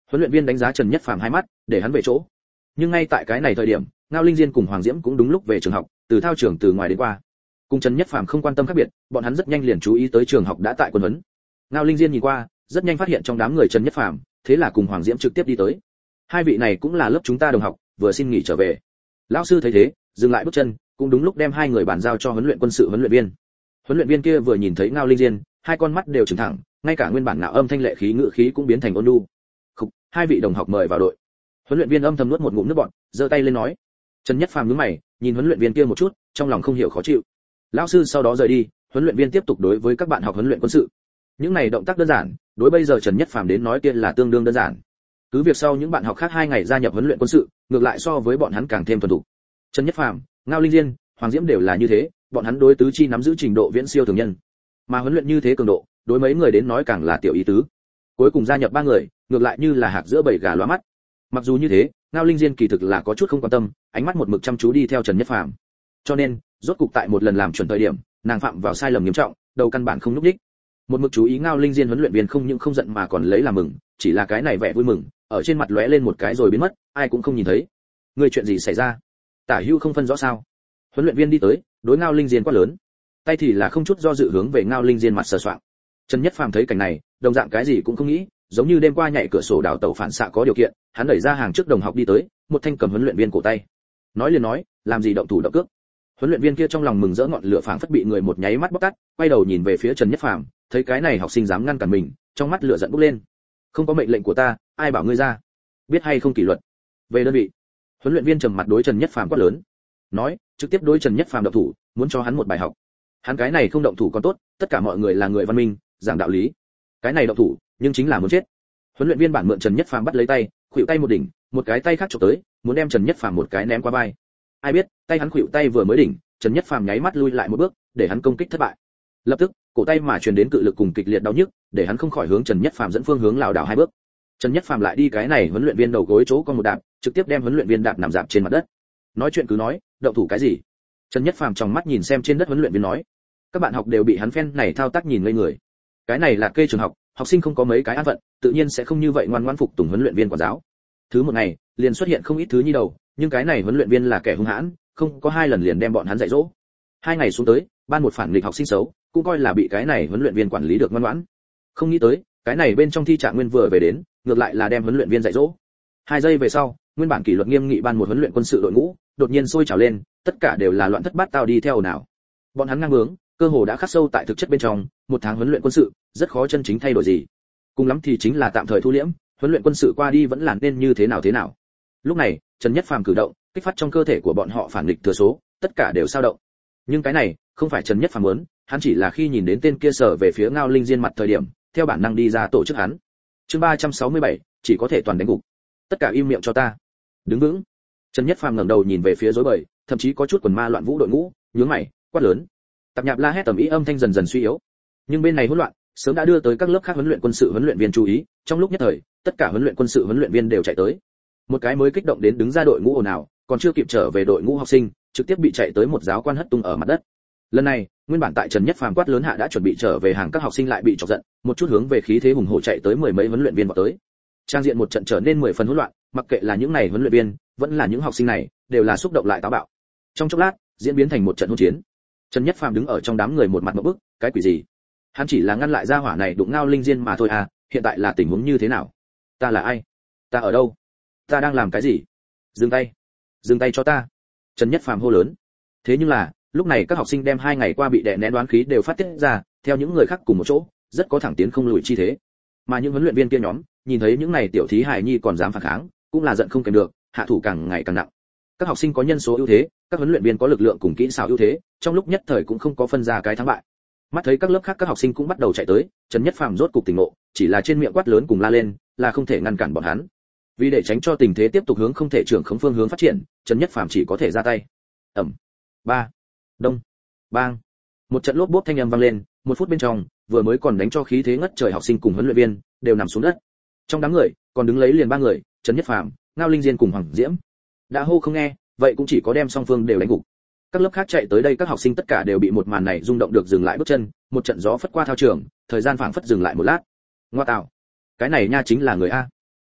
Huấn luyện viên đánh giá Trần Nhất Phàm hai mắt, để hắn về chỗ. Nhưng ngay tại cái này thời điểm, Ngao Linh Diên cùng Hoàng Diễm cũng đúng lúc về trường học, từ thao trường từ ngoài đến qua. Cùng Trần Nhất Phàm không quan tâm khác biệt, bọn hắn rất nhanh liền chú ý tới trường học đã tại quân huấn. Ngao Linh Diên nhìn qua, rất nhanh phát hiện trong đám người Trần Nhất Phàm, thế là cùng Hoàng Diễm trực tiếp đi tới. Hai vị này cũng là lớp chúng ta đồng học, vừa xin nghỉ trở về. Lão sư thấy thế, dừng lại bước chân, cũng đúng lúc đem hai người bàn giao cho huấn luyện quân sự huấn luyện viên. Huấn luyện viên kia vừa nhìn thấy Ngao Linh Diên, hai con mắt đều trừng thẳng, ngay cả nguyên bản ngạo âm thanh lệ khí ngữ khí cũng biến thành ôn nhu. "Khục, hai vị đồng học mời vào đội." Huấn luyện viên âm thầm nuốt một ngụm nước bọt, giơ tay lên nói. Trần Nhất Phàm nhướng mày, nhìn huấn luyện viên kia một chút, trong lòng không hiểu khó chịu. Lão sư sau đó rời đi, huấn luyện viên tiếp tục đối với các bạn học huấn luyện quân sự. Những này động tác đơn giản, đối bây giờ Trần Nhất Phàm đến nói kia là tương đương đơn giản. Cứ việc sau những bạn học khác hai ngày gia nhập huấn luyện quân sự, ngược lại so với bọn hắn càng thêm thuần thục. Trần Nhất Phàm, Ngao Linh Diên, Hoàng Diễm đều là như thế, bọn hắn đối tứ chi nắm giữ trình độ viễn siêu thường nhân. Mà huấn luyện như thế cường độ, đối mấy người đến nói càng là tiểu ý tứ. Cuối cùng gia nhập ba người, ngược lại như là hạc giữa bầy gà lóa mắt. Mặc dù như thế, Ngao Linh Diên kỳ thực là có chút không quan tâm, ánh mắt một mực chăm chú đi theo Trần Nhất Phàm. Cho nên, rốt cục tại một lần làm chuẩn thời điểm, nàng phạm vào sai lầm nghiêm trọng, đầu căn bản không lúc đích. Một mực chú ý Ngao Linh Diên huấn luyện viên không những không giận mà còn lấy làm mừng, chỉ là cái này vẻ vui mừng, ở trên mặt lóe lên một cái rồi biến mất, ai cũng không nhìn thấy. Người chuyện gì xảy ra? Tả Hưu không phân rõ sao? Huấn luyện viên đi tới, đối Ngao Linh Diên quát lớn, tay thì là không chút do dự hướng về Ngao Linh Diên mặt sờ soạng. Trần Nhất Phàm thấy cảnh này, đồng dạng cái gì cũng không nghĩ, giống như đêm qua nhảy cửa sổ đào tẩu phản xạ có điều kiện, hắn đẩy ra hàng trước đồng học đi tới, một thanh cầm huấn luyện viên cổ tay. Nói liền nói, làm gì động thủ động cước. Huấn luyện viên kia trong lòng mừng rỡ ngọn lửa phảng phất bị người một nháy mắt bóc tắt, quay đầu nhìn về phía Trần Nhất Phàm, thấy cái này học sinh dám ngăn cản mình, trong mắt lửa giận bốc lên. Không có mệnh lệnh của ta, ai bảo ngươi ra? Biết hay không kỷ luật? Về đơn vị. Huấn luyện viên trầm mặt đối Trần Nhất Phàm quát lớn, nói, trực tiếp đối Trần Nhất Phàm động thủ, muốn cho hắn một bài học. Hắn cái này không động thủ còn tốt, tất cả mọi người là người văn minh, giảng đạo lý. Cái này động thủ, nhưng chính là muốn chết. Huấn luyện viên bản mượn Trần Nhất Phàm bắt lấy tay, khuỵu tay một đỉnh, một cái tay khác chụp tới, muốn đem Trần Nhất Phàm một cái ném qua vai. Ai biết, tay hắn khuỵu tay vừa mới đỉnh, Trần Nhất Phàm nháy mắt lui lại một bước, để hắn công kích thất bại. Lập tức, cổ tay mà truyền đến cự lực cùng kịch liệt đau nhức, để hắn không khỏi hướng Trần Nhất Phàm dẫn phương hướng lảo đảo hai bước. Trần Nhất Phàm lại đi cái này huấn luyện viên đầu gối chỗ con một đạp, trực tiếp đem huấn luyện viên đạp nằm dạp trên mặt đất. Nói chuyện cứ nói, động thủ cái gì? Trần Nhất Phàm trong mắt nhìn xem trên đất huấn luyện viên nói. Các bạn học đều bị hắn phen này thao tác nhìn ngây người. Cái này là kê trường học, học sinh không có mấy cái an phận, tự nhiên sẽ không như vậy ngoan ngoãn phục tùng huấn luyện viên quản giáo. Thứ một ngày, liền xuất hiện không ít thứ nhi đầu, nhưng cái này huấn luyện viên là kẻ hung hãn, không có hai lần liền đem bọn hắn dạy dỗ. Hai ngày xuống tới, ban một phản nghịch học sinh xấu, cũng coi là bị cái này huấn luyện viên quản lý được ngoan ngoãn. Không nghĩ tới, cái này bên trong thi trạng nguyên vừa về đến, ngược lại là đem huấn luyện viên dạy dỗ. Hai giây về sau, nguyên bản kỷ luật nghiêm nghị ban một huấn luyện quân sự đội ngũ, đột nhiên sôi trào lên, tất cả đều là loạn thất bát tao đi theo nào. Bọn hắn ngang bướng, cơ hồ đã khắc sâu tại thực chất bên trong, một tháng huấn luyện quân sự, rất khó chân chính thay đổi gì. Cùng lắm thì chính là tạm thời thu liễm, huấn luyện quân sự qua đi vẫn là nên như thế nào thế nào. Lúc này, Trần Nhất Phàm cử động, kích phát trong cơ thể của bọn họ phản nghịch thừa số, tất cả đều sao động. Nhưng cái này, không phải Trần Nhất Phàm muốn, hắn chỉ là khi nhìn đến tên kia sở về phía Ngao Linh Diên mặt thời điểm, theo bản năng đi ra tổ chức hắn. Chương ba trăm sáu mươi bảy, chỉ có thể toàn đánh gục. Tất cả im miệng cho ta. Đứng vững. Trần Nhất Phàm ngẩng đầu nhìn về phía rối bời, thậm chí có chút quần ma loạn vũ đội ngũ, nhướng mày, quát lớn. Tạp nhạp la hét tầm ý âm thanh dần dần suy yếu. Nhưng bên này hỗn loạn, sớm đã đưa tới các lớp khác huấn luyện quân sự huấn luyện viên chú ý, trong lúc nhất thời, tất cả huấn luyện quân sự huấn luyện viên đều chạy tới. Một cái mới kích động đến đứng ra đội ngũ ồn ào, còn chưa kịp trở về đội ngũ học sinh, trực tiếp bị chạy tới một giáo quan hất tung ở mặt đất. Lần này, nguyên bản tại Trần Nhất Phàm quát lớn hạ đã chuẩn bị trở về hàng các học sinh lại bị chọc giận, một chút hướng về khí thế hùng hổ chạy tới mười mấy huấn luyện viên vào tới. Trang diện một trận trở nên mười phần hỗn loạn, mặc kệ là những này huấn luyện viên, vẫn là những học sinh này, đều là xúc động lại táo bạo. Trong chốc lát, diễn biến thành một trận hỗn chiến. Trần Nhất Phàm đứng ở trong đám người một mặt ngộp bức, cái quỷ gì? Hắn chỉ là ngăn lại gia hỏa này đụng Ngao Linh Diên mà thôi à, hiện tại là tình huống như thế nào? Ta là ai? Ta ở đâu? Ta đang làm cái gì? Dừng tay! Dừng tay cho ta! Trần Nhất Phàm hô lớn. Thế nhưng là, lúc này các học sinh đem hai ngày qua bị đè nén đoán khí đều phát tiết ra, theo những người khác cùng một chỗ, rất có thẳng tiến không lùi chi thế. Mà những huấn luyện viên kia nhóm, nhìn thấy những này tiểu thí hài nhi còn dám phản kháng, cũng là giận không kèm được, hạ thủ càng ngày càng nặng. Các học sinh có nhân số ưu thế, các huấn luyện viên có lực lượng cùng kỹ xảo ưu thế, trong lúc nhất thời cũng không có phân ra cái thắng bại. Mắt thấy các lớp khác các học sinh cũng bắt đầu chạy tới, Trần Nhất Phàm rốt cục tỉnh ngộ, chỉ là trên miệng quát lớn cùng la lên, là không thể ngăn cản bọn hắn. Vì để tránh cho tình thế tiếp tục hướng không thể trưởng khống phương hướng phát triển, Trần Nhất Phàm chỉ có thể ra tay. Ầm. Ba. Đông. Bang. Một trận lốp bốp thanh âm vang lên, một phút bên trong, vừa mới còn đánh cho khí thế ngất trời học sinh cùng huấn luyện viên đều nằm xuống đất. Trong đám người, còn đứng lấy liền ba người, Trần Nhất Phàm, Ngao Linh Diên cùng Hoàng Diễm. Đã hô không nghe, vậy cũng chỉ có đem song phương đều đánh gục. Các lớp khác chạy tới đây các học sinh tất cả đều bị một màn này rung động được dừng lại bước chân, một trận gió phất qua thao trường, thời gian phảng phất dừng lại một lát. Ngoa tạo, cái này nha chính là người a.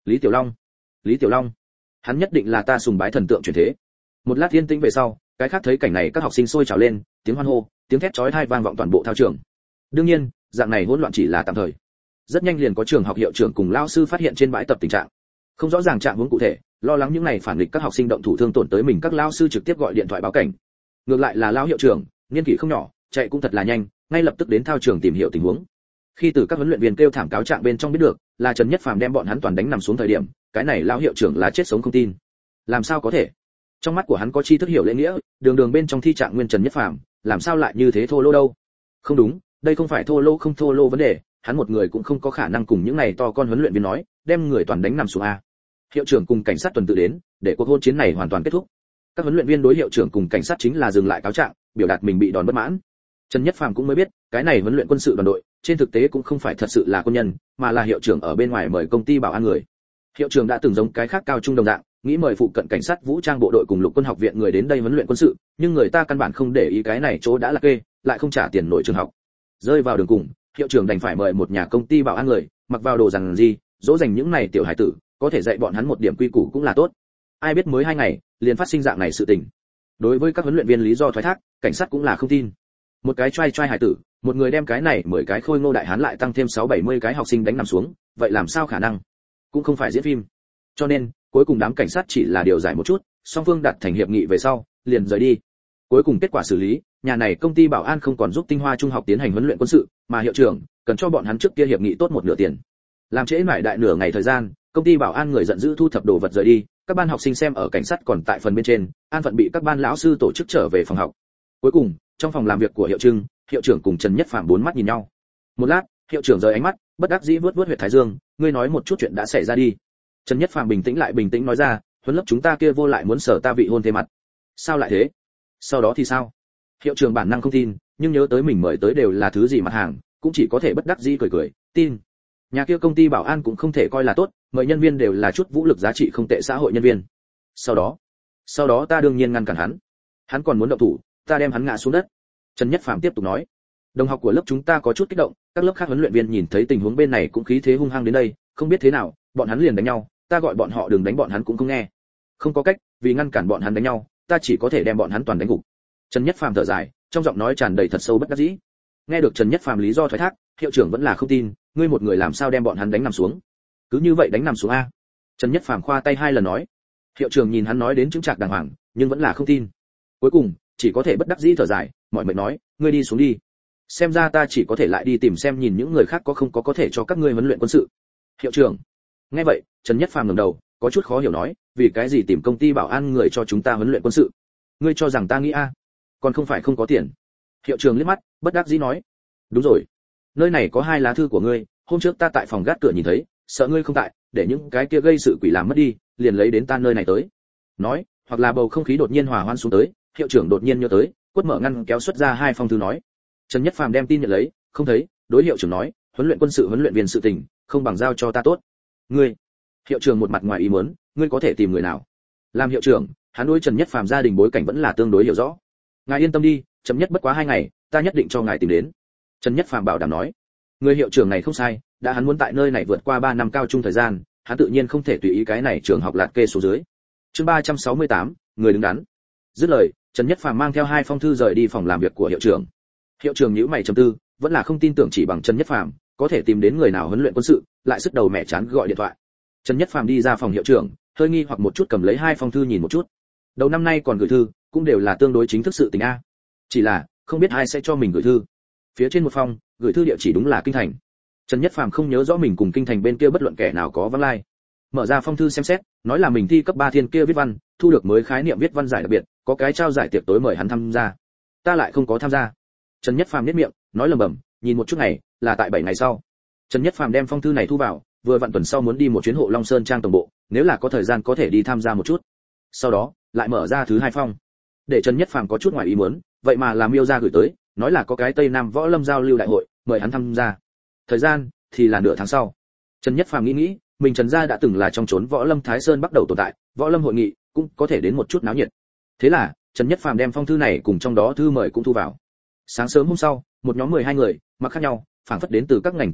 Lý Tiểu Long, Lý Tiểu Long, hắn nhất định là ta sùng bái thần tượng truyền thế. Một lát yên tĩnh về sau, cái khác thấy cảnh này các học sinh sôi trào lên, tiếng hoan hô, tiếng thét chói tai vang vọng toàn bộ thao trường. Đương nhiên, dạng này hỗn loạn chỉ là tạm thời. Rất nhanh liền có trường học hiệu trưởng cùng lao sư phát hiện trên bãi tập tình trạng. Không rõ ràng trạng huống cụ thể, lo lắng những này phản nghịch các học sinh động thủ thương tổn tới mình, các lao sư trực tiếp gọi điện thoại báo cảnh. Ngược lại là lao hiệu trưởng, niên kỷ không nhỏ, chạy cũng thật là nhanh, ngay lập tức đến thao trường tìm hiểu tình huống. Khi từ các huấn luyện viên kêu thảm cáo trạng bên trong biết được, là Trần Nhất Phàm đem bọn hắn toàn đánh nằm xuống thời điểm, cái này lao hiệu trưởng là chết sống không tin. Làm sao có thể? Trong mắt của hắn có tri thức hiểu lễ nghĩa, đường đường bên trong thi trạng nguyên Trần Nhất Phàm, làm sao lại như thế thô lỗ đâu? Không đúng, đây không phải thô lỗ không thô lỗ vấn đề, hắn một người cũng không có khả năng cùng những này to con huấn luyện viên nói, đem người toàn đánh nằm xuống a. Hiệu trưởng cùng cảnh sát tuần tự đến, để cuộc hôn chiến này hoàn toàn kết thúc. Các huấn luyện viên đối hiệu trưởng cùng cảnh sát chính là dừng lại cáo trạng, biểu đạt mình bị đòn bất mãn. Trần Nhất Phàm cũng mới biết, cái này huấn luyện quân sự đoàn đội, trên thực tế cũng không phải thật sự là quân nhân, mà là hiệu trưởng ở bên ngoài mời công ty bảo an người. Hiệu trưởng đã từng giống cái khác cao trung đồng dạng, nghĩ mời phụ cận cảnh sát vũ trang bộ đội cùng lục quân học viện người đến đây huấn luyện quân sự, nhưng người ta căn bản không để ý cái này chỗ đã là kê, lại không trả tiền nổi trường học. Rơi vào đường cùng, hiệu trưởng đành phải mời một nhà công ty bảo an người, mặc vào đồ rằng gì, dỗ dành những này tiểu hải tử, có thể dạy bọn hắn một điểm quy củ cũng là tốt. Ai biết mới hai ngày, liền phát sinh dạng này sự tình. Đối với các huấn luyện viên lý do thoái thác, cảnh sát cũng là không tin. Một cái trai trai hải tử, một người đem cái này mười cái khôi ngô đại hán lại tăng thêm sáu bảy mươi cái học sinh đánh nằm xuống, vậy làm sao khả năng? Cũng không phải diễn phim. Cho nên, cuối cùng đám cảnh sát chỉ là điều giải một chút, song phương đạt thành hiệp nghị về sau, liền rời đi. Cuối cùng kết quả xử lý, nhà này công ty bảo an không còn giúp Tinh Hoa Trung học tiến hành huấn luyện quân sự, mà hiệu trưởng cần cho bọn hắn trước kia hiệp nghị tốt một nửa tiền. Làm trễ mãi đại nửa ngày thời gian, công ty bảo an người giận dữ thu thập đồ vật rời đi, các ban học sinh xem ở cảnh sát còn tại phần bên trên, an phận bị các ban lão sư tổ chức trở về phòng học. Cuối cùng, trong phòng làm việc của hiệu trưởng, hiệu trưởng cùng Trần Nhất Phàm bốn mắt nhìn nhau. Một lát, hiệu trưởng rời ánh mắt, bất đắc dĩ vuốt vuốt huyệt thái dương, ngươi nói một chút chuyện đã xảy ra đi. Trần Nhất Phàm bình tĩnh lại bình tĩnh nói ra, huấn lớp chúng ta kia vô lại muốn sở ta vị hôn thế mặt. Sao lại thế? Sau đó thì sao? Hiệu trưởng bản năng không tin, nhưng nhớ tới mình mời tới đều là thứ gì mặt hàng, cũng chỉ có thể bất đắc dĩ cười cười, tin. Nhà kia công ty bảo an cũng không thể coi là tốt, mời nhân viên đều là chút vũ lực giá trị không tệ xã hội nhân viên. Sau đó, sau đó ta đương nhiên ngăn cản hắn. Hắn còn muốn động thủ, ta đem hắn ngã xuống đất. Trần Nhất Phàm tiếp tục nói, đồng học của lớp chúng ta có chút kích động, các lớp khác huấn luyện viên nhìn thấy tình huống bên này cũng khí thế hung hăng đến đây, không biết thế nào, bọn hắn liền đánh nhau, ta gọi bọn họ đừng đánh bọn hắn cũng không nghe. Không có cách, vì ngăn cản bọn hắn đánh nhau, ta chỉ có thể đem bọn hắn toàn đánh gục. Trần Nhất Phàm thở dài, trong giọng nói tràn đầy thật sâu bất đắc dĩ. Nghe được Trần Nhất Phàm lý do thoái thác, hiệu trưởng vẫn là không tin, ngươi một người làm sao đem bọn hắn đánh nằm xuống? Cứ như vậy đánh nằm xuống a? Trần Nhất Phàm khoa tay hai lần nói. Hiệu trưởng nhìn hắn nói đến chứng trạc đàng hoàng, nhưng vẫn là không tin. Cuối cùng, chỉ có thể bất đắc dĩ thở dài, mọi mệt nói, ngươi đi xuống đi. Xem ra ta chỉ có thể lại đi tìm xem nhìn những người khác có không có có thể cho các ngươi huấn luyện quân sự. Hiệu trưởng. Nghe vậy, Trần Nhất Phàm ngẩng đầu, có chút khó hiểu nói, vì cái gì tìm công ty bảo an người cho chúng ta huấn luyện quân sự? Ngươi cho rằng ta nghĩ a? Còn không phải không có tiền. Hiệu trưởng liếc mắt, bất đắc dĩ nói, đúng rồi, nơi này có hai lá thư của ngươi, hôm trước ta tại phòng gác cửa nhìn thấy, sợ ngươi không tại, để những cái kia gây sự quỷ làm mất đi, liền lấy đến ta nơi này tới. Nói, hoặc là bầu không khí đột nhiên hòa hoãn xuống tới, hiệu trưởng đột nhiên nhớ tới, quất mở ngăn kéo xuất ra hai phong thư nói. Trần Nhất Phàm đem tin nhận lấy, không thấy, đối hiệu trưởng nói, huấn luyện quân sự huấn luyện viên sự tình, không bằng giao cho ta tốt. Ngươi? Hiệu trưởng một mặt ngoài ý muốn, ngươi có thể tìm người nào? Làm hiệu trưởng, hắn đối Trần Nhất Phàm gia đình bối cảnh vẫn là tương đối hiểu rõ. Ngài yên tâm đi, chậm nhất bất quá hai ngày, ta nhất định cho ngài tìm đến. Trần Nhất Phàm bảo đảm nói. Người hiệu trưởng này không sai, đã hắn muốn tại nơi này vượt qua ba năm cao trung thời gian, hắn tự nhiên không thể tùy ý cái này trường học lạt kê số dưới. Chương ba trăm sáu mươi tám, người đứng đắn. Dứt lời, Trần Nhất Phàm mang theo hai phong thư rời đi phòng làm việc của hiệu trưởng. Hiệu trưởng nhíu mày trầm tư, vẫn là không tin tưởng chỉ bằng Trần Nhất Phàm có thể tìm đến người nào huấn luyện quân sự, lại sức đầu mẹ chán gọi điện thoại. Trần Nhất Phàm đi ra phòng hiệu trưởng, hơi nghi hoặc một chút cầm lấy hai phong thư nhìn một chút. Đầu năm nay còn gửi thư, cũng đều là tương đối chính thức sự tình a. Chỉ là, không biết ai sẽ cho mình gửi thư. Phía trên một phong, gửi thư địa chỉ đúng là kinh thành. Trần Nhất Phàm không nhớ rõ mình cùng kinh thành bên kia bất luận kẻ nào có vắng lai. Mở ra phong thư xem xét, nói là mình thi cấp ba thiên kia viết văn, thu được mới khái niệm viết văn giải đặc biệt, có cái trao giải tiệc tối mời hắn tham gia. Ta lại không có tham gia. Trần Nhất Phàm nhếch miệng, nói lẩm bẩm, nhìn một chút ngày, là tại bảy ngày sau. Trần Nhất Phàm đem phong thư này thu vào, vừa vặn tuần sau muốn đi một chuyến Hộ Long Sơn trang tổng bộ, nếu là có thời gian có thể đi tham gia một chút. Sau đó, lại mở ra thứ hai phong. Để Trần Nhất Phàm có chút ngoài ý muốn, vậy mà làm Miêu gia gửi tới, nói là có cái Tây Nam Võ Lâm giao lưu đại hội, mời hắn tham gia. Thời gian thì là nửa tháng sau. Trần Nhất Phàm nghĩ nghĩ, mình Trần gia đã từng là trong chốn Võ Lâm Thái Sơn bắt đầu tồn tại, Võ Lâm hội nghị cũng có thể đến một chút náo nhiệt. Thế là, Trần Nhất Phàm đem phong thư này cùng trong đó thư mời cũng thu vào. Sáng sớm hôm sau, một nhóm mười hai người, mặc khác nhau, phảng phất đến từ các ngành các nghề,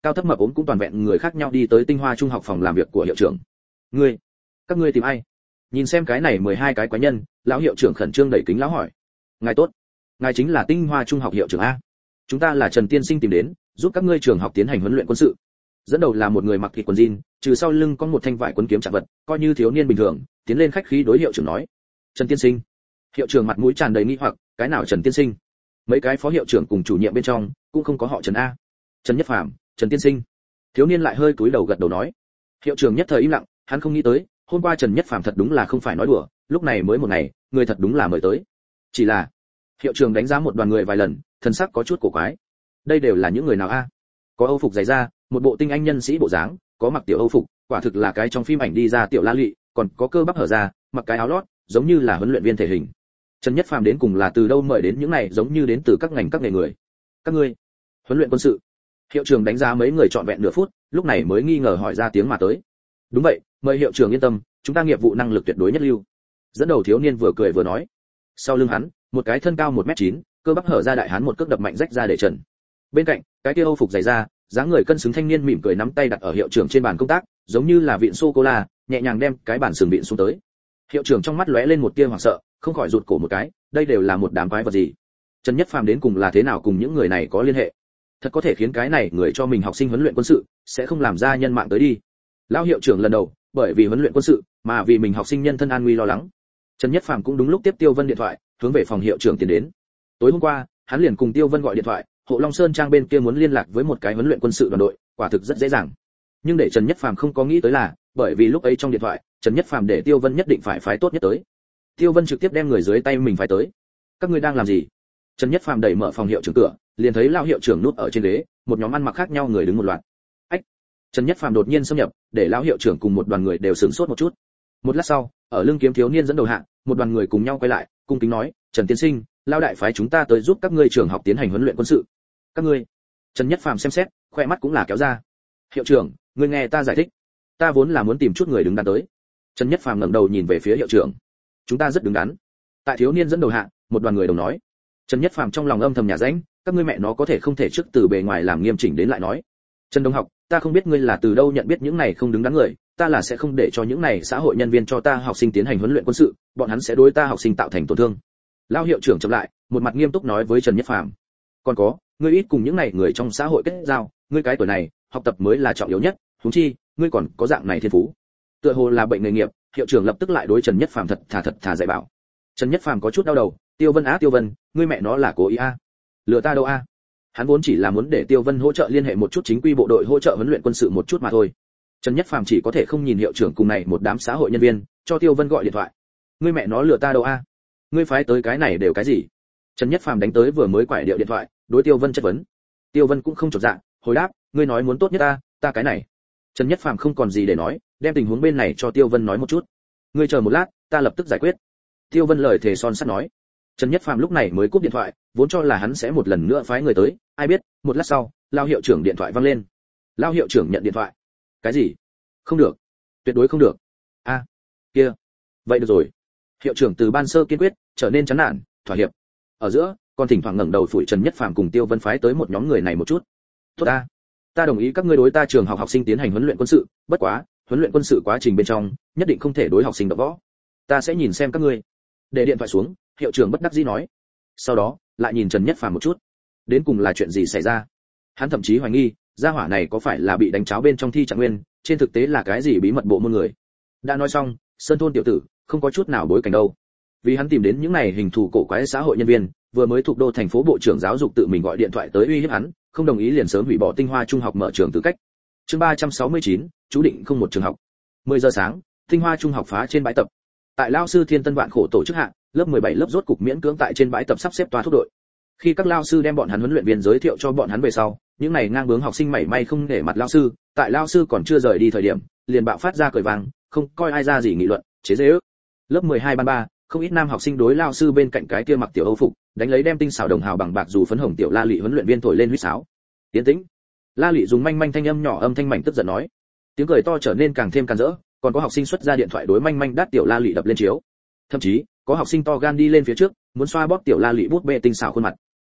cao thấp mập ốm cũng toàn vẹn người khác nhau đi tới Tinh Hoa Trung học phòng làm việc của hiệu trưởng. Ngươi, các ngươi tìm ai? Nhìn xem cái này mười hai cái quái nhân, lão hiệu trưởng khẩn trương đẩy kính lão hỏi. Ngài tốt, ngài chính là Tinh Hoa Trung học hiệu trưởng a? Chúng ta là Trần tiên sinh tìm đến, giúp các ngươi trường học tiến hành huấn luyện quân sự. Dẫn đầu là một người mặc thịt quần jean, trừ sau lưng có một thanh vải quấn kiếm chặt vật, coi như thiếu niên bình thường, tiến lên khách khí đối hiệu trưởng nói. Trần tiên sinh. Hiệu trưởng mặt mũi tràn đầy nghi hoặc, cái nào Trần tiên sinh? Mấy cái phó hiệu trưởng cùng chủ nhiệm bên trong cũng không có họ Trần a. Trần Nhất Phàm, Trần tiên sinh. Thiếu niên lại hơi cúi đầu gật đầu nói. Hiệu trưởng nhất thời im lặng, hắn không nghĩ tới, hôm qua Trần Nhất Phàm thật đúng là không phải nói đùa, lúc này mới một ngày, người thật đúng là mời tới. Chỉ là, hiệu trưởng đánh giá một đoàn người vài lần, thần sắc có chút cổ quái. Đây đều là những người nào a? Có Âu phục dày da, một bộ tinh anh nhân sĩ bộ dáng, có mặc tiểu Âu phục, quả thực là cái trong phim ảnh đi ra tiểu La Lị, còn có cơ bắp hở ra, mặc cái áo lót, giống như là huấn luyện viên thể hình. Trần Nhất Phàm đến cùng là từ đâu mời đến những này giống như đến từ các ngành các nghề người. Các ngươi, huấn luyện quân sự. Hiệu trưởng đánh giá mấy người trọn vẹn nửa phút, lúc này mới nghi ngờ hỏi ra tiếng mà tới. Đúng vậy, mời hiệu trưởng yên tâm, chúng ta nghiệp vụ năng lực tuyệt đối nhất lưu. Dẫn đầu thiếu niên vừa cười vừa nói. Sau lưng hắn, một cái thân cao một mét chín, cơ bắp hở ra đại hán một cước đập mạnh rách ra để trần. Bên cạnh, cái kia Âu phục dày da, dáng người cân xứng thanh niên mỉm cười nắm tay đặt ở hiệu trưởng trên bàn công tác, giống như là vịn sô cô la, nhẹ nhàng đem cái bàn sừng vịn xuống tới. Hiệu trưởng trong mắt lóe lên một tia hoảng sợ, không khỏi rụt cổ một cái, đây đều là một đám quái vật gì? Trần Nhất Phàm đến cùng là thế nào cùng những người này có liên hệ? Thật có thể khiến cái này người cho mình học sinh huấn luyện quân sự, sẽ không làm ra nhân mạng tới đi. Lão hiệu trưởng lần đầu, bởi vì huấn luyện quân sự, mà vì mình học sinh nhân thân an nguy lo lắng. Trần Nhất Phàm cũng đúng lúc tiếp Tiêu Vân điện thoại, hướng về phòng hiệu trưởng tiến đến. Tối hôm qua, hắn liền cùng Tiêu Vân gọi điện thoại, Hộ Long Sơn Trang bên kia muốn liên lạc với một cái huấn luyện quân sự đoàn đội, quả thực rất dễ dàng. Nhưng để Trần Nhất Phàm không có nghĩ tới là, bởi vì lúc ấy trong điện thoại, Trần Nhất Phàm để Tiêu Vân nhất định phải phái tốt nhất tới. Tiêu Vân trực tiếp đem người dưới tay mình phái tới. Các ngươi đang làm gì? Trần Nhất Phàm đẩy mở phòng hiệu trưởng cửa, liền thấy lão hiệu trưởng núp ở trên ghế, một nhóm ăn mặc khác nhau người đứng một loạt. Ách! Trần Nhất Phàm đột nhiên xâm nhập, để lão hiệu trưởng cùng một đoàn người đều sửng sốt một chút. Một lát sau, ở lưng kiếm thiếu niên dẫn đầu hạ, một đoàn người cùng nhau quay lại, cung kính nói, Trần tiên sinh, lão đại phái chúng ta tới giúp các ngươi trường học tiến hành huấn luyện quân sự. Các ngươi? Trần Nhất Phàm xem xét, khoe mắt cũng là kéo ra. Hiệu trưởng, ngươi nghe ta giải thích. Ta vốn là muốn tìm chút người đứng đắn tới. Trần Nhất Phàm ngẩng đầu nhìn về phía hiệu trưởng. Chúng ta rất đứng đắn. Tại thiếu niên dẫn đầu hạ, một đoàn người đồng nói. Trần Nhất Phàm trong lòng âm thầm nhà rãnh, các ngươi mẹ nó có thể không thể trước từ bề ngoài làm nghiêm chỉnh đến lại nói. Trần Đông học, ta không biết ngươi là từ đâu nhận biết những này không đứng đắn người, ta là sẽ không để cho những này xã hội nhân viên cho ta học sinh tiến hành huấn luyện quân sự, bọn hắn sẽ đối ta học sinh tạo thành tổn thương. Lão hiệu trưởng chậm lại, một mặt nghiêm túc nói với Trần Nhất Phàm. Còn có, ngươi ít cùng những này người trong xã hội kết giao, ngươi cái tuổi này, học tập mới là trọng yếu nhất, huống chi, ngươi còn có dạng này thiên phú. Tựa hồ là bệnh nghề nghiệp, hiệu trưởng lập tức lại đối Trần Nhất Phàm thật thà thật thà dạy bảo. Trần Nhất Phàm có chút đau đầu, Tiêu Vân á Tiêu Vân, ngươi mẹ nó là cố ý a? À? Lừa ta đâu a? À? Hắn vốn chỉ là muốn để Tiêu Vân hỗ trợ liên hệ một chút chính quy bộ đội hỗ trợ huấn luyện quân sự một chút mà thôi. Trần Nhất Phàm chỉ có thể không nhìn hiệu trưởng cùng này một đám xã hội nhân viên, cho Tiêu Vân gọi điện thoại. Ngươi mẹ nó lừa ta đâu a? À? Ngươi phái tới cái này đều cái gì? Trần Nhất Phàm đánh tới vừa mới quải điệu điện thoại, đối Tiêu Vân chất vấn. Tiêu Vân cũng không chột dạ, hồi đáp, ngươi nói muốn tốt nhất ta, ta cái này. Trần Nhất Phàm không còn gì để nói, đem tình huống bên này cho Tiêu Vân nói một chút. Ngươi chờ một lát, ta lập tức giải quyết. Tiêu Vân lời thề son sắt nói. Trần Nhất Phàm lúc này mới cúp điện thoại, vốn cho là hắn sẽ một lần nữa phái người tới, ai biết, một lát sau, Lão hiệu trưởng điện thoại vang lên. Lão hiệu trưởng nhận điện thoại. Cái gì? Không được, tuyệt đối không được. A, à, kia, vậy được rồi. Hiệu trưởng từ ban sơ kiên quyết, trở nên chán nản, thỏa hiệp. Ở giữa, còn thỉnh thoảng ngẩng đầu phủi Trần Nhất Phàm cùng Tiêu Vân phái tới một nhóm người này một chút. Tốt ta, ta đồng ý các ngươi đối ta trường học học sinh tiến hành huấn luyện quân sự, bất quá, huấn luyện quân sự quá trình bên trong, nhất định không thể đối học sinh động võ. Ta sẽ nhìn xem các ngươi. Để điện thoại xuống, hiệu trưởng bất đắc dĩ nói. Sau đó, lại nhìn Trần Nhất Phàm một chút. Đến cùng là chuyện gì xảy ra? Hắn thậm chí hoài nghi, gia hỏa này có phải là bị đánh cháo bên trong thi trạng nguyên, trên thực tế là cái gì bí mật bộ môn người. Đã nói xong, Sơn thôn tiểu tử, không có chút nào bối cảnh đâu. Vì hắn tìm đến những này hình thù cổ quái xã hội nhân viên, vừa mới thuộc đô thành phố bộ trưởng giáo dục tự mình gọi điện thoại tới uy hiếp hắn, không đồng ý liền sớm hủy bỏ Tinh Hoa Trung học mở trường tư cách. Chương ba trăm sáu mươi chín, chú định không một trường học. mười giờ sáng, Tinh Hoa Trung học phá trên bãi tập. Tại lao sư Thiên Tân vạn khổ tổ chức hạ, lớp mười bảy lớp rốt cục miễn cưỡng tại trên bãi tập sắp xếp toa thuốc đội. Khi các lao sư đem bọn hắn huấn luyện viên giới thiệu cho bọn hắn về sau, những này ngang bướng học sinh mảy may không để mặt lao sư, tại lao sư còn chưa rời đi thời điểm, liền bạo phát ra cười vang, không coi ai ra gì nghị luận, chế giễu. Lớp mười hai ban ba, không ít nam học sinh đối lao sư bên cạnh cái kia mặc tiểu Âu phục, đánh lấy đem tinh xảo đồng hào bằng bạc dù phấn hồng tiểu La Lị huấn luyện viên thổi lên huýt sáo. Tiến tĩnh. La Lị dùng manh manh thanh âm nhỏ âm thanh mảnh tức giận nói. Tiếng cười to trở nên càng thêm càn rỡ, còn có học sinh xuất ra điện thoại đối manh manh đắt tiểu La Lị đập lên chiếu. Thậm chí, có học sinh to gan đi lên phía trước, muốn xoa bóp tiểu La Lị bút bê tinh xảo khuôn mặt.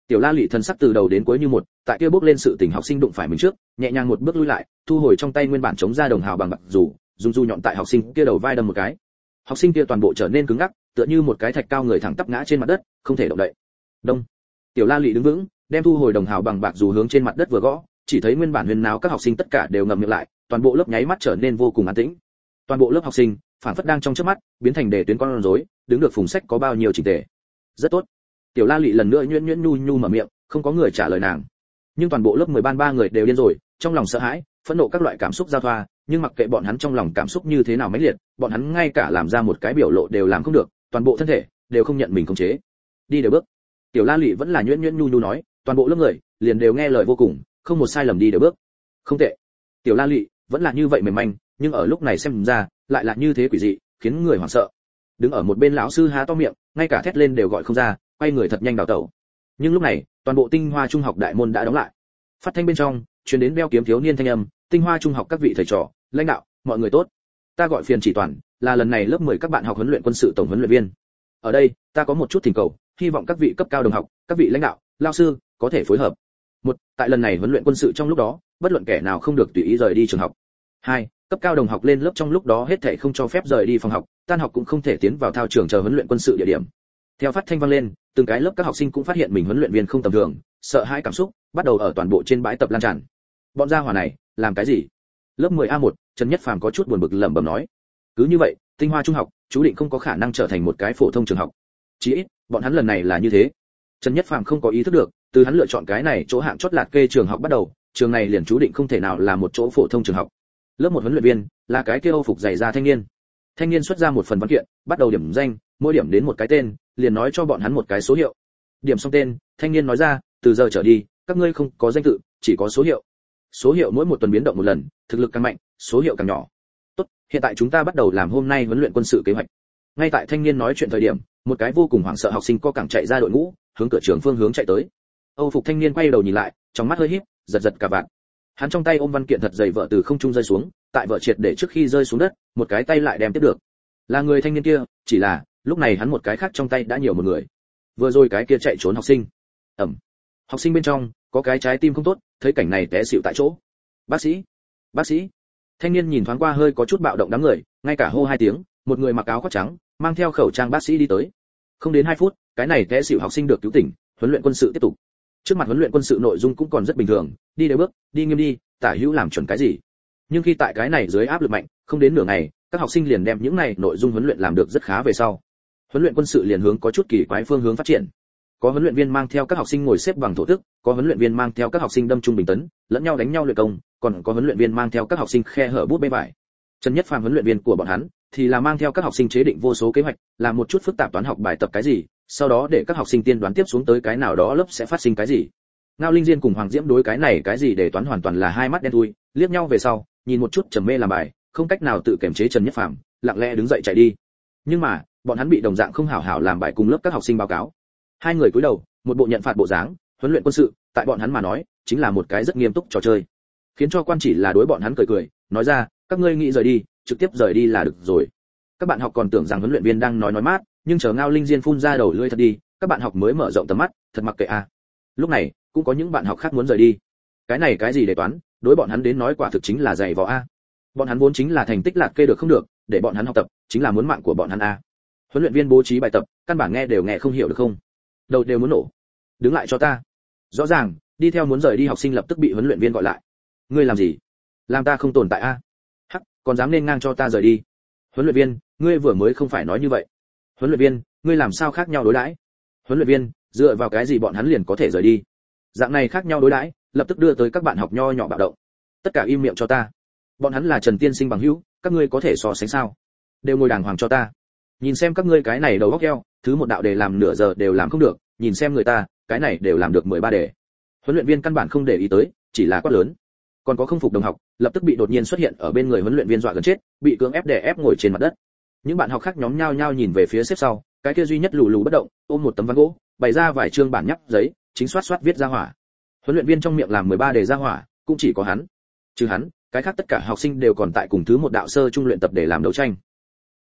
Tiểu La Lệ thần sắc từ đầu đến cuối như một, tại kia bước lên sự tình học sinh đụng phải mình trước, nhẹ nhàng một bước lùi lại, thu hồi trong tay nguyên bản chống ra đồng hào bằng bạc dù, dùng du nhọn tại học sinh kia đầu vai đâm một cái. Học sinh kia toàn bộ trở nên cứng ngắc, tựa như một cái thạch cao người thẳng tắp ngã trên mặt đất, không thể động đậy. Đông. Tiểu La Lệ đứng vững, đem thu hồi đồng hào bằng bạc dù hướng trên mặt đất vừa gõ, chỉ thấy nguyên bản huyền náo các học sinh tất cả đều ngậm miệng lại, toàn bộ lớp nháy mắt trở nên vô cùng an tĩnh. Toàn bộ lớp học sinh, phản phất đang trong chớp mắt, biến thành đề tuyến con rối, đứng được phùng sách có bao nhiêu chỉnh tề. Rất tốt. Tiểu La Lệ lần nữa nhuyễn nhuyễn nhu nhu mở miệng, không có người trả lời nàng. Nhưng toàn bộ lớp mười ban ba người đều điên rồi, trong lòng sợ hãi, phẫn nộ các loại cảm xúc giao thoa, nhưng mặc kệ bọn hắn trong lòng cảm xúc như thế nào mãnh liệt, bọn hắn ngay cả làm ra một cái biểu lộ đều làm không được, toàn bộ thân thể đều không nhận mình khống chế. Đi đều bước. Tiểu La Lệ vẫn là nhuyễn nhuyễn nhu nhu nói, toàn bộ lớp người liền đều nghe lời vô cùng, không một sai lầm đi đều bước. Không tệ. Tiểu La Lệ vẫn là như vậy mềm manh, nhưng ở lúc này xem ra, lại là như thế quỷ dị, khiến người hoảng sợ. Đứng ở một bên lão sư há to miệng, ngay cả thét lên đều gọi không ra, quay người thật nhanh đào tẩu. Nhưng lúc này, toàn bộ Tinh Hoa Trung học đại môn đã đóng lại. Phát thanh bên trong truyền đến beo kiếm thiếu niên thanh âm, Tinh Hoa Trung học các vị thầy trò, lãnh đạo, mọi người tốt. Ta gọi Phiền Chỉ Toàn, là lần này lớp mười các bạn học huấn luyện quân sự tổng huấn luyện viên. Ở đây, ta có một chút thỉnh cầu, hy vọng các vị cấp cao đồng học, các vị lãnh đạo, lao sư có thể phối hợp. Một, tại lần này huấn luyện quân sự trong lúc đó, bất luận kẻ nào không được tùy ý rời đi trường học. Hai, cấp cao đồng học lên lớp trong lúc đó hết thảy không cho phép rời đi phòng học, tan học cũng không thể tiến vào thao trường chờ huấn luyện quân sự địa điểm. Theo phát thanh vang lên, từng cái lớp các học sinh cũng phát hiện mình huấn luyện viên không tầm thường, sợ hãi cảm xúc bắt đầu ở toàn bộ trên bãi tập lan tràn. Bọn gia hỏa này, làm cái gì? Lớp mười A một, Trần Nhất Phàm có chút buồn bực lẩm bẩm nói. Cứ như vậy, Tinh Hoa Trung học, chú định không có khả năng trở thành một cái phổ thông trường học. Chỉ ít, bọn hắn lần này là như thế. Trần Nhất Phàm không có ý thức được, từ hắn lựa chọn cái này chỗ hạng chót lạt kê trường học bắt đầu, trường này liền chú định không thể nào là một chỗ phổ thông trường học. Lớp một huấn luyện viên là cái kia Âu phục dày da thanh niên. Thanh niên xuất ra một phần văn kiện, bắt đầu điểm danh, mỗi điểm đến một cái tên, liền nói cho bọn hắn một cái số hiệu. Điểm xong tên, thanh niên nói ra, từ giờ trở đi, các ngươi không có danh tự, chỉ có số hiệu. Số hiệu mỗi một tuần biến động một lần, thực lực càng mạnh, số hiệu càng nhỏ. Tốt, hiện tại chúng ta bắt đầu làm hôm nay huấn luyện quân sự kế hoạch. Ngay tại thanh niên nói chuyện thời điểm, một cái vô cùng hoảng sợ học sinh co cẳng chạy ra đội ngũ, hướng cửa trường phương hướng chạy tới. Âu phục thanh niên quay đầu nhìn lại, trong mắt hơi híp, giật giật cả vạn. Hắn trong tay ôm văn kiện thật dày vợ từ không trung rơi xuống, tại vợ triệt để trước khi rơi xuống đất, một cái tay lại đem tiếp được. Là người thanh niên kia, chỉ là, lúc này hắn một cái khác trong tay đã nhiều một người. Vừa rồi cái kia chạy trốn học sinh. Ẩm. Học sinh bên trong, có cái trái tim không tốt, thấy cảnh này té xỉu tại chỗ. Bác sĩ, bác sĩ. Thanh niên nhìn thoáng qua hơi có chút bạo động đám người, ngay cả hô hai tiếng, một người mặc áo khoác trắng, mang theo khẩu trang bác sĩ đi tới. Không đến hai phút, cái này té xỉu học sinh được cứu tỉnh, huấn luyện quân sự tiếp tục. Trước mặt huấn luyện quân sự nội dung cũng còn rất bình thường, đi đều bước, đi nghiêm đi, tả hữu làm chuẩn cái gì. Nhưng khi tại cái này dưới áp lực mạnh, không đến nửa ngày, các học sinh liền đem những này nội dung huấn luyện làm được rất khá về sau. Huấn luyện quân sự liền hướng có chút kỳ quái phương hướng phát triển. Có huấn luyện viên mang theo các học sinh ngồi xếp bằng thổ tức, có huấn luyện viên mang theo các học sinh đâm trung bình tấn, lẫn nhau đánh nhau luyện công, còn có huấn luyện viên mang theo các học sinh khe hở bút bê vải. Trần Nhất Phàm huấn luyện viên của bọn hắn thì là mang theo các học sinh chế định vô số kế hoạch, làm một chút phức tạp toán học bài tập cái gì, sau đó để các học sinh tiên đoán tiếp xuống tới cái nào đó lớp sẽ phát sinh cái gì. Ngao Linh Diên cùng Hoàng Diễm đối cái này cái gì để toán hoàn toàn là hai mắt đen thui, liếc nhau về sau, nhìn một chút trầm mê làm bài, không cách nào tự kiềm chế Trần Nhất Phàm, lặng lẽ đứng dậy chạy đi. Nhưng mà, bọn hắn bị đồng dạng không hảo hảo làm bài cùng lớp các học sinh báo cáo. Hai người cúi đầu, một bộ nhận phạt bộ dáng, huấn luyện quân sự, tại bọn hắn mà nói, chính là một cái rất nghiêm túc trò chơi. Khiến cho quan chỉ là đối bọn hắn cười cười, nói ra, các ngươi nghĩ rời đi, trực tiếp rời đi là được rồi. Các bạn học còn tưởng rằng huấn luyện viên đang nói nói mát, nhưng chờ Ngao Linh Diên phun ra đầu lưỡi thật đi, các bạn học mới mở rộng tầm mắt, thật mặc kệ a. À. Lúc này, cũng có những bạn học khác muốn rời đi. Cái này cái gì để toán, đối bọn hắn đến nói quả thực chính là dày vò a. Bọn hắn vốn chính là thành tích lạc kê được không được, để bọn hắn học tập, chính là muốn mạng của bọn hắn a. Huấn luyện viên bố trí bài tập, căn bản nghe đều nghe không hiểu được không? Đầu đều muốn nổ. Đứng lại cho ta. Rõ ràng, đi theo muốn rời đi học sinh lập tức bị huấn luyện viên gọi lại. Ngươi làm gì? Làm ta không tồn tại a? Hắc, còn dám nên ngang cho ta rời đi. Huấn luyện viên, ngươi vừa mới không phải nói như vậy. Huấn luyện viên, ngươi làm sao khác nhau đối đãi? Huấn luyện viên, dựa vào cái gì bọn hắn liền có thể rời đi? Dạng này khác nhau đối đãi, lập tức đưa tới các bạn học nho nhỏ bạo động. Tất cả im miệng cho ta. Bọn hắn là Trần tiên sinh bằng hữu, các ngươi có thể so sánh sao? Đều ngồi đàng hoàng cho ta. Nhìn xem các ngươi cái này đầu óc heo, thứ một đạo đề làm nửa giờ đều làm không được, nhìn xem người ta, cái này đều làm được mười ba đề. Huấn luyện viên căn bản không để ý tới, chỉ là quát lớn. Còn có không phục đồng học, lập tức bị đột nhiên xuất hiện ở bên người huấn luyện viên dọa gần chết, bị cưỡng ép đè ép ngồi trên mặt đất. Những bạn học khác nhóm nhao nhao nhìn về phía xếp sau, cái kia duy nhất lù lù bất động, ôm một tấm ván gỗ, bày ra vài chương bản nháp giấy, chính soát soát viết ra hỏa. Huấn luyện viên trong miệng làm mười ba đề ra hỏa, cũng chỉ có hắn. Trừ hắn, cái khác tất cả học sinh đều còn tại cùng thứ một đạo sơ trung luyện tập để làm đấu tranh.